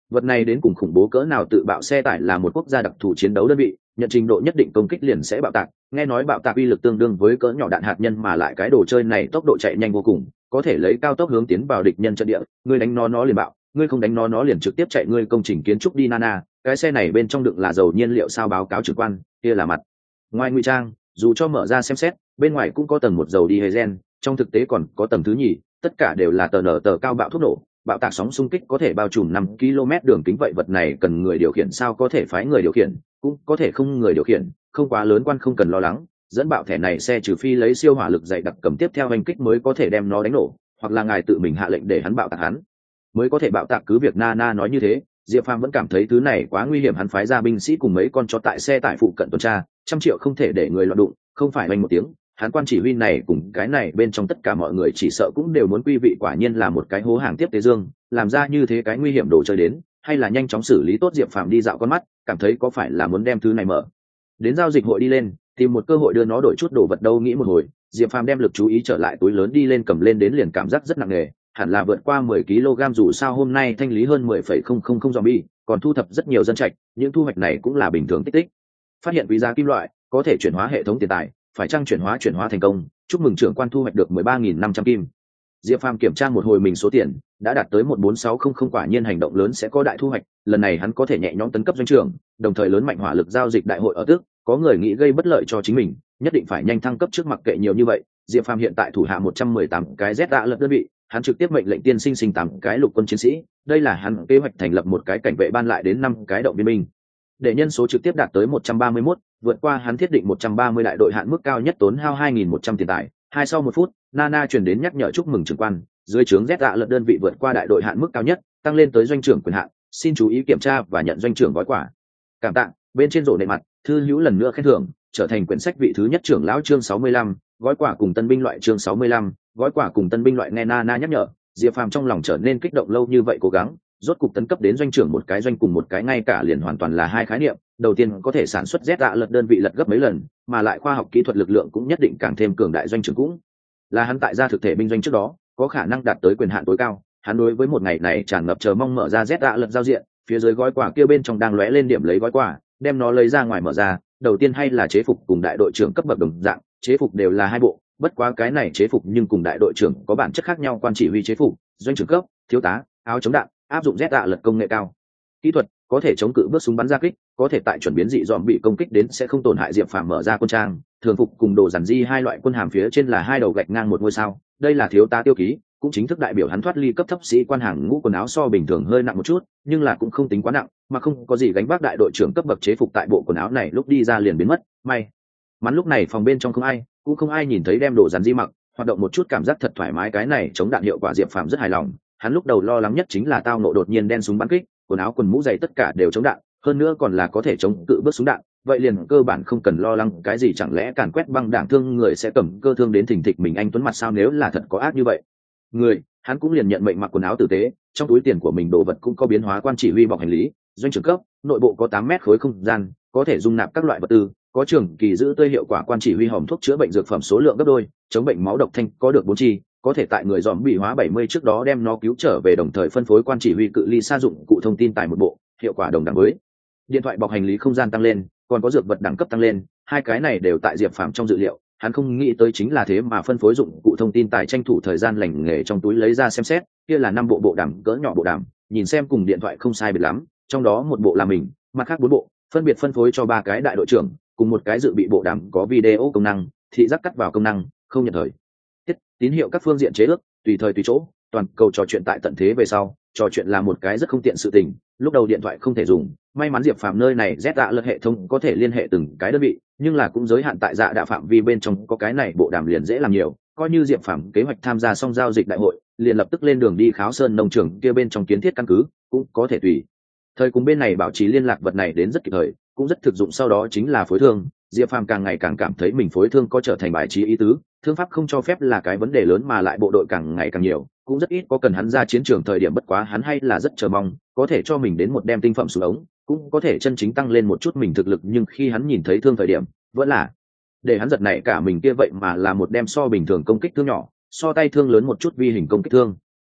vật này đến cùng khủng bố cỡ nào, tự bạo xe tải là một quốc gia đặc thù chiến đấu đơn vị, nhận trình độ nhất định công kích liền sẽ bạo tạc, nghe nói bạo tạc uy lực tương đương với cỡ nhỏ đạn hạt nhân, mà lại cái đồ chơi này tốc độ chạy nhanh vô cùng, có thể lấy cao tốc hướng tiến vào địch nhân trận địa, ngươi đánh nó nó liền bạo, ngươi không đánh nó nó liền trực tiếp chạy ngươi công trình kiến trúc đi nana. Cái xe này bên trong đựng là dầu nhiên liệu sao, báo cáo trưởng quan, kia là mặt ngoài ngụy trang, dù cho mở ra xem xét, bên ngoài cũng có tầng một dầu đi gen, trong thực tế còn có tầng thứ nhì, tất cả đều là tờ nở tờ cao bạo thuốc nổ, bạo tạc sóng xung kích có thể bao trùm năm ki lô mét đường kính. Vậy vật này cần người điều khiển sao? Có thể phái người điều khiển, cũng có thể không người điều khiển, không quá lớn quan không cần lo lắng. Dẫn bạo thẻ này xe trừ phi lấy siêu hỏa lực dày đặc cầm tiếp theo hành kích mới có thể đem nó đánh nổ, hoặc là ngài tự mình hạ lệnh để hắn bạo tạc hắn mới có thể bạo tạc. Cứ việc Nana nói như thế, Diệp Phàm vẫn cảm thấy thứ này quá nguy hiểm, hắn phái ra binh sĩ cùng mấy con chó tại xe tải phụ cận tuần tra, trăm triệu không thể để người loạn đụng, không phải oanh một tiếng, hắn quan chỉ huy này cùng cái này bên trong tất cả mọi người chỉ sợ cũng đều muốn quy vị. Quả nhiên là một cái hố hàng tiếp tế dương, làm ra như thế cái nguy hiểm đồ chơi đến, hay là nhanh chóng xử lý tốt. Diệp Phàm đi dạo con mắt, cảm thấy có phải là muốn đem thứ này mở đến giao dịch hội đi lên, tìm một cơ hội đưa nó đổi chút đồ vật đâu. Nghĩ một hồi, Diệp Phàm đem lực chú ý trở lại túi lớn đi lên, cầm lên đến liền cảm giác rất nặng nề, hẳn là vượt qua mười ki lô gam, dù sao hôm nay thanh lý hơn mười phẩy không không không zombie, còn thu thập rất nhiều dân trạch, những thu hoạch này cũng là bình thường tích tích. Phát hiện quý giá kim loại, có thể chuyển hóa hệ thống tiền tài, phải chăng chuyển hóa chuyển hóa thành công, chúc mừng trưởng quan thu hoạch được mười ba nghìn năm trăm kim. Diệp Phàm kiểm tra một hồi mình số tiền, đã đạt tới một bốn sáu không không, quả nhiên hành động lớn sẽ có đại thu hoạch, lần này hắn có thể nhẹ nhõm tấn cấp doanh trưởng, đồng thời lớn mạnh hỏa lực giao dịch đại hội ở tức, có người nghĩ gây bất lợi cho chính mình, nhất định phải nhanh thăng cấp trước, mặc kệ nhiều như vậy. Diệp Phàm hiện tại thủ hạ một trăm mười tám cái Z đã lật đơn vị, hắn trực tiếp mệnh lệnh tiên sinh sinh tám cái lục quân chiến sĩ, đây là hắn kế hoạch thành lập một cái cảnh vệ ban, lại đến năm cái động viên binh, để nhân số trực tiếp đạt tới một trăm ba mươi mốt, vượt qua hắn thiết định một trăm ba mươi đại đội hạn mức cao nhất tốn hao hai nghìn một trăm tiền tài. Hai sau một phút, Nana truyền đến nhắc nhở chúc mừng trưởng quan, dưới trướng Z dạ lật đơn vị vượt qua đại đội hạn mức cao nhất, tăng lên tới doanh trưởng quyền hạn, xin chú ý kiểm tra và nhận doanh trưởng gói quà. Cảm tạ. Bên trên rổ nệ mặt, thư hữu lần nữa khen thưởng, trở thành quyển sách vị thứ nhất trưởng lão chương sáu mươi lăm, gói quà cùng tân binh loại chương sáu mươi lăm, gói quà cùng tân binh loại. Nghe Nana nhắc nhở, Diệp Phàm trong lòng trở nên kích động, lâu như vậy cố gắng, rốt cục tấn cấp đến doanh trưởng, một cái doanh cùng một cái ngay cả liền hoàn toàn là hai khái niệm. Đầu tiên có thể sản xuất Z dạ lật đơn vị lật gấp mấy lần, mà lại khoa học kỹ thuật lực lượng cũng nhất định càng thêm cường đại. Doanh trưởng cũng là hắn tại gia thực thể binh doanh trước đó có khả năng đạt tới quyền hạn tối cao. Hắn đối với một ngày này tràn ngập chờ mong, mở ra Z dạ lật giao diện, phía dưới gói quà kia bên trong đang lóe lên điểm lấy gói quà, đem nó lấy ra ngoài mở ra. Đầu tiên hay là chế phục cùng đại đội trưởng cấp bậc đồng dạng, chế phục đều là hai bộ, bất quá cái này chế phục nhưng cùng đại đội trưởng có bản chất khác nhau. Quan chỉ huy chế phục, doanh trưởng cấp, thiếu tá, áo chống đạn, áp dụng Z dạ lật công nghệ cao kỹ thuật, có thể chống cự bước súng bắn ra kích, có thể tại chuẩn biến dị dòm bị công kích đến sẽ không tổn hại. Diệp Phàm mở ra quân trang, thường phục cùng đồ giản di hai loại quân hàm, phía trên là hai đầu gạch ngang một ngôi sao, đây là thiếu tá tiêu ký, cũng chính thức đại biểu hắn thoát ly cấp thấp sĩ quan hàng ngũ. Quần áo so bình thường hơi nặng một chút, nhưng là cũng không tính quá nặng, mà không có gì gánh vác. Đại đội trưởng cấp bậc chế phục tại bộ quần áo này lúc đi ra liền biến mất, may mắn lúc này phòng bên trong không ai, cũng không ai nhìn thấy, đem đồ giản di mặc, hoạt động một chút cảm giác thật thoải mái. Cái này chống đạn hiệu quả Diệp Phàm rất hài lòng. Hắn lúc đầu lo lắng nhất chính là tao nộ đột nhiên đen súng bắn kích, quần áo quần mũ giày tất cả đều chống đạn, hơn nữa còn là có thể chống cự bước súng đạn, vậy liền cơ bản không cần lo lắng cái gì chẳng lẽ càn quét băng đảng thương người sẽ cầm cơ thương đến thình thịch mình. Anh Tuấn mặt sao nếu là thật có ác như vậy người, hắn cũng liền nhận mệnh mặc quần áo tử tế, trong túi tiền của mình đồ vật cũng có biến hóa. Quan chỉ huy bọc hành lý, doanh trưởng cấp, nội bộ có tám mét khối không gian, có thể dung nạp các loại vật tư, có trường kỳ giữ tươi hiệu quả. Quan chỉ huy hòm thuốc chữa bệnh dược phẩm số lượng gấp đôi, chống bệnh máu độc thanh có được bốn chi, có thể tại người dòm bị hóa bảy mươi trước đó đem nó cứu trở về, đồng thời phân phối quan chỉ huy cự ly xa dụng cụ thông tin tại một bộ, hiệu quả đồng đẳng với điện thoại. Bọc hành lý không gian tăng lên, còn có dược vật đẳng cấp tăng lên, hai cái này đều tại Diệp Phàm trong dự liệu. Hắn không nghĩ tới chính là thế mà phân phối dụng cụ thông tin tài, tranh thủ thời gian lành nghề trong túi lấy ra xem xét, kia là năm bộ bộ đàm cỡ nhỏ bộ đàm, nhìn xem cùng điện thoại không sai biệt lắm, trong đó một bộ là mình, mặt khác bốn bộ phân biệt phân phối cho ba cái đại đội trưởng, cùng một cái dự bị bộ đàm có video công năng, thị giác cắt vào công năng, không nhận thời tiết, tín hiệu các phương diện chế ước, tùy thời tùy chỗ, toàn cầu trò chuyện tại tận thế về sau. Trò chuyện là một cái rất không tiện sự tình, lúc đầu điện thoại không thể dùng, may mắn Diệp Phàm nơi này Z dạ lật hệ thống có thể liên hệ từng cái đơn vị, nhưng là cũng giới hạn tại dạ đạ phạm vi bên trong, có cái này bộ đàm liền dễ làm nhiều. Coi như Diệp Phàm kế hoạch tham gia xong giao dịch đại hội, liền lập tức lên đường đi Kháo Sơn nông trường kia bên trong kiến thiết căn cứ, cũng có thể tùy thời cùng bên này bảo trì liên lạc. Vật này đến rất kịp thời, cũng rất thực dụng. Sau đó chính là phối thương, Diệp Phàm càng ngày càng cảm thấy mình phối thương có trở thành bài trí ý tứ, thương pháp không cho phép là cái vấn đề lớn, mà lại bộ đội càng ngày càng nhiều, cũng rất ít có cần hắn ra chiến trường thời điểm. Bất quá hắn hay là rất chờ mong có thể cho mình đến một đem tinh phẩm xuống ống, cũng có thể chân chính tăng lên một chút mình thực lực. Nhưng khi hắn nhìn thấy thương thời điểm, vẫn là để hắn giật nảy cả mình, kia vậy mà là một đem so bình thường công kích thương nhỏ, so tay thương lớn một chút vi hình công kích thương.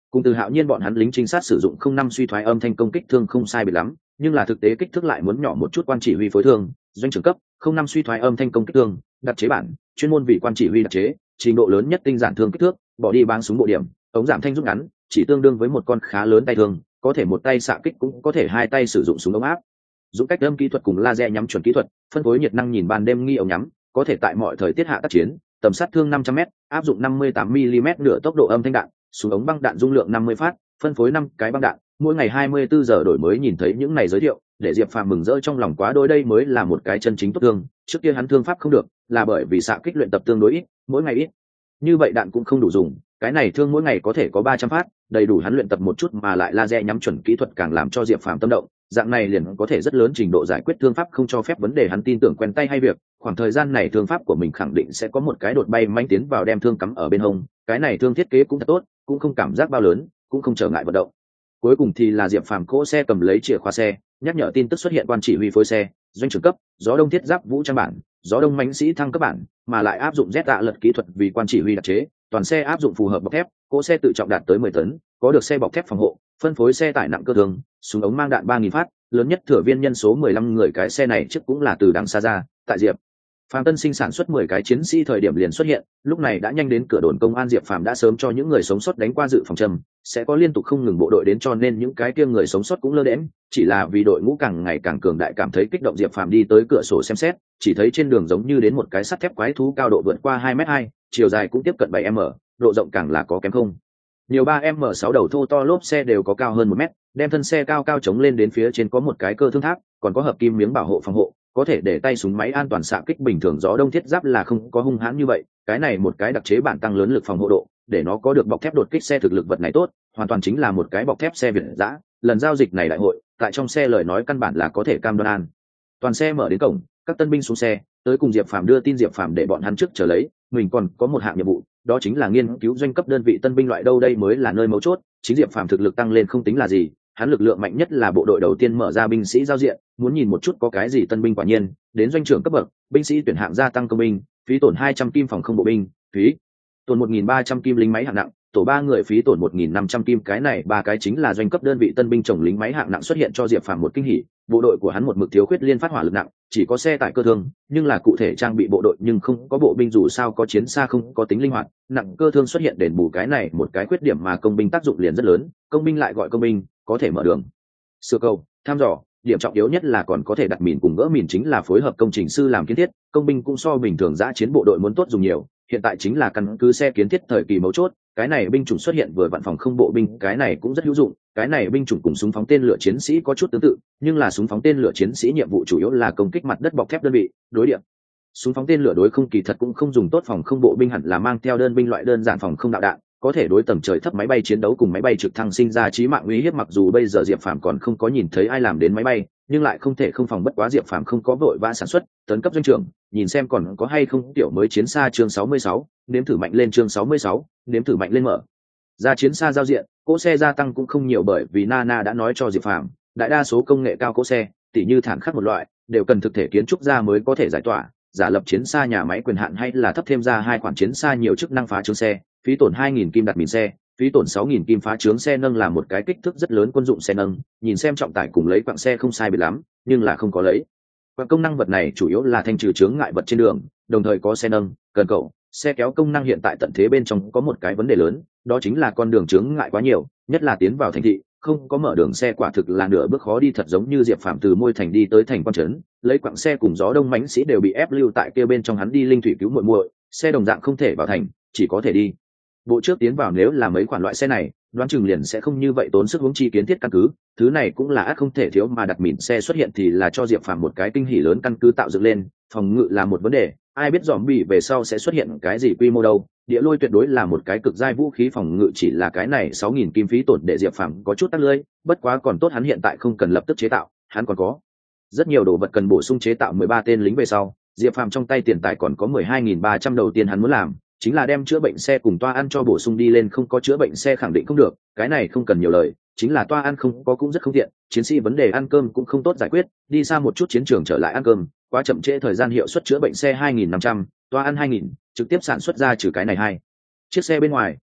cùng Từ Hạo Nhiên bọn hắn lính trinh sát sử dụng không năm suy thoái âm thanh công kích thương không sai biệt lắm, nhưng là thực tế kích thước lại muốn nhỏ một chút. Quan chỉ huy phối thương doanh trưởng cấp không năm suy thoái âm thanh công kích thương đặc chế bản, chuyên môn vì quan chỉ huy đặc chế, trình độ lớn nhất tinh giản thương kích thước, bỏ đi báng súng bộ điểm, ống giảm thanh rút ngắn, chỉ tương đương với một con khá lớn tay thương, có thể một tay xạ kích cũng có thể hai tay sử dụng súng ống áp. Dụng cách âm kỹ thuật cùng laser nhắm chuẩn kỹ thuật, phân phối nhiệt năng nhìn ban đêm nghi ống nhắm, có thể tại mọi thời tiết hạ tác chiến, tầm sát thương năm trăm mét, áp dụng năm mươi tám mi-li-mét nửa tốc độ âm thanh đạn, súng ống băng đạn dung lượng năm mươi phát, phân phối năm cái băng đạn, mỗi ngày hai mươi bốn giờ đổi mới. Nhìn thấy những này giới thiệu, để Diệp Phàm mừng rỡ trong lòng quá đôi, đây mới là một cái chân chính tốt thương. Trước kia hắn thương pháp không được, là bởi vì xạ kích luyện tập tương đối ít, mỗi ngày ít. Như vậy đạn cũng không đủ dùng, cái này thương mỗi ngày có thể có ba trăm phát, đầy đủ hắn luyện tập một chút, mà lại laser nhắm chuẩn kỹ thuật càng làm cho Diệp Phàm tâm động, dạng này liền có thể rất lớn trình độ giải quyết thương pháp không cho phép vấn đề. Hắn tin tưởng quen tay hay việc, khoảng thời gian này thương pháp của mình khẳng định sẽ có một cái đột bay manh tiến vào, đem thương cắm ở bên hông. Cái này thương thiết kế cũng thật tốt, cũng không cảm giác bao lớn, cũng không trở ngại vận động. Cuối cùng thì là Diệp Phàm cỗ xe cầm lấy chìa khóa xe, nhắc nhở tin tức xuất hiện: quan chỉ huy phối xe doanh trưởng cấp, gió đông thiết giáp vũ trang bản, gió đông mãnh sĩ thăng cấp bản, mà lại áp dụng Z tạ lật kỹ thuật vì quan chỉ huy đặc chế, toàn xe áp dụng phù hợp bọc thép, cỗ xe tự trọng đạt tới mười tấn, có được xe bọc thép phòng hộ, phân phối xe tải nặng cơ thường, súng ống mang đạn ba nghìn phát, lớn nhất thừa viên nhân số mười lăm người. Cái xe này trước cũng là từ đằng xa ra, tại Diệp Phàm Tân sinh sản xuất mười cái chiến sĩ thời điểm liền xuất hiện, lúc này đã nhanh đến cửa đồn công an. Diệp Phàm đã sớm cho những người sống sót đánh qua dự phòng trầm, sẽ có liên tục không ngừng bộ đội đến, cho nên những cái kia người sống sót cũng lơ đễnh, chỉ là vì đội ngũ càng ngày càng cường đại cảm thấy kích động. Diệp Phàm đi tới cửa sổ xem xét, chỉ thấy trên đường giống như đến một cái sắt thép quái thú, cao độ vượt qua hai mét hai, chiều dài cũng tiếp cận bảy mét, độ rộng càng là có kém không nhiều ba mét sáu, đầu thô to, lốp xe đều có cao hơn một mét, đem thân xe cao cao chống lên đến phía trên có một cái cơ thương tháp, còn có hợp kim miếng bảo hộ phòng hộ, có thể để tay súng máy an toàn xạ kích. Bình thường gió đông thiết giáp là không có hung hãn như vậy, cái này một cái đặc chế bản tăng lớn lực phòng hộ độ, để nó có được bọc thép đột kích xe thực lực. Vật này tốt, hoàn toàn chính là một cái bọc thép xe Việt dã. Lần giao dịch này đại hội, tại trong xe lời nói căn bản là có thể cam đoan an toàn. Xe mở đến cổng, các tân binh xuống xe, tới cùng Diệp Phàm đưa tin. Diệp Phàm để bọn hắn trước chờ lấy, mình còn có một hạng nhiệm vụ, đó chính là nghiên cứu doanh cấp đơn vị tân binh loại đâu, đây mới là nơi mấu chốt. Chính Diệp Phàm thực lực tăng lên không tính là gì, hắn lực lượng mạnh nhất là bộ đội đầu tiên mở ra binh sĩ giao diện, muốn nhìn một chút có cái gì tân binh. Quả nhiên, đến doanh trưởng cấp bậc, binh sĩ tuyển hạng gia tăng công binh, phí tổn hai trăm kim phòng không bộ binh, phí tổn một nghìn ba trăm kim lính máy hạng nặng, tổ ba người phí tổn một nghìn năm trăm kim. Cái này ba cái chính là doanh cấp đơn vị tân binh chồng lính máy hạng nặng. Xuất hiện cho Diệp Phàm một kinh hỉ, bộ đội của hắn một mực thiếu khuyết liên phát hỏa lực nặng, chỉ có xe tải cơ thương, nhưng là cụ thể trang bị bộ đội nhưng không có bộ binh, dù sao có chiến xa không có tính linh hoạt, nặng cơ thương xuất hiện đền bù cái này một cái khuyết điểm, mà công binh tác dụng liền rất lớn. Công binh lại gọi công binh, có thể mở đường, sửa cầu, thăm dò, điểm trọng yếu nhất là còn có thể đặt mìn cùng gỡ mìn, chính là phối hợp công trình sư làm kiến thiết. Công binh cũng so bình thường giã chiến bộ đội muốn tốt dùng nhiều, hiện tại chính là căn cứ xe kiến thiết thời kỳ mấu chốt. Cái này binh chủng xuất hiện vừa vặn phòng không bộ binh, cái này cũng rất hữu dụng. Cái này binh chủng cùng súng phóng tên lửa chiến sĩ có chút tương tự, nhưng là súng phóng tên lửa chiến sĩ nhiệm vụ chủ yếu là công kích mặt đất bọc thép đơn vị, đối địa. Súng phóng tên lửa đối không kỳ thật cũng không dùng tốt. Phòng không bộ binh hẳn là mang theo đơn binh loại đơn giản phòng không đạo đạn, có thể đối tầm trời thấp máy bay chiến đấu cùng máy bay trực thăng sinh ra chí mạng uy hiếp. Mặc dù bây giờ Diệp Phàm còn không có nhìn thấy ai làm đến máy bay, nhưng lại không thể không phòng. Bất quá Diệp Phàm không có vội vã sản xuất, tấn cấp doanh trưởng, nhìn xem còn có hay không tiểu mới chiến xa. Chương sáu mươi sáu, nếm thử mạnh lên. Chương sáu mươi sáu, nếm thử mạnh lên. Mở ra chiến xa giao diện, cỗ xe gia tăng cũng không nhiều, bởi vì Nana đã nói cho Diệp Phàm, đại đa số công nghệ cao cỗ xe, tỉ như thản khắc một loại, đều cần thực thể kiến trúc ra mới có thể giải tỏa. Giả lập chiến xa nhà máy quyền hạn hay là thấp thêm ra hai khoản chiến xa nhiều chức năng phá trướng xe, phí tổn hai nghìn kim đặt mìn xe, phí tổn sáu nghìn kim phá trướng xe nâng, là một cái kích thước rất lớn quân dụng xe nâng, nhìn xem trọng tải cùng lấy quặng xe không sai biệt lắm, nhưng là không có lấy quặng công năng. Vật này chủ yếu là thanh trừ chướng ngại vật trên đường, đồng thời có xe nâng, cần cẩu, xe kéo công năng. Hiện tại tận thế bên trong có một cái vấn đề lớn, đó chính là con đường chướng ngại quá nhiều, nhất là tiến vào thành thị, không có mở đường xe quả thực là nửa bước khó đi. Thật giống như Diệp Phàm từ Môi Thành đi tới thành Quan Trấn, lấy quặng xe cùng gió đông mãnh sĩ đều bị ép lưu tại kia bên trong. Hắn đi linh thủy cứu muội muội, xe đồng dạng không thể vào thành, chỉ có thể đi bộ trước tiến vào. Nếu là mấy khoản loại xe này, đoán chừng liền sẽ không như vậy tốn sức huống chi kiến thiết căn cứ, thứ này cũng là ắt không thể thiếu. Mà đặt mìn xe xuất hiện thì là cho Diệp Phàm một cái kinh hỉ lớn, căn cứ tạo dựng lên, phòng ngự là một vấn đề, ai biết zombie về sau sẽ xuất hiện cái gì quy mô đâu. Địa lôi tuyệt đối là một cái cực giai vũ khí phòng ngự, chỉ là cái này sáu nghìn kim phí tổn để Diệp Phàm có chút tắc lưỡi. Bất quá còn tốt hắn hiện tại không cần lập tức chế tạo, hắn còn có rất nhiều đồ vật cần bổ sung. Chế tạo mười ba tên lính về sau, Diệp Phàm trong tay tiền tài còn có mười hai nghìn ba trăm. Đầu tiên hắn muốn làm chính là đem chữa bệnh xe cùng toa ăn cho bổ sung đi lên, không có chữa bệnh xe khẳng định không được, cái này không cần nhiều lời, chính là toa ăn không có cũng rất không tiện. Chiến sĩ vấn đề ăn cơm cũng không tốt giải quyết, đi xa một chút chiến trường trở lại ăn cơm quá chậm trễ thời gian. Hiệu suất chữa bệnh xe hai nghìn năm trăm, toa ăn hai nghìn, trực tiếp sản xuất ra trừ cái này hai chiếc xe bên ngoài,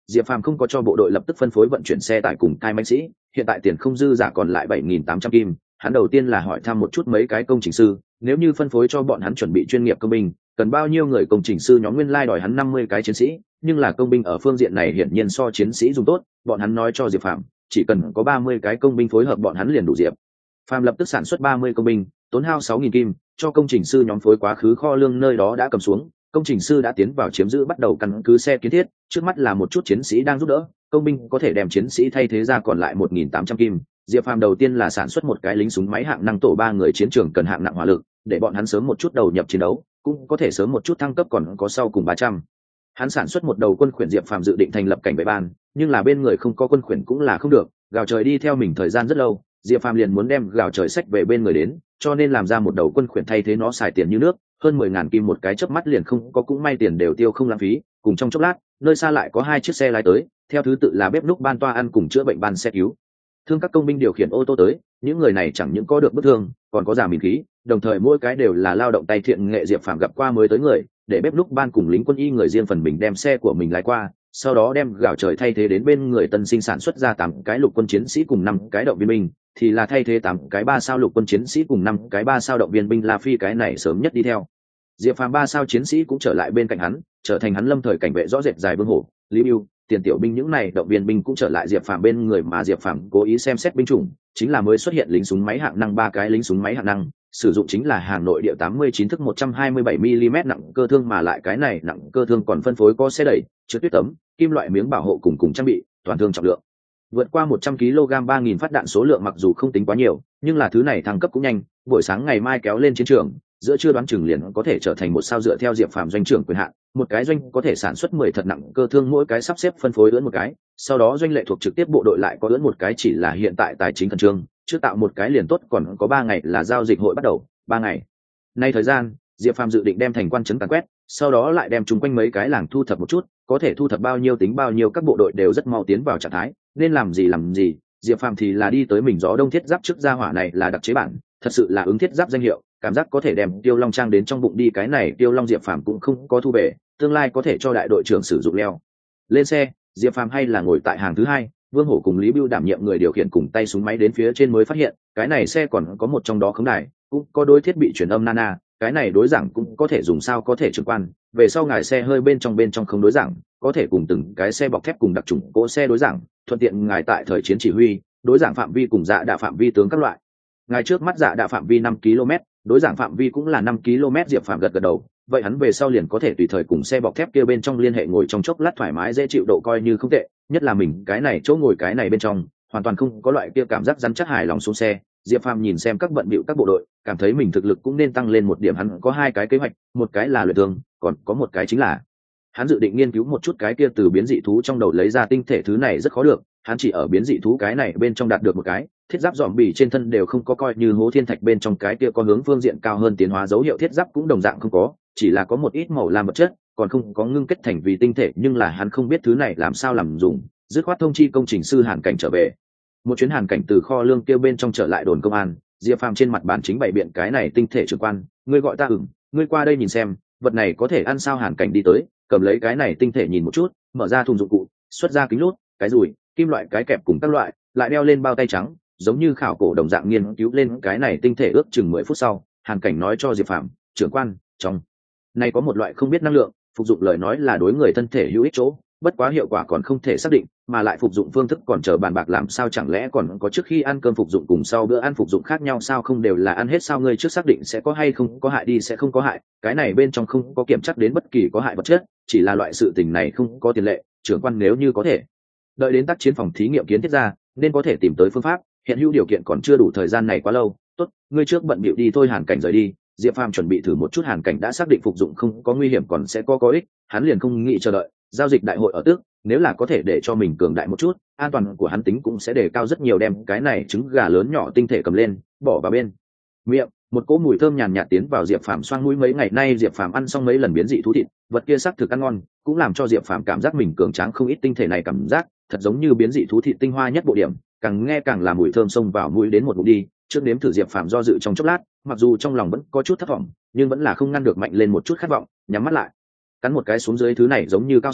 Diệp Phàm không có cho bộ đội lập tức phân phối vận chuyển xe tải cùng cai binh sĩ, hiện tại tiền không dư giả còn lại bảy nghìn tám trăm kim. Hắn đầu tiên là hỏi thăm một chút mấy cái công trình sư, nếu như phân phối cho bọn hắn chuẩn bị chuyên nghiệp công binh, cần bao nhiêu người công trình sư nhóm nguyên lai đòi hắn năm mươi cái chiến sĩ, nhưng là công binh ở phương diện này hiển nhiên so chiến sĩ dùng tốt, bọn hắn nói cho Diệp Phàm, chỉ cần có ba mươi cái công binh phối hợp bọn hắn liền đủ. Diệp Phàm lập tức sản xuất ba mươi công binh, tốn hao sáu nghìn kim, cho công trình sư nhóm phối quá khứ kho lương nơi đó đã cầm xuống, công trình sư đã tiến vào chiếm giữ bắt đầu căn cứ xe kiến thiết, trước mắt là một chút chiến sĩ đang giúp đỡ, công binh có thể đem chiến sĩ thay thế ra còn lại một nghìn tám trăm kim. Diệp Phàm đầu tiên là sản xuất một cái lính súng máy hạng năng tổ ba người chiến trường cần hạng nặng hỏa lực, để bọn hắn sớm một chút đầu nhập chiến đấu, cũng có thể sớm một chút thăng cấp còn có sau cùng ba trăm. Hắn sản xuất một đầu quân khuyển. Diệp Phàm dự định thành lập cảnh vệ ban, nhưng là bên người không có quân khuyển cũng là không được, gào trời đi theo mình thời gian rất lâu, Diệp Phàm liền muốn đem gào trời sách về bên người đến, cho nên làm ra một đầu quân khuyển thay thế nó xài tiền như nước, hơn mười ngàn kim một cái chớp mắt liền không có, cũng may tiền đều tiêu không lãng phí. Cùng trong chốc lát, nơi xa lại có hai chiếc xe lái tới, theo thứ tự là bếp núc ban toa ăn cùng chữa bệnh ban xe cứu thương. Các công binh điều khiển ô tô tới, những người này chẳng những có được bức thương, còn có giả mìn khí, đồng thời mỗi cái đều là lao động tay thiện nghệ Diệp Phàm gặp qua mới tới người, để bếp núc ban cùng lính quân y người riêng phần mình đem xe của mình lái qua, sau đó đem gạo trời thay thế đến bên người tân sinh sản xuất ra tám cái lục quân chiến sĩ cùng năm cái động viên binh, thì là thay thế tám cái ba sao lục quân chiến sĩ cùng năm cái ba sao động viên binh. La Phi cái này sớm nhất đi theo Diệp Phàm, ba sao chiến sĩ cũng trở lại bên cạnh hắn, trở thành hắn lâm thời cảnh vệ rõ rệt dài Vương Hổ, Lý Bưu, tiền tiểu binh những này động viên binh cũng trở lại Diệp Phàm bên người, mà Diệp Phàm cố ý xem xét binh chủng, chính là mới xuất hiện lính súng máy hạng năng ba cái lính súng máy hạng năng, sử dụng chính là hàng nội địa tám mươi chín thức một trăm hai mươi bảy mi li mét nặng cơ thương, mà lại cái này nặng cơ thương còn phân phối có xe đẩy, chứa tuyết tấm, kim loại miếng bảo hộ cùng cùng trang bị, toàn thương trọng lượng vượt qua một trăm ki lô gam, ba nghìn phát đạn số lượng mặc dù không tính quá nhiều, nhưng là thứ này thăng cấp cũng nhanh, buổi sáng ngày mai kéo lên chiến trường, giữa trưa đoán chừng liền có thể trở thành một sao. Dựa theo Diệp Phàm doanh trưởng quyền hạn, một cái doanh có thể sản xuất mười thật nặng cơ thương, mỗi cái sắp xếp phân phối ưỡn một cái, sau đó doanh lệ thuộc trực tiếp bộ đội lại có ưỡn một cái, chỉ là hiện tại tài chính khẩn trương, chưa tạo một cái liền tốt, còn có ba ngày là giao dịch hội bắt đầu, ba ngày nay thời gian Diệp Phàm dự định đem thành quan trấn càn quét, sau đó lại đem chúng quanh mấy cái làng thu thập một chút, có thể thu thập bao nhiêu tính bao nhiêu. Các bộ đội đều rất mau tiến vào trạng thái, nên làm gì làm gì. Diệp Phàm thì là đi tới mình gió đông thiết giáp trước, gia hỏa này là đặc chế bản, thật sự là ứng thiết giáp danh hiệu, cảm giác có thể đem Tiêu Long trang đến trong bụng đi. Cái này Tiêu Long Diệp Phàm cũng không có thu về, tương lai có thể cho đại đội trưởng sử dụng. Leo lên xe, Diệp Phàm hay là ngồi tại hàng thứ hai, Vương Hổ cùng Lý Bưu đảm nhiệm người điều khiển cùng tay súng máy đến phía trên mới phát hiện, cái này xe còn có một trong đó khống đài, cũng có đối thiết bị truyền âm nana, cái này đối giảng cũng có thể dùng. Sao có thể trực quan, về sau ngài xe hơi bên trong bên trong không đối giảng, có thể cùng từng cái xe bọc thép cùng đặc trùng cỗ xe đối giảng, thuận tiện ngài tại thời chiến chỉ huy, đối giảng phạm vi cùng dạ đạ phạm vi tướng các loại. Ngài trước mắt dạ đạ phạm vi năm ki lô mét, đối giảng phạm vi cũng là năm ki lô mét. Diệp Phàm gật gật đầu, vậy hắn về sau liền có thể tùy thời cùng xe bọc thép kia bên trong liên hệ, ngồi trong chốc lát thoải mái dễ chịu, độ coi như không tệ, nhất là mình cái này chỗ ngồi cái này bên trong hoàn toàn không có loại kia cảm giác rắn chắc, hài lòng xuống xe. Diệp Phàm nhìn xem các bận bịu các bộ đội, cảm thấy mình thực lực cũng nên tăng lên một điểm. Hắn có hai cái kế hoạch, một cái là luyện thương, còn có một cái chính là hắn dự định nghiên cứu một chút cái kia từ biến dị thú trong đầu lấy ra tinh thể. Thứ này rất khó được, hắn chỉ ở biến dị thú cái này bên trong đạt được một cái thiết giáp dòm bì trên thân đều không có, coi như hố thiên thạch bên trong cái kia có hướng phương diện cao hơn tiến hóa dấu hiệu thiết giáp cũng đồng dạng không có, chỉ là có một ít màu lam vật chất, còn không có ngưng kết thành vì tinh thể. Nhưng là hắn không biết thứ này làm sao làm dùng, dứt khoát thông chi công trình sư Hàn Cảnh trở về. Một chuyến Hàn Cảnh từ kho lương kêu bên trong trở lại đồn công an, Diệp Phàm trên mặt bàn chính bày biện cái này tinh thể trưởng quan, ngươi gọi ta ửng, ngươi qua đây nhìn xem, vật này có thể ăn sao. Hàn Cảnh đi tới, cầm lấy cái này tinh thể nhìn một chút, mở ra thùng dụng cụ, xuất ra kính lút, cái dùi, kim loại cái kẹp cùng các loại, lại đeo lên bao tay trắng, giống như khảo cổ đồng dạng nghiên cứu lên cái này tinh thể. Ước chừng mười phút sau, Hàn Cảnh nói cho Diệp Phàm, trưởng quan, trong này có một loại không biết năng lượng, phục dụng lời nói là đối người thân thể hữu ích chỗ, bất quá hiệu quả còn không thể xác định, mà lại phục dụng phương thức còn chờ bàn bạc. Làm sao, chẳng lẽ còn có trước khi ăn cơm phục dụng cùng sau bữa ăn phục dụng khác nhau sao? Không đều là ăn hết sao? Ngươi trước xác định sẽ có hay không có hại đi. Sẽ không có hại, cái này bên trong không có kiểm chắc đến bất kỳ có hại vật chất, chỉ là loại sự tình này không có tiền lệ. Trưởng quan, nếu như có thể đợi đến tác chiến phòng thí nghiệm kiến thiết ra, nên có thể tìm tới phương pháp, hiện hữu điều kiện còn chưa đủ, thời gian này quá lâu. Tốt, ngươi trước bận bịu đi thôi. Hàn Cảnh rời đi, Diệp Phàm chuẩn bị thử một chút. Hàn Cảnh đã xác định phục dụng không có nguy hiểm, còn sẽ có có ích, hắn liền không nghĩ chờ đợi. Giao dịch đại hội ở tước, nếu là có thể để cho mình cường đại một chút, an toàn của hắn tính cũng sẽ đề cao rất nhiều. Đem cái này trứng gà lớn nhỏ tinh thể cầm lên, bỏ vào bên miệng, một cỗ mùi thơm nhàn nhạt tiến vào Diệp Phàm xoang mũi. Mấy ngày nay Diệp Phàm ăn xong mấy lần biến dị thú thịt, vật kia sắc thực ăn ngon, cũng làm cho Diệp Phàm cảm giác mình cường tráng không ít. Tinh thể này cảm giác thật giống như biến dị thú thịt tinh hoa nhất bộ điểm, càng nghe càng là mùi thơm xông vào mũi. Đến một ngụm đi, trước nếm thử. Diệp Phàm do dự trong chốc lát, mặc dù trong lòng vẫn có chút thất vọng, nhưng vẫn là không ngăn được mạnh lên một chút khát vọng, nhắm mắt lại cắn một cái xuống dưới. Thứ này giống như cao su,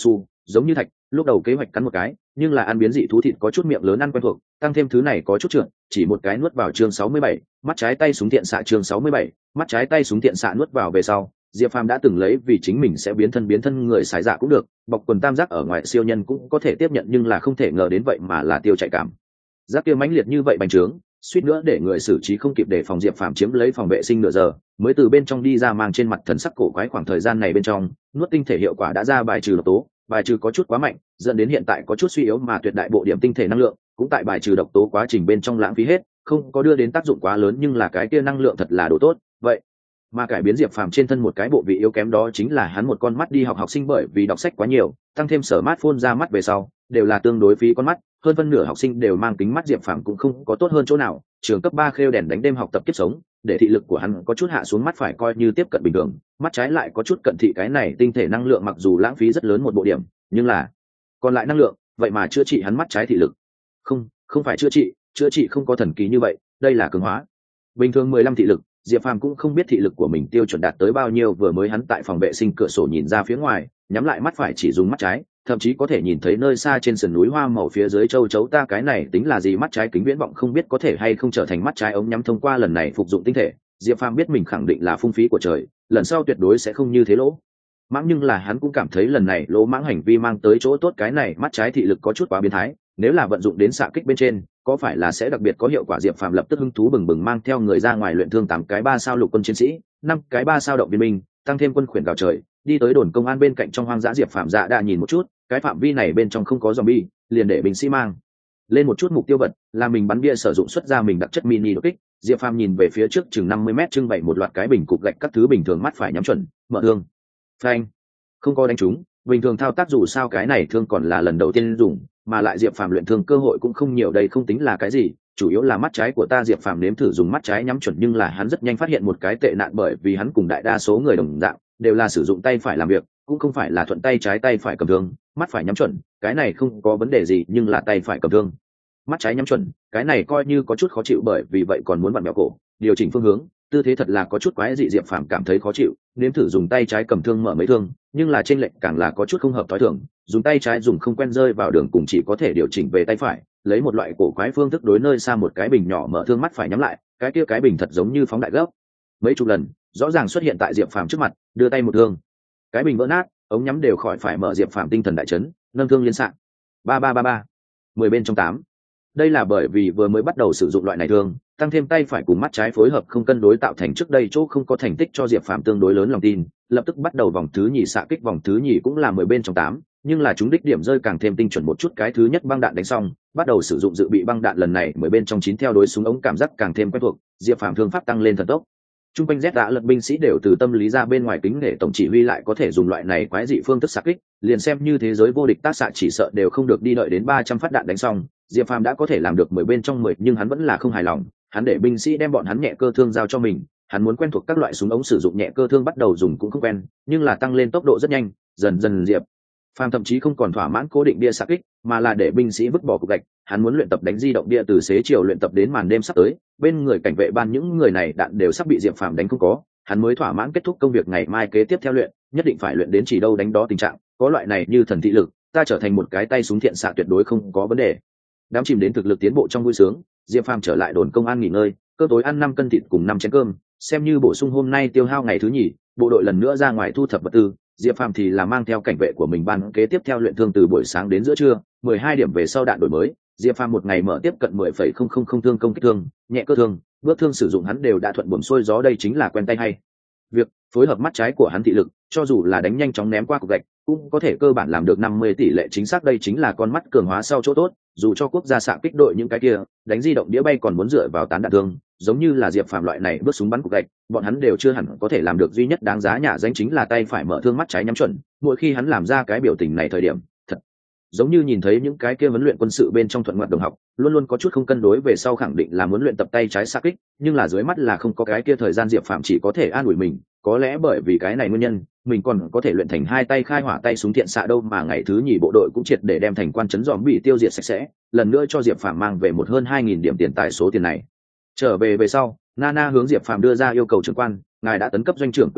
giống như thạch. Lúc đầu kế hoạch cắn một cái, nhưng là ăn biến dị thú thịt có chút miệng lớn ăn quen thuộc, tăng thêm thứ này có chút trượt, chỉ một cái nuốt vào chương sáu mươi bảy, mắt trái tay súng tiện xạ chương sáu mươi bảy, mắt trái tay súng tiện xạ nuốt vào về sau, Diệp Phàm đã từng lấy vì chính mình sẽ biến thân biến thân người xài dạ cũng được, bọc quần tam giác ở ngoài siêu nhân cũng có thể tiếp nhận, nhưng là không thể ngờ đến vậy mà là tiêu chạy cảm. Giác kia mãnh liệt như vậy bành trướng, suýt nữa để người xử trí không kịp để phòng Diệp Phàm chiếm lấy phòng vệ sinh nửa giờ, mới từ bên trong đi ra, mang trên mặt thần sắc cổ quái. Khoảng thời gian này bên trong, nuốt tinh thể hiệu quả đã ra bài trừ độc tố, bài trừ có chút quá mạnh, dẫn đến hiện tại có chút suy yếu, mà tuyệt đại bộ điểm tinh thể năng lượng cũng tại bài trừ độc tố quá trình bên trong lãng phí hết, không có đưa đến tác dụng quá lớn, nhưng là cái kia năng lượng thật là đồ tốt. Vậy mà cải biến Diệp Phàm trên thân một cái bộ vị yếu kém, đó chính là hắn một con mắt đi học học sinh bởi vì đọc sách quá nhiều, tăng thêm sở mát phôn ra mắt về sau đều là tương đối phí con mắt, hơn phân nửa học sinh đều mang kính mắt, Diệp Phàm cũng không có tốt hơn chỗ nào. Trường cấp ba khêu đèn đánh đêm học tập kiếp sống, để thị lực của hắn có chút hạ xuống, mắt phải coi như tiếp cận bình thường, mắt trái lại có chút cận thị. Cái này tinh thể năng lượng mặc dù lãng phí rất lớn một bộ điểm, nhưng là còn lại năng lượng vậy mà chữa trị hắn mắt trái thị lực. Không, không phải chữa trị, chữa trị không có thần kỳ như vậy, đây là cường hóa. Bình thường mười lăm thị lực, Diệp Phàm cũng không biết thị lực của mình tiêu chuẩn đạt tới bao nhiêu. Vừa mới hắn tại phòng vệ sinh cửa sổ nhìn ra phía ngoài, nhắm lại mắt phải chỉ dùng mắt trái, thậm chí có thể nhìn thấy nơi xa trên sườn núi hoa màu phía dưới châu chấu. Ta cái này tính là gì? Mắt trái kính viễn vọng không biết có thể hay không trở thành mắt trái ống nhắm. Thông qua lần này phục dụng tinh thể, Diệp Phàm biết mình khẳng định là phung phí của trời, lần sau tuyệt đối sẽ không như thế lỗ mãng, nhưng là hắn cũng cảm thấy lần này lỗ mãng hành vi mang tới chỗ tốt. Cái này mắt trái thị lực có chút quá biến thái, nếu là vận dụng đến xạ kích bên trên có phải là sẽ đặc biệt có hiệu quả? Diệp Phàm lập tức hứng thú bừng bừng mang theo người ra ngoài luyện thương. Tám cái ba sao lục quân chiến sĩ, năm cái ba sao động viên binh, tăng thêm quân khuyển gào trời, đi tới đồn công an bên cạnh trong hoang dã. Diệp Phàm dạ đã nhìn một chút, cái phạm vi này bên trong không có zombie, liền để binh sĩ mang lên một chút mục tiêu vật, là mình bắn bia sử dụng xuất ra mình đặc chất mini đột kích. Diệp Phàm nhìn về phía trước chừng năm mươi mét trưng bày một loạt cái bình cục gạch các thứ bình thường, mắt phải nhắm chuẩn, mở thương. Phanh, không có đánh trúng. Bình thường thao tác, dù sao cái này thương còn là lần đầu tiên dùng, mà lại Diệp Phàm luyện thương cơ hội cũng không nhiều, đây không tính là cái gì, chủ yếu là mắt trái của ta. Diệp Phàm nếm thử dùng mắt trái nhắm chuẩn, nhưng là hắn rất nhanh phát hiện một cái tệ nạn, bởi vì hắn cùng đại đa số người đồng dạng đều là sử dụng tay phải làm việc, cũng không phải là thuận tay trái tay phải cầm thương. Mắt phải nhắm chuẩn, cái này không có vấn đề gì, nhưng là tay phải cầm thương mắt trái nhắm chuẩn, cái này coi như có chút khó chịu, bởi vì vậy còn muốn vặn mèo cổ, điều chỉnh phương hướng, tư thế thật là có chút quái dị. Diệp Phàm cảm thấy khó chịu, nếm thử dùng tay trái cầm thương mở mấy thương, nhưng là trên lệnh càng là có chút không hợp thói thường, dùng tay trái dùng không quen, rơi vào đường cùng chỉ có thể điều chỉnh về tay phải, lấy một loại cổ quái phương thức đối nơi xa một cái bình nhỏ mở thương. Mắt phải nhắm lại, cái kia cái bình thật giống như phóng đại gấp mấy chục lần, rõ ràng xuất hiện tại Diệp Phàm trước mặt, đưa tay một thương, cái bình vỡ nát, ống nhắm đều khỏi phải mở. Diệp Phàm tinh thần đại chấn, nâng thương liên xạ, ba ba ba ba, mười bên trong tám. Đây là bởi vì vừa mới bắt đầu sử dụng loại này thương, tăng thêm tay phải cùng mắt trái phối hợp không cân đối, tạo thành trước đây chỗ không có thành tích cho Diệp Phàm tương đối lớn lòng tin, lập tức bắt đầu vòng thứ nhì xạ kích. Vòng thứ nhì cũng là mười bên trong tám, nhưng là trúng đích điểm rơi càng thêm tinh chuẩn một chút. Cái thứ nhất băng đạn đánh xong, bắt đầu sử dụng dự bị băng đạn, lần này mười bên trong chín theo đối súng ống, cảm giác càng thêm quen thuộc. Diệp Phàm thương pháp tăng lên thần tốc. Trung quanh Z đã lật binh sĩ đều từ tâm lý ra bên ngoài kính nể tổng chỉ huy lại có thể dùng loại này quái dị phương thức xạ kích, liền xem như thế giới vô địch tác xạ chỉ sợ đều không được đi đợi đến ba trăm phát đạn đánh xong. Diệp Phàm đã có thể làm được mười bên trong mười, nhưng hắn vẫn là không hài lòng, hắn để binh sĩ đem bọn hắn nhẹ cơ thương giao cho mình, hắn muốn quen thuộc các loại súng ống sử dụng nhẹ cơ thương, bắt đầu dùng cũng không quen, nhưng là tăng lên tốc độ rất nhanh, dần dần Diệp Phàm thậm chí không còn thỏa mãn cố định bia xạ kích, mà là để binh sĩ vứt bỏ cục gạch, hắn muốn luyện tập đánh di động bia, từ xế chiều luyện tập đến màn đêm sắp tới, bên người cảnh vệ ban những người này đạn đều sắp bị Diệp Phàm đánh không có, hắn mới thỏa mãn kết thúc công việc. Ngày mai kế tiếp theo luyện, nhất định phải luyện đến chỉ đâu đánh đó tình trạng, có loại này như thần thị lực, ta trở thành một cái tay súng thiện xạ tuyệt đối không có vấn đề. Đám chìm đến thực lực tiến bộ trong vui sướng, Diệp Phàm trở lại đồn công an nghỉ ngơi, cơm tối ăn năm cân thịt cùng năm chén cơm, xem như bổ sung hôm nay tiêu hao ngày thứ nhì. Bộ đội lần nữa ra ngoài thu thập vật tư, Diệp Phàm thì là mang theo cảnh vệ của mình ban kế tiếp theo luyện thương từ buổi sáng đến giữa trưa, mười hai điểm về sau đạn đổi mới, Diệp Phàm một ngày mở tiếp cận mười phẩy không không không thương công kích thương, nhẹ cơ thương, bước thương sử dụng hắn đều đã thuận buồm xuôi gió, đây chính là quen tay hay việc. Phối hợp mắt trái của hắn thị lực, cho dù là đánh nhanh chóng ném qua cục gạch, cũng có thể cơ bản làm được năm mươi tỷ lệ chính xác, đây chính là con mắt cường hóa sau chỗ tốt. Dù cho quốc gia xạ kích đội những cái kia đánh di động đĩa bay còn muốn dựa vào tán đạn thương, giống như là Diệp Phàm loại này bước súng bắn cục gạch, bọn hắn đều chưa hẳn có thể làm được. Duy nhất đáng giá nhả danh chính là tay phải mở thương mắt trái nhắm chuẩn, mỗi khi hắn làm ra cái biểu tình này thời điểm, thật giống như nhìn thấy những cái kia huấn luyện quân sự bên trong thuận ngoạn đồng học, luôn luôn có chút không cân đối, về sau khẳng định là muốn luyện tập tay trái xạ kích, nhưng là dưới mắt là không có cái kia thời gian. Diệp Phàm chỉ có thể an ủi mình, có lẽ bởi vì cái này nguyên nhân, mình còn có thể luyện thành hai tay khai hỏa tay súng thiện xạ đâu. Mà ngày thứ nhì bộ đội cũng triệt để đem thành quan trấn dòm bị tiêu diệt sạch sẽ, lần nữa cho Diệp Phàm mang về một hơn hai nghìn điểm tiền tài. Số tiền này trở về về sau, Nana hướng Diệp Phàm đưa ra yêu cầu trưởng quan, ngài đã tấn cấp doanh trưởng quyền hạn,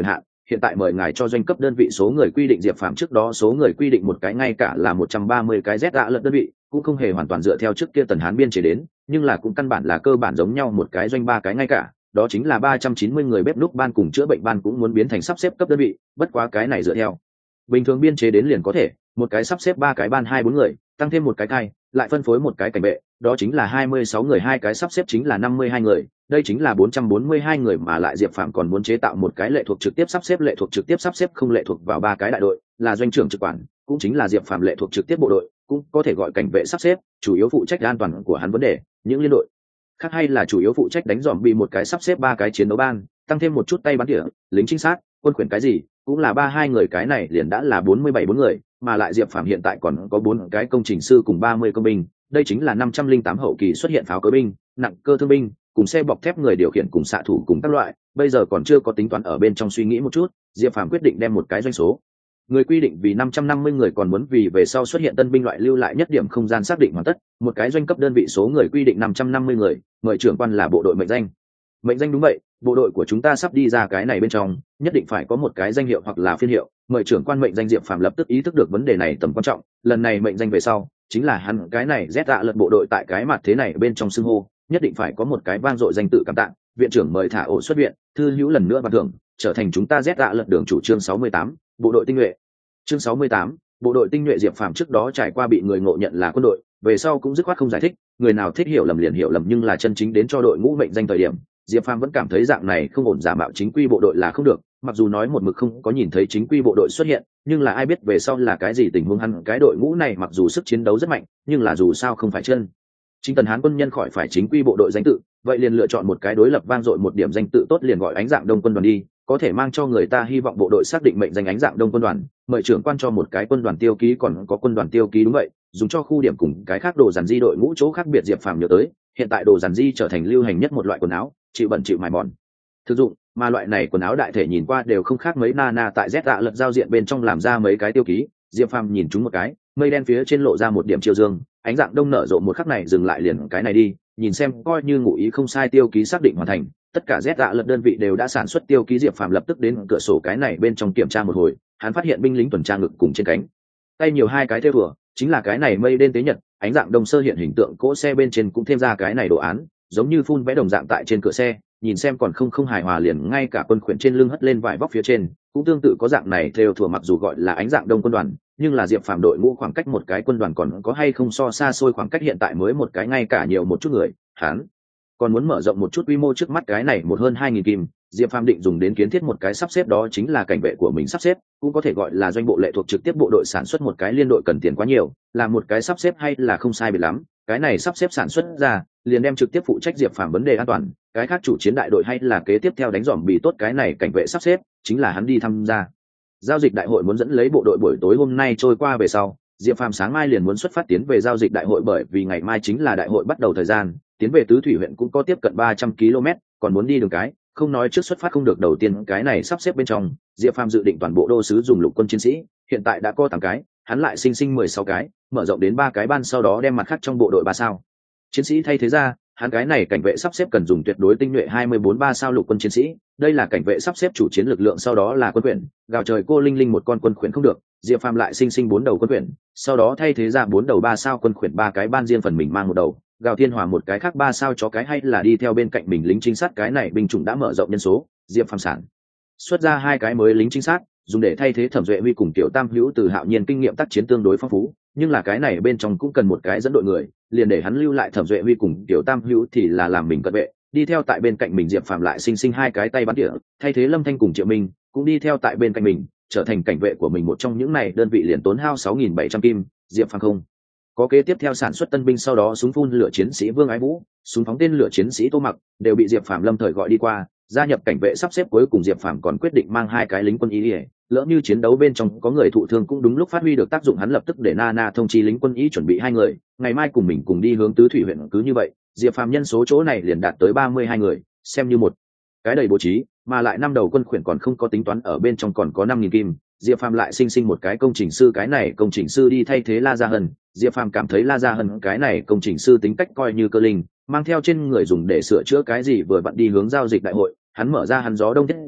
hiện tại mời ngài cho doanh cấp đơn vị số người quy định Diệp Phàm trước đó số người quy định một cái ngay cả là một trăm ba mươi cái Z ạ lật đơn vị, cũng không hề hoàn toàn dựa theo trước kia Tần Hán biên chế đến, nhưng là cũng căn bản là cơ bản giống nhau một cái doanh ba cái ngay cả, đó chính là ba trăm chín mươi người bếp núc ban cùng chữa bệnh ban cũng muốn biến thành sắp xếp cấp đơn vị, bất quá cái này dựa theo bình thường biên chế đến liền có thể, một cái sắp xếp ba cái ban hai bốn người, tăng thêm một cái cai, lại phân phối một cái cảnh vệ, đó chính là hai mươi sáu người, hai cái sắp xếp chính là năm mươi hai người, đây chính là bốn trăm bốn mươi hai người, mà lại Diệp Phàm còn muốn chế tạo một cái lệ thuộc trực tiếp sắp xếp lệ thuộc trực tiếp sắp xếp không lệ thuộc vào ba cái đại đội, là doanh trưởng trực quản, cũng chính là Diệp Phàm lệ thuộc trực tiếp bộ đội, cũng có thể gọi cảnh vệ sắp xếp, chủ yếu phụ trách an toàn của hắn vấn đề, những liên đội khác hay là chủ yếu phụ trách đánh dòm bị một cái sắp xếp ba cái chiến đấu ban, tăng thêm một chút tay bắn tỉa, lính trinh sát, quân khuyển cái gì, cũng là ba hai người, cái này liền đã là bốn mươi bảy bốn người, mà lại Diệp Phàm hiện tại còn có bốn cái công trình sư cùng ba mươi công binh, đây chính là năm trăm linh tám hậu kỳ xuất hiện pháo cối binh, nặng cơ thương binh, cùng xe bọc thép người điều khiển cùng xạ thủ cùng các loại, bây giờ còn chưa có tính toán ở bên trong suy nghĩ một chút, Diệp Phàm quyết định đem một cái doanh số người quy định vì năm trăm năm mươi người, còn muốn vì về sau xuất hiện tân binh loại lưu lại nhất điểm không gian xác định hoàn tất, một cái doanh cấp đơn vị số người quy định năm trăm năm mươi người, mời trưởng quan là bộ đội mệnh danh. Mệnh danh đúng vậy, bộ đội của chúng ta sắp đi ra cái này bên trong, nhất định phải có một cái danh hiệu hoặc là phiên hiệu, mời trưởng quan mệnh danh. Diệp Phàm lập tức ý thức được vấn đề này tầm quan trọng, lần này mệnh danh về sau, chính là hắn cái này rét dạ lật bộ đội tại cái mặt thế này bên trong xưng hô, nhất định phải có một cái vang dội danh tự cảm tạ. Viện trưởng mời thả ổ xuất viện, thư hữu lần nữa ban thưởng, trở thành chúng ta rét dạ lật đường chủ. Chương sáu mươi tám, bộ đội tinh nhuệ. Chương sáu mươi tám, bộ đội tinh nhuệ. Diệp Phàm trước đó trải qua bị người ngộ nhận là quân đội, về sau cũng dứt khoát không giải thích, người nào thích hiểu lầm liền hiểu lầm, nhưng là chân chính đến cho đội ngũ mệnh danh thời điểm, Diệp Phàm vẫn cảm thấy dạng này không ổn, giả mạo chính quy bộ đội là không được, mặc dù nói một mực không có nhìn thấy chính quy bộ đội xuất hiện, nhưng là ai biết về sau là cái gì tình huống. Hắn cái đội ngũ này mặc dù sức chiến đấu rất mạnh, nhưng là dù sao không phải chân chính Tần Hán quân nhân, khỏi phải chính quy bộ đội danh tự, vậy liền lựa chọn một cái đối lập vang dội một điểm danh tự tốt, liền gọi Ánh Dạng Đông quân đoàn đi, có thể mang cho người ta hy vọng. Bộ đội xác định mệnh danh Ánh Dạng Đông quân đoàn, mời trưởng quan cho một cái quân đoàn tiêu ký, còn có quân đoàn tiêu ký đúng vậy, dùng cho khu điểm cùng cái khác đồ dàn di đội ngũ chỗ khác biệt. Diệp Phàm nhớ tới, hiện tại đồ dàn di trở thành lưu hành nhất một loại quần áo, chịu bẩn chịu mài mòn thực dụng, mà loại này quần áo đại thể nhìn qua đều không khác mấy. Nana tại Z dạ lật giao diện bên trong làm ra mấy cái tiêu ký, Diệp Phàm nhìn chúng một cái, mây đen phía trên lộ ra một điểm chiều dương, Ánh Dạng Đông nở rộ một khắc này dừng lại, liền cái này đi, nhìn xem coi như ngụ ý không sai. Tiêu ký xác định hoàn thành, tất cả Z dạ lật đơn vị đều đã sản xuất tiêu ký. Diệp Phàm lập tức đến cửa sổ cái này bên trong kiểm tra một hồi, hắn phát hiện binh lính tuần tra ngực cùng trên cánh tay nhiều hai cái thêu vừa, chính là cái này mây đen tế nhật. Ánh Dạng Đông sơ hiện hình tượng cỗ xe bên trên cũng thêm ra cái này đồ án, giống như phun vẽ đồng dạng tại trên cửa xe, nhìn xem còn không không hài hòa, liền ngay cả quân khuyển trên lưng hất lên vải vóc phía trên cũng tương tự có dạng này theo thùa. Mặc dù gọi là Ánh Dạng Đông quân đoàn, nhưng là Diệp Phàm đội ngũ khoảng cách một cái quân đoàn còn có hay không so xa xôi, khoảng cách hiện tại mới một cái ngay cả nhiều một chút người, hắn còn muốn mở rộng một chút quy mô. Trước mắt cái này một hơn hai nghìn kim, Diệp Phàm định dùng đến kiến thiết một cái sắp xếp, đó chính là cảnh vệ của mình sắp xếp, cũng có thể gọi là doanh bộ lệ thuộc trực tiếp bộ đội. Sản xuất một cái liên đội cần tiền quá nhiều, làm một cái sắp xếp hay là không sai biệt lắm, cái này sắp xếp sản xuất ra liền đem trực tiếp phụ trách Diệp Phàm vấn đề an toàn, cái khác chủ chiến đại đội hay là kế tiếp theo đánh dòm bị tốt, cái này cảnh vệ sắp xếp chính là hắn đi tham gia giao dịch đại hội muốn dẫn lấy bộ đội. Buổi tối hôm nay trôi qua về sau, Diệp Phàm sáng mai liền muốn xuất phát tiến về giao dịch đại hội, bởi vì ngày mai chính là đại hội bắt đầu thời gian, tiến về Tứ Thủy huyện cũng có tiếp cận ba trăm ki lô mét, còn muốn đi đường cái, không nói trước xuất phát không được. Đầu tiên cái này sắp xếp bên trong, Diệp Phàm dự định toàn bộ đô sứ dùng lục quân chiến sĩ, hiện tại đã có tám cái, hắn lại sinh sinh mười sáu cái, mở rộng đến ba cái ban, sau đó đem mặt khác trong bộ đội ba sao chiến sĩ thay thế ra. Hắn cái này cảnh vệ sắp xếp cần dùng tuyệt đối tinh nhuệ hai mươi bốn ba sao lục quân chiến sĩ, đây là cảnh vệ sắp xếp chủ chiến lực lượng. Sau đó là quân khuyển, gào trời cô linh linh một con quân khuyển không được, Diệp Phàm lại sinh sinh bốn đầu quân khuyển, sau đó thay thế ra bốn đầu ba sao quân khuyển, ba cái ban riêng phần mình mang một đầu, gào thiên hòa một cái khác ba sao chó cái, hay là đi theo bên cạnh mình lính trinh sát. Cái này binh chủng đã mở rộng nhân số, Diệp Phàm sản xuất ra hai cái mới lính trinh sát, dùng để thay thế Thẩm Duệ Huy cùng Tiểu Tam Hữu. Từ Hạo Nhiên kinh nghiệm tác chiến tương đối phong phú, nhưng là cái này bên trong cũng cần một cái dẫn đội người, liền để hắn lưu lại Thẩm Duệ Huy cùng Tiểu Tam Hữu thì là làm mình cận vệ, đi theo tại bên cạnh mình. Diệp Phàm lại sinh sinh hai cái tay bắn tỉa, thay thế Lâm Thanh cùng Triệu Minh cũng đi theo tại bên cạnh mình, trở thành cảnh vệ của mình. Một trong những này đơn vị liền tốn hao sáu nghìn bảy trăm kim, Diệp Phàm không có kế tiếp theo sản xuất tân binh. Sau đó súng phun lửa chiến sĩ Vương Ái Vũ, súng phóng tên lửa chiến sĩ Tô Mặc đều bị Diệp Phàm lâm thời gọi đi qua gia nhập cảnh vệ sắp xếp. Cuối cùng Diệp Phàm còn quyết định mang hai cái lính quân y, lỡ như chiến đấu bên trong có người thụ thương cũng đúng lúc phát huy được tác dụng. Hắn lập tức để Nana thông chi lính quân y chuẩn bị hai người, ngày mai cùng mình cùng đi hướng Tứ Thủy huyện. Cứ như vậy, Diệp Phàm nhân số chỗ này liền đạt tới ba mươi hai người, xem như một cái đầy bố trí, mà lại năm đầu quân khuyển còn không có tính toán ở bên trong, còn có năm nghìn kim. Diệp Phàm lại sinh sinh một cái công trình sư, cái này công trình sư đi thay thế La Gia Hân. Diệp Phàm cảm thấy La Gia Hân cái này công trình sư tính cách coi như cơ linh, mang theo trên người dùng để sửa chữa cái gì, vừa vặn đi hướng giao dịch đại hội. Hắn mở ra hắn gió đông thiết giáp,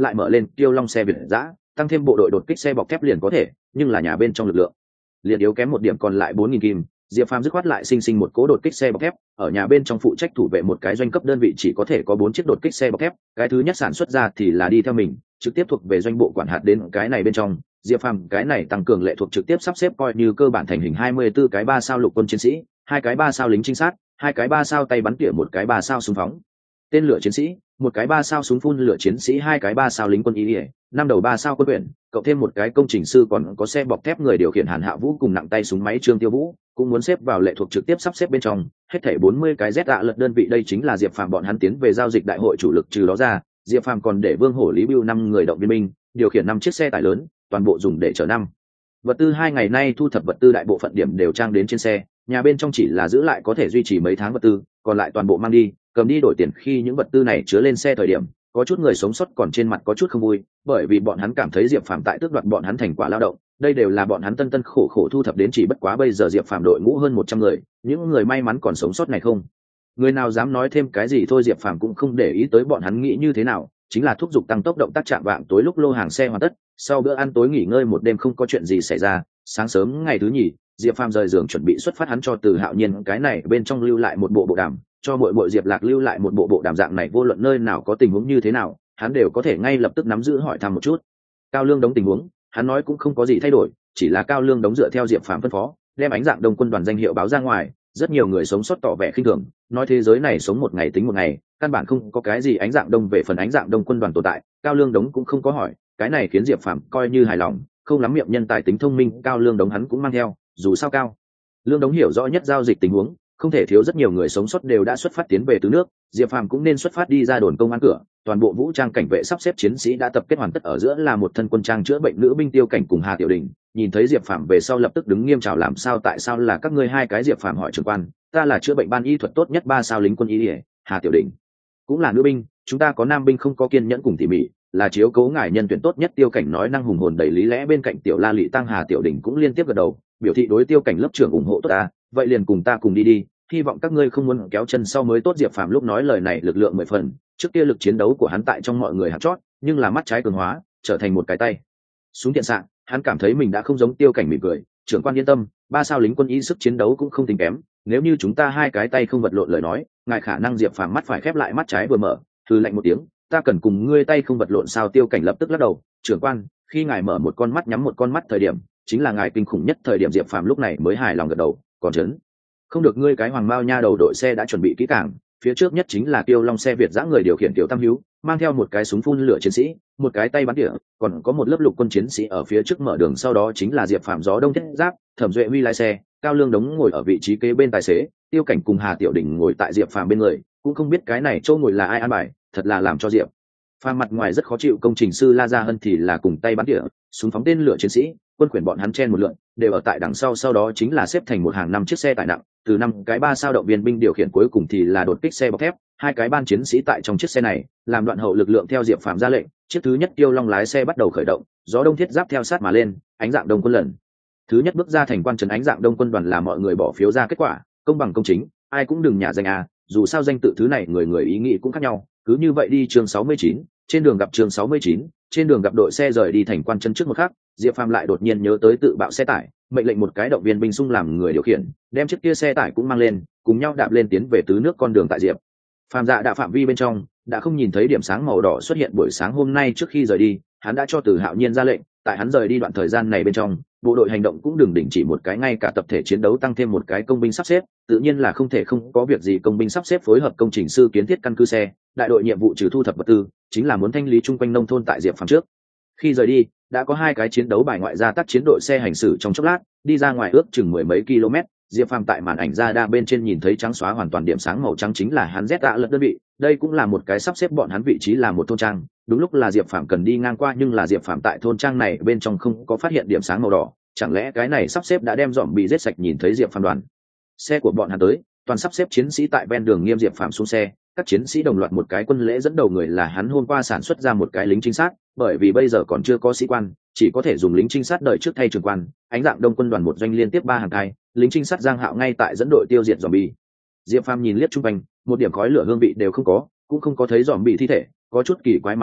lại mở lên tiêu long xe việt giã, tăng thêm bộ đội đột kích xe bọc thép liền có thể, nhưng là nhà bên trong lực lượng liền yếu kém một điểm, còn lại bốn nghìn kim. Diệp Phàm dứt khoát lại sinh sinh một cố đột kích xe bọc thép, ở nhà bên trong phụ trách thủ vệ một cái doanh cấp đơn vị chỉ có thể có bốn chiếc đột kích xe bọc thép, cái thứ nhất sản xuất ra thì là đi theo mình, trực tiếp thuộc về doanh bộ quản hạt đến cái này bên trong. Diệp Phàm cái này tăng cường lệ thuộc trực tiếp sắp xếp coi như cơ bản thành hình hai mươi tư cái ba sao lục quân chiến sĩ, hai cái ba sao lính trinh sát, hai cái ba sao tay bắn tỉa, một cái ba sao súng phóng tên lửa chiến sĩ, một cái ba sao súng phun lửa chiến sĩ, hai cái ba sao lính quân y ỉa, năm đầu ba sao quân huyện, cộng thêm một cái công trình sư, còn có xe bọc thép người điều khiển Hàn Hạ Vũ cùng nặng tay súng máy Trương Tiêu Vũ cũng muốn xếp vào lệ thuộc trực tiếp sắp xếp bên trong, hết thảy bốn mươi cái Z ạ lật đơn vị. Đây chính là Diệp Phàm bọn hắn tiến về giao dịch đại hội chủ lực. Trừ đó ra, Diệp Phàm còn để Vương Hổ Lý Bưu năm người động viên binh, điều khiển năm chiếc xe tải lớn, toàn bộ dùng để chở năm vật tư. Hai ngày nay thu thập vật tư đại bộ phận điểm đều trang đến trên xe, nhà bên trong chỉ là giữ lại có thể duy trì mấy tháng vật tư, còn lại toàn bộ mang đi cầm đi đổi tiền. Khi những vật tư này chứa lên xe thời điểm, có chút người sống sót còn trên mặt có chút không vui, bởi vì bọn hắn cảm thấy Diệp Phàm tại tước đoạt bọn hắn thành quả lao động, đây đều là bọn hắn tân tân khổ khổ thu thập đến. Chỉ bất quá bây giờ Diệp Phàm đội ngũ hơn một trăm người, những người may mắn còn sống sót này không người nào dám nói thêm cái gì. Thôi Diệp Phàm cũng không để ý tới bọn hắn nghĩ như thế nào, chính là thúc giục tăng tốc động tác. Chạm vạng tối lúc lô hàng xe hoàn tất, sau bữa ăn tối nghỉ ngơi một đêm không có chuyện gì xảy ra. Sáng sớm ngày thứ nhì, Diệp Phàm rời giường chuẩn bị xuất phát, hắn cho Từ Hạo Nhiên cái này bên trong lưu lại một bộ bộ đàm, cho muội muội Diệp Lạc lưu lại một bộ bộ đàm. Dạng này vô luận nơi nào có tình huống như thế nào, hắn đều có thể ngay lập tức nắm giữ hỏi thăm một chút Cao Lương Đống tình huống. Hắn nói cũng không có gì thay đổi, chỉ là Cao Lương Đống dựa theo Diệp Phàm phân phó, đem Ánh Dạng Đông quân đoàn danh hiệu báo ra ngoài. Rất nhiều người sống sót tỏ vẻ khinh thường, nói thế giới này sống một ngày tính một ngày, căn bản không có cái gì Ánh Dạng Đông. Về phần Ánh Dạng Đông quân đoàn tồn tại, Cao Lương Đống cũng không có hỏi, cái này khiến Diệp Phàm coi như hài lòng. Không lắm miệng nhân tài tính thông minh, Cao Lương Đống hắn cũng mang theo, dù sao Cao Lương Đống hiểu rõ nhất giao dịch tình huống, không thể thiếu. Rất nhiều người sống sót đều đã xuất phát tiến về tứ nước, Diệp Phàm cũng nên xuất phát đi ra đồn công an cửa. Toàn bộ vũ trang cảnh vệ sắp xếp chiến sĩ đã tập kết hoàn tất, ở giữa là một thân quân trang chữa bệnh nữ binh Tiêu Cảnh cùng Hà Tiểu Đình. Nhìn thấy Diệp Phàm về sau lập tức đứng nghiêm chào. Làm sao, tại sao là các ngươi hai cái? Diệp Phàm hỏi trưởng quan. Ta là chữa bệnh ban y thuật tốt nhất ba sao lính quân y ỉa. Hà Tiểu Đình cũng là nữ binh, chúng ta có nam binh không có kiên nhẫn cùng tỉ mỉ, là chiếu cố ngài nhân tuyển tốt nhất. Tiêu Cảnh nói năng hùng hồn đầy lý lẽ. Bên cạnh Tiểu La Lị Tăng Hà Tiểu Đình cũng liên tiếp gật đầu, biểu thị đối Tiêu Cảnh lớp trưởng ủng hộ tốt ta. Vậy liền cùng ta cùng đi đi, hy vọng các ngươi không muốn kéo chân sau mới tốt. Diệp Phàm lúc nói lời này lực lượng mười phần, trước kia lực chiến đấu của hắn tại trong mọi người hạt chót, nhưng là mắt trái cường hóa trở thành một cái tay súng tiện xạ. Hắn cảm thấy mình đã không giống Tiêu Cảnh mỉm cười. Trưởng quan yên tâm, ba sao lính quân y sức chiến đấu cũng không tính kém, nếu như chúng ta hai cái tay không vật lộn lời nói, ngài khả năng. Diệp Phàm mắt phải khép lại, mắt trái vừa mở, thư lạnh một tiếng. Ta cần cùng ngươi tay không vật lộn sao? Tiêu Cảnh lập tức lắc đầu. Trưởng quan, khi ngài mở một con mắt nhắm một con mắt thời điểm, chính là ngài kinh khủng nhất thời điểm. Diệp Phàm lúc này mới hài lòng gật đầu. Còn chấn không được ngươi cái hoàng mao nha đầu. Đội xe đã chuẩn bị kỹ càng, phía trước nhất chính là Tiêu Long xe Việt giã, người điều khiển Tiểu Tam Hữu, mang theo một cái súng phun lửa chiến sĩ, một cái tay bắn tỉa, còn có một lớp lục quân chiến sĩ ở phía trước mở đường. Sau đó chính là Diệp Phàm gió đông thiết giáp, Thẩm Duệ Huy lái xe, Cao Lương Đống ngồi ở vị trí kế bên tài xế, Tiêu Cảnh cùng Hà Tiểu Đình ngồi tại Diệp Phàm bên người. Cũng không biết cái này chỗ ngồi là ai an bài, thật là làm cho Diệp Phàm mặt ngoài rất khó chịu. Công trình sư La Gia Hân thì là cùng tay bắn tỉa, súng phóng tên lửa chiến sĩ, quân quyền bọn hắn chen một lượn, đều ở tại đằng sau. Sau đó chính là xếp thành một hàng năm chiếc xe tải nặng, từ năm cái ba sao động viên binh điều khiển, cuối cùng thì là đột kích xe bọc thép, hai cái ban chiến sĩ tại trong chiếc xe này làm đoạn hậu lực lượng. Theo Diệp Phàm ra lệnh, chiếc thứ nhất Tiêu Long lái xe bắt đầu khởi động, gió đông thiết giáp theo sát mà lên. Ánh Dạng Đông quân lần thứ nhất bước ra thành quan trấn. Ánh Dạng Đông quân đoàn là mọi người bỏ phiếu ra kết quả, công bằng công chính, ai cũng đừng nhả danh à, dù sao danh tự thứ này người người ý nghĩ cũng khác nhau. Cứ như vậy đi. Chương sáu mươi chín, trên đường gặp. Chương sáu mươi chín, trên đường gặp. Đội xe rời đi thành quan trấn trước một khắc, Diệp Phàm lại đột nhiên nhớ tới tự bạo xe tải, mệnh lệnh một cái động viên binh xung làm người điều khiển, đem chiếc kia xe tải cũng mang lên, cùng nhau đạp lên tiến về tứ nước. Con đường tại Diệp Phàm dạ đạ phạm vi bên trong đã không nhìn thấy điểm sáng màu đỏ xuất hiện. Buổi sáng hôm nay trước khi rời đi, hắn đã cho Từ Hạo Nhiên ra lệnh, tại hắn rời đi đoạn thời gian này bên trong, bộ đội hành động cũng đừng đình chỉ một cái, ngay cả tập thể chiến đấu tăng thêm một cái công binh sắp xếp, tự nhiên là không thể không có việc gì công binh sắp xếp phối hợp công trình sư kiến thiết căn cứ xe. Đại đội nhiệm vụ trừ thu thập vật tư, chính là muốn thanh lý chung quanh nông thôn tại Diệp Phàm trước khi rời đi. Đã có hai cái chiến đấu bài ngoại gia tác chiến đội xe hành xử trong chốc lát, đi ra ngoài ước chừng mười mấy km. Diệp Phàm tại màn ảnh radar bên trên nhìn thấy trắng xóa hoàn toàn điểm sáng màu trắng, chính là hắn Z ạ lật đơn vị. Đây cũng là một cái sắp xếp bọn hắn vị trí là một thôn trang, đúng lúc là Diệp Phàm cần đi ngang qua, nhưng là Diệp Phàm tại thôn trang này bên trong không có phát hiện điểm sáng màu đỏ. Chẳng lẽ cái này sắp xếp đã đem dòm bị giết sạch? Nhìn thấy Diệp Phàm đoàn xe của bọn hắn tới, toàn sắp xếp chiến sĩ tại ven đường nghiêm Diệp Phàm xuống xe. Các chiến sĩ đồng loạt một cái quân lễ, dẫn đầu người là hắn hôm qua sản xuất ra một cái lính trinh sát, bởi vì bây giờ còn chưa có sĩ quan, chỉ có thể dùng lính trinh sát đợi trước thay trưởng quan. Ánh Dạng Đông quân đoàn một doanh liên tiếp ba hàng cai, lính trinh sát Giang Hạo ngay tại dẫn đội tiêu diệt zombie. Diệp Phàm nhìn liếc chung quanh, một điểm khói lửa hương vị đều không có, cũng không có thấy zombie thi thể, có chút kỳ quái mà nói,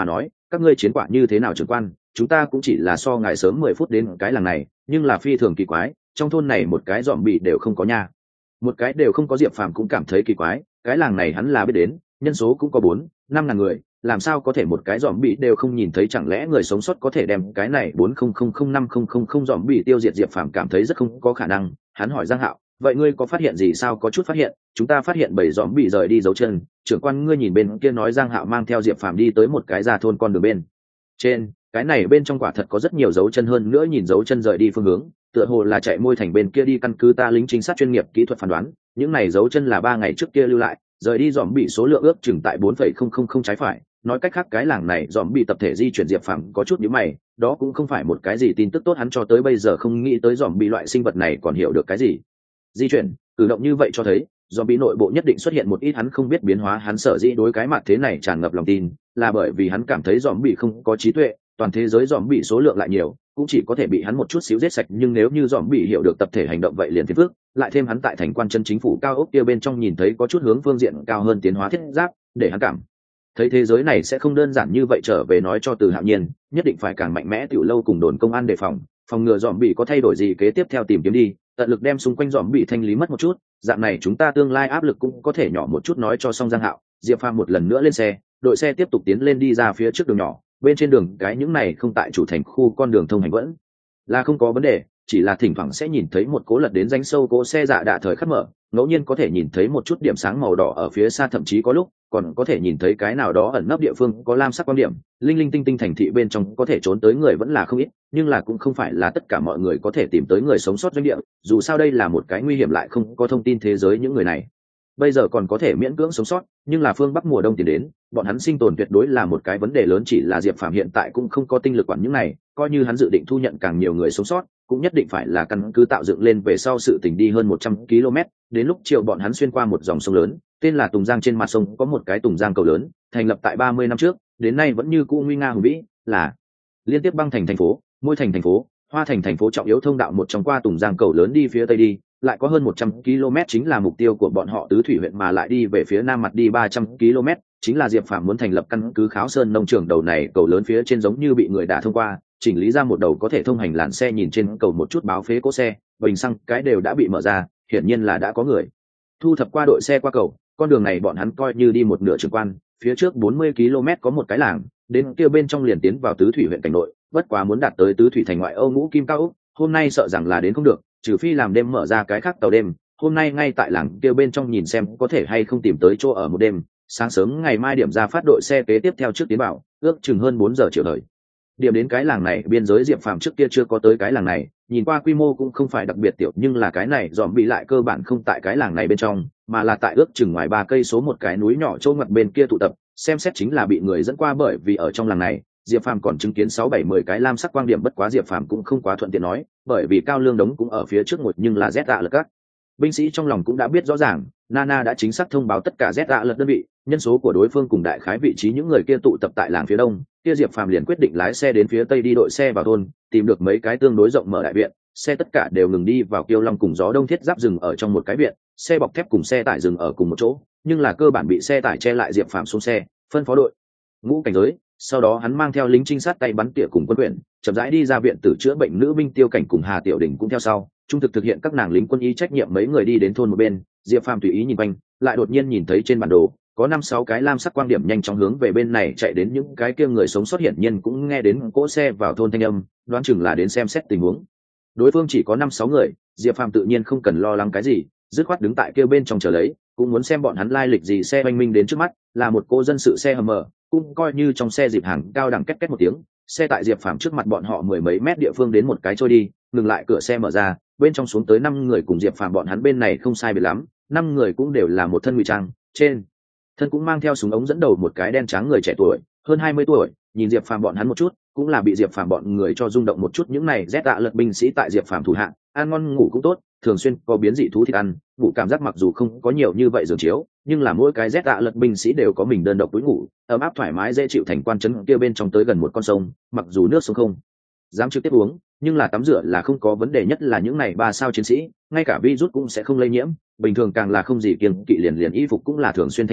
các ngươi chiến quả như thế nào trưởng quan? Chúng ta cũng chỉ là so ngài sớm mười phút đến cái làng này, nhưng là phi thường kỳ quái, trong thôn này một cái dòm bị đều không có nha. Một cái đều không có. Diệp Phàm cũng cảm thấy kỳ quái, cái làng này hắn là biết đến, nhân số cũng có bốn năm ngàn người, làm sao có thể một cái dòm bị đều không nhìn thấy? Chẳng lẽ người sống sót có thể đem cái này bốn không không không năm không không không dòm bị tiêu diệt? Diệp Phàm cảm thấy rất không có khả năng. Hắn hỏi Giang Hạo, vậy ngươi có phát hiện gì sao? Có chút phát hiện, chúng ta phát hiện bảy dòm bị rời đi dấu chân. Trưởng quan ngươi nhìn bên kia. Nói Giang Hạo mang theo Diệp Phàm đi tới một cái ra thôn con đường bên trên, cái này bên trong quả thật có rất nhiều dấu chân, hơn nữa nhìn dấu chân rời đi phương hướng tựa hồ là chạy môi thành bên kia đi. Căn cứ ta lính trinh sát chuyên nghiệp kỹ thuật phán đoán, những này dấu chân là ba ngày trước kia lưu lại, rời đi dòm bị số lượng ước chừng tại bốn phẩy không không không trái phải. Nói cách khác cái làng này dòm bị tập thể di chuyển. Diệp Phàm có chút nhíu mày, đó cũng không phải một cái gì tin tức tốt, hắn cho tới bây giờ không nghĩ tới dòm bị loại sinh vật này còn hiểu được cái gì di chuyển. Cử động như vậy cho thấy dòm bị nội bộ nhất định xuất hiện một ít hắn không biết biến hóa. Hắn sở dĩ đối cái mặt thế này tràn ngập lòng tin là bởi vì hắn cảm thấy dòm bị không có trí tuệ. Toàn thế giới dòm bị số lượng lại nhiều, cũng chỉ có thể bị hắn một chút xíu giết sạch, nhưng nếu như dòm bị hiểu được tập thể hành động vậy liền phiền phức. Lại thêm hắn tại thành quan chân chính phủ cao ốc kia bên trong nhìn thấy có chút hướng phương diện cao hơn tiến hóa thiết giáp, để hắn cảm thấy thế giới này sẽ không đơn giản như vậy. Trở về nói cho Từ Hạo Nhiên, nhất định phải càng mạnh mẽ. Tiểu lâu cùng đồn công an đề phòng, phòng ngừa dòm bị có thay đổi gì. Kế tiếp theo tìm kiếm đi, tận lực đem xung quanh dòm bị thanh lý mất một chút, dạng này chúng ta tương lai áp lực cũng có thể nhỏ một chút. Nói cho xong Giang Hạo, Diệp Phàm một lần nữa lên xe, đội xe tiếp tục tiến lên đi ra phía trước đường nhỏ. Bên trên đường cái những này không tại chủ thành khu con đường thông hành vẫn là không có vấn đề, chỉ là thỉnh thoảng sẽ nhìn thấy một cố lật đến rãnh sâu cỗ xe dạ đạ thời khắc mở, ngẫu nhiên có thể nhìn thấy một chút điểm sáng màu đỏ ở phía xa, thậm chí có lúc còn có thể nhìn thấy cái nào đó ẩn nấp địa phương có lam sắc quan điểm linh linh tinh tinh. Thành thị bên trong có thể trốn tới người vẫn là không ít, nhưng là cũng không phải là tất cả mọi người có thể tìm tới người sống sót doanh địa. Dù sao đây là một cái nguy hiểm lại không có thông tin thế giới, những người này bây giờ còn có thể miễn cưỡng sống sót, nhưng là phương Bắc mùa đông tiến đến, bọn hắn sinh tồn tuyệt đối là một cái vấn đề lớn. Chỉ là Diệp Phàm hiện tại cũng không có tinh lực quản những này, coi như hắn dự định thu nhận càng nhiều người sống sót, cũng nhất định phải là căn cứ tạo dựng lên về sau sự tình. Đi hơn một trăm ki lô mét, đến lúc chiều bọn hắn xuyên qua một dòng sông lớn, tên là Tùng Giang. Trên mặt sông có một cái Tùng Giang cầu lớn, thành lập tại ba mươi năm trước, đến nay vẫn như cũ nguy nga hùng vĩ, là liên tiếp băng thành thành phố, môi thành thành phố, hoa thành thành phố trọng yếu thông đạo. Một trong qua Tùng Giang cầu lớn đi phía tây đi, lại có hơn một trăm ki lô mét chính là mục tiêu của bọn họ Tứ Thủy huyện, mà lại đi về phía nam mặt đi ba trăm ki lô mét chính là Diệp Phàm muốn thành lập căn cứ Kháo Sơn nông trường. Đầu này cầu lớn phía trên giống như bị người đã thông qua, chỉnh lý ra một đầu có thể thông hành làn xe. Nhìn trên cầu một chút báo phế cỗ xe, bình xăng cái đều đã bị mở ra, hiển nhiên là đã có người thu thập qua đội xe qua cầu. Con đường này bọn hắn coi như đi một nửa trường quan, phía trước bốn mươi ki lô mét có một cái làng, đến kia bên trong liền tiến vào Tứ Thủy huyện cảnh nội. Bất quá muốn đạt tới Tứ Thủy thành ngoại ô Ngũ Kim Cao Úc, hôm nay sợ rằng là đến không được, trừ phi làm đêm mở ra cái khác tàu đêm. Hôm nay ngay tại làng kia bên trong nhìn xem có thể hay không tìm tới chỗ ở một đêm, sáng sớm ngày mai điểm ra phát đội xe kế tiếp theo trước tiến bảo, ước chừng hơn bốn giờ chiều thời điểm đến cái làng này biên giới. Diệp Phàm trước kia chưa có tới cái làng này, nhìn qua quy mô cũng không phải đặc biệt tiểu, nhưng là cái này dòm bị lại cơ bản không tại cái làng này bên trong, mà là tại ước chừng ngoài ba cây số một cái núi nhỏ chỗ ngoặt bên kia tụ tập. Xem xét chính là bị người dẫn qua, bởi vì ở trong làng này Diệp Phàm còn chứng kiến sáu bảy mười cái lam sắc quang điểm. Bất quá Diệp Phàm cũng không quá thuận tiện nói, bởi vì Cao Lương Đống cũng ở phía trước một, nhưng là Z ạ lật các binh sĩ trong lòng cũng đã biết rõ ràng. Nana đã chính xác thông báo tất cả Z ạ lật đơn vị, nhân số của đối phương cùng đại khái vị trí những người kia tụ tập tại làng phía đông. Kia Diệp Phàm liền quyết định lái xe đến phía tây đi đội xe vào thôn, tìm được mấy cái tương đối rộng mở đại viện, xe tất cả đều ngừng đi vào Kiêu Long cùng Gió Đông thiết giáp dừng ở trong một cái viện, xe bọc thép cùng xe tải dừng ở cùng một chỗ, nhưng là cơ bản bị xe tải che lại. Diệp Phàm xuống xe, phân phó đội ngũ cảnh giới, sau đó hắn mang theo lính trinh sát tay bắn tỉa cùng quân quyền, chậm rãi đi ra viện tử chữa bệnh. Nữ binh Tiêu Cảnh cùng Hà Tiểu Đình cũng theo sau, trung thực thực hiện các nàng lính quân y trách nhiệm. Mấy người đi đến thôn một bên, Diệp Phàm tùy ý nhìn quanh, lại đột nhiên nhìn thấy trên bản đồ có năm sáu cái lam sắc quang điểm nhanh chóng hướng về bên này chạy đến. Những cái kia người sống sót hiển nhiên cũng nghe đến cỗ xe vào thôn thanh âm, đoán chừng là đến xem xét tình huống. Đối phương chỉ có năm sáu người, Diệp Phàm tự nhiên không cần lo lắng cái gì, dứt khoát đứng tại kia bên trong chờ lấy, cũng muốn xem bọn hắn lai lịch gì. Xe oanh minh đến trước mắt là một cô dân sự xe hầm mở, cũng coi như trong xe dịp hàng cao đẳng két két một tiếng, xe tại Diệp Phàm trước mặt bọn họ mười mấy mét địa phương đến một cái trôi đi, ngừng lại, cửa xe mở ra, bên trong xuống tới năm người cùng Diệp Phàm bọn hắn bên này không sai biệt lắm, năm người cũng đều là một thân ngụy trang, trên thân cũng mang theo súng ống dẫn đầu một cái đen trắng người trẻ tuổi, hơn hai mươi tuổi, nhìn Diệp Phàm bọn hắn một chút, cũng là bị Diệp Phàm bọn người cho rung động một chút. Những này Z ạ lật binh sĩ tại Diệp Phàm thủ hạng, ăn ngon ngủ cũng tốt, thường xuyên có biến dị thú thịt ăn, ngủ cảm giác mặc dù không có nhiều như vậy giường chiếu, nhưng là mỗi cái Z ạ lật binh sĩ đều có mình đơn độc túi ngủ, ấm áp thoải mái dễ chịu. Thành quan trấn kia bên trong tới gần một con sông, mặc dù nước sông không dám trực tiếp uống, nhưng là tắm rửa là không có vấn đề. Nhất là những này ba sao chiến sĩ, ngay cả virus cũng sẽ không lây nhiễm, bình thường càng là không gì kiêng kỵ, liền liền y phục cũng là thường xuyên thanh tẩy.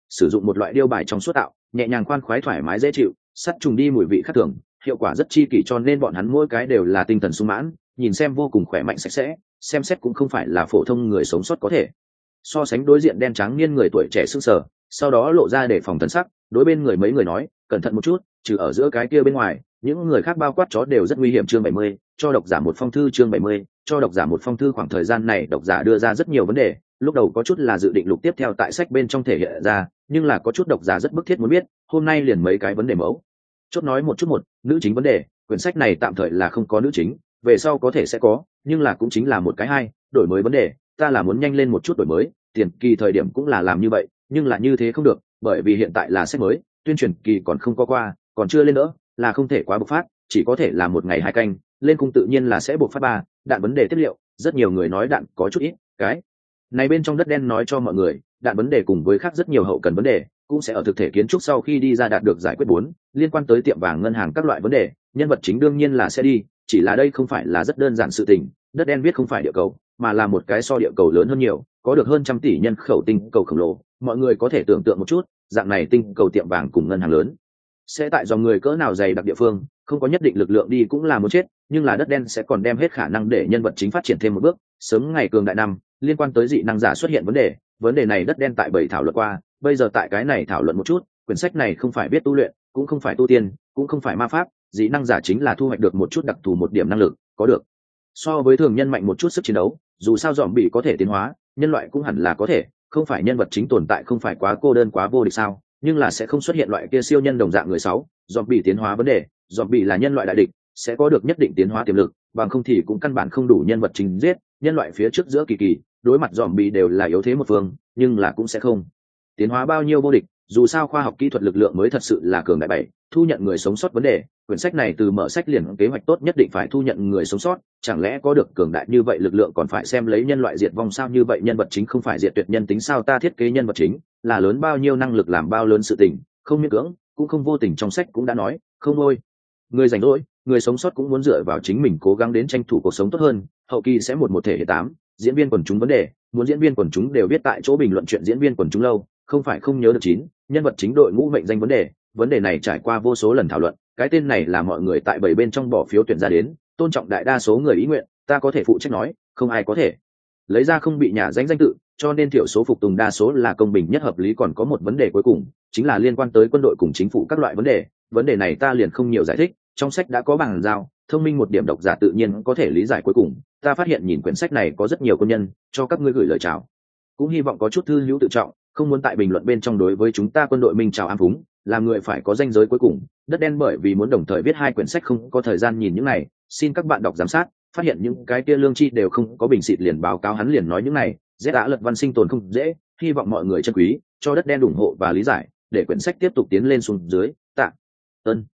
sử dụng một loại điêu bài trong suốt tạo, nhẹ nhàng khoan khoái thoải mái dễ chịu, sắt trùng đi mùi vị khác thường, hiệu quả rất chi kỷ, cho nên bọn hắn mỗi cái đều là tinh thần sung mãn, nhìn xem vô cùng khỏe mạnh sạch sẽ, xem xét cũng không phải là phổ thông người sống sót có thể. So sánh đối diện đen trắng niên người tuổi trẻ sưng sờ, sau đó lộ ra để phòng thần sắc, đối bên người mấy người nói, cẩn thận một chút, trừ ở giữa cái kia bên ngoài, những người khác bao quát chó đều rất nguy hiểm. Chương bảy mươi, cho độc giả một phong thư. Chương bảy mươi, cho độc giả một phong thư. Khoảng thời gian này độc giả đưa ra rất nhiều vấn đề, lúc đầu có chút là dự định lục tiếp theo tại sách bên trong thể hiện ra, nhưng là có chút độc giả rất bức thiết muốn biết, hôm nay liền mấy cái vấn đề mẫu chốt nói một chút. Một, nữ chính vấn đề, quyển sách này tạm thời là không có nữ chính, về sau có thể sẽ có, nhưng là cũng chính là một cái. Hai, đổi mới vấn đề, ta là muốn nhanh lên một chút đổi mới, tiền kỳ thời điểm cũng là làm như vậy, nhưng là như thế không được, bởi vì hiện tại là sách mới, tuyên truyền kỳ còn không có qua, còn chưa lên nữa, là không thể quá bộc phát, chỉ có thể là một ngày hai canh lên cung, tự nhiên là sẽ bộc phát. Ba, đạn vấn đề tiết liệu, rất nhiều người nói đạn có chút ít, cái này bên trong đất đen nói cho mọi người, đạn vấn đề cùng với khác rất nhiều hậu cần vấn đề cũng sẽ ở thực thể kiến trúc sau khi đi ra đạt được giải quyết. Bốn, liên quan tới tiệm vàng ngân hàng các loại vấn đề, nhân vật chính đương nhiên là sẽ đi, chỉ là đây không phải là rất đơn giản sự tình. Đất đen viết không phải địa cầu, mà là một cái so địa cầu lớn hơn nhiều, có được hơn trăm tỷ nhân khẩu tinh cầu khổng lồ. Mọi người có thể tưởng tượng một chút, dạng này tinh cầu tiệm vàng cùng ngân hàng lớn sẽ tại dòng người cỡ nào dày đặc địa phương, không có nhất định lực lượng đi cũng là muốn chết, nhưng là đất đen sẽ còn đem hết khả năng để nhân vật chính phát triển thêm một bước, sớm ngày cường đại năm. Liên quan tới dị năng giả xuất hiện vấn đề, vấn đề này đất đen tại bảy thảo luận qua, bây giờ tại cái này thảo luận một chút. Quyển sách này không phải biết tu luyện, cũng không phải tu tiên, cũng không phải ma pháp, dị năng giả chính là thu hoạch được một chút đặc thù, một điểm năng lực, có được so với thường nhân mạnh một chút sức chiến đấu. Dù sao dòm bị có thể tiến hóa, nhân loại cũng hẳn là có thể, không phải nhân vật chính tồn tại không phải quá cô đơn quá vô địch sao, nhưng là sẽ không xuất hiện loại kia siêu nhân đồng dạng người. Sáu, dòm bị tiến hóa vấn đề, dòm bị là nhân loại đại địch, sẽ có được nhất định tiến hóa tiềm lực, bằng không thì cũng căn bản không đủ nhân vật chính giết. Nhân loại phía trước giữa kỳ kỳ đối mặt dòm bị đều là yếu thế một phương, nhưng là cũng sẽ không tiến hóa bao nhiêu vô địch, dù sao khoa học kỹ thuật lực lượng mới thật sự là cường đại. Bảy, thu nhận người sống sót vấn đề, quyển sách này từ mở sách liền kế hoạch tốt nhất định phải thu nhận người sống sót, chẳng lẽ có được cường đại như vậy lực lượng còn phải xem lấy nhân loại diệt vong sao? Như vậy nhân vật chính không phải diệt tuyệt nhân tính sao? Ta thiết kế nhân vật chính là lớn bao nhiêu năng lực làm bao lớn sự tình, không miễn cưỡng cũng không vô tình, trong sách cũng đã nói không ôi người rảnh rỗi, người sống sót cũng muốn dựa vào chính mình cố gắng đến tranh thủ cuộc sống tốt hơn. Hậu kỳ sẽ một một thể hệ. Tám, diễn viên quần chúng vấn đề, muốn diễn viên quần chúng đều biết tại chỗ bình luận chuyện diễn viên quần chúng lâu, không phải không nhớ được. Chín, nhân vật chính đội ngũ mệnh danh vấn đề, vấn đề này trải qua vô số lần thảo luận, cái tên này là mọi người tại bảy bên trong bỏ phiếu tuyển ra đến, tôn trọng đại đa số người ý nguyện, ta có thể phụ trách nói, không ai có thể lấy ra không bị nhả danh danh tự, cho nên thiểu số phục tùng đa số là công bình nhất hợp lý. Còn có một vấn đề cuối cùng, chính là liên quan tới quân đội cùng chính phủ các loại vấn đề, vấn đề này ta liền không nhiều giải thích, trong sách đã có bàn giao, thông minh một điểm độc giả tự nhiên có thể lý giải. Cuối cùng ta phát hiện nhìn quyển sách này có rất nhiều quân nhân cho các ngươi gửi lời chào, cũng hy vọng có chút thư hữu tự trọng, không muốn tại bình luận bên trong đối với chúng ta quân đội minh chào ám phúng, làm người phải có ranh giới. Cuối cùng đất đen bởi vì muốn đồng thời viết hai quyển sách không có thời gian nhìn những này, xin các bạn đọc giám sát, phát hiện những cái kia lương chi đều không có bình xịt liền báo cáo hắn, liền nói những này dễ đã lật văn sinh tồn không dễ, hy vọng mọi người chân quý cho đất đen ủng hộ và lý giải để quyển sách tiếp tục tiến lên xuống dưới. Tạ ơn.